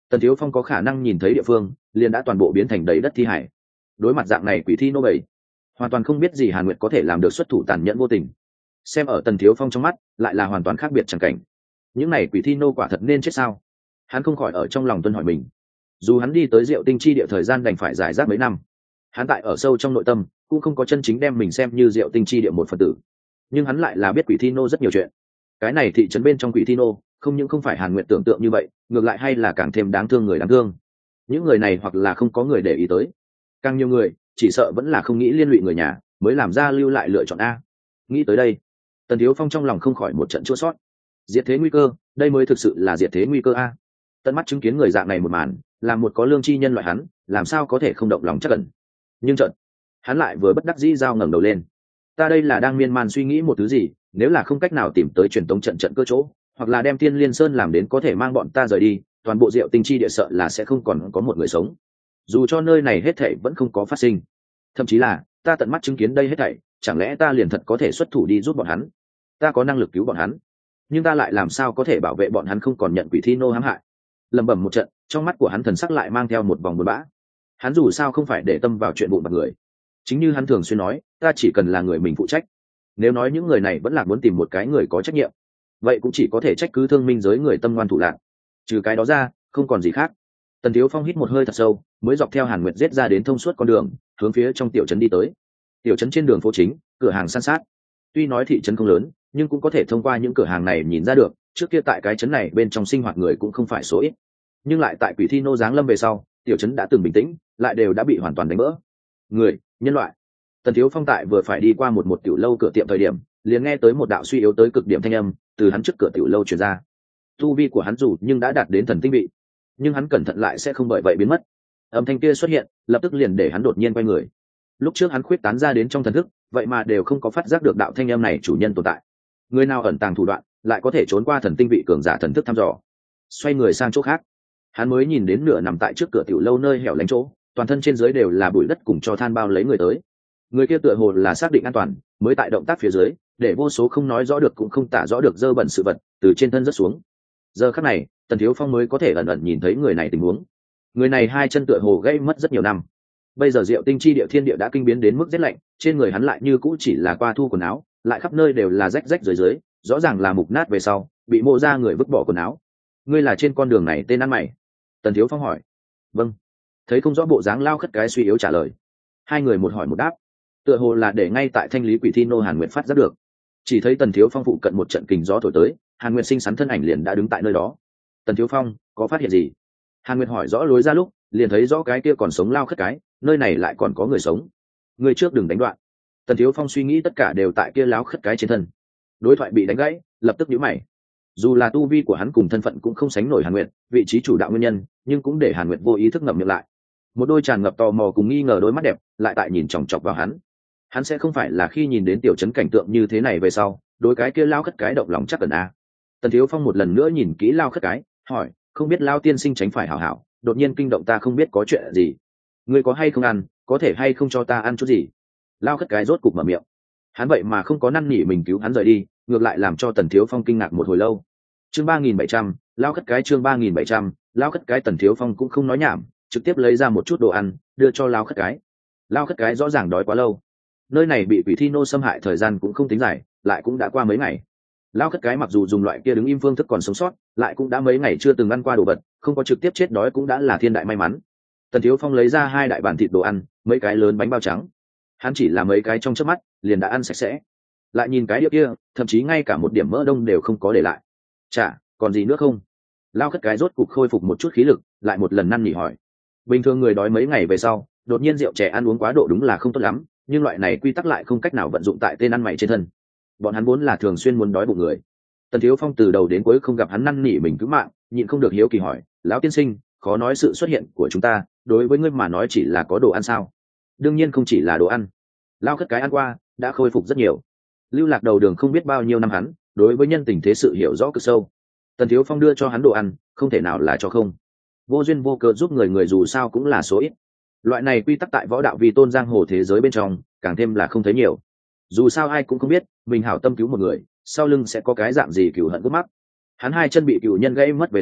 Tần Thiếu Phong có khả năng nhìn thấy địa phương liền đã toàn bộ biến thành đầy đất thi hải. Đối mặt dạng này quỷ thi nô bầy, hoàn toàn không biết gì Hàn Nguyệt có thể làm được xuất thủ tàn nhẫn vô tình. Xem ở Tần Thiếu Phong trong mắt lại là hoàn toàn khác biệt chẳng cảnh. Những này quỷ thi nô quả thật nên chết sao? Hắn không khỏi ở trong lòng tuân hỏi mình. Dù hắn đi tới Diệu Tinh chi địa thời gian đành phải giải rác mấy năm, hắn tại ở sâu trong nội tâm cũng không có chân chính đem mình xem như Diệu Tinh chi địa một phần tử, nhưng hắn lại là biết quỷ thi nô rất nhiều chuyện. Cái này thị trấn bên trong quỷ thi nô không những không phải Hàn Nguyệt tưởng tượng như vậy, ngược lại hay là càng thêm đáng thương người đáng thương. Những người này hoặc là không có người để ý tới, càng nhiều người chỉ sợ vẫn là không nghĩ liên lụy người nhà mới làm ra lưu lại lựa chọn a. Nghĩ tới đây, Tần Thiếu Phong trong lòng không khỏi một trận chua sót. Diệt thế nguy cơ, đây mới thực sự là diệt thế nguy cơ a. Tận mắt chứng kiến người dạng này một màn, là một có lương chi nhân loại hắn, làm sao có thể không động lòng chắc ẩn. Nhưng chợt, hắn lại vừa bất đắc dĩ giao ngẩng đầu lên. Ta đây là đang miên man suy nghĩ một thứ gì, nếu là không cách nào tìm tới truyền tống trận cơ chỗ, hoặc là đem Tiên Liên Sơn làm đến có thể mang bọn ta rời đi, toàn bộ Diệu Tinh chi địa sợ là sẽ không còn có một người sống. Dù cho nơi này hết thảy vẫn không có phát sinh, thậm chí là ta tận mắt chứng kiến đây hết thảy, chẳng lẽ ta liền thật có thể xuất thủ đi giúp bọn hắn? Ta có năng lực cứu bọn hắn, nhưng ta lại làm sao có thể bảo vệ bọn hắn không còn nhận quỷ thi nô hãm hại? Lẩm bẩm một trận, trong mắt của hắn thần sắc lại mang theo một vòng buồn bã. Hắn dù sao không phải để tâm vào chuyện vụn vặt người, chính như hắn thường xuyên nói, ta chỉ cần là người mình phụ trách. Nếu nói những người này vẫn là muốn tìm một cái người có trách nhiệm, vậy cũng chỉ có thể trách cứ Thương Minh giới người tâm ngoan thủ lạn. Trừ cái đó ra, không còn gì khác. Tần Thiếu Phong hít một hơi thật sâu, mới dọc theo Hàn Nguyệt giết ra đến thông suốt con đường, hướng phía trong tiểu trấn đi tới. Tiểu trấn trên đường phố chính, cửa hàng san sát. Tuy nói thị trấn không lớn, nhưng cũng có thể thông qua những cửa hàng này nhìn ra được, trước kia tại cái trấn này bên trong sinh hoạt người cũng không phải số ít. Nhưng lại tại quỷ thi nô giáng lâm về sau, tiểu trấn đã từng bình tĩnh, lại đều đã bị hoàn toàn đánh vỡ. Người, nhân loại. Tần Thiếu Phong tại vừa phải đi qua một tiểu lâu cửa tiệm thời điểm, liền nghe tới một đạo suy yếu tới cực điểm thanh âm từ hắn trước cửa tiểu lâu truyền ra. Tu vi của hắn dù nhưng đã đạt đến thần tinh vị, nhưng hắn cẩn thận lại sẽ không bởi vậy biến mất. Âm thanh kia xuất hiện, lập tức liền để hắn đột nhiên quay người. Lúc trước hắn khuyết tán ra đến trong thần thức, vậy mà đều không có phát giác được đạo thanh âm này chủ nhân tồn tại. Người nào ẩn tàng thủ đoạn, lại có thể trốn qua thần tinh vị cường giả thần thức thăm dò. Xoay người sang chỗ khác, hắn mới nhìn đến nửa nằm tại trước cửa tiểu lâu nơi hẻo lánh chỗ, toàn thân trên dưới đều là bụi đất cùng cho than bao lấy người tới. Người kia tựa hồ là xác định an toàn, mới tại động tác phía dưới, để vô số không nói rõ được cũng không tả rõ được dơ bẩn sự vật từ trên thân rớt xuống. Giờ khắc này, Tần Thiếu Phong mới có thể ẩn ẩn nhìn thấy người này tình huống. Người này hai chân tựa hồ gãy mất rất nhiều năm. Bây giờ Diệu Tinh chi địa thiên địa đã kinh biến đến mức rét lạnh, trên người hắn lại như cũ chỉ là qua thu quần áo, lại khắp nơi đều là rách rách dưới, rõ ràng là mục nát về sau, bị mộ ra người vứt bỏ quần áo. Ngươi là trên con đường này tên ăn mày? Tần Thiếu Phong hỏi. Vâng. Thấy không rõ bộ dáng Lao Khất Cái suy yếu trả lời. Hai người một hỏi một đáp, tựa hồ là để ngay tại thanh lý quỷ thi nô Hàn Nguyệt phát giác được. Chỉ thấy Tần Thiếu Phong phụ cận một trận kình gió thổi tới, Hàn Nguyệt xinh xắn thân ảnh liền đã đứng tại nơi đó. Tần Thiếu Phong có phát hiện gì? Hàn Nguyệt hỏi rõ lối ra lúc, liền thấy rõ cái kia còn sống Lao Khất Cái, nơi này lại còn có người sống. Người trước đừng đánh đoạn. Tần Thiếu Phong suy nghĩ tất cả đều tại kia Lao Khất Cái trên thân. Đối thoại bị đánh gãy, lập tức nhíu mày. Dù là tu vi của hắn cùng thân phận cũng không sánh nổi Hàn Nguyệt, vị trí chủ đạo nguyên nhân, nhưng cũng để Hàn Nguyệt vô ý thức ngậm miệng lại. Một đôi tràn ngập tò mò cùng nghi ngờ đôi mắt đẹp, lại tại nhìn chòng chọc vào hắn. Hắn sẽ không phải là khi nhìn đến tiểu trấn cảnh tượng như thế này về sau, đối cái kia Lao Khất Cái động lòng chắc ẩn a. Tần Thiếu Phong một lần nữa nhìn kỹ Lao Khất Cái, hỏi, không biết Lao tiên sinh tránh phải hảo hảo, đột nhiên kinh động ta không biết có chuyện gì. Ngươi có hay không ăn, có thể hay không cho ta ăn chút gì? Lao Khất Cái rốt cục mở miệng. Hắn vậy mà không có năn nỉ mình cứu hắn rời đi, ngược lại làm cho Tần Thiếu Phong kinh ngạc một hồi lâu. Chương 3700, Lao Khất Cái chương 3700, Lao Khất Cái. Tần Thiếu Phong cũng không nói nhảm, trực tiếp lấy ra một chút đồ ăn, đưa cho Lao Khất Cái. Lao Khất Cái rõ ràng đói quá lâu. Nơi này bị quỷ thi nô xâm hại thời gian cũng không tính dài, lại cũng đã qua mấy ngày. Lao Khất Cái mặc dù dùng loại kia đứng im phương thức còn sống sót, lại cũng đã mấy ngày chưa từng ăn qua đồ vật, không có trực tiếp chết đói cũng đã là thiên đại may mắn. Tần Thiếu Phong lấy ra 2 đại bản thịt đồ ăn, mấy cái lớn bánh bao trắng. Hắn chỉ là mấy cái trong chớp mắt, liền đã ăn sạch sẽ. Lại nhìn cái đĩa kia, thậm chí ngay cả một điểm mỡ đông đều không có để lại. Chả, còn gì nữa không? Lao Khất Cái rốt cục khôi phục một chút khí lực, lại một lần năn nỉ hỏi. Bình thường người đói mấy ngày về sau, đột nhiên rượu chè ăn uống quá độ đúng là không tốt lắm, nhưng loại này quy tắc lại không cách nào vận dụng tại tên ăn mày trên thân. Bọn hắn vốn là thường xuyên muốn đói bụng người. Tần Thiếu Phong từ đầu đến cuối không gặp hắn năn nỉ mình cứu mạng, nhịn không được hiếu kỳ hỏi, lão tiên sinh, khó nói sự xuất hiện của chúng ta đối với ngươi mà nói chỉ là có đồ ăn sao? Đương nhiên không chỉ là đồ ăn. Lao Khất Cái ăn qua đã khôi phục rất nhiều. Lưu lạc đầu đường không biết bao nhiêu năm hắn, đối với nhân tình thế sự hiểu rõ cực sâu. Tần Thiếu Phong đưa cho hắn đồ ăn, không thể nào là cho không. Vô duyên vô cớ giúp người dù sao cũng là số ít. Loại này quy tắc tại võ đạo vi tôn giang hồ thế giới bên trong, càng thêm là không thấy nhiều. Dù sao ai cũng không biết, mình hảo tâm cứu một người, sau lưng sẽ có cái dạng gì cừu hận gút mắc. Hắn hai chân bị cừu nhân gãy mất về sau,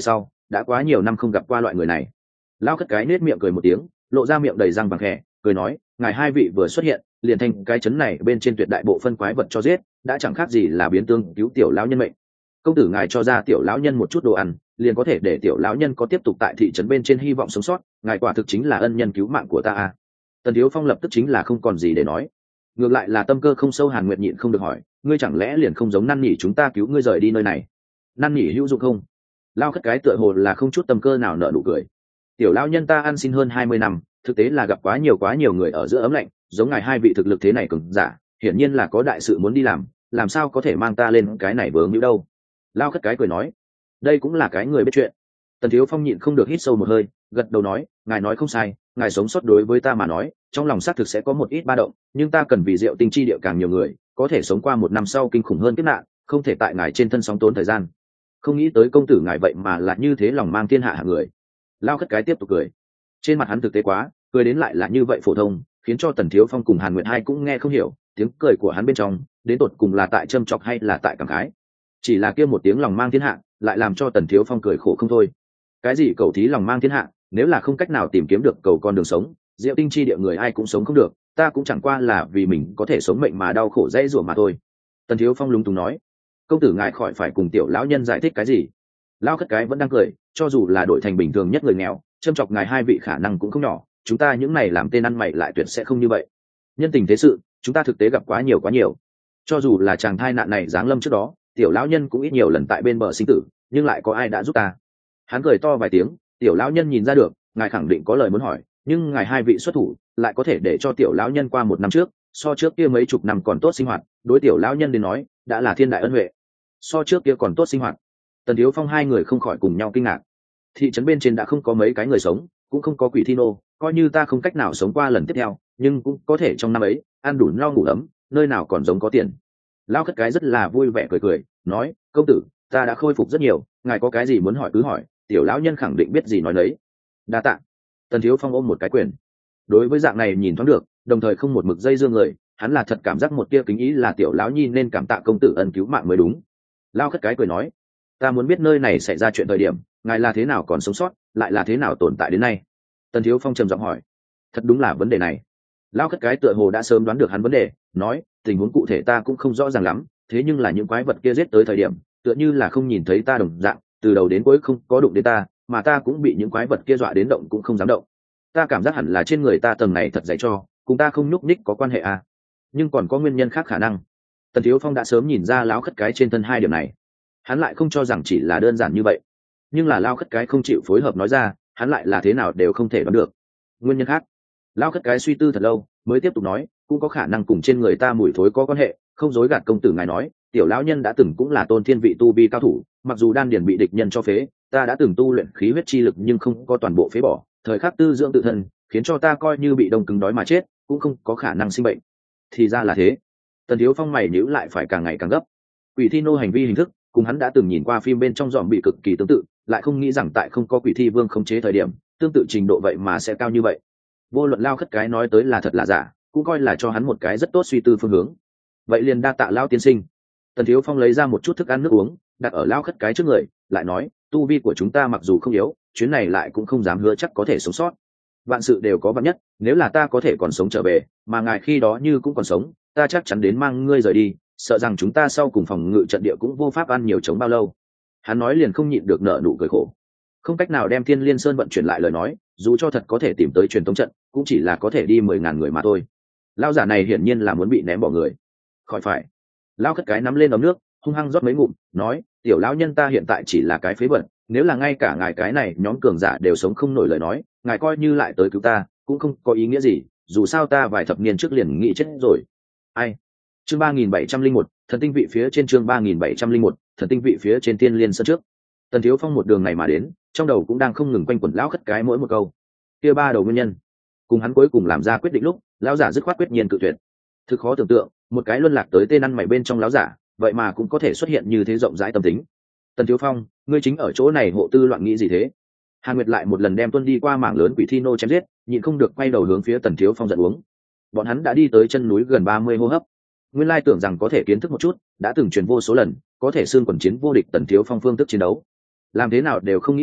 đã quá nhiều năm không gặp qua loại người này. Lao khất cái nết miệng cười một tiếng, lộ ra miệng đầy răng vàng khẽ, cười nói, ngài hai vị vừa xuất hiện liền thành cái chấn này bên trên tuyệt đại bộ phân quái vật cho giết, đã chẳng khác gì là biến tương cứu tiểu lão nhân mệnh. Công tử ngài cho ra tiểu lão nhân một chút đồ ăn, liền có thể để tiểu lão nhân có tiếp tục tại thị trấn bên trên hy vọng sống sót, ngài quả thực chính là ân nhân cứu mạng của ta à. Tần Thiếu Phong lập tức chính là không còn gì để nói. Ngược lại là tâm cơ không sâu Hàn Nguyệt nhịn không được hỏi, ngươi chẳng lẽ liền không giống năn nỉ chúng ta cứu ngươi rời đi nơi này? Năn nỉ hữu dụng không? Lao khất cái tựa hồ là không chút tâm cơ nào nở nụ cười. Tiểu lão nhân ta ăn xin hơn 20 năm, thực tế là gặp quá nhiều người ở giữa ấm lạnh, giống ngài hai vị thực lực thế này cường giả, hiển nhiên là có đại sự muốn đi làm sao có thể mang ta lên cái này vướng hữu đâu. Lao khất cái cười nói, đây cũng là cái người biết chuyện. Tần Thiếu Phong nhịn không được hít sâu một hơi, gật đầu nói, ngài nói không sai, ngài sống sót đối với ta mà nói, trong lòng xác thực sẽ có một ít ba động, nhưng ta cần vì Diệu Tinh chi địa càng nhiều người, có thể sống qua 1 năm sau kinh khủng hơn kiếp nạn, không thể tại ngài trên thân sóng tốn thời gian. Không nghĩ tới công tử ngài vậy mà là như thế lòng mang thiên hạ hạng người. Lao khất cái tiếp tục cười, trên mặt hắn thực tế quá, cười đến lại là như vậy phổ thông, khiến cho Tần Thiếu Phong cùng Hàn Nguyệt hai cũng nghe không hiểu, tiếng cười của hắn bên trong, đến tột cùng là tại châm chọc hay là tại cảm khái. Chỉ là kia một tiếng lòng mang thiên hạ, lại làm cho Tần Thiếu Phong cười khổ không thôi. Cái gì cầu thí lòng mang thiên hạ, nếu là không cách nào tìm kiếm được cầu con đường sống, Diệu Tinh chi địa người ai cũng sống không được, ta cũng chẳng qua là vì mình có thể sống mệnh mà đau khổ dễ rủa mà thôi. Tần Thiếu Phong lúng túng nói, công tử ngài khỏi phải cùng tiểu lão nhân giải thích cái gì. Lão khất cái vẫn đang cười, cho dù là đổi thành bình thường nhất người nghèo, châm chọc ngài hai vị khả năng cũng không nhỏ, chúng ta những này làm tên ăn mày lại tuyệt sẽ không như vậy. Nhân tình thế sự, chúng ta thực tế gặp quá nhiều. Cho dù là chàng thai nạn này giáng lâm trước đó, tiểu lão nhân cũng ít nhiều lần tại bên bờ sinh tử, nhưng lại có ai đã giúp ta. Hắn cười to vài tiếng, tiểu lão nhân nhìn ra được, ngài khẳng định có lời muốn hỏi, nhưng ngài hai vị xuất thủ, lại có thể để cho tiểu lão nhân qua 1 năm trước, so trước kia mấy chục năm còn tốt sinh hoạt, đối tiểu lão nhân đến nói, đã là thiên đại ân huệ. So trước kia còn tốt sinh hoạt. Tần Thiếu Phong hai người không khỏi cùng nhau kinh ngạc. Thị trấn bên trên đã không có mấy cái người sống, cũng không có quỷ thi nô, coi như ta không cách nào sống qua lần tiếp theo, nhưng cũng có thể trong năm ấy ăn đủ no ngủ ấm, nơi nào còn giống có tiền. Lão khất cái rất là vui vẻ cười, nói, công tử, ta đã khôi phục rất nhiều, ngài có cái gì muốn hỏi cứ hỏi, tiểu lão nhân khẳng định biết gì nói đấy. Đa tạ. Tần Thiếu Phong ôm một cái quyền. Đối với dạng này nhìn thoáng được, đồng thời không một mực dây dưa người, hắn là thật cảm giác một tia kính ý là tiểu lão nhi nên cảm tạ công tử ân cứu mạng mới đúng. Lão khất cái cười nói, ta muốn biết nơi này xảy ra chuyện thời điểm, ngài là thế nào còn sống sót, lại là thế nào tồn tại đến nay. Tần Thiếu Phong trầm giọng hỏi. Thật đúng là vấn đề này. Lão khất cái tựa hồ đã sớm đoán được hắn vấn đề, nói, tình huống cụ thể ta cũng không rõ ràng lắm, thế nhưng là những quái vật kia giết tới thời điểm, tựa như là không nhìn thấy ta đồng dạng, từ đầu đến cuối không có đụng đến ta, mà ta cũng bị những quái vật kia dọa đến động cũng không dám động. Ta cảm giác hẳn là trên người ta tầng này thật dày cho, cùng ta không nhúc nhích có quan hệ à. Nhưng còn có nguyên nhân khác khả năng. Tần Thiếu Phong đã sớm nhìn ra lão khất cái trên thân hai điểm này. Hắn lại không cho rằng chỉ là đơn giản như vậy. Nhưng là lão khất cái không chịu phối hợp nói ra, hắn lại là thế nào đều không thể đoán được. Nguyên nhân khác. Lão khất cái suy tư thật lâu, mới tiếp tục nói, cũng có khả năng cùng trên người ta mùi thối có quan hệ, không dối gạt công tử ngài nói, tiểu lão nhân đã từng cũng là tôn thiên vị tu vi cao thủ, mặc dù đan điền bị địch nhân cho phế, ta đã từng tu luyện khí huyết chi lực nhưng không có toàn bộ phế bỏ, thời khắc tư dưỡng tự thân, khiến cho ta coi như bị đông cứng đói mà chết, cũng không có khả năng sinh bệnh. Thì ra là thế. Tần Thiếu Phong mày nhíu lại phải càng ngày càng gấp. Quỷ thi nô hành vi hình thức, cùng hắn đã từng nhìn qua phim bên trong dòm bị cực kỳ tương tự, lại không nghĩ rằng tại không có quỷ thi vương khống chế thời điểm, tương tự trình độ vậy mà sẽ cao như vậy. Vô luận lao khất cái nói tới là thật là giả, cũng coi là cho hắn một cái rất tốt suy tư phương hướng. Vậy liền đa tạ lao tiên sinh. Tần Thiếu Phong lấy ra một chút thức ăn nước uống, đặt ở lao khất cái trước người, lại nói, tu vi của chúng ta mặc dù không yếu, chuyến này lại cũng không dám hứa chắc có thể sống sót. Vạn sự đều có vạn nhất, nếu là ta có thể còn sống trở về, mà ngài khi đó như cũng còn sống, ta chắc chắn đến mang ngươi rời đi, sợ rằng chúng ta sau cùng phòng ngự trận địa cũng vô pháp ăn nhiều chống bao lâu. Hắn nói liền không nhịn được nở nụ cười khổ. Không cách nào đem Thiên Liên Sơn vận chuyển lại lời nói, dù cho thật có thể tìm tới truyền tống trận, cũng chỉ là có thể đi 10.000 người mà thôi. Lão giả này hiển nhiên là muốn bị ném bỏ người. Khỏi phải. Lão khất cái nắm lên ấm nước, hung hăng rót mấy ngụm, nói, tiểu lão nhân ta hiện tại chỉ là cái phế vật, nếu là ngay cả ngài cái này nhóm cường giả đều sống không nổi lời nói, ngài coi như lại tới cứu ta, cũng không có ý nghĩa gì, dù sao ta vài thập niên trước liền nghĩ chết rồi. Ai? Chương 3701, thần tinh vị phía trên chương 3701, thần tinh vị phía trên Thiên Liên Sơn trước. Tần Thiếu Phong một đường này mà đến, trong đầu cũng đang không ngừng quanh quẩn lão khất cái mỗi một câu. Kia ba đầu nguyên nhân, cùng hắn cuối cùng làm ra quyết định lúc, lão giả dứt khoát quyết nhiên cự tuyệt. Thực khó tưởng tượng, một cái luân lạc tới tên ăn mày bên trong lão giả, vậy mà cũng có thể xuất hiện như thế rộng rãi tâm tính. Tần Thiếu Phong, ngươi chính ở chỗ này hộ tư loạn nghĩ gì thế? Hàn Nguyệt lại một lần đem tuân đi qua mảng lớn quỷ thi nô chém giết, nhịn không được quay đầu hướng phía Tần Thiếu Phong giận uống. Bọn hắn đã đi tới chân núi gần 30 hô hấp. Nguyên lai tưởng rằng có thể kiến thức một chút, đã từng truyền vô số lần, có thể xương quần chiến vô địch Tần Thiếu Phong phương thức chiến đấu. Làm thế nào đều không nghĩ tới,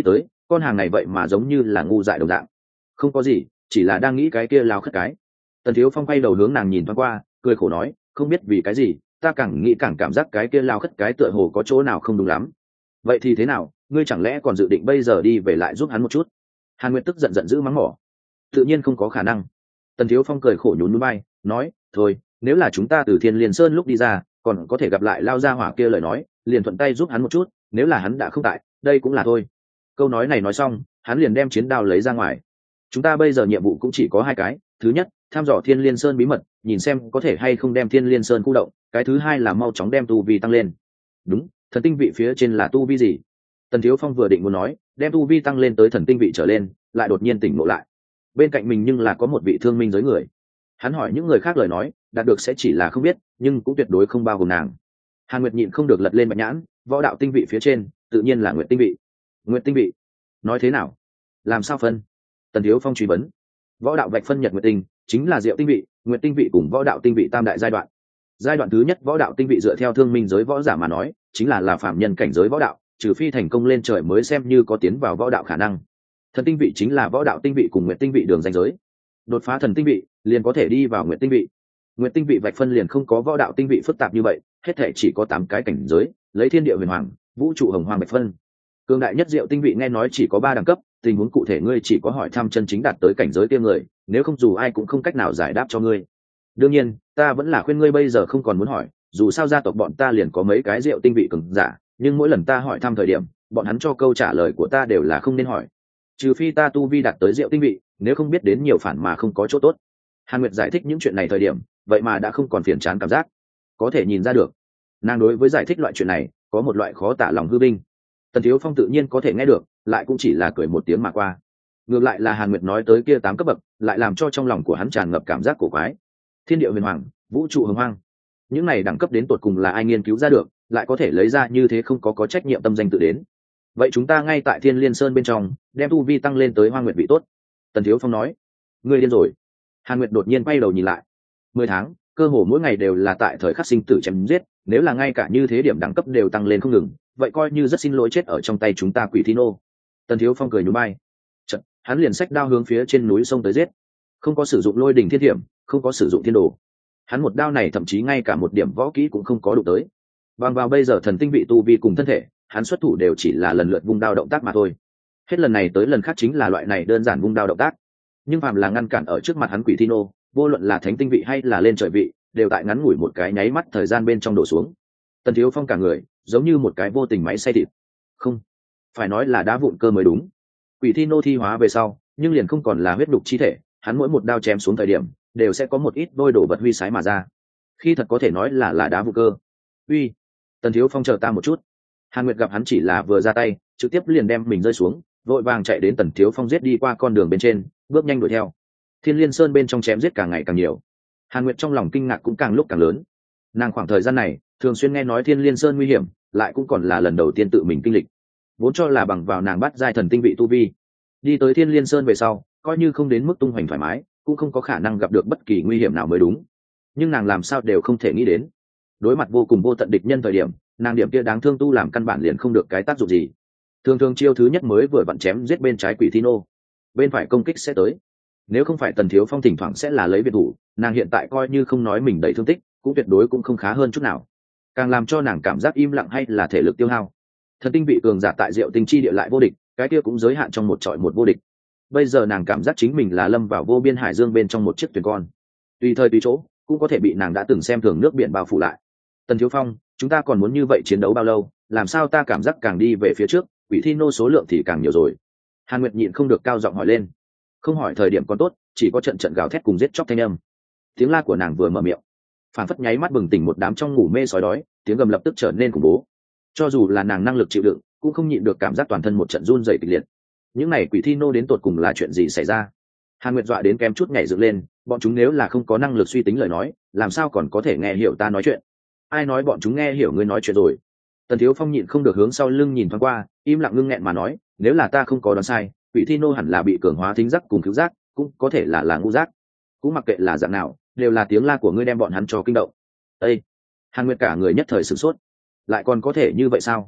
con hàng này vậy mà giống như là ngu dại đồng dạng. Không có gì, chỉ là đang nghĩ cái kia lao khất cái. Tần Thiếu Phong quay đầu hướng nàng nhìn thoáng qua, cười khổ nói, không biết vì cái gì, ta càng nghĩ càng cảm giác cái kia lao khất cái tựa hồ có chỗ nào không đúng lắm. Vậy thì thế nào, ngươi chẳng lẽ còn dự định bây giờ đi về lại giúp hắn một chút? Hàn Nguyệt tức giận giận dữ mắng mỏ. Tự nhiên không có khả năng. Tần Thiếu Phong cười khổ nhún nhún vai, nói, thôi, nếu là chúng ta từ Thiên Liên Sơn lúc đi ra, còn có thể gặp lại lao gia hỏa kia lời nói, liền thuận tay giúp hắn một chút, nếu là hắn đã không tại, đây cũng là thôi. Câu nói này nói xong, hắn liền đem chiến đao lấy ra ngoài. Chúng ta bây giờ nhiệm vụ cũng chỉ có hai cái, thứ nhất, thăm dò Thiên Liên Sơn bí mật, nhìn xem có thể hay không đem Thiên Liên Sơn khu động, cái thứ hai là mau chóng đem tu vi tăng lên. Đúng, thần tinh vị phía trên là tu vi gì? Tần Thiếu Phong vừa định muốn nói, đem tu vi tăng lên tới thần tinh vị trở lên, lại đột nhiên tỉnh ngộ lại. Bên cạnh mình nhưng là có một vị thương minh giới người. Hắn hỏi những người khác lời nói, đạt được sẽ chỉ là không biết, nhưng cũng tuyệt đối không bao gồm nàng. Hàn Nguyệt nhịn không được lật lên bạch nhãn, võ đạo tinh vị phía trên, tự nhiên là Nguyệt tinh vị. Nguyệt tinh vị? Nói thế nào? Làm sao phân? Tần Thiếu Phong truy vấn. Võ đạo vạch phân nhật nguyệt tinh, chính là diệu tinh vị, Nguyệt tinh vị cùng võ đạo tinh vị tam đại giai đoạn. Giai đoạn thứ nhất võ đạo tinh vị dựa theo thương minh giới võ giả mà nói, chính là phạm nhân cảnh giới võ đạo, trừ phi thành công lên trời mới xem như có tiến vào võ đạo khả năng. Thần tinh vị chính là võ đạo tinh vị cùng Nguyệt tinh vị đường ranh giới. Đột phá thần tinh vị, liền có thể đi vào Nguyệt tinh vị. Nguyệt tinh vị vạch phân liền không có võ đạo tinh vị phức tạp như vậy, hết thể chỉ có 8 cái cảnh giới, lấy thiên địa huyền hoàng, vũ trụ hồng hoàng vạch phân. Cường đại nhất diệu tinh vị nghe nói chỉ có 3 đẳng cấp, tình huống cụ thể ngươi chỉ có hỏi thăm chân chính đạt tới cảnh giới kia người, nếu không dù ai cũng không cách nào giải đáp cho ngươi. Đương nhiên, ta vẫn là khuyên ngươi bây giờ không còn muốn hỏi, dù sao gia tộc bọn ta liền có mấy cái diệu tinh vị cường giả, nhưng mỗi lần ta hỏi thăm thời điểm, bọn hắn cho câu trả lời của ta đều là không nên hỏi. Trừ phi ta tu vi đạt tới diệu tinh vị, nếu không biết đến nhiều phản mà không có chỗ tốt. Hàn Nguyệt giải thích những chuyện này thời điểm, vậy mà đã không còn phiền chán cảm giác. Có thể nhìn ra được, nàng đối với giải thích loại chuyện này có một loại khó tả lòng hư vinh. Tần Thiếu Phong tự nhiên có thể nghe được, lại cũng chỉ là cười một tiếng mà qua. Ngược lại là Hàn Nguyệt nói tới kia 8 cấp bậc, lại làm cho trong lòng của hắn tràn ngập cảm giác cổ quái. Thiên địa huyền hoàng, vũ trụ hồng hoang, những này đẳng cấp đến tột cùng là ai nghiên cứu ra được, lại có thể lấy ra như thế không có trách nhiệm tâm danh tự đến. Vậy chúng ta ngay tại Thiên Liên Sơn bên trong, đem tu vi tăng lên tới Hoang Nguyệt vị tốt. Tần Thiếu Phong nói. Ngươi điên rồi. Hàn Nguyệt đột nhiên quay đầu nhìn lại. 10 tháng, cơ hồ mỗi ngày đều là tại thời khắc sinh tử chém giết, nếu là ngay cả như thế điểm đẳng cấp đều tăng lên không ngừng, vậy coi như rất xin lỗi chết ở trong tay chúng ta Quỷ Thi Nô. Tần Thiếu Phong cười nhún vai. Chợt, hắn liền xách đao hướng phía trên núi sông tới giết. Không có sử dụng lôi đỉnh thiên hiểm, không có sử dụng thiên đồ. Hắn một đao này thậm chí ngay cả một điểm võ kỹ cũng không có đụng tới. Bằng vào bây giờ thần tinh vị tu vi cùng thân thể, hắn xuất thủ đều chỉ là lần lượt vung đao động tác mà thôi. Hết lần này tới lần khác chính là loại này đơn giản vung đao động tác, nhưng phàm là ngăn cản ở trước mặt hắn Quỷ Thi Nô, vô luận là thánh tinh vị hay là lên trời vị, đều tại ngắn ngủi một cái nháy mắt thời gian bên trong đổ xuống. Tần Thiếu Phong cả người giống như một cái vô tình máy xay thịt, không phải nói là đá vụn cơ mới đúng. Quỷ Thi Nô thi hóa về sau, nhưng liền không còn là huyết đục chi thể, hắn mỗi một đao chém xuống thời điểm, đều sẽ có một ít vôi đổ vật huy sái mà ra. Khi thật có thể nói là đá vụn cơ. Uy, Tần Thiếu Phong chờ ta một chút. Hàn Nguyệt gặp hắn chỉ là vừa ra tay, trực tiếp liền đem mình rơi xuống, vội vàng chạy đến Tần Thiếu Phong giết đi qua con đường bên trên, bước nhanh đuổi theo. Thiên Liên Sơn bên trong chém giết càng ngày càng nhiều. Hàn Nguyệt trong lòng kinh ngạc cũng càng lúc càng lớn. Nàng khoảng thời gian này thường xuyên nghe nói Thiên Liên Sơn nguy hiểm, lại cũng còn là lần đầu tiên tự mình kinh lịch. Vốn cho là bằng vào nàng bắt giai thần tinh vị tu vi, đi tới Thiên Liên Sơn về sau, coi như không đến mức tung hoành thoải mái, cũng không có khả năng gặp được bất kỳ nguy hiểm nào mới đúng. Nhưng nàng làm sao đều không thể nghĩ đến, đối mặt vô cùng vô tận địch nhân thời điểm, nàng điểm kia đáng thương tu làm căn bản liền không được cái tác dụng gì. Thường thường chiêu thứ nhất mới vừa vặn chém giết bên trái Quỷ Thi Nô, bên phải công kích sẽ tới. Nếu không phải Tần Thiếu Phong thỉnh thoảng sẽ là lấy biệt thủ, nàng hiện tại coi như không nói mình đầy thương tích, cũng tuyệt đối cũng không khá hơn chút nào. Càng làm cho nàng cảm giác im lặng hay là thể lực tiêu hao. Thần tinh vị cường giả tại Diệu Tinh chi địa lại vô địch, cái kia cũng giới hạn trong một trọi một vô địch. Bây giờ nàng cảm giác chính mình là lâm vào vô biên hải dương bên trong một chiếc thuyền con, tùy thời tùy chỗ cũng có thể bị nàng đã từng xem thường nước biển bao phủ lại. Tần Thiếu Phong, chúng ta còn muốn như vậy chiến đấu bao lâu? Làm sao ta cảm giác càng đi về phía trước, Quỷ Thi Nô số lượng thì càng nhiều rồi? Hàn Nguyệt nhịn không được cao giọng hỏi lên. Không hỏi thời điểm còn tốt, chỉ có trận trận gào thét cùng giết chóc thanh âm. Tiếng la của nàng vừa mở miệng, phản phất nháy mắt bừng tỉnh một đám trong ngủ mê sói đói, tiếng gầm lập tức trở nên khủng bố. Cho dù là nàng năng lực chịu đựng, cũng không nhịn được cảm giác toàn thân một trận run rẩy kịch liệt. Những này Quỷ Thi Nô đến tột cùng là chuyện gì xảy ra? Hàn Nguyệt dọa đến kém chút nhảy dựng lên, bọn chúng nếu là không có năng lực suy tính lời nói, làm sao còn có thể nghe hiểu ta nói chuyện? Ai nói bọn chúng nghe hiểu ngươi nói chuyện rồi? Tần Thiếu Phong nhịn không được hướng sau lưng nhìn thoáng qua, im lặng ngưng nghẹn mà nói, nếu là ta không có đoán sai, Quỷ Thi Nô hẳn là bị cường hóa thính giác cùng cứu giác, cũng có thể là ngũ giác. Cũng mặc kệ là dạng nào, đều là tiếng la của ngươi đem bọn hắn cho kinh động. Ê! Hàn Nguyệt cả người nhất thời sửng sốt. Lại còn có thể như vậy sao?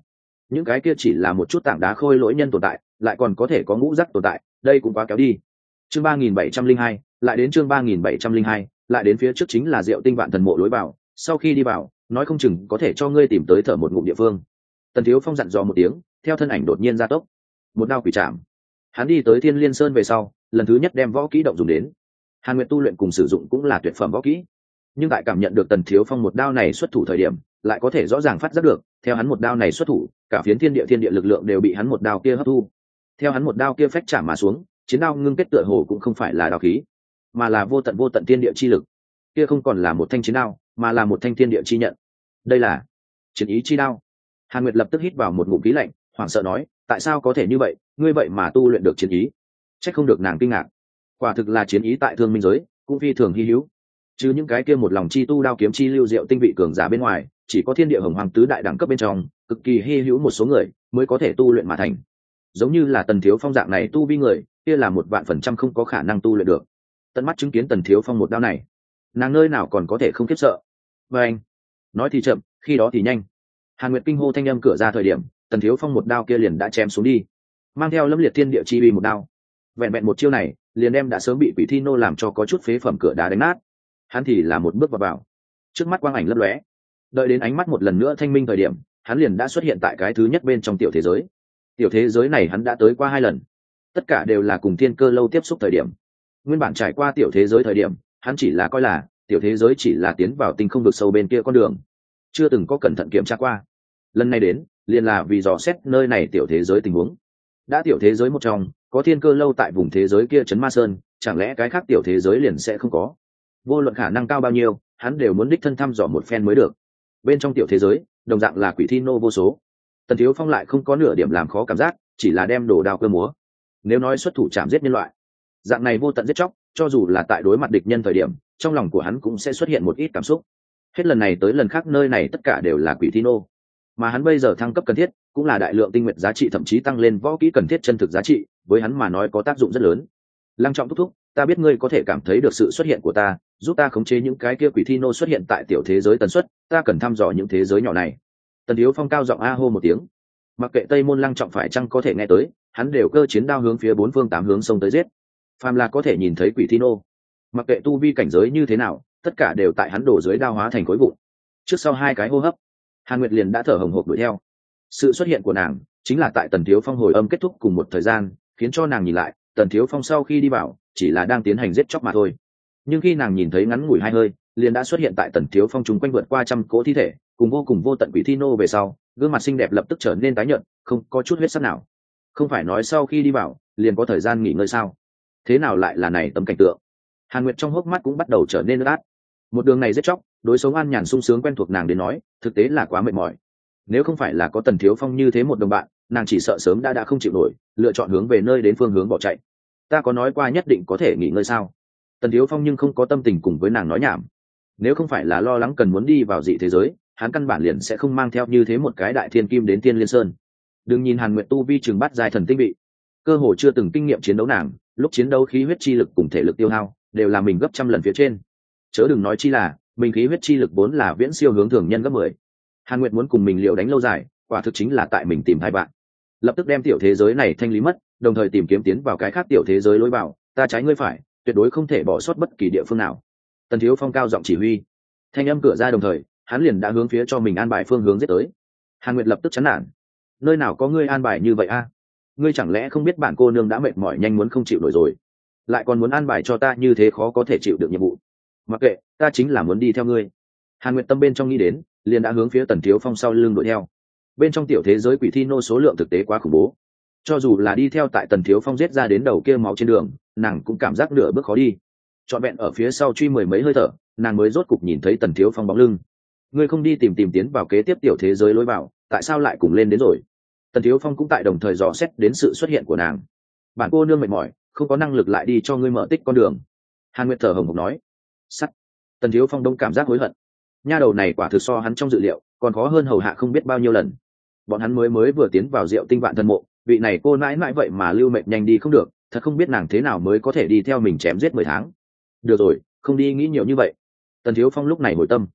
những cái kia chỉ là một chút tảng đá khôi lỗi nhân tồn tại, lại còn có thể có ngũ giác tồn tại, đây cũng quá kéo đi. Chương 3702, lại đến chương 3702, lại đến phía trước chính là Diệu Tinh Vạn Thần Mộ lối vào, sau khi đi vào, nói không chừng có thể cho ngươi tìm tới thở một ngụm địa phương. Tần Thiếu Phong dặn dò một tiếng, theo thân ảnh đột nhiên gia tốc, một đao quỷ chạm. Hắn đi tới Thiên Liên Sơn về sau, lần thứ nhất đem võ kỹ động dùng đến. Hàn Nguyệt tu luyện cùng sử dụng cũng là tuyệt phẩm võ kỹ, nhưng tại cảm nhận được Tần Thiếu Phong một đao này xuất thủ thời điểm, lại có thể rõ ràng phát giác được, theo hắn một đao này xuất thủ, cả phiến thiên địa lực lượng đều bị hắn một đao kia hấp thu. Theo hắn một đao kia phách chạm mà xuống, chiến đao ngưng kết tựa hồ cũng không phải là đao khí, mà là vô tận thiên địa chi lực. Kia không còn là một thanh chiến đao, mà là một thanh thiên địa chi nhận. Đây là chiến ý chi đao. Hàn Nguyệt lập tức hít vào một ngụm khí lạnh, hoảng sợ nói, tại sao có thể như vậy, ngươi vậy mà tu luyện được chiến ý? Chắc không được nàng kinh ngạc. Quả thực là chiến ý tại thương minh giới, cũng phi thường hi hữu. Chứ những cái kia một lòng chi tu đao kiếm chi lưu diệu tinh vị cường giả bên ngoài, chỉ có thiên địa hồng hoàng tứ đại đẳng cấp bên trong, cực kỳ hi hữu một số người mới có thể tu luyện mà thành. Giống như là Tần Thiếu Phong dạng này tu vi người, kia là 1,000,000% không có khả năng tu luyện được. Tận mắt chứng kiến Tần Thiếu Phong một đao này, nàng nơi nào còn có thể không khiếp sợ. Và anh, nói thì chậm, khi đó thì nhanh. Hàn Nguyệt kinh hô thanh âm cửa ra thời điểm, Tần Thiếu Phong một đao kia liền đã chém xuống đi, mang theo lâm liệt thiên địa chi uy một đao. Vẹn một chiêu này, liền đem đã sớm bị Quỷ Thi Nô làm cho có chút phế phẩm cửa đá đánh nát. Hắn thì là một bước vào, trước mắt quang ảnh lấp lóe. Đợi đến ánh mắt một lần nữa thanh minh thời điểm, hắn liền đã xuất hiện tại cái thứ nhất bên trong tiểu thế giới. Tiểu thế giới này hắn đã tới qua 2 lần, tất cả đều là cùng Thiên Cơ lâu tiếp xúc thời điểm. Nguyên bản trải qua tiểu thế giới thời điểm, hắn chỉ là coi là tiểu thế giới chỉ là tiến vào tinh không vực sâu bên kia con đường, chưa từng có cẩn thận kiểm tra qua. Lần này đến, liền là vì dò xét nơi này tiểu thế giới tình huống. Đã tiểu thế giới một trong, có Thiên Cơ lâu tại vùng thế giới kia trấn Ma Sơn, chẳng lẽ cái khác tiểu thế giới liền sẽ không có? Vô luận khả năng cao bao nhiêu, hắn đều muốn đích thân thăm dò một phen mới được. Bên trong tiểu thế giới, đồng dạng là quỷ thi nô vô số. Tần Thiếu Phong lại không có nửa điểm làm khó cảm giác, chỉ là đem đồ đao cơ múa. Nếu nói xuất thủ chạm giết nhân loại, dạng này vô tận giết chóc, cho dù là tại đối mặt địch nhân thời điểm, trong lòng của hắn cũng sẽ xuất hiện một ít cảm xúc. Hết lần này tới lần khác nơi này tất cả đều là quỷ thi nô, mà hắn bây giờ thăng cấp cần thiết, cũng là đại lượng tinh nguyện giá trị, thậm chí tăng lên võ kỹ cần thiết chân thực giá trị, với hắn mà nói có tác dụng rất lớn. Lăng Trọng thúc thúc, ta biết ngươi có thể cảm thấy được sự xuất hiện của ta, giúp ta khống chế những cái kia quỷ thi nô xuất hiện tại tiểu thế giới tần suất, ta cần thăm dò những thế giới nhỏ này. Tần Thiếu Phong cao giọng a hô một tiếng. Mặc kệ Tây Môn Lăng Trọng phải chăng có thể nghe tới, hắn đều cơ chiến đao hướng phía 4 phương 8 hướng xông tới giết. Phàm là có thể nhìn thấy quỷ thi nô, mặc kệ tu vi cảnh giới như thế nào, tất cả đều tại hắn đổ dưới đao hóa thành khối vụn. Trước sau 2 cái hô hấp, Hàn Nguyệt liền đã thở hổn hộc đuổi theo. Sự xuất hiện của nàng chính là tại Tần Thiếu Phong hồi âm kết thúc cùng một thời gian, khiến cho nàng nhìn lại, Tần Thiếu Phong sau khi đi vào, chỉ là đang tiến hành giết chóc mà thôi. Nhưng khi nàng nhìn thấy ngắn ngủi 2 hơi, liền đã xuất hiện tại Tần Thiếu Phong chung quanh vượt qua trăm cỗ thi thể, cùng vô tận quỷ thi nô về sau, gương mặt xinh đẹp lập tức trở nên tái nhợt, không có chút huyết sắc nào. Không phải nói sau khi đi vào, liền có thời gian nghỉ ngơi sao? Thế nào lại là này tấm cảnh tượng? Hàn Nguyệt trong hốc mắt cũng bắt đầu trở nên ướt át. Một đường này giết chóc, đối sống an nhàn sung sướng quen thuộc nàng đến nói, thực tế là quá mệt mỏi. Nếu không phải là có Tần Thiếu Phong như thế một đồng bạn, nàng chỉ sợ sớm đã không chịu nổi, lựa chọn hướng về nơi đến phương hướng bỏ chạy. Ta có nói qua nhất định có thể nghỉ ngơi sao? Tần Thiếu Phong nhưng không có tâm tình cùng với nàng nói nhảm. Nếu không phải là lo lắng cần muốn đi vào dị thế giới, hắn căn bản liền sẽ không mang theo như thế một cái đại thiên kim đến Tiên Liên Sơn. Đừng nhìn Hàn Nguyệt tu vi trường bát giai thần tinh vị, cơ hồ chưa từng kinh nghiệm chiến đấu nàng, lúc chiến đấu khí huyết chi lực cùng thể lực tiêu hao đều là mình gấp trăm lần phía trên. Chớ đừng nói chi là mình khí huyết chi lực vốn là viễn siêu hướng thường nhân gấp 10. Hàn Nguyệt muốn cùng mình liều đánh lâu dài, quả thực chính là tại mình tìm hai bạn. Lập tức đem tiểu thế giới này thanh lý mất, đồng thời tìm kiếm tiến vào cái khác tiểu thế giới lối vào, ta trái ngươi phải, tuyệt đối không thể bỏ sót bất kỳ địa phương nào. Tần Thiếu Phong cao giọng chỉ huy, thanh âm cửa ra đồng thời, hắn liền đã hướng phía cho mình an bài phương hướng giết tới. Hàn Nguyệt lập tức chán nản, nơi nào có ngươi an bài như vậy a? Ngươi chẳng lẽ không biết bản cô nương đã mệt mỏi nhanh muốn không chịu nổi rồi, lại còn muốn an bài cho ta như thế khó có thể chịu được nhiệm vụ? Mặc kệ, ta chính là muốn đi theo ngươi. Hàn Nguyệt tâm bên trong nghĩ đến, liền đã hướng phía Tần Thiếu Phong sau lưng đuổi theo. Bên trong tiểu thế giới quỷ thi nô số lượng thực tế quá khủng bố, cho dù là đi theo tại Tần Thiếu Phong giết ra đến đầu kia máu trên đường, nàng cũng cảm giác nửa bước khó đi. Trọn vẹn ở phía sau truy mười mấy hơi thở, nàng mới rốt cục nhìn thấy Tần Thiếu Phong bóng lưng. Ngươi không đi tìm tiến vào kế tiếp tiểu thế giới lối vào, tại sao lại cùng lên đến rồi? Tần Thiếu Phong cũng tại đồng thời dò xét đến sự xuất hiện của nàng. Bản cô nương mệt mỏi, không có năng lực lại đi cho ngươi mở tích con đường. Hàn Nguyệt thở hồng hộc nói. Sắt. Tần Thiếu Phong đông cảm giác hối hận. Nha đầu này quả thực so hắn trong dự liệu, còn khó hơn hầu hạ không biết bao nhiêu lần. Bọn hắn mới vừa tiến vào Diệu Tinh Vạn Thần Mộ, vị này cô nãi nãi vậy mà lưu mệt nhanh đi không được, thật không biết nàng thế nào mới có thể đi theo mình chém giết 10 tháng. Được rồi, không đi nghĩ nhiều như vậy. Tần Thiếu Phong lúc này hồi tâm.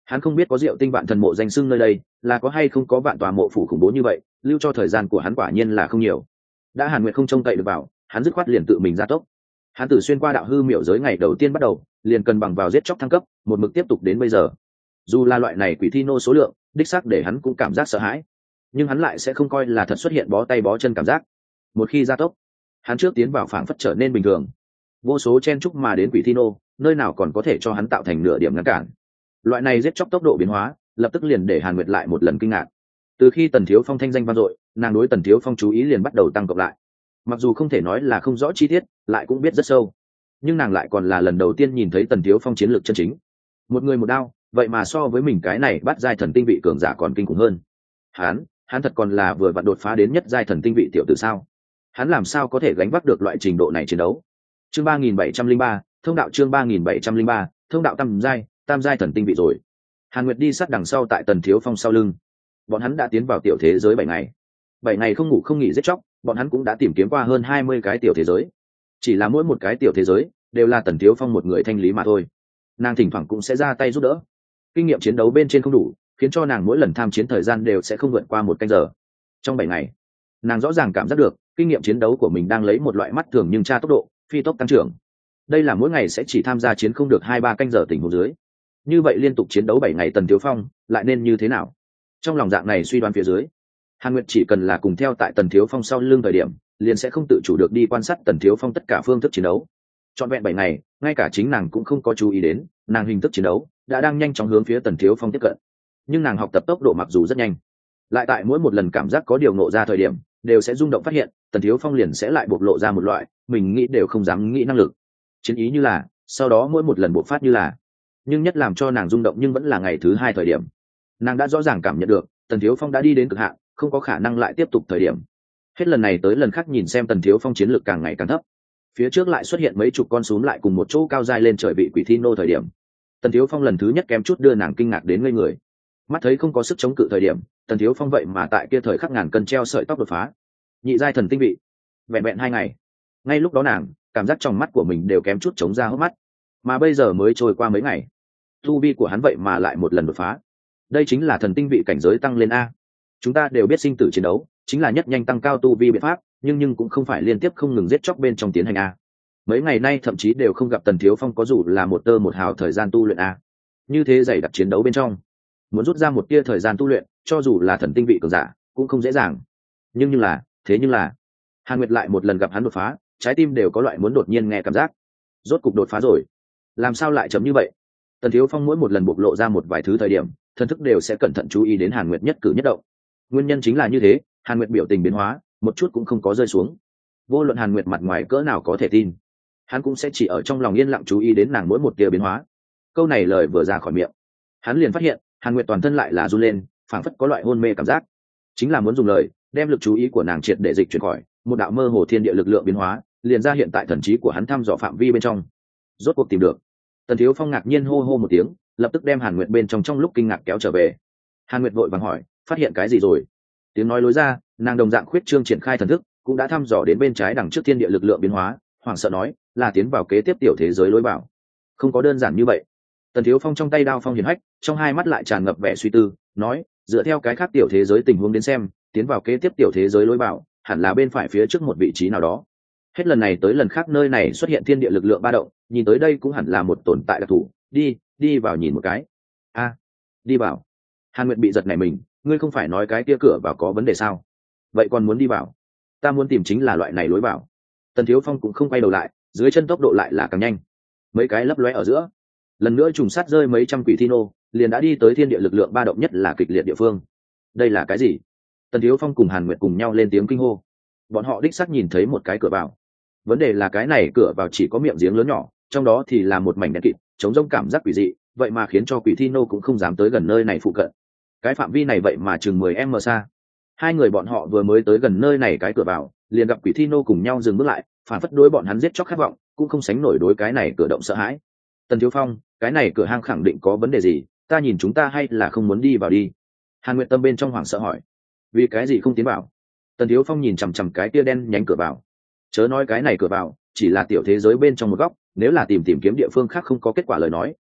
Hắn không biết có Diệu Tinh Vạn Thần Mộ danh xưng nơi đây là có hay không có vạn tòa mộ phủ khủng bố như vậy, lưu cho thời gian của hắn quả nhiên là không nhiều. Đã Hàn Nguyệt không trông cậy được vào, hắn dứt khoát liền tự mình ra tốc. Hắn từ xuyên qua đạo hư miệu giới ngày đầu tiên bắt đầu, liền cần bằng vào giết chóc thăng cấp, một mực tiếp tục đến bây giờ. Dù là loại này quỷ thi nô số lượng, đích xác để hắn cũng cảm giác sợ hãi, nhưng hắn lại sẽ không coi là thật xuất hiện bó tay bó chân cảm giác. Một khi gia tốc, hắn trước tiến vào phảng phất trở nên bình thường. Vô số chen chúc mà đến quỷ thi nô, nơi nào còn có thể cho hắn tạo thành nửa điểm ngăn cản. Loại này giết chóc tốc độ biến hóa, lập tức liền để Hàn Nguyệt lại một lần kinh ngạc. Từ khi Tần Thiếu Phong thanh danh vang dội, nàng đối Tần Thiếu Phong chú ý liền bắt đầu tăng cộng lại. Mặc dù không thể nói là không rõ chi tiết, lại cũng biết rất sâu, nhưng nàng lại còn là lần đầu tiên nhìn thấy Tần Thiếu Phong chiến lược chân chính. Một người một đao, vậy mà so với mình cái này bắt giai thần tinh vị cường giả còn kinh khủng hơn. Hắn thật còn là vừa vặn đột phá đến nhất giai thần tinh vị tiểu tử sao? Hắn làm sao có thể gánh vác được loại trình độ này chiến đấu? Chương 3703, thông đạo chương 3703, thông đạo tam giai thần tinh vị rồi. Hàn Nguyệt đi sát đằng sau tại Tần Thiếu Phong sau lưng. Bọn hắn đã tiến vào tiểu thế giới 7 ngày không ngủ không nghỉ giết chóc, bọn hắn cũng đã tìm kiếm qua hơn 20 cái tiểu thế giới. Chỉ là mỗi một cái tiểu thế giới đều là Tần Thiếu Phong một người thanh lý mà thôi. Nàng thỉnh thoảng cũng sẽ ra tay giúp đỡ. Kinh nghiệm chiến đấu bên trên không đủ, khiến cho nàng mỗi lần tham chiến thời gian đều sẽ không vượt qua 1 canh giờ. Trong 7 ngày, nàng rõ ràng cảm giác được kinh nghiệm chiến đấu của mình đang lấy một loại mắt thường nhưng tra tốc độ phi tốc tăng trưởng. Đây là mỗi ngày sẽ chỉ tham gia chiến không được 2-3 canh giờ tình huống dưới. Như vậy liên tục chiến đấu 7 ngày Tần Thiếu Phong lại nên như thế nào? Trong lòng dạng này suy đoán phía dưới, Hàn Nguyệt chỉ cần là cùng theo tại Tần Thiếu Phong sau lưng thời điểm, liền sẽ không tự chủ được đi quan sát Tần Thiếu Phong tất cả phương thức chiến đấu. Trọn vẹn 7 ngày, ngay cả chính nàng cũng không có chú ý đến, nàng hình thức chiến đấu đã đang nhanh chóng hướng phía Tần Thiếu Phong tiếp cận. Nhưng nàng học tập tốc độ mặc dù rất nhanh, lại tại mỗi một lần cảm giác có điều nộ ra thời điểm, đều sẽ rung động phát hiện, Tần Thiếu Phong liền sẽ lại bộc lộ ra một loại mình nghĩ đều không dám nghĩ năng lực. Chiến ý như là, sau đó mỗi một lần bộc phát như là. Nhưng nhất làm cho nàng rung động nhưng vẫn là ngày thứ 2 thời điểm. Nàng đã rõ ràng cảm nhận được, Tần Thiếu Phong đã đi đến cực hạn, không có khả năng lại tiếp tục thời điểm. Hết lần này tới lần khác nhìn xem Tần Thiếu Phong chiến lược càng ngày càng thấp. Phía trước lại xuất hiện mấy chục con súng lại cùng một chỗ cao dai lên trời vị quỷ thi nô thời điểm. Tần Thiếu Phong lần thứ nhất kém chút đưa nàng kinh ngạc đến ngây người. Mắt thấy không có sức chống cự thời điểm, Tần Thiếu Phong vậy mà tại kia thời khắc ngàn cân treo sợi tóc đột phá. Nhị giai thần tinh vị. Vẹn 2 ngày. Ngay lúc đó nàng, cảm giác trong mắt của mình đều kém chút chống ra hốc mắt. Mà bây giờ mới trôi qua mấy ngày, tu vi của hắn vậy mà lại một lần đột phá. Đây chính là thần tinh vị cảnh giới tăng lên a. Chúng ta đều biết sinh tử chiến đấu chính là nhất nhanh tăng cao tu vi biện pháp, nhưng cũng không phải liên tiếp không ngừng giết chóc bên trong tiến hành a. Mấy ngày nay thậm chí đều không gặp Tần Thiếu Phong có dù là một tơ một hào thời gian tu luyện a. Như thế dày đặc chiến đấu bên trong, muốn rút ra một tia thời gian tu luyện, cho dù là thần tinh vị cường giả cũng không dễ dàng. Nhưng là Hàn Nguyệt lại một lần gặp hắn đột phá, trái tim đều có loại muốn đột nhiên nghe cảm giác. Rốt cục đột phá rồi, làm sao lại chấm như vậy? Tần Thiếu Phong mỗi một lần bộc lộ ra một vài thứ thời điểm, thần thức đều sẽ cẩn thận chú ý đến Hàn Nguyệt nhất cử nhất động. Nguyên nhân chính là như thế, Hàn Nguyệt biểu tình biến hóa một chút cũng không có rơi xuống. Vô luận Hàn Nguyệt mặt ngoài cỡ nào có thể tin, hắn cũng sẽ chỉ ở trong lòng yên lặng chú ý đến nàng mỗi một tia biến hóa. Câu này lời vừa ra khỏi miệng, hắn liền phát hiện Hàn Nguyệt toàn thân lại là run lên, phảng phất có loại hôn mê cảm giác. Chính là muốn dùng lời đem lực chú ý của nàng triệt để dịch chuyển khỏi, một đạo mơ hồ thiên địa lực lượng biến hóa liền ra hiện tại thần trí của hắn thăm dò phạm vi bên trong. Rốt cuộc tìm được. Tần Thiếu Phong ngạc nhiên hô hô một tiếng, lập tức đem Hàn Nguyệt bên trong lúc kinh ngạc kéo trở về. Hàn Nguyệt vội vàng hỏi, phát hiện cái gì rồi? Tiếng nói lối ra, nàng đồng dạng khuyết trương triển khai thần thức, cũng đã thăm dò đến bên trái đằng trước thiên địa lực lượng biến hóa, hoảng sợ nói, là tiến vào kế tiếp tiểu thế giới lối vào. Không có đơn giản như vậy. Tần Thiếu Phong trong tay đao phong hiển hách, trong hai mắt lại tràn ngập vẻ suy tư, nói, dựa theo cái khác tiểu thế giới tình huống đến xem, tiến vào kế tiếp tiểu thế giới lối vào, hẳn là bên phải phía trước một vị trí nào đó. Hết lần này tới lần khác nơi này xuất hiện thiên địa lực lượng ba động, nhìn tới đây cũng hẳn là một tồn tại đặc thù. Đi vào nhìn một cái. Đi vào. Hàn Nguyệt bị giật nảy mình, ngươi không phải nói cái kia cửa vào có vấn đề sao? Vậy còn muốn đi vào? Ta muốn tìm chính là loại này lối vào. Tần Thiếu Phong cũng không quay đầu lại, dưới chân tốc độ lại là càng nhanh. Mấy cái lấp lóe ở giữa, lần nữa trùng sát rơi mấy trăm quỷ thi nô, liền đã đi tới thiên địa lực lượng ba động nhất là kịch liệt địa phương. Đây là cái gì? Tần Thiếu Phong cùng Hàn Nguyệt cùng nhau lên tiếng kinh hô. Bọn họ đích xác nhìn thấy một cái cửa vào. Vấn đề là cái này cửa vào chỉ có miệng giếng lớn nhỏ, trong đó thì là một mảnh đen kịt, chống rông cảm giác quỷ dị, vậy mà khiến cho quỷ thi nô cũng không dám tới gần nơi này phụ cận. Cái phạm vi này vậy mà chừng 10m xa. Hai người bọn họ vừa mới tới gần nơi này cái cửa vào, liền gặp quỷ thi nô cùng nhau dừng bước lại, phản phất đối bọn hắn giết chóc khát vọng, cũng không sánh nổi đối cái này cửa động sợ hãi. Tần Thiếu Phong, cái này cửa hang khẳng định có vấn đề gì, ta nhìn chúng ta hay là không muốn đi vào đi? Hàn Nguyệt Tâm bên trong hoảng sợ hỏi. Vì cái gì không tiến vào? Tần Thiếu Phong nhìn chằm chằm cái tia đen nhánh cửa vào. Chớ nói cái này cửa vào chỉ là tiểu thế giới bên trong một góc, nếu là tìm kiếm địa phương khác không có kết quả lời nói,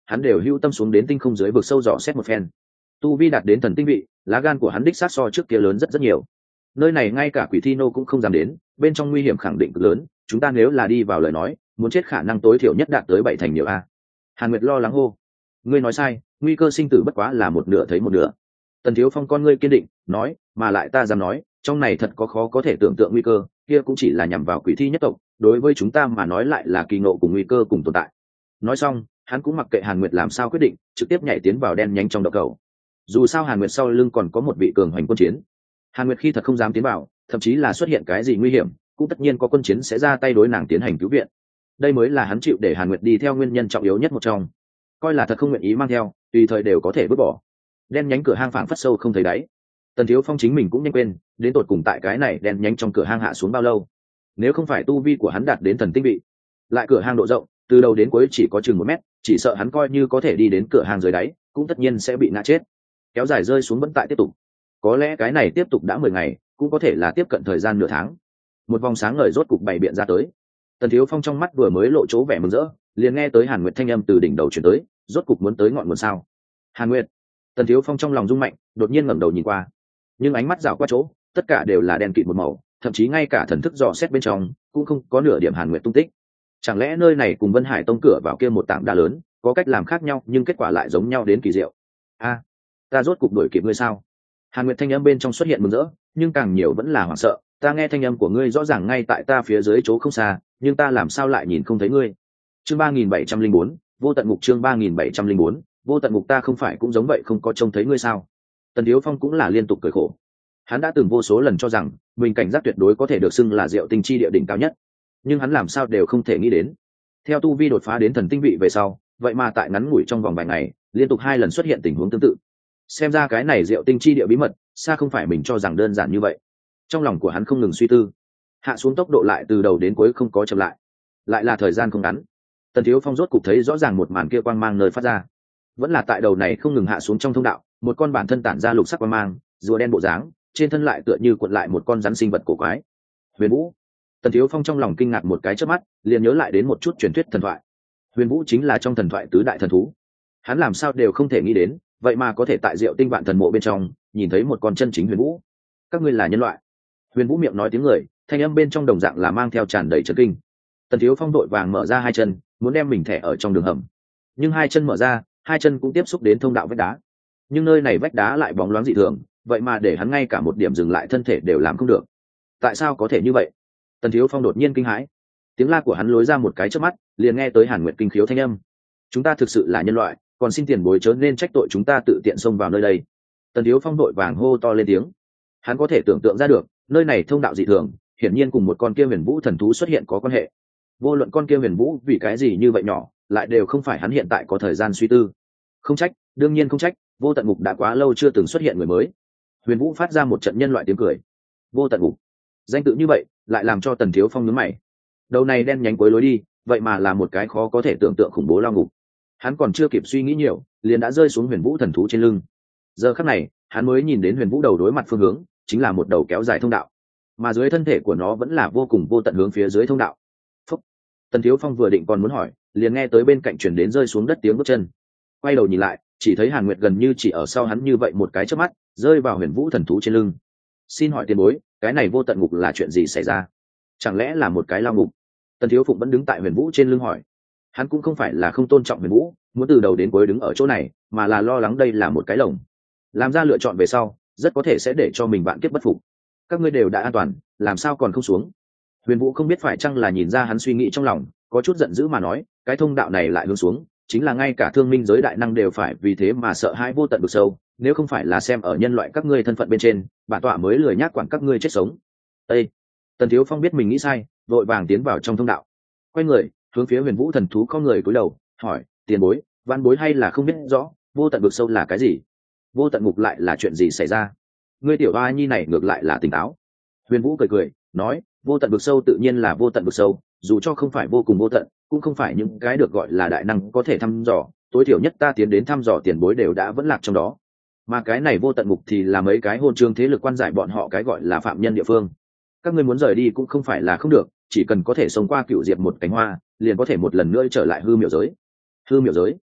hắn đều hưu tâm xuống đến tinh không dưới vực sâu dò xét một phen. Tu vi đạt đến thần tinh vị, lá gan của hắn đích sát so trước kia lớn rất rất nhiều. Nơi này ngay cả quỷ thi nô cũng không dám đến, bên trong nguy hiểm khẳng định cực lớn, chúng ta nếu là đi vào lời nói, muốn chết khả năng tối thiểu nhất đạt tới 7 thành nhiều a. Hàn Nguyệt lo lắng hô. Ngươi nói sai, nguy cơ sinh tử bất quá là một nửa thấy một nửa. Tần Thiếu Phong con ngươi kiên định nói, mà lại ta dám nói, trong này thật có khó có thể tưởng tượng nguy cơ, kia cũng chỉ là nhằm vào quỷ thi nhất tộc, đối với chúng ta mà nói lại là kỳ ngộ cùng nguy cơ cùng tồn tại. Nói xong, hắn cũng mặc kệ Hàn Nguyệt làm sao quyết định, trực tiếp nhảy tiến vào đen nhánh trong động cầu. Dù sao Hàn Nguyệt sau lưng còn có một vị cường hoành quân chiến. Hàn Nguyệt khi thật không dám tiến vào, thậm chí là xuất hiện cái gì nguy hiểm, cũng tất nhiên có quân chiến sẽ ra tay đối nàng tiến hành cứu viện. Đây mới là hắn chịu để Hàn Nguyệt đi theo nguyên nhân trọng yếu nhất một trong. Coi là thật không nguyện ý mang theo, tùy thời đều có thể vứt bỏ. Đen nhánh cửa hang phảng phất sâu không thấy đáy. Tần Thiếu Phong chính mình cũng nhanh quên, đến tột cùng tại cái này đen nhánh trong cửa hang hạ xuống bao lâu. Nếu không phải tu vi của hắn đạt đến thần tinh vị, lại cửa hang độ rộng, từ đầu đến cuối chỉ có chừng 1 mét, chỉ sợ hắn coi như có thể đi đến cửa hang dưới đáy, cũng tất nhiên sẽ bị ngã chết. Kéo dài rơi xuống vẫn tại tiếp tục. Có lẽ cái này tiếp tục đã 10 ngày, cũng có thể là tiếp cận thời gian nửa tháng. Một vòng sáng ngời rốt cục bày biện ra tới. Tần Thiếu Phong trong mắt vừa mới lộ chỗ vẻ mừng rỡ, liền nghe tới Hàn Nguyệt thanh âm từ đỉnh đầu truyền tới, rốt cục muốn tới ngọn nguồn sao. Hàn Nguyệt. Tần Thiếu Phong trong lòng rung mạnh, đột nhiên ngẩng đầu nhìn qua. Nhưng ánh mắt dạo qua chỗ, tất cả đều là đen kịt một màu, thậm chí ngay cả thần thức dò xét bên trong cũng không có nửa điểm Hàn Nguyệt tung tích. Chẳng lẽ nơi này cùng Vân Hải Tông cửa vào kia một tảng đá lớn, có cách làm khác nhau nhưng kết quả lại giống nhau đến kỳ diệu. A, ta rốt cục đuổi kịp ngươi sao? Hàn Nguyệt thanh âm bên trong xuất hiện mừng rỡ, nhưng càng nhiều vẫn là hoảng sợ. Ta nghe thanh âm của ngươi rõ ràng ngay tại ta phía dưới chỗ không xa, nhưng ta làm sao lại nhìn không thấy ngươi? Chương 3704, vô tận ngục. Chương 3704, vô tận ngục. Ta không phải cũng giống vậy không có trông thấy ngươi sao? Tần Thiếu Phong cũng là liên tục cười khổ. Hắn đã từng vô số lần cho rằng mình cảnh giác tuyệt đối có thể được xưng là Diệu Tinh chi địa đỉnh cao nhất, nhưng hắn làm sao đều không thể nghĩ đến, theo tu vi đột phá đến thần tinh vị về sau, vậy mà tại ngắn ngủi trong vòng vài ngày liên tục 2 lần xuất hiện tình huống tương tự. Xem ra cái này Diệu Tinh chi địa bí mật xa không phải mình cho rằng đơn giản như vậy. Trong lòng của hắn không ngừng suy tư, hạ xuống tốc độ lại từ đầu đến cuối không có chậm lại là thời gian không ngắn. Tần Thiếu Phong rốt cục thấy rõ ràng một màn kia quang mang nơi phát ra, vẫn là tại đầu này không ngừng hạ xuống trong thông đạo, một con bản thân tản ra lục sắc quang mang, rùa đen bộ dáng, trên thân lại tựa như cuộn lại một con rắn sinh vật cổ quái. Huyền Vũ. Tần Thiếu Phong trong lòng kinh ngạc một cái chớp mắt, liền nhớ lại đến một chút truyền thuyết thần thoại. Huyền Vũ chính là trong thần thoại tứ đại thần thú. Hắn làm sao đều không thể nghĩ đến, vậy mà có thể tại Diệu Tinh Vạn Thần Mộ bên trong nhìn thấy một con chân chính Huyền Vũ. Các ngươi là nhân loại? Huyền Vũ miệng nói tiếng người, thanh âm bên trong đồng dạng là mang theo tràn đầy chấn kinh. Tần Thiếu Phong đội vàng mở ra 2 chân, muốn đem mình thẻ ở trong đường hầm. Nhưng 2 chân mở ra, 2 chân cũng tiếp xúc đến thông đạo vách đá. Nhưng nơi này vách đá lại bóng loáng dị thường, vậy mà để hắn ngay cả một điểm dừng lại thân thể đều làm không được. Tại sao có thể như vậy? Tần Thiếu Phong đột nhiên kinh hãi. Tiếng la của hắn lối ra một cái chớp mắt, liền nghe tới Hàn Nguyệt kinh khiếu thanh âm. Chúng ta thực sự là nhân loại, còn xin tiền bối chớ nên trách tội chúng ta tự tiện xông vào nơi đây. Tần Thiếu Phong đội vàng hô to lên tiếng. Hắn có thể tưởng tượng ra được, nơi này thông đạo dị thường, hiển nhiên cùng một con kia Huyền Vũ thần thú xuất hiện có quan hệ. Vô luận con kia Huyền Vũ vì cái gì như vậy nhỏ, lại đều không phải hắn hiện tại có thời gian suy tư. Không trách, đương nhiên không trách, vô tận ngục đã quá lâu chưa từng xuất hiện người mới. Huyền Vũ phát ra một trận nhân loại tiếng cười. Vô tận ngục, danh tự như vậy lại làm cho Tần Thiếu Phong nhướng mày. Đầu này đen nhánh cuối lối đi, vậy mà là một cái khó có thể tưởng tượng khủng bố lao ngục. Hắn còn chưa kịp suy nghĩ nhiều, liền đã rơi xuống Huyền Vũ thần thú trên lưng. Giờ khắc này, hắn mới nhìn đến Huyền Vũ đầu đối mặt phương hướng, chính là một đầu kéo dài thông đạo, mà dưới thân thể của nó vẫn là vô cùng vô tận hướng phía dưới thông đạo. Phúc. Tần Thiếu Phong vừa định còn muốn hỏi, liền nghe tới bên cạnh truyền đến rơi xuống đất tiếng bước chân. Quay đầu nhìn lại, chỉ thấy Hàn Nguyệt gần như chỉ ở sau hắn như vậy một cái chớp mắt, rơi vào Huyền Vũ thần thú trên lưng. Xin hỏi tiền bối, cái này vô tận ngục là chuyện gì xảy ra? Chẳng lẽ là một cái lao ngục? Tần Thiếu Phụng vẫn đứng tại Huyền Vũ trên lưng hỏi. Hắn cũng không phải là không tôn trọng Huyền Vũ, muốn từ đầu đến cuối đứng ở chỗ này, mà là lo lắng đây là một cái lồng. Làm ra lựa chọn về sau, rất có thể sẽ để cho mình vạn kiếp bất phục. Các ngươi đều đã an toàn, làm sao còn không xuống? Huyền Vũ không biết phải chăng là nhìn ra hắn suy nghĩ trong lòng, có chút giận dữ mà nói, cái thông đạo này lại hướng xuống, chính là ngay cả thương minh giới đại năng đều phải vì thế mà sợ hãi vô tận vực sâu, nếu không phải là xem ở nhân loại các ngươi thân phận bên trên, bản tọa mới lười nhác quản các ngươi chết sống. Ê! Tần Thiếu Phong biết mình nghĩ sai, vội vàng tiến vào trong thông đạo. Quay người, hướng phía Huyền Vũ thần thú không người cúi đầu, hỏi, tiền bối, văn bối hay là không biết rõ, vô tận vực sâu là cái gì? Vô tận ngục lại là chuyện gì xảy ra? Ngươi tiểu oa nhi này ngược lại là tỉnh táo. Huyền Vũ cười cười, nói, vô tận vực sâu tự nhiên là vô tận vực sâu, dù cho không phải vô cùng vô tận, cũng không phải những cái được gọi là đại năng có thể thăm dò, tối thiểu nhất ta tiến đến thăm dò tiền bối đều đã vẫn lạc trong đó. Mà cái này vô tận ngục thì là mấy cái hôn chương thế lực quan giải bọn họ cái gọi là phạm nhân địa phương. Các ngươi muốn rời đi cũng không phải là không được, chỉ cần có thể sống qua cựu diệp một cánh hoa, liền có thể một lần nữa trở lại hư miểu giới. Hư miểu giới?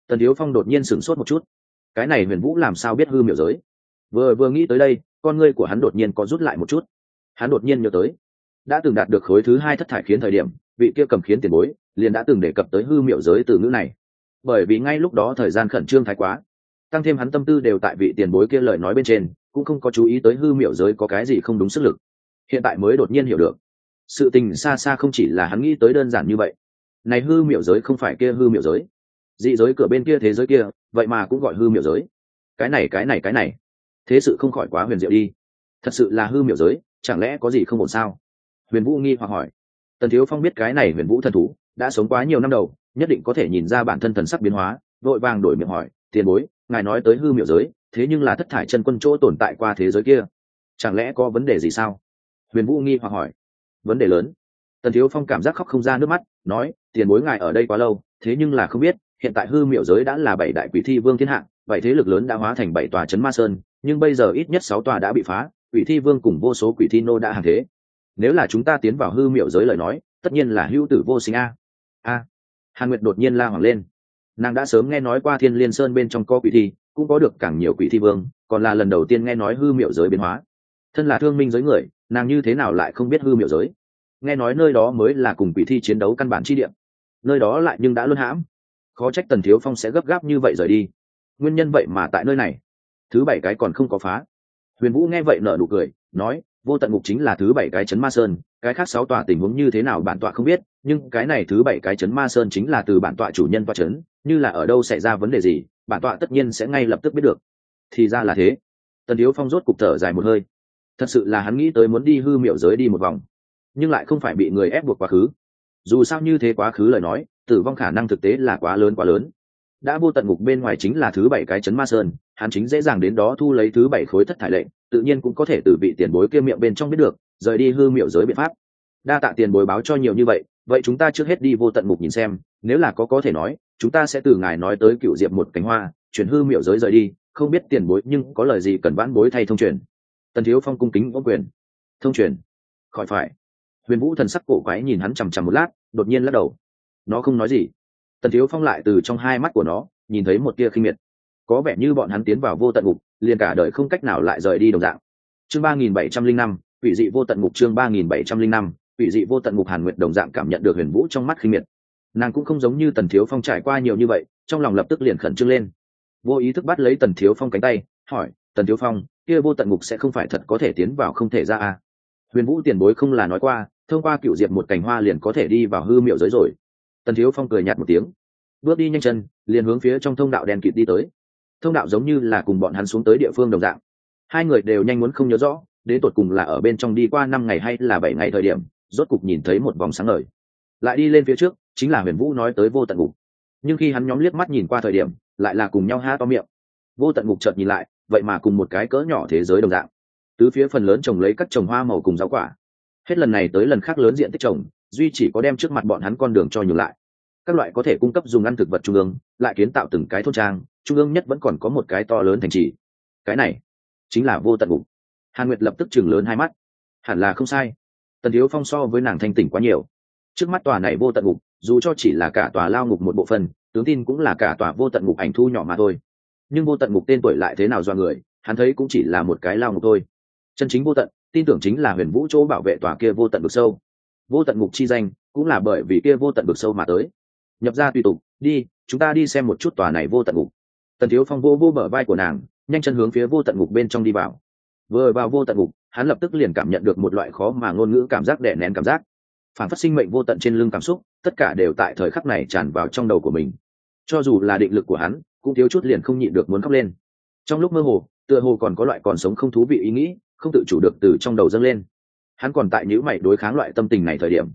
Tần Thiếu Phong đột nhiên sửng sốt một chút, cái này Huyền Vũ làm sao biết hư miểu giới? Vừa nghĩ tới đây, con ngươi của hắn đột nhiên có rút lại một chút. Hắn đột nhiên nhớ tới, đã từng đạt được khối thứ 2 thất thải khiến thời điểm, vị kia cầm khiến tiền bối liền đã từng đề cập tới hư miểu giới từ ngữ này. Bởi vì ngay lúc đó thời gian khẩn trương thái quá, tăng thêm hắn tâm tư đều tại vị tiền bối kia lời nói bên trên, cũng không có chú ý tới hư miểu giới có cái gì không đúng sức lực. Hiện tại mới đột nhiên hiểu được, sự tình xa xa không chỉ là hắn nghĩ tới đơn giản như vậy. Này hư miểu giới không phải kia hư miểu giới, dị giới cửa bên kia thế giới kia, vậy mà cũng gọi hư miểu giới. Cái này, thế sự không khỏi quá huyền diệu đi. Thật sự là hư miểu giới, chẳng lẽ có gì không ổn sao? Huyền Vũ nghi hoặc hỏi. Tần Thiếu Phong biết cái này Huyền Vũ thần thú đã sống quá nhiều năm đầu, nhất định có thể nhìn ra bản thân thần sắc biến hóa, vội vàng đổi miệng hỏi, tiền bối, ngài nói tới hư miểu giới, thế nhưng là thất thải chân quân chỗ tồn tại qua thế giới kia, chẳng lẽ có vấn đề gì sao? Huyền Vũ nghi hoặc hỏi. Vấn đề lớn. Tần Thiếu Phong cảm giác khóc không ra nước mắt, nói, tiền bối ngài ở đây quá lâu, thế nhưng là không biết, hiện tại hư miểu giới đã là 7 đại quỷ thi vương thiên hạ, 7 thế lực lớn đã hóa thành 7 tòa trấn ma sơn, nhưng bây giờ ít nhất 6 tòa đã bị phá, quỷ thi vương cùng vô số quỷ thi nô đã hàng thế. Nếu là chúng ta tiến vào hư miểu giới lời nói, tất nhiên là hữu tử vô sinh a. Hàn Nguyệt đột nhiên la hoảng lên. Nàng đã sớm nghe nói qua Thiên Liên Sơn bên trong có quỷ thi, cũng có được càng nhiều quỷ thi vương, còn là lần đầu tiên nghe nói hư miểu giới biến hóa. Thân là thương minh giới người, nàng như thế nào lại không biết hư miểu giới? Nghe nói nơi đó mới là cùng quỷ thi chiến đấu căn bản chi địa, nơi đó lại nhưng đã luân hãm. Khó trách Tần Thiếu Phong sẽ gấp gáp như vậy rời đi. Nguyên nhân vậy mà tại nơi này, thứ 7 cái còn không có phá. Huyền Vũ nghe vậy nở nụ cười, nói, vô tận ngục chính là thứ 7 cái trấn ma sơn, cái khác 6 tòa tình huống như thế nào bản tọa không biết, nhưng cái này thứ 7 cái trấn ma sơn chính là từ bản tọa chủ nhân tọa trấn, như là ở đâu xảy ra vấn đề gì, bản tọa tất nhiên sẽ ngay lập tức biết được. Thì ra là thế. Tần Thiếu Phong rốt cục thở dài một hơi. Thật sự là hắn nghĩ tới muốn đi hư miểu giới đi một vòng, nhưng lại không phải bị người ép buộc quá khứ. Dù sao như thế quá khứ lời nói, tử vong khả năng thực tế là quá lớn. Đã vô tận ngục bên ngoài chính là thứ 7 cái trấn ma sơn, hắn chính dễ dàng đến đó thu lấy thứ 7 khối thất thải lệnh, tự nhiên cũng có thể từ vị tiền bối kia miệng bên trong biết được rời đi hư miểu giới biện pháp. Đa tạ tiền bối báo cho nhiều như vậy chúng ta trước hết đi vô tận ngục nhìn xem, nếu là có thể nói, chúng ta sẽ từ ngài nói tới cựu diệp một cánh hoa, chuyển hư miểu giới rời đi, không biết tiền bối nhưng có lời gì cần vãn bối thay thông truyền. Tần Thiếu Phong cung kính ôm quyền. Thông truyền? Khỏi phải. Huyền Vũ thần sắc cổ quái nhìn hắn chằm chằm một lát, đột nhiên lắc đầu. Nó không nói gì. Tần Thiếu Phong lại từ trong hai mắt của nó nhìn thấy một tia khinh miệt, có vẻ như bọn hắn tiến vào vô tận ngục liền cả đời không cách nào lại rời đi đồng dạng. Chương 3705, quỷ dị vô tận ngục. Chương 3705, quỷ dị vô tận ngục. Hàn Nguyệt đồng dạng cảm nhận được Huyền Vũ trong mắt khinh miệt. Nàng cũng không giống như Tần Thiếu Phong trải qua nhiều như vậy, trong lòng lập tức liền khẩn trương lên, vô ý thức bắt lấy Tần Thiếu Phong cánh tay, hỏi, Tần Thiếu Phong, kia vô tận ngục sẽ không phải thật có thể tiến vào không thể ra à? Huyền Vũ tiền bối không là nói qua, thông qua cựu diệp một cành hoa liền có thể đi vào hư miểu giới rồi. Tần Thiếu Phong cười nhạt một tiếng, bước đi nhanh chân liền hướng phía trong thông đạo đen kịt đi tới. Thông đạo giống như là cùng bọn hắn xuống tới địa phương đồng dạng. Hai người đều nhanh muốn không nhớ rõ đến tột cùng là ở bên trong đi qua 5 ngày hay là 7 ngày thời điểm, rốt cục nhìn thấy một vòng sáng ngời. Lại đi lên phía trước chính là Huyền Vũ nói tới vô tận ngục, nhưng khi hắn nhóm liếc mắt nhìn qua thời điểm, lại là cùng nhau há to miệng. Vô tận ngục chợt nhìn lại, vậy mà cùng một cái cỡ nhỏ thế giới đồng dạng, tứ phía phần lớn trồng lấy các trồng hoa màu cùng rau quả. Hết lần này tới lần khác lớn diện tích trồng, duy chỉ có đem trước mặt bọn hắn con đường cho nhường lại. Các loại có thể cung cấp dùng ăn thực vật trung ương, lại kiến tạo từng cái thôn trang, trung ương nhất vẫn còn có một cái to lớn thành trì. Cái này chính là vô tận ngục. Hàn Nguyệt lập tức chừng lớn hai mắt. Hẳn là không sai. Tần Thiếu Phong so với nàng thanh tỉnh quá nhiều. Trước mắt tòa này vô tận ngục, dù cho chỉ là cả tòa lao ngục một bộ phận, tướng tin cũng là cả tòa vô tận ngục ảnh thu nhỏ mà thôi. Nhưng vô tận ngục tên tuổi lại thế nào do người, hắn thấy cũng chỉ là một cái lao ngục thôi. Chân chính vô tận, tin tưởng chính là Huyền Vũ chỗ bảo vệ tòa kia vô tận vực sâu. Vô tận ngục chi danh cũng là bởi vì kia vô tận vực sâu mà tới. Nhập ra tùy tục, đi, chúng ta đi xem một chút tòa này vô tận ngục. Tần Thiếu Phong vô bờ vai của nàng, nhanh chân hướng phía vô tận ngục bên trong đi vào. Vừa vào vô tận ngục, hắn lập tức liền cảm nhận được một loại khó mà ngôn ngữ cảm giác đè nén cảm giác, phản phát sinh mệnh vô tận trên lưng cảm xúc, tất cả đều tại thời khắc này tràn vào trong đầu của mình. Cho dù là định lực của hắn, cũng thiếu chút liền không nhịn được muốn khóc lên. Trong lúc mơ hồ, tựa hồ còn có loại còn sống không thú vị ý nghĩ, không tự chủ được từ trong đầu dâng lên. Hắn còn tại nhíu mày đối kháng loại tâm tình này thời điểm.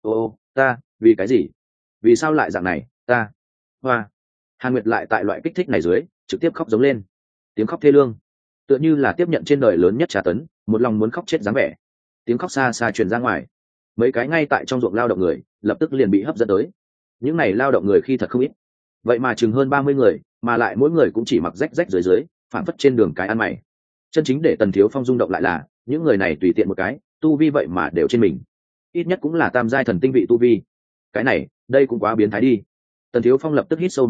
Ta, vì cái gì? Vì sao lại dạng này? Ta. Hoa. Hàn Nguyệt lại tại loại kích thích này dưới, trực tiếp khóc giống lên. Tiếng khóc thê lương, tựa như là tiếp nhận trên đời lớn nhất tra tấn, một lòng muốn khóc chết dáng vẻ. Tiếng khóc xa xa truyền ra ngoài. Mấy cái ngay tại trong ruộng lao động người, lập tức liền bị hấp dẫn tới. Những này lao động người khi thật không ít. Vậy mà chừng hơn 30 người, mà lại mỗi người cũng chỉ mặc rách rách dưới, phảng phất trên đường cái ăn mày. Chân chính để Tần Thiếu Phong rung động lại là, những người này tùy tiện một cái, tu vi vậy mà đều trên mình. Ít nhất cũng là tam giai thần tinh vị tu vi. Cái này, đây cũng quá biến thái đi. Tần Thiếu Phong lập tức hít sâu một hơi,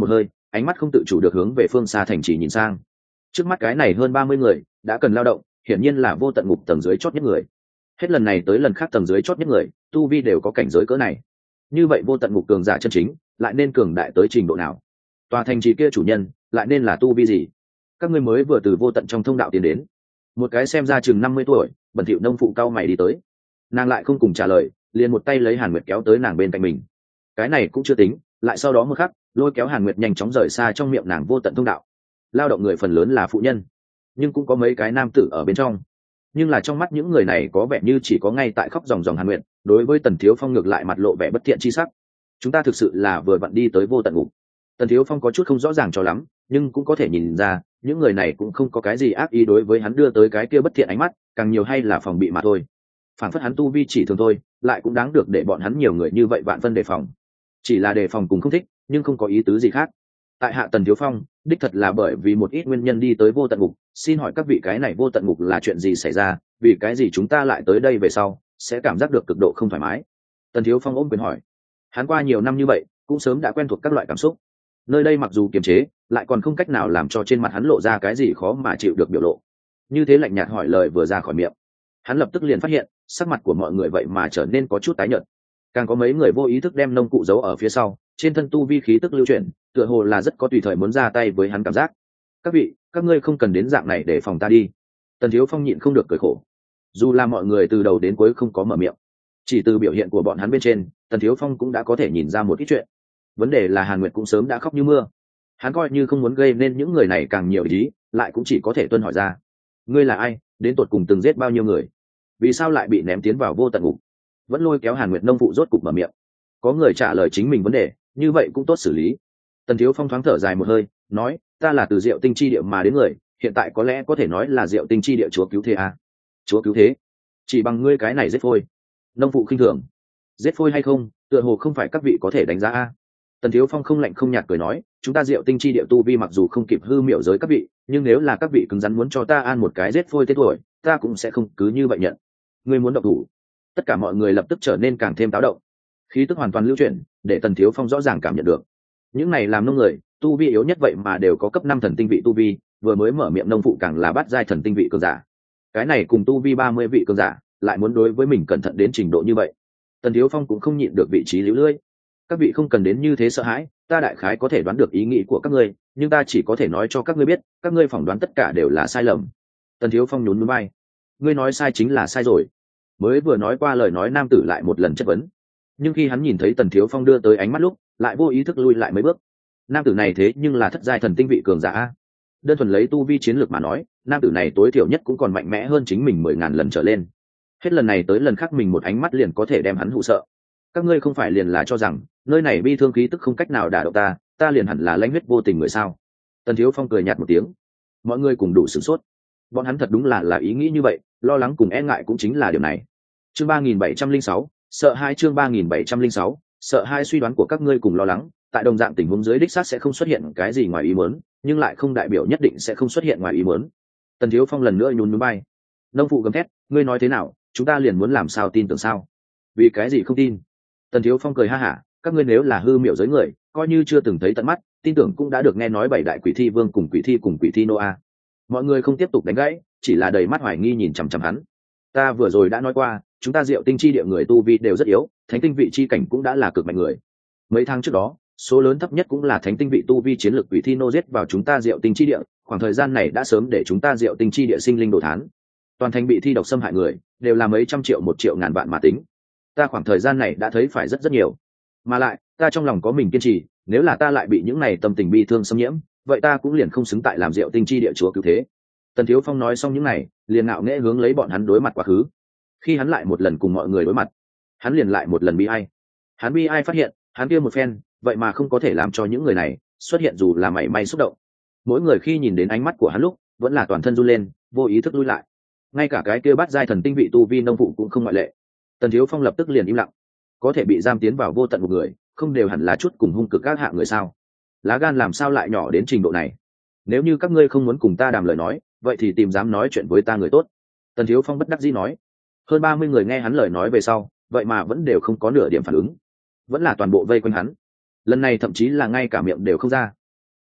ánh mắt không tự chủ được hướng về phương xa thành trì nhìn sang. Trước mắt cái này hơn 30 người đã cần lao động, hiển nhiên là vô tận ngục tầng dưới chót nhất người. Hết lần này tới lần khác tầng dưới chót nhất người tu vi đều có cảnh giới cỡ này. Như vậy vô tận ngục cường giả chân chính lại nên cường đại tới trình độ nào? Tòa thành trì kia chủ nhân lại nên là tu vi gì? Các ngươi mới vừa từ vô tận trong thông đạo tiến đến. Một cái xem ra chừng 50 tuổi bẩn thỉu nông phụ cao mày đi tới. Nàng lại không cùng trả lời, liền một tay lấy Hàn Nguyệt kéo tới nàng bên cạnh mình. Cái này cũng chưa tính, lại sau đó một khắc lôi kéo Hàn Nguyệt nhanh chóng rời xa trong miệng nàng vô tận thông đạo. Lao động người phần lớn là phụ nhân, nhưng cũng có mấy cái nam tử ở bên trong. Nhưng là trong mắt những người này có vẻ như chỉ có ngay tại khóc ròng ròng Hàn Nguyệt, đối với Tần Thiếu Phong ngược lại mặt lộ vẻ bất thiện chi sắc. Chúng ta thực sự là vừa vặn đi tới vô tận ngục. Tần Thiếu Phong có chút không rõ ràng cho lắm, nhưng cũng có thể nhìn ra những người này cũng không có cái gì ác ý đối với hắn đưa tới cái kia bất thiện ánh mắt, càng nhiều hay là phòng bị mà thôi. Phản phất hắn tu vi chỉ thường thôi, lại cũng đáng được để bọn hắn nhiều người như vậy vạn phân đề phòng. Chỉ là đề phòng cũng không thích, nhưng không có ý tứ gì khác. Tại hạ Tần Thiếu Phong đích thật là bởi vì một ít nguyên nhân đi tới vô tận ngục, xin hỏi các vị cái này vô tận ngục là chuyện gì xảy ra, vì cái gì chúng ta lại tới đây về sau sẽ cảm giác được cực độ không thoải mái? Tần Thiếu Phong ôm quyền hỏi. Hắn qua nhiều năm như vậy cũng sớm đã quen thuộc các loại cảm xúc, nơi đây mặc dù kiềm chế lại còn không cách nào làm cho trên mặt hắn lộ ra cái gì khó mà chịu được biểu lộ. Như thế lạnh nhạt hỏi lời vừa ra khỏi miệng, hắn lập tức liền phát hiện sắc mặt của mọi người vậy mà trở nên có chút tái nhợt. Càng có mấy người vô ý thức đem nông cụ giấu ở phía sau, trên thân tu vi khí tức lưu chuyển, tựa hồ là rất có tùy thời muốn ra tay với hắn cảm giác. Các vị, các ngươi không cần đến dạng này để phòng ta đi. Tần Thiếu Phong nhịn không được cười khổ. Dù là mọi người từ đầu đến cuối không có mở miệng, chỉ từ biểu hiện của bọn hắn bên trên, Tần Thiếu Phong cũng đã có thể nhìn ra một ít chuyện. Vấn đề là Hàn Nguyệt cũng sớm đã khóc như mưa. Hắn coi như không muốn gây nên những người này càng nhiều ý, lại cũng chỉ có thể tuân hỏi ra. Ngươi là ai, đến tột cùng từng giết bao nhiêu người? Vì sao lại bị ném tiến vào vô tận ngục? Vẫn lôi kéo Hàn Nguyệt nông phụ rốt cục mở miệng. Có người trả lời chính mình vấn đề, như vậy cũng tốt xử lý. Tần Thiếu Phong thoáng thở dài một hơi, nói, ta là từ Diệu Tinh chi địa mà đến người, hiện tại có lẽ có thể nói là Diệu Tinh chi địa chúa cứu thế à? Chúa cứu thế? Chỉ bằng ngươi cái này giết phôi? Nông phụ khinh thường. Giết phôi hay không, tựa hồ không phải các vị có thể đánh giá a. Tần Thiếu Phong không lạnh không nhạt cười nói, chúng ta Diệu Tinh chi địa tu vi mặc dù không kịp hư miểu giới các vị, nhưng nếu là các vị cứng rắn muốn cho ta an một cái giết phôi tên tuổi, ta cũng sẽ không cứ như vậy nhận. Ngươi muốn động thủ? Tất cả mọi người lập tức trở nên càng thêm táo động, khí tức hoàn toàn lưu chuyển, để Tần Thiếu Phong rõ ràng cảm nhận được những này làm nông người tu vi yếu nhất vậy mà đều có cấp 5 thần tinh vị tu vi, vừa mới mở miệng nông phụ càng là bát giai thần tinh vị cường giả. Cái này cùng tu vi 30 vị cường giả lại muốn đối với mình cẩn thận đến trình độ như vậy. Tần Thiếu Phong cũng không nhịn được vị trí liễu lưỡi. Các vị không cần đến như thế sợ hãi, ta đại khái có thể đoán được ý nghĩ của các ngươi, nhưng ta chỉ có thể nói cho các ngươi biết, các ngươi phỏng đoán tất cả đều là sai lầm. Tần Thiếu Phong nhún nhún vai. Ngươi nói sai chính là sai rồi. Mới vừa nói qua lời nói nam tử lại một lần chất vấn, nhưng khi hắn nhìn thấy Tần Thiếu Phong đưa tới ánh mắt lúc, lại vô ý thức lui lại mấy bước. Nam tử này thế nhưng là thất giai thần tinh vị cường giả a. Đơn thuần lấy tu vi chiến lược mà nói, nam tử này tối thiểu nhất cũng còn mạnh mẽ hơn chính mình 10.000 lần trở lên. Hết lần này tới lần khác mình một ánh mắt liền có thể đem hắn hụ sợ. Các ngươi không phải liền là cho rằng nơi này bi thương khí tức không cách nào đả động ta, ta liền hẳn là lãnh huyết vô tình người sao? Tần Thiếu Phong cười nhạt một tiếng. Mọi người cùng đủ sửng sốt. Bọn hắn thật đúng là ý nghĩ như vậy, lo lắng cùng e ngại cũng chính là điều này. Chương 3706, sợ hai. Chương 3706, sợ hai. Suy đoán của các ngươi cùng lo lắng, tại đồng dạng tình huống dưới đích xác sẽ không xuất hiện cái gì ngoài ý muốn, nhưng lại không đại biểu nhất định sẽ không xuất hiện ngoài ý muốn. Tần Thiếu Phong lần nữa nhún nhún vai. Nông phụ gầm thét, ngươi nói thế nào, chúng ta liền muốn làm sao tin tưởng sao? Vì cái gì không tin? Tần Thiếu Phong cười ha hả, các ngươi nếu là hư miểu giới người, coi như chưa từng thấy tận mắt, tin tưởng cũng đã được nghe nói bảy đại quỷ thi vương cùng quỷ thi Noa. Mọi người không tiếp tục đánh gãy, chỉ là đầy mắt hoài nghi nhìn chằm chằm hắn. Ta vừa rồi đã nói qua, chúng ta Diệu Tinh chi địa người tu vi đều rất yếu, thánh tinh vị chi cảnh cũng đã là cực mạnh người. Mấy tháng trước đó, số lớn thấp nhất cũng là thánh tinh vị tu vi chiến lược quỷ thi nô giết vào chúng ta Diệu Tinh chi địa, khoảng thời gian này đã sớm để chúng ta Diệu Tinh chi địa sinh linh đồ thán. Toàn thành bị thi độc xâm hại người, đều là mấy trăm triệu 1 triệu ngàn vạn mà tính. Ta khoảng thời gian này đã thấy phải rất nhiều. Mà lại, ta trong lòng có mình kiên trì, nếu là ta lại bị những này tâm tình bi thương xâm nhiễm, vậy ta cũng liền không xứng tại làm Diệu Tinh chi địa chúa cứu thế. Tần Thiếu Phong nói xong những này, liền ngạo nghễ hướng lấy bọn hắn đối mặt quá khứ. Khi hắn lại một lần cùng mọi người đối mặt, hắn liền lại một lần bi ai. Hắn bi ai phát hiện, hắn kia một phen, vậy mà không có thể làm cho những người này xuất hiện dù là mảy may xúc động. Mỗi người khi nhìn đến ánh mắt của hắn lúc, vẫn là toàn thân run lên, vô ý thức lui lại. Ngay cả cái kia bát giai thần tinh vị tu vi nông phụ cũng không ngoại lệ. Tần Thiếu Phong lập tức liền im lặng. Có thể bị giam tiến vào vô tận một người, không đều hẳn là chút cùng hung cực các hạng người sao? Lá gan làm sao lại nhỏ đến trình độ này? Nếu như các ngươi không muốn cùng ta đàm lời nói, vậy thì tìm dám nói chuyện với ta người tốt. Tần Thiếu Phong bất đắc dĩ nói. Hơn 30 người nghe hắn lời nói về sau, vậy mà vẫn đều không có nửa điểm phản ứng, vẫn là toàn bộ vây quanh hắn. Lần này thậm chí là ngay cả miệng đều không ra.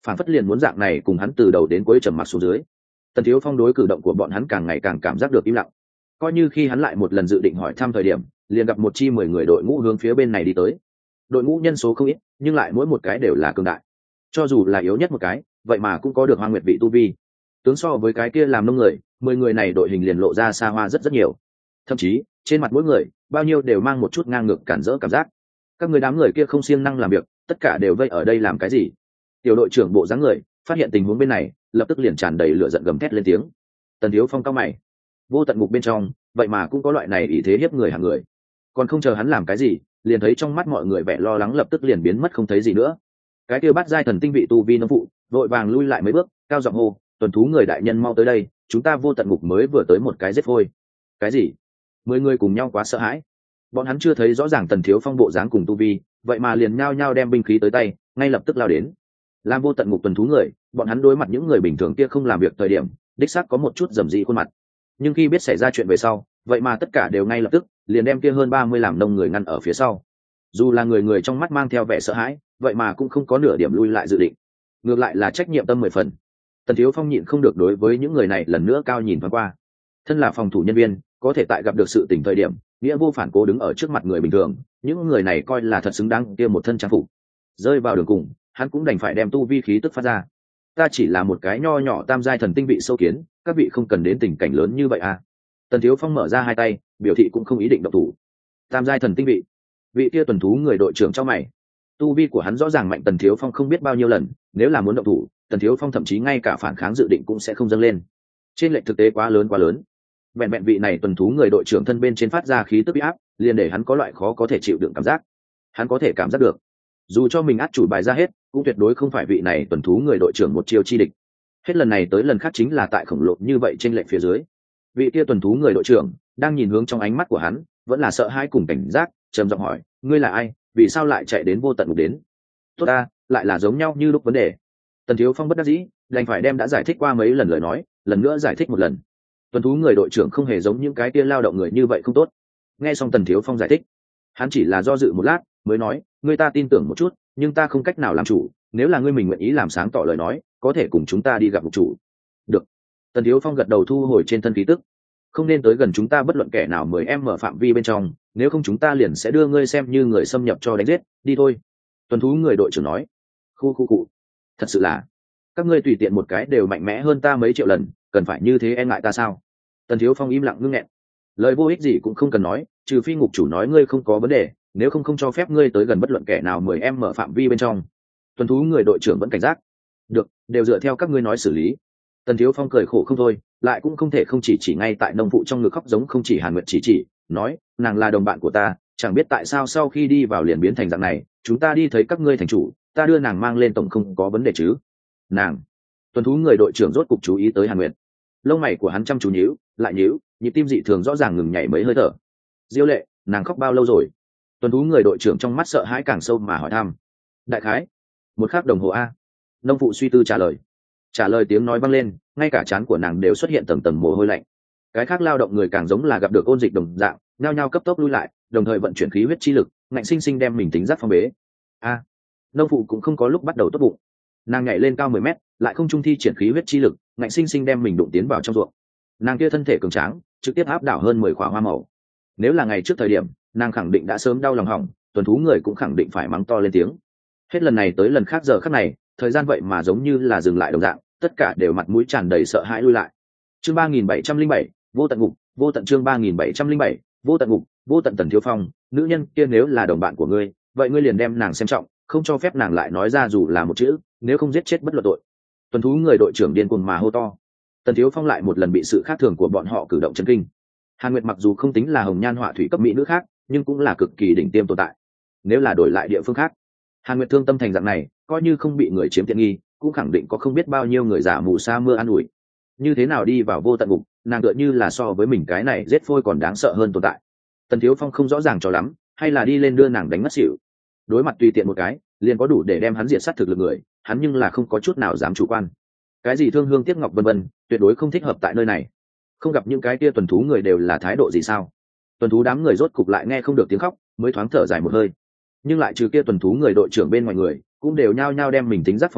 phản phất liền muốn dạng này cùng hắn từ đầu đến cuối trầm mặc xuống dưới. Tần Thiếu Phong đối cử động của bọn hắn càng ngày càng cảm giác được im lặng. Coi như khi hắn lại một lần dự định hỏi thăm thời điểm, liền gặp một chi 10 người đội ngũ hướng phía bên này đi tới. Đội ngũ nhân số không ít, nhưng lại mỗi một cái đều là cường đại. Cho dù là yếu nhất một cái, vậy mà cũng có được Hoang Nguyệt vị tu vi. Tướng so với cái kia làm nông người, 10 người này đội hình liền lộ ra xa hoa rất rất nhiều. Thậm chí, trên mặt mỗi người, bao nhiêu đều mang một chút ngang ngược cản rỡ cảm giác. Các người đám người kia không siêng năng làm việc, tất cả đều vây ở đây làm cái gì? Tiểu đội trưởng bộ dáng người, phát hiện tình huống bên này, lập tức liền tràn đầy lửa giận gầm thét lên tiếng. Tần Thiếu Phong cao mày, vô tận ngục bên trong, vậy mà cũng có loại này ý thế hiếp người hàng người. Còn không chờ hắn làm cái gì, liền thấy trong mắt mọi người vẻ lo lắng lập tức liền biến mất không thấy gì nữa. Cái kia bắt giai thần tinh vị tu vi nông phụ, vội vàng lui lại mấy bước, cao giọng hô, tuần thú người đại nhân mau tới đây, chúng ta vô tận ngục mới vừa tới một cái giết phôi. Cái gì? 10 người cùng nhau quá sợ hãi. Bọn hắn chưa thấy rõ ràng Tần Thiếu Phong bộ dáng cùng tu vi, vậy mà liền nhao nhao đem binh khí tới tay, ngay lập tức lao đến. Làm vô tận ngục tuần thú người, bọn hắn đối mặt những người bình thường kia không làm việc thời điểm, đích xác có một chút rầm rĩ khuôn mặt. Nhưng khi biết xảy ra chuyện về sau, vậy mà tất cả đều ngay lập tức liền đem kia hơn 30 làm nông người ngăn ở phía sau. Dù là người người trong mắt mang theo vẻ sợ hãi, vậy mà cũng không có nửa điểm lui lại dự định. Ngược lại là trách nhiệm tâm 10 phần. Tần Thiếu Phong nhịn không được đối với những người này lần nữa cao nhìn thoáng qua. Thân là phòng thủ nhân viên, có thể tại gặp được sự tình thời điểm, nghĩa vô phản cố đứng ở trước mặt người bình thường, những người này coi là thật xứng đáng kia một thân trang phục. Rơi vào đường cùng, hắn cũng đành phải đem tu vi khí tức phát ra. Ta chỉ là một cái nho nhỏ tam giai thần tinh vị sâu kiến, các vị không cần đến tình cảnh lớn như vậy à? Tần Thiếu Phong mở ra hai tay, biểu thị cũng không ý định động thủ. Tam giai thần tinh vị kia tuần thú người đội trưởng cho mày. Tu vi của hắn rõ ràng mạnh Tần Thiếu Phong không biết bao nhiêu lần, nếu là muốn động thủ, Tần Thiếu Phong thậm chí ngay cả phản kháng dự định cũng sẽ không dâng lên. Trên lệch thực tế quá lớn quá lớn. Vẹn vẹn vị này tuần thú người đội trưởng thân bên trên phát ra khí tức uy áp, liền để hắn có loại khó có thể chịu đựng cảm giác. Hắn có thể cảm giác được, dù cho mình át chủ bài ra hết, cũng tuyệt đối không phải vị này tuần thú người đội trưởng một chiêu chi địch. Hết lần này tới lần khác chính là tại khổng lồ như vậy trên lệch phía dưới, vị kia tuần thú người đội trưởng đang nhìn hướng trong ánh mắt của hắn, vẫn là sợ hãi cùng cảnh giác, trầm giọng hỏi, ngươi là ai, vì sao lại chạy đến vô tận ngục đến? Tốt ta, lại là giống nhau như lúc vấn đề. Tần Thiếu Phong bất đắc dĩ, đành phải đem đã giải thích qua mấy lần lời nói, lần nữa giải thích một lần. Tuần thú người đội trưởng không hề giống những cái kia lao động người như vậy không tốt. Nghe xong Tần Thiếu Phong giải thích, hắn chỉ là do dự một lát, mới nói, ngươi ta tin tưởng một chút, nhưng ta không cách nào làm chủ, nếu là ngươi mình nguyện ý làm sáng tỏ lời nói, có thể cùng chúng ta đi gặp mục chủ. Được. Tần Thiếu Phong gật đầu thu hồi trên thân khí tức. Không nên tới gần chúng ta bất luận kẻ nào 10 em mở phạm vi bên trong, nếu không chúng ta liền sẽ đưa ngươi xem như người xâm nhập cho đánh giết, đi thôi. Tuần thú người đội trưởng nói. Khu cụ. Thật sự là, các ngươi tùy tiện một cái đều mạnh mẽ hơn ta mấy triệu lần, cần phải như thế e ngại ta sao? Tần Thiếu Phong im lặng ngưng nghẹn. Lời vô ích gì cũng không cần nói, trừ phi ngục chủ nói ngươi không có vấn đề, nếu không cho phép ngươi tới gần bất luận kẻ nào 10 em mở phạm vi bên trong. Tuần thú người đội trưởng vẫn cảnh giác. Được, đều dựa theo các ngươi nói xử lý. Tần Thiếu Phong cười khổ không thôi, lại cũng không thể không chỉ ngay tại nông phụ trong ngực khóc giống không chỉ Hàn Nguyệt chỉ, nói, nàng là đồng bạn của ta, chẳng biết tại sao sau khi đi vào liền biến thành dạng này, chúng ta đi thấy các ngươi thành chủ, ta đưa nàng mang lên tổng không có vấn đề chứ? Nàng. Tuần thú người đội trưởng rốt cục chú ý tới Hàn Nguyệt. Lông mày của hắn chăm chú nhíu, lại nhíu, nhịp tim dị thường rõ ràng ngừng nhảy mấy hơi thở. Diêu Lệ, nàng khóc bao lâu rồi? Tuần thú người đội trưởng trong mắt sợ hãi càng sâu mà hỏi thăm. Đại khái một khắc đồng hồ a. Nông phụ suy tư trả lời tiếng nói vang lên, ngay cả trán của nàng đều xuất hiện tầng tầng mồ hôi lạnh. Cái khác lao động người càng giống là gặp được ôn dịch đồng dạng, nhao nhao cấp tốc lui lại, đồng thời vận chuyển khí huyết chi lực, ngạnh sinh sinh đem mình tính giác phong bế. A. Nông phụ cũng không có lúc bắt đầu tốt bụng. Nàng nhảy lên cao 10 mét, lại không trung thi triển khí huyết chi lực, ngạnh sinh sinh đem mình đụng tiến vào trong ruộng. Nàng kia thân thể cường tráng, trực tiếp áp đảo hơn 10 quả hoa màu. Nếu là ngày trước thời điểm, nàng khẳng định đã sớm đau lòng hỏng, tuần thú người cũng khẳng định phải mắng to lên tiếng. Hết lần này tới lần khác giờ khắc này, thời gian vậy mà giống như là dừng lại đồng dạng, tất cả đều mặt mũi tràn đầy sợ hãi lui lại. Chương 3707, vô tận ngục, vô tận chương 3707, vô tận ngục, vô tận Tần Thiếu Phong, nữ nhân kia nếu là đồng bạn của ngươi, vậy ngươi liền đem nàng xem trọng, không cho phép nàng lại nói ra dù là một chữ, nếu không giết chết bất luận tội. Tuần thú người đội trưởng điên cuồng mà hô to. Tần Thiếu Phong lại một lần bị sự khác thường của bọn họ cử động chấn kinh. Hàn Nguyệt mặc dù không tính là hồng nhan họa thủy cấp mỹ nữ khác, nhưng cũng là cực kỳ đỉnh tiêm tồn tại. Nếu là đổi lại địa phương khác, Hàn Nguyệt thương tâm thành dạng này, coi như không bị người chiếm tiện nghi, cũng khẳng định có không biết bao nhiêu người giả mù sa mưa an ủi. Như thế nào đi vào vô tận ngục, nàng tựa như là so với mình cái này giết phôi còn đáng sợ hơn tồn tại. Tần Thiếu Phong không rõ ràng cho lắm, hay là đi lên đưa nàng đánh ngất xỉu. Đối mặt tùy tiện một cái, liền có đủ để đem hắn diệt sát thực lực người, hắn nhưng là không có chút nào dám chủ quan. Cái gì thương hương tiếc ngọc vân vân, tuyệt đối không thích hợp tại nơi này. Không gặp những cái kia tuần thú người đều là thái độ gì sao? Tuần thú đám người rốt cục lại nghe không được tiếng khóc, mới thoáng thở dài một hơi. Nhưng lại trừ kia tuần thú người đội trưởng bên ngoài người, cũng đều nhao nhao đem mình tính giác phong bế,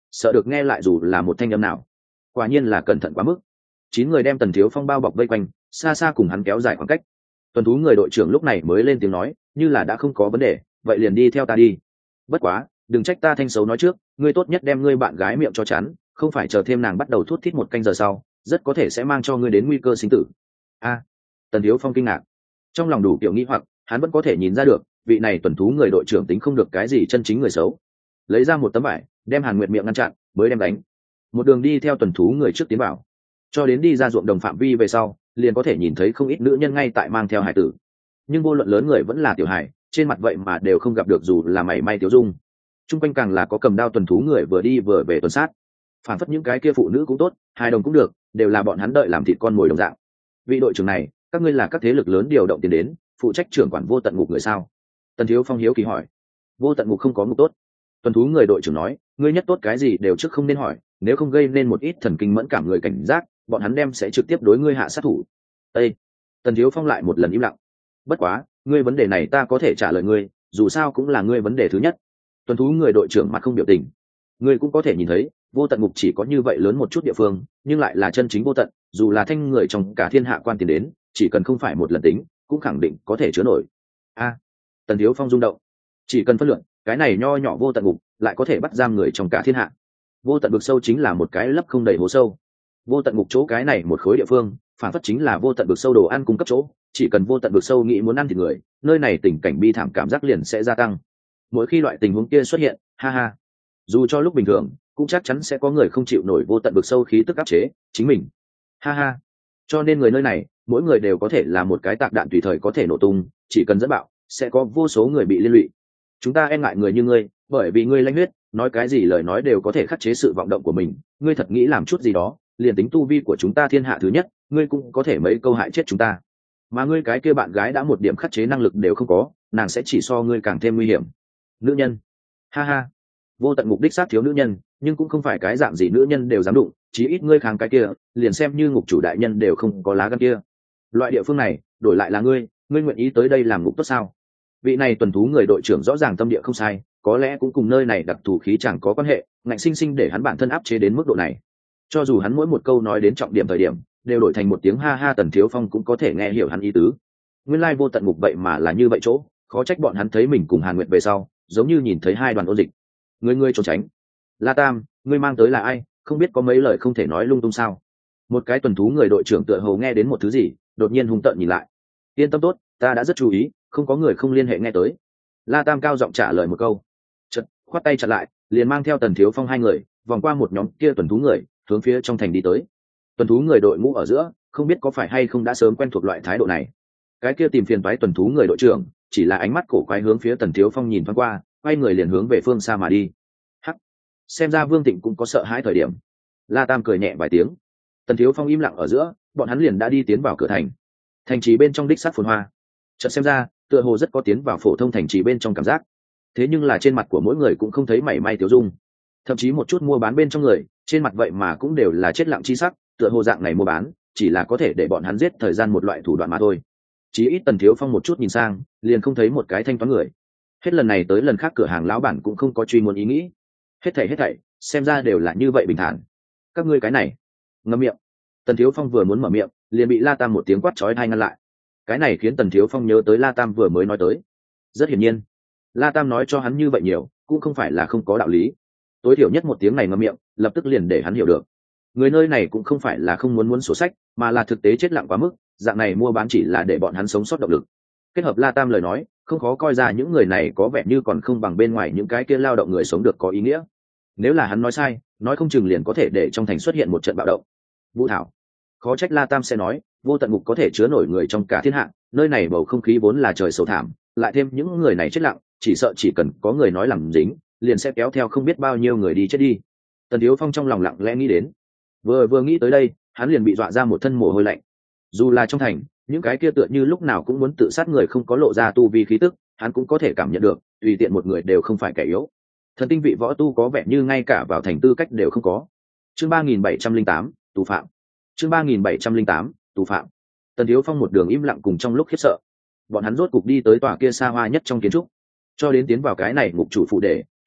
sợ được nghe lại dù là một thanh âm nào. Quả nhiên là cẩn thận quá mức. 9 người đem Tần Thiếu Phong bao bọc vây quanh, xa xa cùng hắn kéo dài khoảng cách. Tuần thú người đội trưởng lúc này mới lên tiếng nói, như là đã không có vấn đề, vậy liền đi theo ta đi. Bất quá, đừng trách ta thanh xấu nói trước, ngươi tốt nhất đem ngươi bạn gái miệng cho chắn, không phải chờ thêm nàng bắt đầu thút thít một canh giờ sau, rất có thể sẽ mang cho ngươi đến nguy cơ sinh tử. A, Tần Thiếu Phong kinh ngạc, trong lòng đủ kiểu nghi hoặc, hắn vẫn có thể nhìn ra được, vị này tuần thú người đội trưởng tính không được cái gì chân chính người xấu. Lấy ra một tấm vải, đem Hàn Nguyệt miệng ngăn chặn, mới đem đánh. Một đường đi theo tuần thú người trước tiến vào, cho đến đi ra ruộng đồng phạm vi về sau, liền có thể nhìn thấy không ít nữ nhân ngay tại mang theo hải tử. Nhưng vô luận lớn người vẫn là tiểu hải, trên mặt vậy mà đều không gặp được dù là mảy may tiểu dung. Trung quanh càng là có cầm đao tuần thú người vừa đi vừa về tuần sát. Phản phất những cái kia phụ nữ cũng tốt, hài đồng cũng được, đều là bọn hắn đợi làm thịt con mồi đồng dạng. Vị đội trưởng này, các ngươi là các thế lực lớn điều động tiền đến, phụ trách trưởng quản vô tận ngục người sao? Tần Thiếu Phong hiếu kỳ hỏi. Vô tận ngục không có ngục tốt. Tuần thú người đội trưởng nói, ngươi nhất tốt cái gì đều trước không nên hỏi, nếu không gây nên một ít thần kinh mẫn cảm người cảnh giác, bọn hắn đem sẽ trực tiếp đối ngươi hạ sát thủ. Ê! Tần Thiếu Phong lại một lần im lặng. Bất quá, ngươi vấn đề này ta có thể trả lời ngươi, dù sao cũng là ngươi vấn đề thứ nhất. Tuần thú người đội trưởng mặt không biểu tình. Ngươi cũng có thể nhìn thấy, vô tận ngục chỉ có như vậy lớn một chút địa phương, nhưng lại là chân chính vô tận, dù là thanh người trong cả thiên hạ quan tiền đến, chỉ cần không phải một lần tính, cũng khẳng định có thể chứa nổi. A! Tần Thiếu Phong rung động. Chỉ cần phân lượng, cái này nho nhỏ vô tận ngục, lại có thể bắt giam người trong cả thiên hạ. Vô tận vực sâu chính là một cái lấp không đầy hố sâu. Vô tận ngục chỗ cái này một khối địa phương, phản phất chính là vô tận vực sâu đồ ăn cung cấp chỗ, chỉ cần vô tận vực sâu nghĩ muốn ăn thịt người, nơi này tình cảnh bi thảm cảm giác liền sẽ gia tăng. Mỗi khi loại tình huống kia xuất hiện, ha ha, dù cho lúc bình thường, cũng chắc chắn sẽ có người không chịu nổi vô tận vực sâu khí tức áp chế chính mình. Ha ha, cho nên người nơi này, mỗi người đều có thể là một cái tạc đạn tùy thời có thể nổ tung, chỉ cần dẫn bạo, sẽ có vô số người bị liên lụy. Chúng ta e ngại người như ngươi, bởi vì ngươi lanh huyết, nói cái gì lời nói đều có thể khắc chế sự vọng động của mình, ngươi thật nghĩ làm chút gì đó, liền tính tu vi của chúng ta thiên hạ thứ nhất, ngươi cũng có thể mấy câu hại chết chúng ta. Mà ngươi cái kia bạn gái đã một điểm khắc chế năng lực đều không có, nàng sẽ chỉ so ngươi càng thêm nguy hiểm. Nữ nhân, ha ha, vô tận ngục đích xác thiếu nữ nhân, nhưng cũng không phải cái dạng gì nữ nhân đều dám đụng, chí ít ngươi kháng cái kia, liền xem như ngục chủ đại nhân đều không có lá gan kia. Loại địa phương này, đổi lại là ngươi nguyện ý tới đây làm ngục tốt sao? Vị này tuần thú người đội trưởng rõ ràng tâm địa không sai, có lẽ cũng cùng nơi này đặc thù khí chẳng có quan hệ, ngạnh sinh sinh để hắn bản thân áp chế đến mức độ này. Cho dù hắn mỗi một câu nói đến trọng điểm thời điểm, đều đổi thành một tiếng ha ha, Tần Thiếu Phong cũng có thể nghe hiểu hắn ý tứ. Nguyên lai vô tận ngục vậy mà là như vậy chỗ, khó trách bọn hắn thấy mình cùng Hàn Nguyệt về sau, giống như nhìn thấy hai đoàn ôn dịch. Ngươi trốn tránh. La Tam, ngươi mang tới là ai, không biết có mấy lời không thể nói lung tung sao? Một cái tuần thú người đội trưởng tựa hồ nghe đến một thứ gì, đột nhiên hung tợn nhìn lại. Yên tâm tốt, ta đã rất chú ý, không có người không liên hệ nghe tới. La Tam cao giọng trả lời một câu, chợt khoát tay chặn lại, liền mang theo Tần Thiếu Phong hai người vòng qua một nhóm kia tuần thú người, hướng phía trong thành đi tới. Tuần thú người đội ngũ ở giữa, không biết có phải hay không đã sớm quen thuộc loại thái độ này. Cái kia tìm phiền toái tuần thú người đội trưởng, chỉ là ánh mắt cổ quái hướng phía Tần Thiếu Phong nhìn thoáng qua, quay người liền hướng về phương xa mà đi. Hắc, xem ra Vương Tịnh cũng có sợ hãi thời điểm. La Tam cười nhẹ vài tiếng. Tần Thiếu Phong im lặng ở giữa, bọn hắn liền đã đi tiến vào cửa thành. Thành trì bên trong đích sắt phồn hoa. Chợt xem ra, tựa hồ rất có tiến vào phổ thông thành trì bên trong cảm giác. Thế nhưng là trên mặt của mỗi người cũng không thấy mảy may tiêu dung. Thậm chí một chút mua bán bên trong người, trên mặt vậy mà cũng đều là chết lặng chi sắc, tựa hồ dạng này mua bán, chỉ là có thể để bọn hắn giết thời gian một loại thủ đoạn mà thôi. Chí ít Tần Thiếu Phong một chút nhìn sang, liền không thấy một cái thanh toán người. Hết lần này tới lần khác cửa hàng lão bản cũng không có truy muốn ý nghĩ. Hết thảy, xem ra đều là như vậy bình thản. Các ngươi cái này, ngậm miệng. Tần Thiếu Phong vừa muốn mở miệng, liền bị La Tam một tiếng quát chói tai ngăn lại. Cái này khiến Tần Thiếu Phong nhớ tới La Tam vừa mới nói tới. Rất hiển nhiên, La Tam nói cho hắn như vậy nhiều, cũng không phải là không có đạo lý. Tối thiểu nhất một tiếng này ngậm miệng, lập tức liền để hắn hiểu được. Người nơi này cũng không phải là không muốn sổ sách, mà là thực tế chết lặng quá mức, dạng này mua bán chỉ là để bọn hắn sống sót động lực. Kết hợp La Tam lời nói, không khó coi ra những người này có vẻ như còn không bằng bên ngoài những cái kia lao động người sống được có ý nghĩa. Nếu là hắn nói sai, nói không chừng liền có thể để trong thành xuất hiện một trận bạo động. Vũ Thảo, khó trách La Tam sẽ nói, vô tận ngục có thể chứa nổi người trong cả thiên hạ, nơi này bầu không khí vốn là trời sầu thảm, lại thêm những người này chết lặng, chỉ sợ chỉ cần có người nói làm dính, liền sẽ kéo theo không biết bao nhiêu người đi chết đi. Tần Thiếu Phong trong lòng lặng lẽ nghĩ đến, vừa nghĩ tới đây, hắn liền bị dọa ra một thân mồ hôi lạnh. Dù là trong thành, những cái kia tựa như lúc nào cũng muốn tự sát người không có lộ ra tu vi khí tức, hắn cũng có thể cảm nhận được, tùy tiện một người đều không phải kẻ yếu. Thần tinh vị võ tu có vẻ như ngay cả vào thành tư cách đều không có. Chương 3708, tù phạm. Chương 3708, tù phạm. Tần Thiếu Phong một đường im lặng cùng trong lúc khiếp sợ. Bọn hắn rốt cục đi tới tòa kia xa hoa nhất trong kiến trúc. Cho đến tiến vào cái này ngục chủ phụ đề,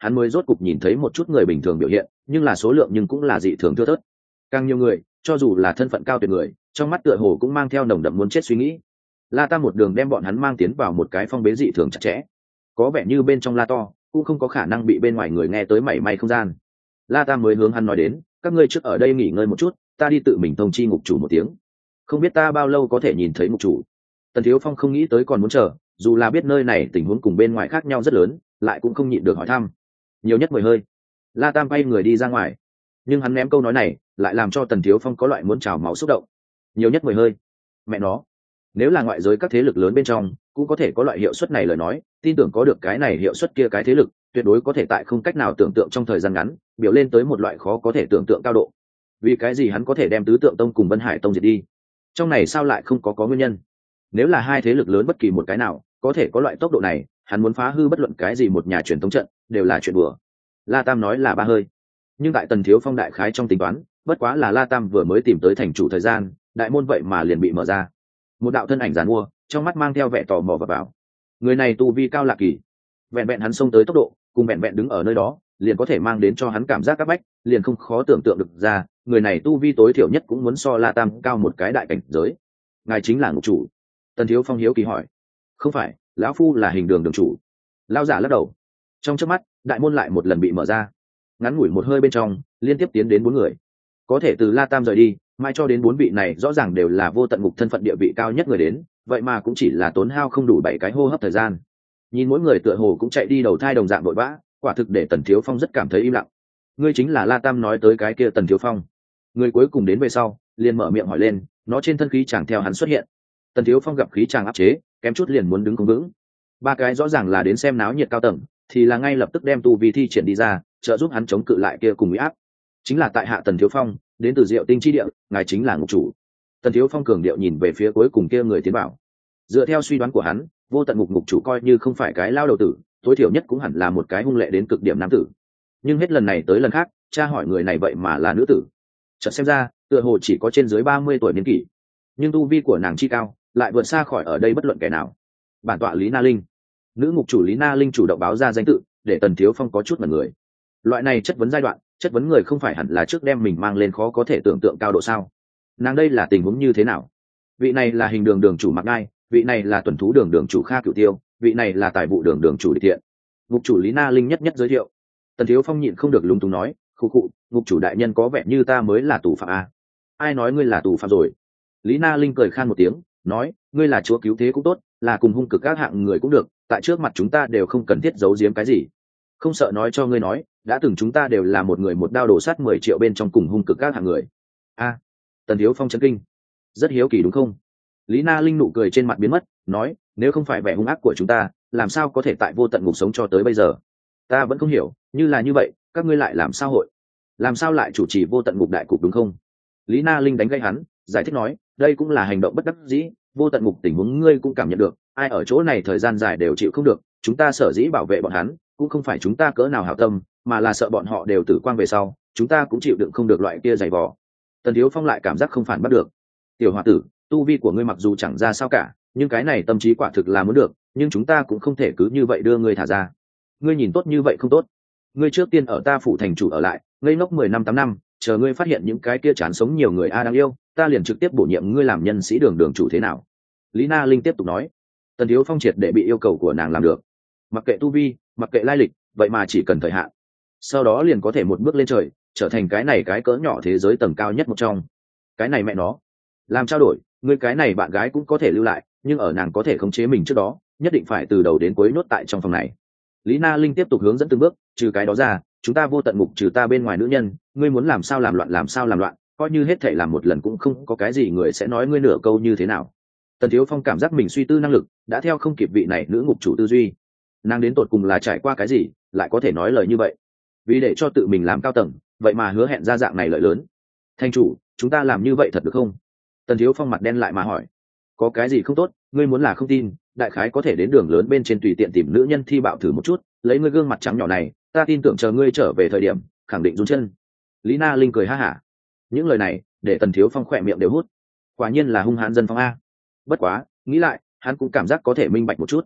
hắn mới rốt cục nhìn thấy một chút người bình thường biểu hiện, nhưng là số lượng nhưng cũng là dị thường thưa thớt. Càng nhiều người, cho dù là thân phận cao tuyệt người, trong mắt tựa hồ cũng mang theo nồng đậm muốn chết suy nghĩ. La Tam một đường đem bọn hắn mang tiến vào một cái phong bế dị thường chặt chẽ, có vẻ như bên trong la to cũng không có khả năng bị bên ngoài người nghe tới mảy may không gian. La Tam mới hướng hắn nói đến, các ngươi trước ở đây nghỉ ngơi một chút, ta đi tự mình thông chi ngục chủ một tiếng. Không biết ta bao lâu có thể nhìn thấy ngục chủ. Tần Thiếu Phong không nghĩ tới còn muốn chờ, dù là biết nơi này tình huống cùng bên ngoài khác nhau rất lớn, lại cũng không nhịn được hỏi thăm. Nhiều nhất 10 hơi. La Tam bay người đi ra ngoài, nhưng hắn ném câu nói này lại làm cho Tần Thiếu Phong có loại muốn trào máu xúc động. Nhiều nhất 10 hơi. Mẹ nó, nếu là ngoại giới các thế lực lớn bên trong cũng có thể có loại hiệu suất này lời nói, tin tưởng có được cái này hiệu suất kia cái thế lực tuyệt đối có thể tại không cách nào tưởng tượng trong thời gian ngắn biểu lên tới một loại khó có thể tưởng tượng cao độ. Vì cái gì hắn có thể đem Tứ Tượng Tông cùng Vân Hải Tông diệt đi? Trong này sao lại không có nguyên nhân? Nếu là hai thế lực lớn bất kỳ một cái nào có thể có loại tốc độ này, hắn muốn phá hư bất luận cái gì một nhà truyền thống trận đều là chuyện đùa. La Tam nói là 3 hơi, nhưng tại Tần Thiếu Phong đại khái trong tính toán, bất quá là La Tam vừa mới tìm tới thành chủ thời gian, đại môn vậy mà liền bị mở ra. Một đạo thân ảnh giàn mua, trong mắt mang theo vẻ tò mò và vào. Người này tu vi cao lạ kỳ, vẹn vẹn hắn xông tới tốc độ, cùng vẹn vẹn đứng ở nơi đó, liền có thể mang đến cho hắn cảm giác các bách, liền không khó tưởng tượng được ra, người này tu vi tối thiểu nhất cũng muốn so La Tam cao một cái đại cảnh giới. Ngài chính là ngục chủ? Tần Thiếu Phong hiếu kỳ hỏi. Không phải, lão phu là Hình Đường đường chủ. Lão giả lắc đầu. Trong chớp mắt, đại môn lại một lần bị mở ra. Ngắn ngủi một hơi bên trong, liên tiếp tiến đến 4 người. Có thể từ La Tam rời đi, mai cho đến 4 vị này rõ ràng đều là vô tận ngục thân phận địa vị cao nhất người đến, vậy mà cũng chỉ là tốn hao không đủ 7 cái hô hấp thời gian. Nhìn mỗi người tựa hồ cũng chạy đi đầu thai đồng dạng vội vã, quả thực để Tần Thiếu Phong rất cảm thấy im lặng. Ngươi chính là La Tam nói tới cái kia Tần Thiếu Phong? Người cuối cùng đến về sau, liền mở miệng hỏi lên, nó trên thân khí chàng theo hắn xuất hiện. Tần Thiếu Phong gặp khí chàng áp chế, kém chút liền muốn đứng không vững. 3 cái rõ ràng là đến xem náo nhiệt cao tầng, thì là ngay lập tức đem tu vi thi triển đi ra, trợ giúp hắn chống cự lại kia cùng uy áp. Chính là tại hạ Tần Thiếu Phong, đến từ Diệu Tinh chi địa, ngài chính là ngục chủ. Tần Thiếu Phong cường điệu nhìn về phía cuối cùng kia người tiến vào. Dựa theo suy đoán của hắn, vô tận ngục chủ coi như không phải cái lao đầu tử, tối thiểu nhất cũng hẳn là một cái hung lệ đến cực điểm nam tử. Nhưng hết lần này tới lần khác, cha hỏi người này vậy mà là nữ tử. Chợt xem ra, tựa hồ chỉ có trên dưới 30 tuổi niên kỷ, nhưng tu vi của nàng chi cao, lại vượt xa khỏi ở đây bất luận kẻ nào. Bản tọa Lý Na Linh. Nữ ngục chủ Lý Na Linh chủ động báo ra danh tự, để Tần Thiếu Phong có chút mẩn người. Loại này chất vấn giai đoạn, chất vấn người không phải hẳn là trước đem mình mang lên khó có thể tưởng tượng cao độ sao? Nàng đây là tình huống như thế nào? Vị này là Hình Đường đường chủ Mạc Ngai, vị này là Tuần Thú đường đường chủ Kha Cửu Tiêu, vị này là Tài vụ đường đường chủ Địch Thiện. Ngục chủ Lý Na Linh nhất nhất giới thiệu. Tần Thiếu Phong nhịn không được lúng túng nói, khụ khụ, ngục chủ đại nhân có vẻ như ta mới là tù phạm a. Ai nói ngươi là tù phạm rồi? Lý Na Linh cười khan một tiếng, nói, ngươi là chúa cứu thế cũng tốt, là cùng hung cực các hạng người cũng được, tại trước mặt chúng ta đều không cần thiết giấu giếm cái gì. Không sợ nói cho ngươi nói, đã từng chúng ta đều là một người một đao đổ sát 10 triệu bên trong cùng hung cực các hạng người. A. Tần Thiếu Phong chấn kinh. Rất hiếu kỳ đúng không? Lý Na Linh nụ cười trên mặt biến mất, nói, nếu không phải vẻ hung ác của chúng ta, làm sao có thể tại vô tận ngục sống cho tới bây giờ? Ta vẫn không hiểu, như là như vậy, các ngươi lại làm sao hội? Làm sao lại chủ trì vô tận ngục đại cục đúng không? Lý Na Linh đánh gây hắn, giải thích nói, đây cũng là hành động bất đắc dĩ, vô tận ngục tình huống ngươi cũng cảm nhận được, ai ở chỗ này thời gian dài đều chịu không được, chúng ta sở dĩ bảo vệ bọn hắn, cũng không phải chúng ta cỡ nào hảo tâm, mà là sợ bọn họ đều tử quang về sau, chúng ta cũng chịu đựng không được loại kia dày vò. Tần Thiếu Phong lại cảm giác không phản bắt được. Tiểu hòa tử, tu vi của ngươi mặc dù chẳng ra sao cả, nhưng cái này tâm trí quả thực là muốn được, nhưng chúng ta cũng không thể cứ như vậy đưa ngươi thả ra. Ngươi nhìn tốt như vậy không tốt. Ngươi trước tiên ở ta phủ thành chủ ở lại, ngây ngốc 10 năm 8 năm, chờ ngươi phát hiện những cái kia chán sống nhiều người a đáng yêu, ta liền trực tiếp bổ nhiệm ngươi làm nhân sĩ đường đường chủ thế nào? Lý Na Linh tiếp tục nói. Tần Thiếu Phong triệt để bị yêu cầu của nàng làm được. Mặc kệ tu vi, mặc kệ lai lịch, vậy mà chỉ cần thời hạn, sau đó liền có thể một bước lên trời, trở thành cái này cái cỡ nhỏ thế giới tầng cao nhất một trong. Cái này mẹ nó, làm trao đổi, ngươi cái này bạn gái cũng có thể lưu lại, nhưng ở nàng có thể khống chế mình trước đó, nhất định phải từ đầu đến cuối nốt tại trong phòng này. Lý Na Linh tiếp tục hướng dẫn từng bước, trừ cái đó ra, chúng ta vô tận ngục trừ ta bên ngoài nữ nhân, ngươi muốn làm sao làm loạn, coi như hết thảy làm một lần cũng không có cái gì người sẽ nói ngươi nửa câu như thế nào. Tần Thiếu Phong cảm giác mình suy tư năng lực đã theo không kịp vị này nữ ngục chủ tư duy. Nàng đến tột cùng là trải qua cái gì, lại có thể nói lời như vậy? Vì để cho tự mình làm cao tầng, vậy mà hứa hẹn ra dạng này lợi lớn. Thành chủ, chúng ta làm như vậy thật được không? Tần Thiếu Phong mặt đen lại mà hỏi. Có cái gì không tốt, ngươi muốn là không tin, đại khái có thể đến đường lớn bên trên tùy tiện tìm nữ nhân thi bạo thử một chút, lấy ngươi gương mặt trắng nhỏ này, ta tin tưởng chờ ngươi trở về thời điểm, khẳng định run chân. Lý Na Linh cười ha hả. Những lời này để Tần Thiếu Phong khỏe miệng đều hút. Quả nhiên là hung hãn dân phong a. Bất quá, nghĩ lại, hắn cũng cảm giác có thể minh bạch một chút.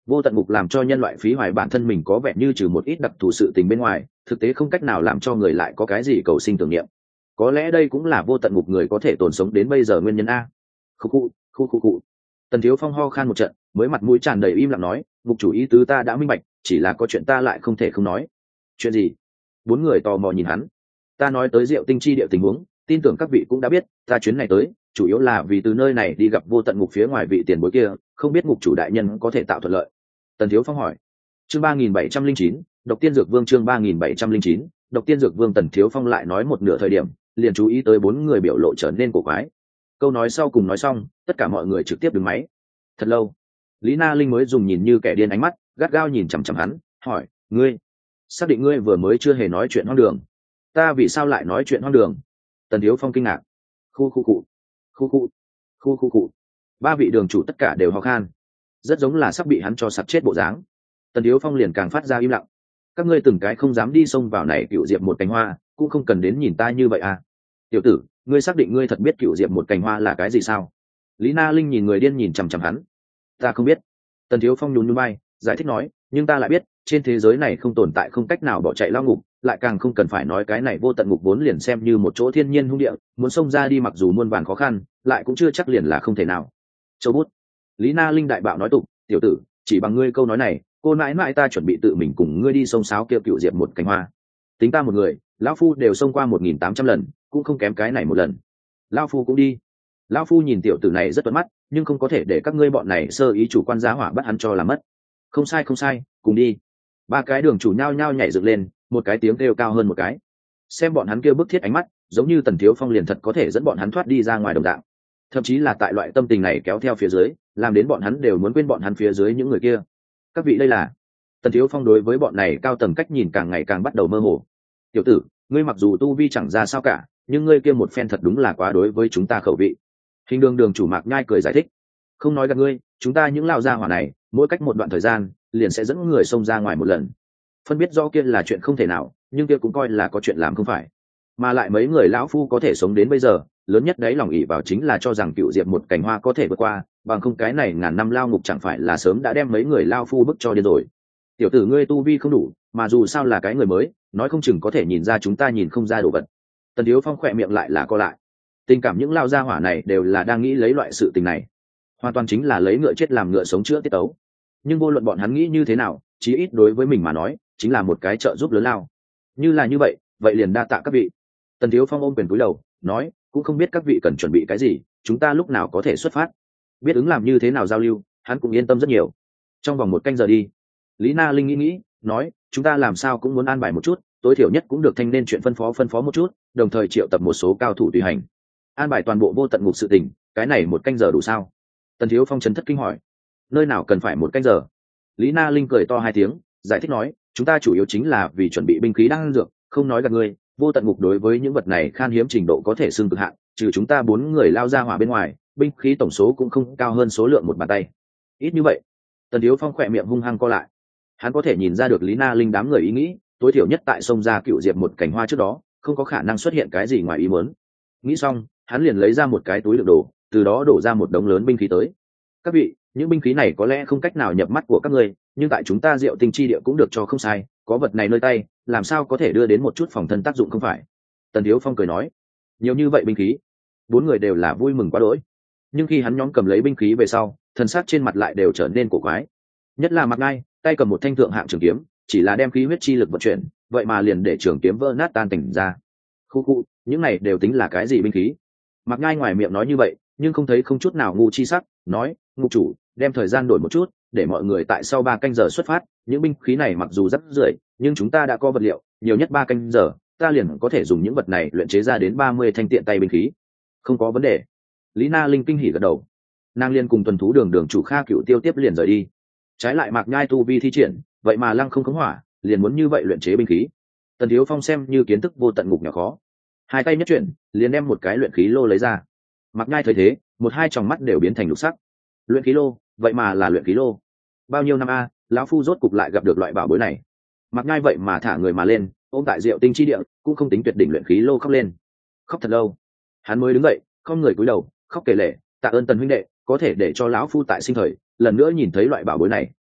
Vô tận ngục làm cho nhân loại phí hoài bản thân mình có vẻ như trừ một ít đặc thù sự tình bên ngoài, thực tế không cách nào làm cho người lại có cái gì cầu sinh tưởng niệm. Có lẽ đây cũng là vô tận ngục người có thể tồn sống đến bây giờ nguyên nhân a. Khu. Tần Thiếu Phong ho khan một trận, mới mặt mũi tràn đầy im lặng nói, ngục chủ ý tứ ta đã minh bạch, chỉ là có chuyện ta lại không thể không nói. Chuyện gì? Bốn người tò mò nhìn hắn. Ta nói tới Diệu Tinh chi địa tình huống, tin tưởng các vị cũng đã biết, ta chuyến này tới chủ yếu là vì từ nơi này đi gặp vô tận ngục phía ngoài vị tiền bối kia, không biết ngục chủ đại nhân có thể tạo thuận lợi. Tần Thiếu Phong hỏi. Chương 3709, Độc Tiên Dược Vương. Chương 3709, Độc Tiên Dược Vương. Tần Thiếu Phong lại nói một nửa thời điểm, liền chú ý tới bốn người biểu lộ trở nên cổ quái. Câu nói sau cùng nói xong, tất cả mọi người trực tiếp đứng máy. Thật lâu, Lý Na Linh mới dùng nhìn như kẻ điên ánh mắt gắt gao nhìn chằm chằm hắn, hỏi, ngươi xác định ngươi vừa mới chưa hề nói chuyện hoang đường? Ta vì sao lại nói chuyện hoang đường? Tần Thiếu Phong kinh ngạc. Khu. Ba vị đường chủ tất cả đều ho khan, rất giống là sắp bị hắn cho sặc chết bộ dáng. Tần Thiếu Phong liền càng phát ra im lặng. Các ngươi từng cái không dám đi xông vào này cựu diệp một cành hoa, cũng không cần đến nhìn ta như vậy à? Tiểu tử, ngươi xác định ngươi thật biết cựu diệp một cành hoa là cái gì sao? Lý Na Linh nhìn người điên nhìn chằm chằm hắn. Ta không biết. Tần Thiếu Phong nhún nhún vai, giải thích nói, nhưng ta lại biết, trên thế giới này không tồn tại không cách nào bỏ chạy lao ngục, lại càng không cần phải nói cái này vô tận ngục vốn liền xem như một chỗ thiên nhiên hung địa, muốn xông ra đi mặc dù muôn vàn khó khăn, lại cũng chưa chắc liền là không thể nào. Châu bút. Lý Na Linh đại bạo nói tục, tiểu tử, chỉ bằng ngươi câu nói này, cô nãi nãi ta chuẩn bị tự mình cùng ngươi đi xông xáo kêu cựu diệp một cành hoa. Tính ta một người, lão phu đều xông qua 1.800 lần, cũng không kém cái này một lần. Lão phu cũng đi. Lão phu nhìn tiểu tử này rất tuấn mắt, nhưng không có thể để các ngươi bọn này sơ ý chủ quan giá hỏa bắt hắn cho làm mất. Không sai, cùng đi. Ba cái đường chủ nhao nhao nhảy dựng lên, một cái tiếng kêu cao hơn một cái. Xem bọn hắn kêu bức thiết ánh mắt, giống như Tần Thiếu Phong liền thật có thể dẫn bọn hắn thoát đi ra ngoài đồng dạng. Thậm chí là tại loại tâm tình này kéo theo phía dưới, làm đến bọn hắn đều muốn quên bọn hắn phía dưới những người kia. Các vị đây là. Tần Thiếu Phong đối với bọn này cao tầng cách nhìn càng ngày càng bắt đầu mơ hồ. Tiểu tử, ngươi mặc dù tu vi chẳng ra sao cả, nhưng ngươi kia một phen thật đúng là quá đối với chúng ta khẩu vị. Hình đường chủ Mạc Nhai cười giải thích, không nói gặp ngươi, chúng ta những lao gia hỏa này mỗi cách một đoạn thời gian liền sẽ dẫn người xông ra ngoài một lần. Phân biết do kia là chuyện không thể nào, nhưng kia cũng coi là có chuyện làm không phải. Mà lại mấy người lão phu có thể sống đến bây giờ, lớn nhất đấy lòng ỷ vào chính là cho rằng cựu diệp một cành hoa có thể vượt qua, bằng không cái này ngàn năm lao ngục chẳng phải là sớm đã đem mấy người lao phu bức cho điên rồi. Tiểu tử ngươi tu vi không đủ, mà dù sao là cái người mới, nói không chừng có thể nhìn ra chúng ta nhìn không ra đồ vật. Tần Thiếu Phong khỏe miệng lại là co lại. Tình cảm những lao gia hỏa này đều là đang nghĩ lấy loại sự tình này, hoàn toàn chính là lấy ngựa chết làm ngựa sống chữa tiết tấu. Nhưng vô luận bọn hắn nghĩ như thế nào, chí ít đối với mình mà nói chính là một cái trợ giúp lớn lao. Như là như vậy, vậy liền đa tạ các vị. Tần Thiếu Phong ôm quyền cúi đầu nói, cũng không biết các vị cần chuẩn bị cái gì, chúng ta lúc nào có thể xuất phát. Biết ứng làm như thế nào giao lưu, hắn cũng yên tâm rất nhiều. Trong vòng 1 canh giờ đi. Lý Na Linh nghĩ nói, chúng ta làm sao cũng muốn an bài một chút, tối thiểu nhất cũng được thanh nên chuyện phân phó một chút, đồng thời triệu tập một số cao thủ tùy hành, an bài toàn bộ vô tận ngục sự tình. Cái này 1 canh giờ đủ sao? Tần Thiếu Phong chấn thất kinh hỏi. Nơi nào cần phải 1 canh giờ? Lý Na Linh cười to 2 tiếng, giải thích nói, chúng ta chủ yếu chính là vì chuẩn bị binh khí đan dược, không nói gạt ngươi, vô tận ngục đối với những vật này khan hiếm trình độ có thể xưng cực hạn, trừ chúng ta 4 người lao ra hỏa bên ngoài, binh khí tổng số cũng không cao hơn số lượng một bàn tay. Ít như vậy. Tần Thiếu Phong khỏe miệng hung hăng co lại. Hắn có thể nhìn ra được Lý Na Linh đám người ý nghĩ, tối thiểu nhất tại sông ra cựu diệp một cành hoa trước đó, không có khả năng xuất hiện cái gì ngoài ý muốn. Nghĩ xong, hắn liền lấy ra một cái túi đựng đồ, từ đó đổ ra một đống lớn binh khí tới. Các vị, những binh khí này có lẽ không cách nào nhập mắt của các ngươi, nhưng tại chúng ta Diệu Tinh chi địa cũng được cho không sai, có vật này nơi tay, làm sao có thể đưa đến một chút phòng thân tác dụng không phải? Tần Thiếu Phong cười nói, nhiều như vậy binh khí, 4 người đều là vui mừng quá đỗi. Nhưng khi hắn nhóm cầm lấy binh khí về sau, thần sắc trên mặt lại đều trở nên cổ quái. Nhất là Mạc Ngay, tay cầm một thanh thượng hạng trường kiếm, chỉ là đem khí huyết chi lực vận chuyển, vậy mà liền để trường kiếm vỡ nát tan tành ra. Khu, những này đều tính là cái gì binh khí? Mạc Ngay ngoài miệng nói như vậy, nhưng không thấy không chút nào ngu chi sắc, nói, ngục chủ, đem thời gian đổi một chút, để mọi người tại sau 3 canh giờ xuất phát. Những binh khí này mặc dù rất rưởi, nhưng chúng ta đã có vật liệu, nhiều nhất 3 canh giờ, ta liền có thể dùng những vật này luyện chế ra đến 30 thanh tiện tay binh khí. Không có vấn đề. Lý Na Linh kinh hỉ gật đầu. Nàng liên cùng tuần thú đường chủ Kha Cựu Tiêu tiếp liền rời đi. Trái lại Mạc Nhai tu vi thi triển, vậy mà lăng không khống hỏa, liền muốn như vậy luyện chế binh khí. Tần Thiếu Phong xem như kiến thức vô tận ngục nhỏ khó, 2 tay nhất chuyển, liền đem một cái luyện khí lô lấy ra. Mạc Nhai thấy thế, 1-2 tròng mắt đều biến thành lục sắc. Luyện khí lô, vậy mà là luyện khí lô. Bao nhiêu năm a, lão phu rốt cục lại gặp được loại bảo bối này. Mạc Nhai vậy mà thả người mà lên, ôm tại Diệu Tinh chi địa, cũng không tính tuyệt đỉnh luyện khí lô khóc lên. Khóc thật lâu, hắn mới đứng dậy, không người cúi đầu, khóc kể lể, tạ ơn Tần huynh đệ, có thể để cho lão phu tại sinh thời lần nữa nhìn thấy loại bảo bối này,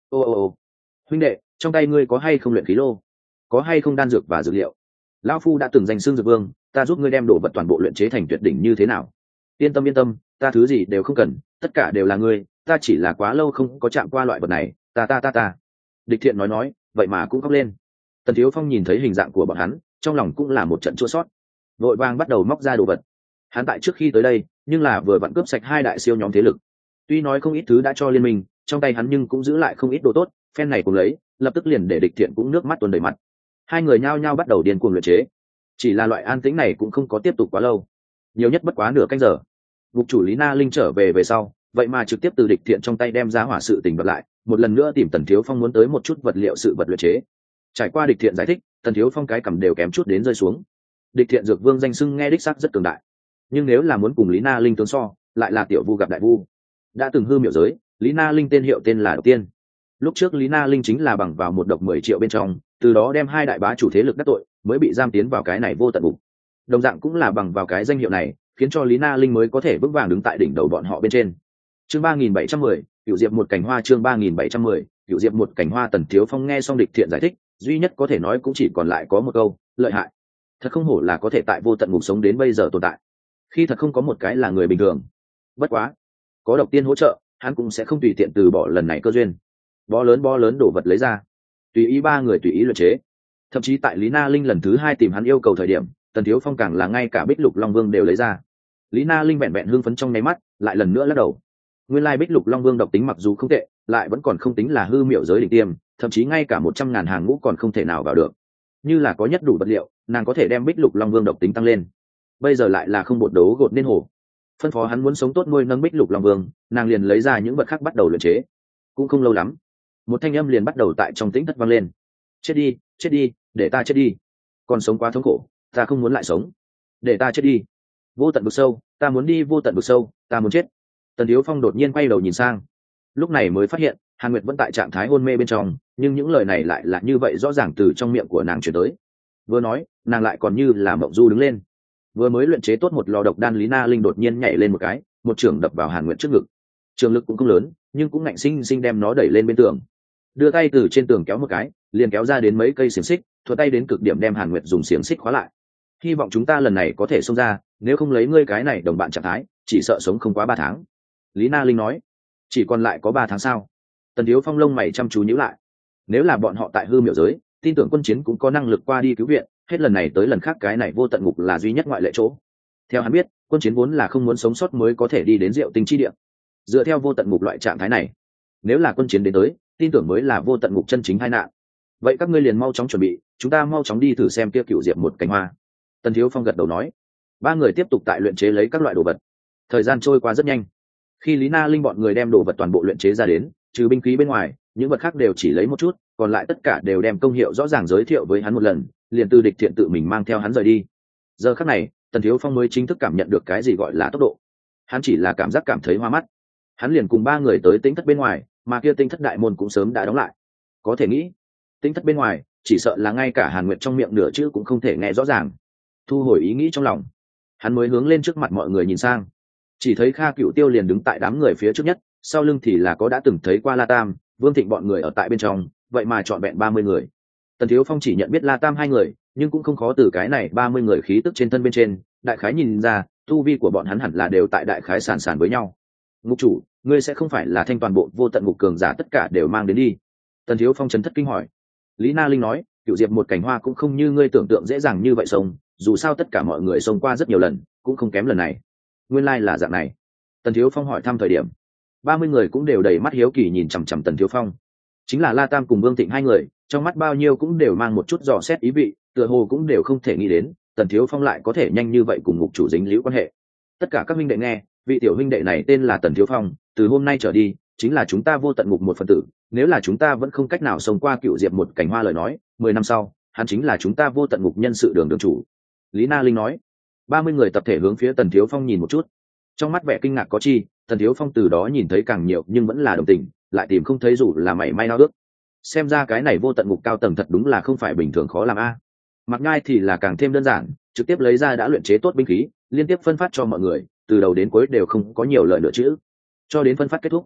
Ô, huynh đệ, trong tay ngươi có hay không luyện khí lô, có hay không đan dược và dược liệu? Lão phu đã từng danh xưng dược vương, ta giúp ngươi đem đồ vật toàn bộ luyện chế thành tuyệt đỉnh như thế nào? Yên tâm, ta thứ gì đều không cần, tất cả đều là ngươi, ta chỉ là quá lâu không có chạm qua loại vật này, ta. Địch Thiện nói, vậy mà cũng khóc lên. Tần Thiếu Phong nhìn thấy hình dạng của bọn hắn, trong lòng cũng là một trận chua xót, vội vàng bắt đầu móc ra đồ vật. Hắn tại trước khi tới đây, nhưng là vừa vặn cướp sạch hai đại siêu nhóm thế lực. Tuy nói không ít thứ đã cho liên minh, trong tay hắn nhưng cũng giữ lại không ít đồ tốt, phen này cùng lấy, lập tức liền để Địch Thiện cũng nước mắt tuôn đầy mặt. Hai người nhao nhao bắt đầu điên cuồng luyện chế. Chỉ là loại an tĩnh này cũng không có tiếp tục quá lâu, nhiều nhất bất quá nửa canh giờ. Ngục chủ Lý Na Linh trở về sau, vậy mà trực tiếp từ Địch Thiện trong tay đem ra hỏa sự tình vật lại, một lần nữa tìm Tần Thiếu Phong muốn tới một chút vật liệu sự vật luyện chế. Trải qua Địch Thiện giải thích, Tần Thiếu Phong cái cầm đều kém chút đến rơi xuống. Địch Thiện dược vương danh xưng nghe đích xác rất cường đại, nhưng nếu là muốn cùng Lý Na Linh tướng so, lại là tiểu vu gặp đại vu. Đã từng hư miệu giới, Lý Na Linh tên hiệu tên là Độc Tiên. Lúc trước Lý Na Linh chính là bằng vào một độc 10 triệu bên trong, từ đó đem hai đại bá chủ thế lực đắc tội, mới bị giam tiến vào cái này vô tận ngục. Đồng dạng cũng là bằng vào cái danh hiệu này, khiến cho Lý Na Linh mới có thể vững vàng đứng tại đỉnh đầu bọn họ bên trên. Chương 3710, Cửu Diệp một cành hoa. Chương 3710, Cửu Diệp một cành hoa. Tần Thiếu Phong nghe xong Địch Thiện giải thích, duy nhất có thể nói cũng chỉ còn lại có một câu, lợi hại. Thật không hổ là có thể tại vô tận ngục sống đến bây giờ tồn tại. Khi thật không có một cái là người bình thường. Bất quá, có Độc Tiên hỗ trợ, hắn cũng sẽ không tùy tiện từ bỏ lần này cơ duyên. Bó lớn đổ vật lấy ra, tùy ý ba người tùy ý luyện chế. Thậm chí tại Lý Na Linh lần thứ hai tìm hắn yêu cầu thời điểm, Tần Thiếu Phong càng là ngay cả Bích Lục Long Vương đều lấy ra. Lý Na Linh vẹn vẹn hưng phấn trong nháy mắt, lại lần nữa lắc đầu. Nguyên lai Bích Lục Long Vương độc tính mặc dù không tệ, lại vẫn còn không tính là hư miệu giới đỉnh tiêm, thậm chí ngay cả 100.000 hàng ngũ còn không thể nào vào được. Như là có nhất đủ vật liệu, nàng có thể đem Bích Lục Long Vương độc tính tăng lên. Bây giờ lại là không bột đấu gột nên hổ. Phân phó hắn muốn sống tốt nuôi nâng Bích Lục Long Vương, nàng liền lấy ra những vật khác bắt đầu luyện chế. Cũng không lâu lắm, một thanh âm liền bắt đầu tại trong tĩnh thất vang lên. Chết đi, để ta chết đi. Còn sống quá thống khổ, ta không muốn lại sống. Để ta chết đi. Vô tận vực sâu, ta muốn đi vô tận vực sâu, ta muốn chết. Tần Thiếu Phong đột nhiên quay đầu nhìn sang, lúc này mới phát hiện Hàn Nguyệt vẫn tại trạng thái hôn mê bên trong, nhưng những lời này lại là như vậy rõ ràng từ trong miệng của nàng truyền tới. Vừa nói, nàng lại còn như là mộng du đứng lên. Vừa mới luyện chế tốt một lò độc đan, Lý Na Linh đột nhiên nhảy lên một cái, một chưởng đập vào Hàn Nguyệt trước ngực. Trường lực cũng không lớn, nhưng cũng ngạnh sinh sinh đem nó đẩy lên bên tường. Đưa tay từ trên tường kéo một cái, liền kéo ra đến mấy cây xiềng xích, thuận tay đến cực điểm đem Hàn Nguyệt dùng xiềng xích khóa lại. Hy vọng chúng ta lần này có thể xông ra, nếu không lấy ngươi cái này đồng bạn trạng thái, chỉ sợ sống không quá 3 tháng. Lý Na Linh nói. Chỉ còn lại có 3 tháng sao? Tần Thiếu Phong lông mày chăm chú nhíu lại. Nếu là bọn họ tại hư miệu giới, tin tưởng quân chiến cũng có năng lực qua đi cứu viện, hết lần này tới lần khác cái này vô tận ngục là duy nhất ngoại lệ chỗ. Theo hắn biết, quân chiến vốn là không muốn sống sót mới có thể đi đến Diệu Tinh chi địa. Dựa theo vô tận ngục loại trạng thái này, nếu là quân chiến đến tới, tin tưởng mới là vô tận ngục chân chính tai nạn. Vậy các ngươi liền mau chóng chuẩn bị, chúng ta mau chóng đi thử xem kia Cửu Diệp một cành hoa. Tần Thiếu Phong gật đầu nói. Ba người tiếp tục tại luyện chế lấy các loại đồ vật. Thời gian trôi qua rất nhanh. Khi Lý Na Linh bọn người đem đồ vật toàn bộ luyện chế ra đến, trừ binh khí bên ngoài, những vật khác đều chỉ lấy một chút, còn lại tất cả đều đem công hiệu rõ ràng giới thiệu với hắn một lần, liền từ Địch Thiện tự mình mang theo hắn rời đi. Giờ khắc này, Tần Thiếu Phong mới chính thức cảm nhận được cái gì gọi là tốc độ. Hắn chỉ là cảm giác cảm thấy hoa mắt. Hắn liền cùng ba người tới Tĩnh thất bên ngoài, mà kia Tĩnh thất đại môn cũng sớm đã đóng lại. Có thể nghĩ, Tĩnh thất bên ngoài, chỉ sợ là ngay cả Hàn Nguyệt trong miệng nửa chữ cũng không thể nghe rõ ràng. Thu hồi ý nghĩ trong lòng, hắn mới hướng lên trước mặt mọi người nhìn sang. Chỉ thấy Kha Cựu Tiêu liền đứng tại đám người phía trước nhất, sau lưng thì là có đã từng thấy qua La Tam, Vương Thịnh bọn người ở tại bên trong, vậy mà trọn vẹn 30 người. Tần Thiếu Phong chỉ nhận biết La Tam 2 người, nhưng cũng không khó từ cái này 30 người khí tức trên thân bên trên, đại khái nhìn ra, tu vi của bọn hắn hẳn là đều tại đại khái sàn sàn với nhau. Ngục chủ, ngươi sẽ không phải là thanh toàn bộ vô tận ngục cường giả tất cả đều mang đến đi? Tần Thiếu Phong chấn thất kinh hỏi. Lý Na Linh nói, Cửu Diệp một cành hoa cũng không như ngươi tưởng tượng dễ dàng như vậy sông, dù sao tất cả mọi người sông qua rất nhiều lần, cũng không kém lần này. Nguyên lai là dạng này. Tần Thiếu Phong hỏi thăm thời điểm, 30 người cũng đều đầy mắt hiếu kỳ nhìn chằm chằm Tần Thiếu Phong. Chính là La Tam cùng Vương Thịnh 2 người, trong mắt bao nhiêu cũng đều mang một chút dò xét ý vị, tựa hồ cũng đều không thể nghĩ đến Tần Thiếu Phong lại có thể nhanh như vậy cùng ngục chủ dính líu quan hệ. Tất cả các huynh đệ nghe, vị tiểu huynh đệ này tên là Tần Thiếu Phong, từ hôm nay trở đi chính là chúng ta vô tận ngục một phần tử, nếu là chúng ta vẫn không cách nào sống qua Cửu Diệp một cành hoa lời nói, 10 năm sau hắn chính là chúng ta vô tận ngục nhân sự đường chủ. Lý Na Linh nói. 30 người tập thể hướng phía Tần Thiếu Phong nhìn một chút, trong mắt vẻ kinh ngạc có chi. Tần Thiếu Phong từ đó nhìn thấy càng nhiều nhưng vẫn là đồng tình, lại tìm không thấy dù là mảy may nao ước. Xem ra cái này vô tận ngục cao tầng thật đúng là không phải bình thường khó làm a. Mặc Ngai thì là càng thêm đơn giản, trực tiếp lấy ra đã luyện chế tốt binh khí, liên tiếp phân phát cho mọi người, từ đầu đến cuối đều không có nhiều lời nữa chữ. Cho đến phân phát kết thúc,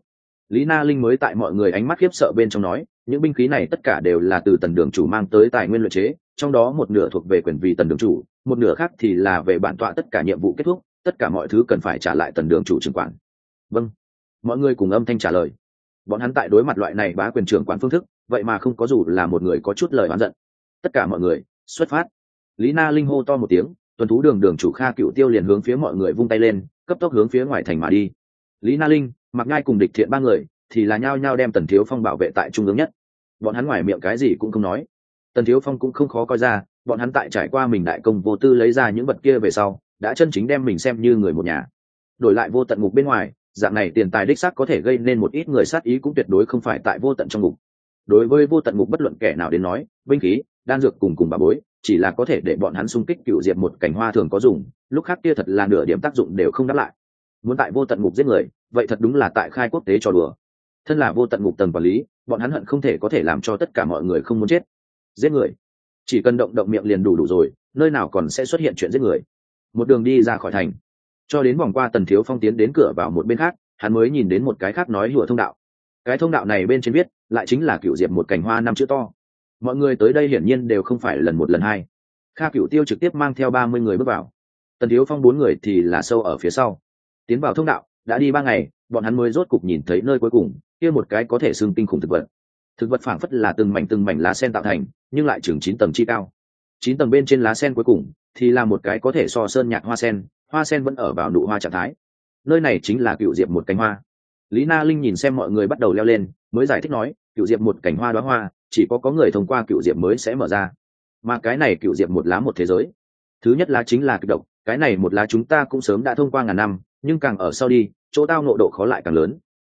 Lý Na Linh mới tại mọi người ánh mắt khiếp sợ bên trong nói, những binh khí này tất cả đều là từ Tần đường chủ mang tới tài nguyên luyện chế, trong đó một nửa thuộc về quyền vì Tần đường chủ, một nửa khác thì là về bản tọa tất cả nhiệm vụ kết thúc, tất cả mọi thứ cần phải trả lại Tần đường chủ trưởng quản. Vâng. Mọi người cùng âm thanh trả lời. Bọn hắn tại đối mặt loại này bá quyền trưởng quản phương thức, vậy mà không có dù là một người có chút lời oán giận. Tất cả mọi người, xuất phát. Lý Na Linh hô to một tiếng, tuần thú đường đường chủ Kha Cựu Tiêu liền hướng phía mọi người vung tay lên, cấp tốc hướng phía ngoài thành mà đi. Lý Na Linh, Mạc Nhai cùng Địch Thiện ba người thì là nhao nhao đem Tần Thiếu Phong bảo vệ tại trung ương nhất. Bọn hắn ngoài miệng cái gì cũng không nói. Tần Thiếu Phong cũng không khó coi ra, bọn hắn tại trải qua mình đại công vô tư lấy ra những vật kia về sau, đã chân chính đem mình xem như người một nhà. Đổi lại vô tận ngục bên ngoài, dạng này tiền tài đích xác có thể gây nên một ít người sát ý, cũng tuyệt đối không phải tại vô tận trong ngục. Đối với vô tận ngục bất luận kẻ nào đến nói, binh khí, đan dược cùng bà bối, chỉ là có thể để bọn hắn xung kích cựu diệp một cảnh hoa thường có dùng, lúc khác kia thật là nửa điểm tác dụng đều không đáp lại. Muốn tại vô tận ngục giết người, vậy thật đúng là tại khai quốc tế trò đùa. Thân là vô tận ngục tầng quản lý, bọn hắn hận không thể có thể làm cho tất cả mọi người không muốn chết. Giết người, chỉ cần động động miệng liền đủ rồi, nơi nào còn sẽ xuất hiện chuyện giết người. Một đường đi ra khỏi thành, cho đến vòng qua Tần Thiếu Phong tiến đến cửa vào một bên khác, hắn mới nhìn đến một cái khác nói lụa thông đạo. Cái thông đạo này bên trên viết lại chính là cựu diệp một cảnh hoa 5 chữ to. Mọi người tới đây hiển nhiên đều không phải lần một lần hai. Kha Cựu Tiêu trực tiếp mang theo 30 người bước vào, Tần Thiếu Phong 4 người thì là sâu ở phía sau. Tiến vào thông đạo đã đi 3 ngày, bọn hắn mới rốt cục nhìn thấy nơi cuối cùng, kia một cái có thể xưng kinh khủng thực vật. Thực vật phảng phất là từng mảnh lá sen tạo thành, nhưng lại chừng 9 tầng chi cao. 9 tầng bên trên lá sen cuối cùng thì là một cái có thể so sơn nhạc hoa sen vẫn ở vào nụ hoa trạng thái. Nơi này chính là cựu diệp một cánh hoa. Lý Na Linh nhìn xem mọi người bắt đầu leo lên, mới giải thích nói, cựu diệp một cảnh hoa đóa hoa, chỉ có người thông qua cựu diệp mới sẽ mở ra. Mà cái này cựu diệp một lá một thế giới. Thứ nhất lá chính là kịch độc, cái này một lá chúng ta cũng sớm đã thông qua ngàn năm, nhưng càng ở sau đi, chỗ tao ngộ độ khó lại càng lớn,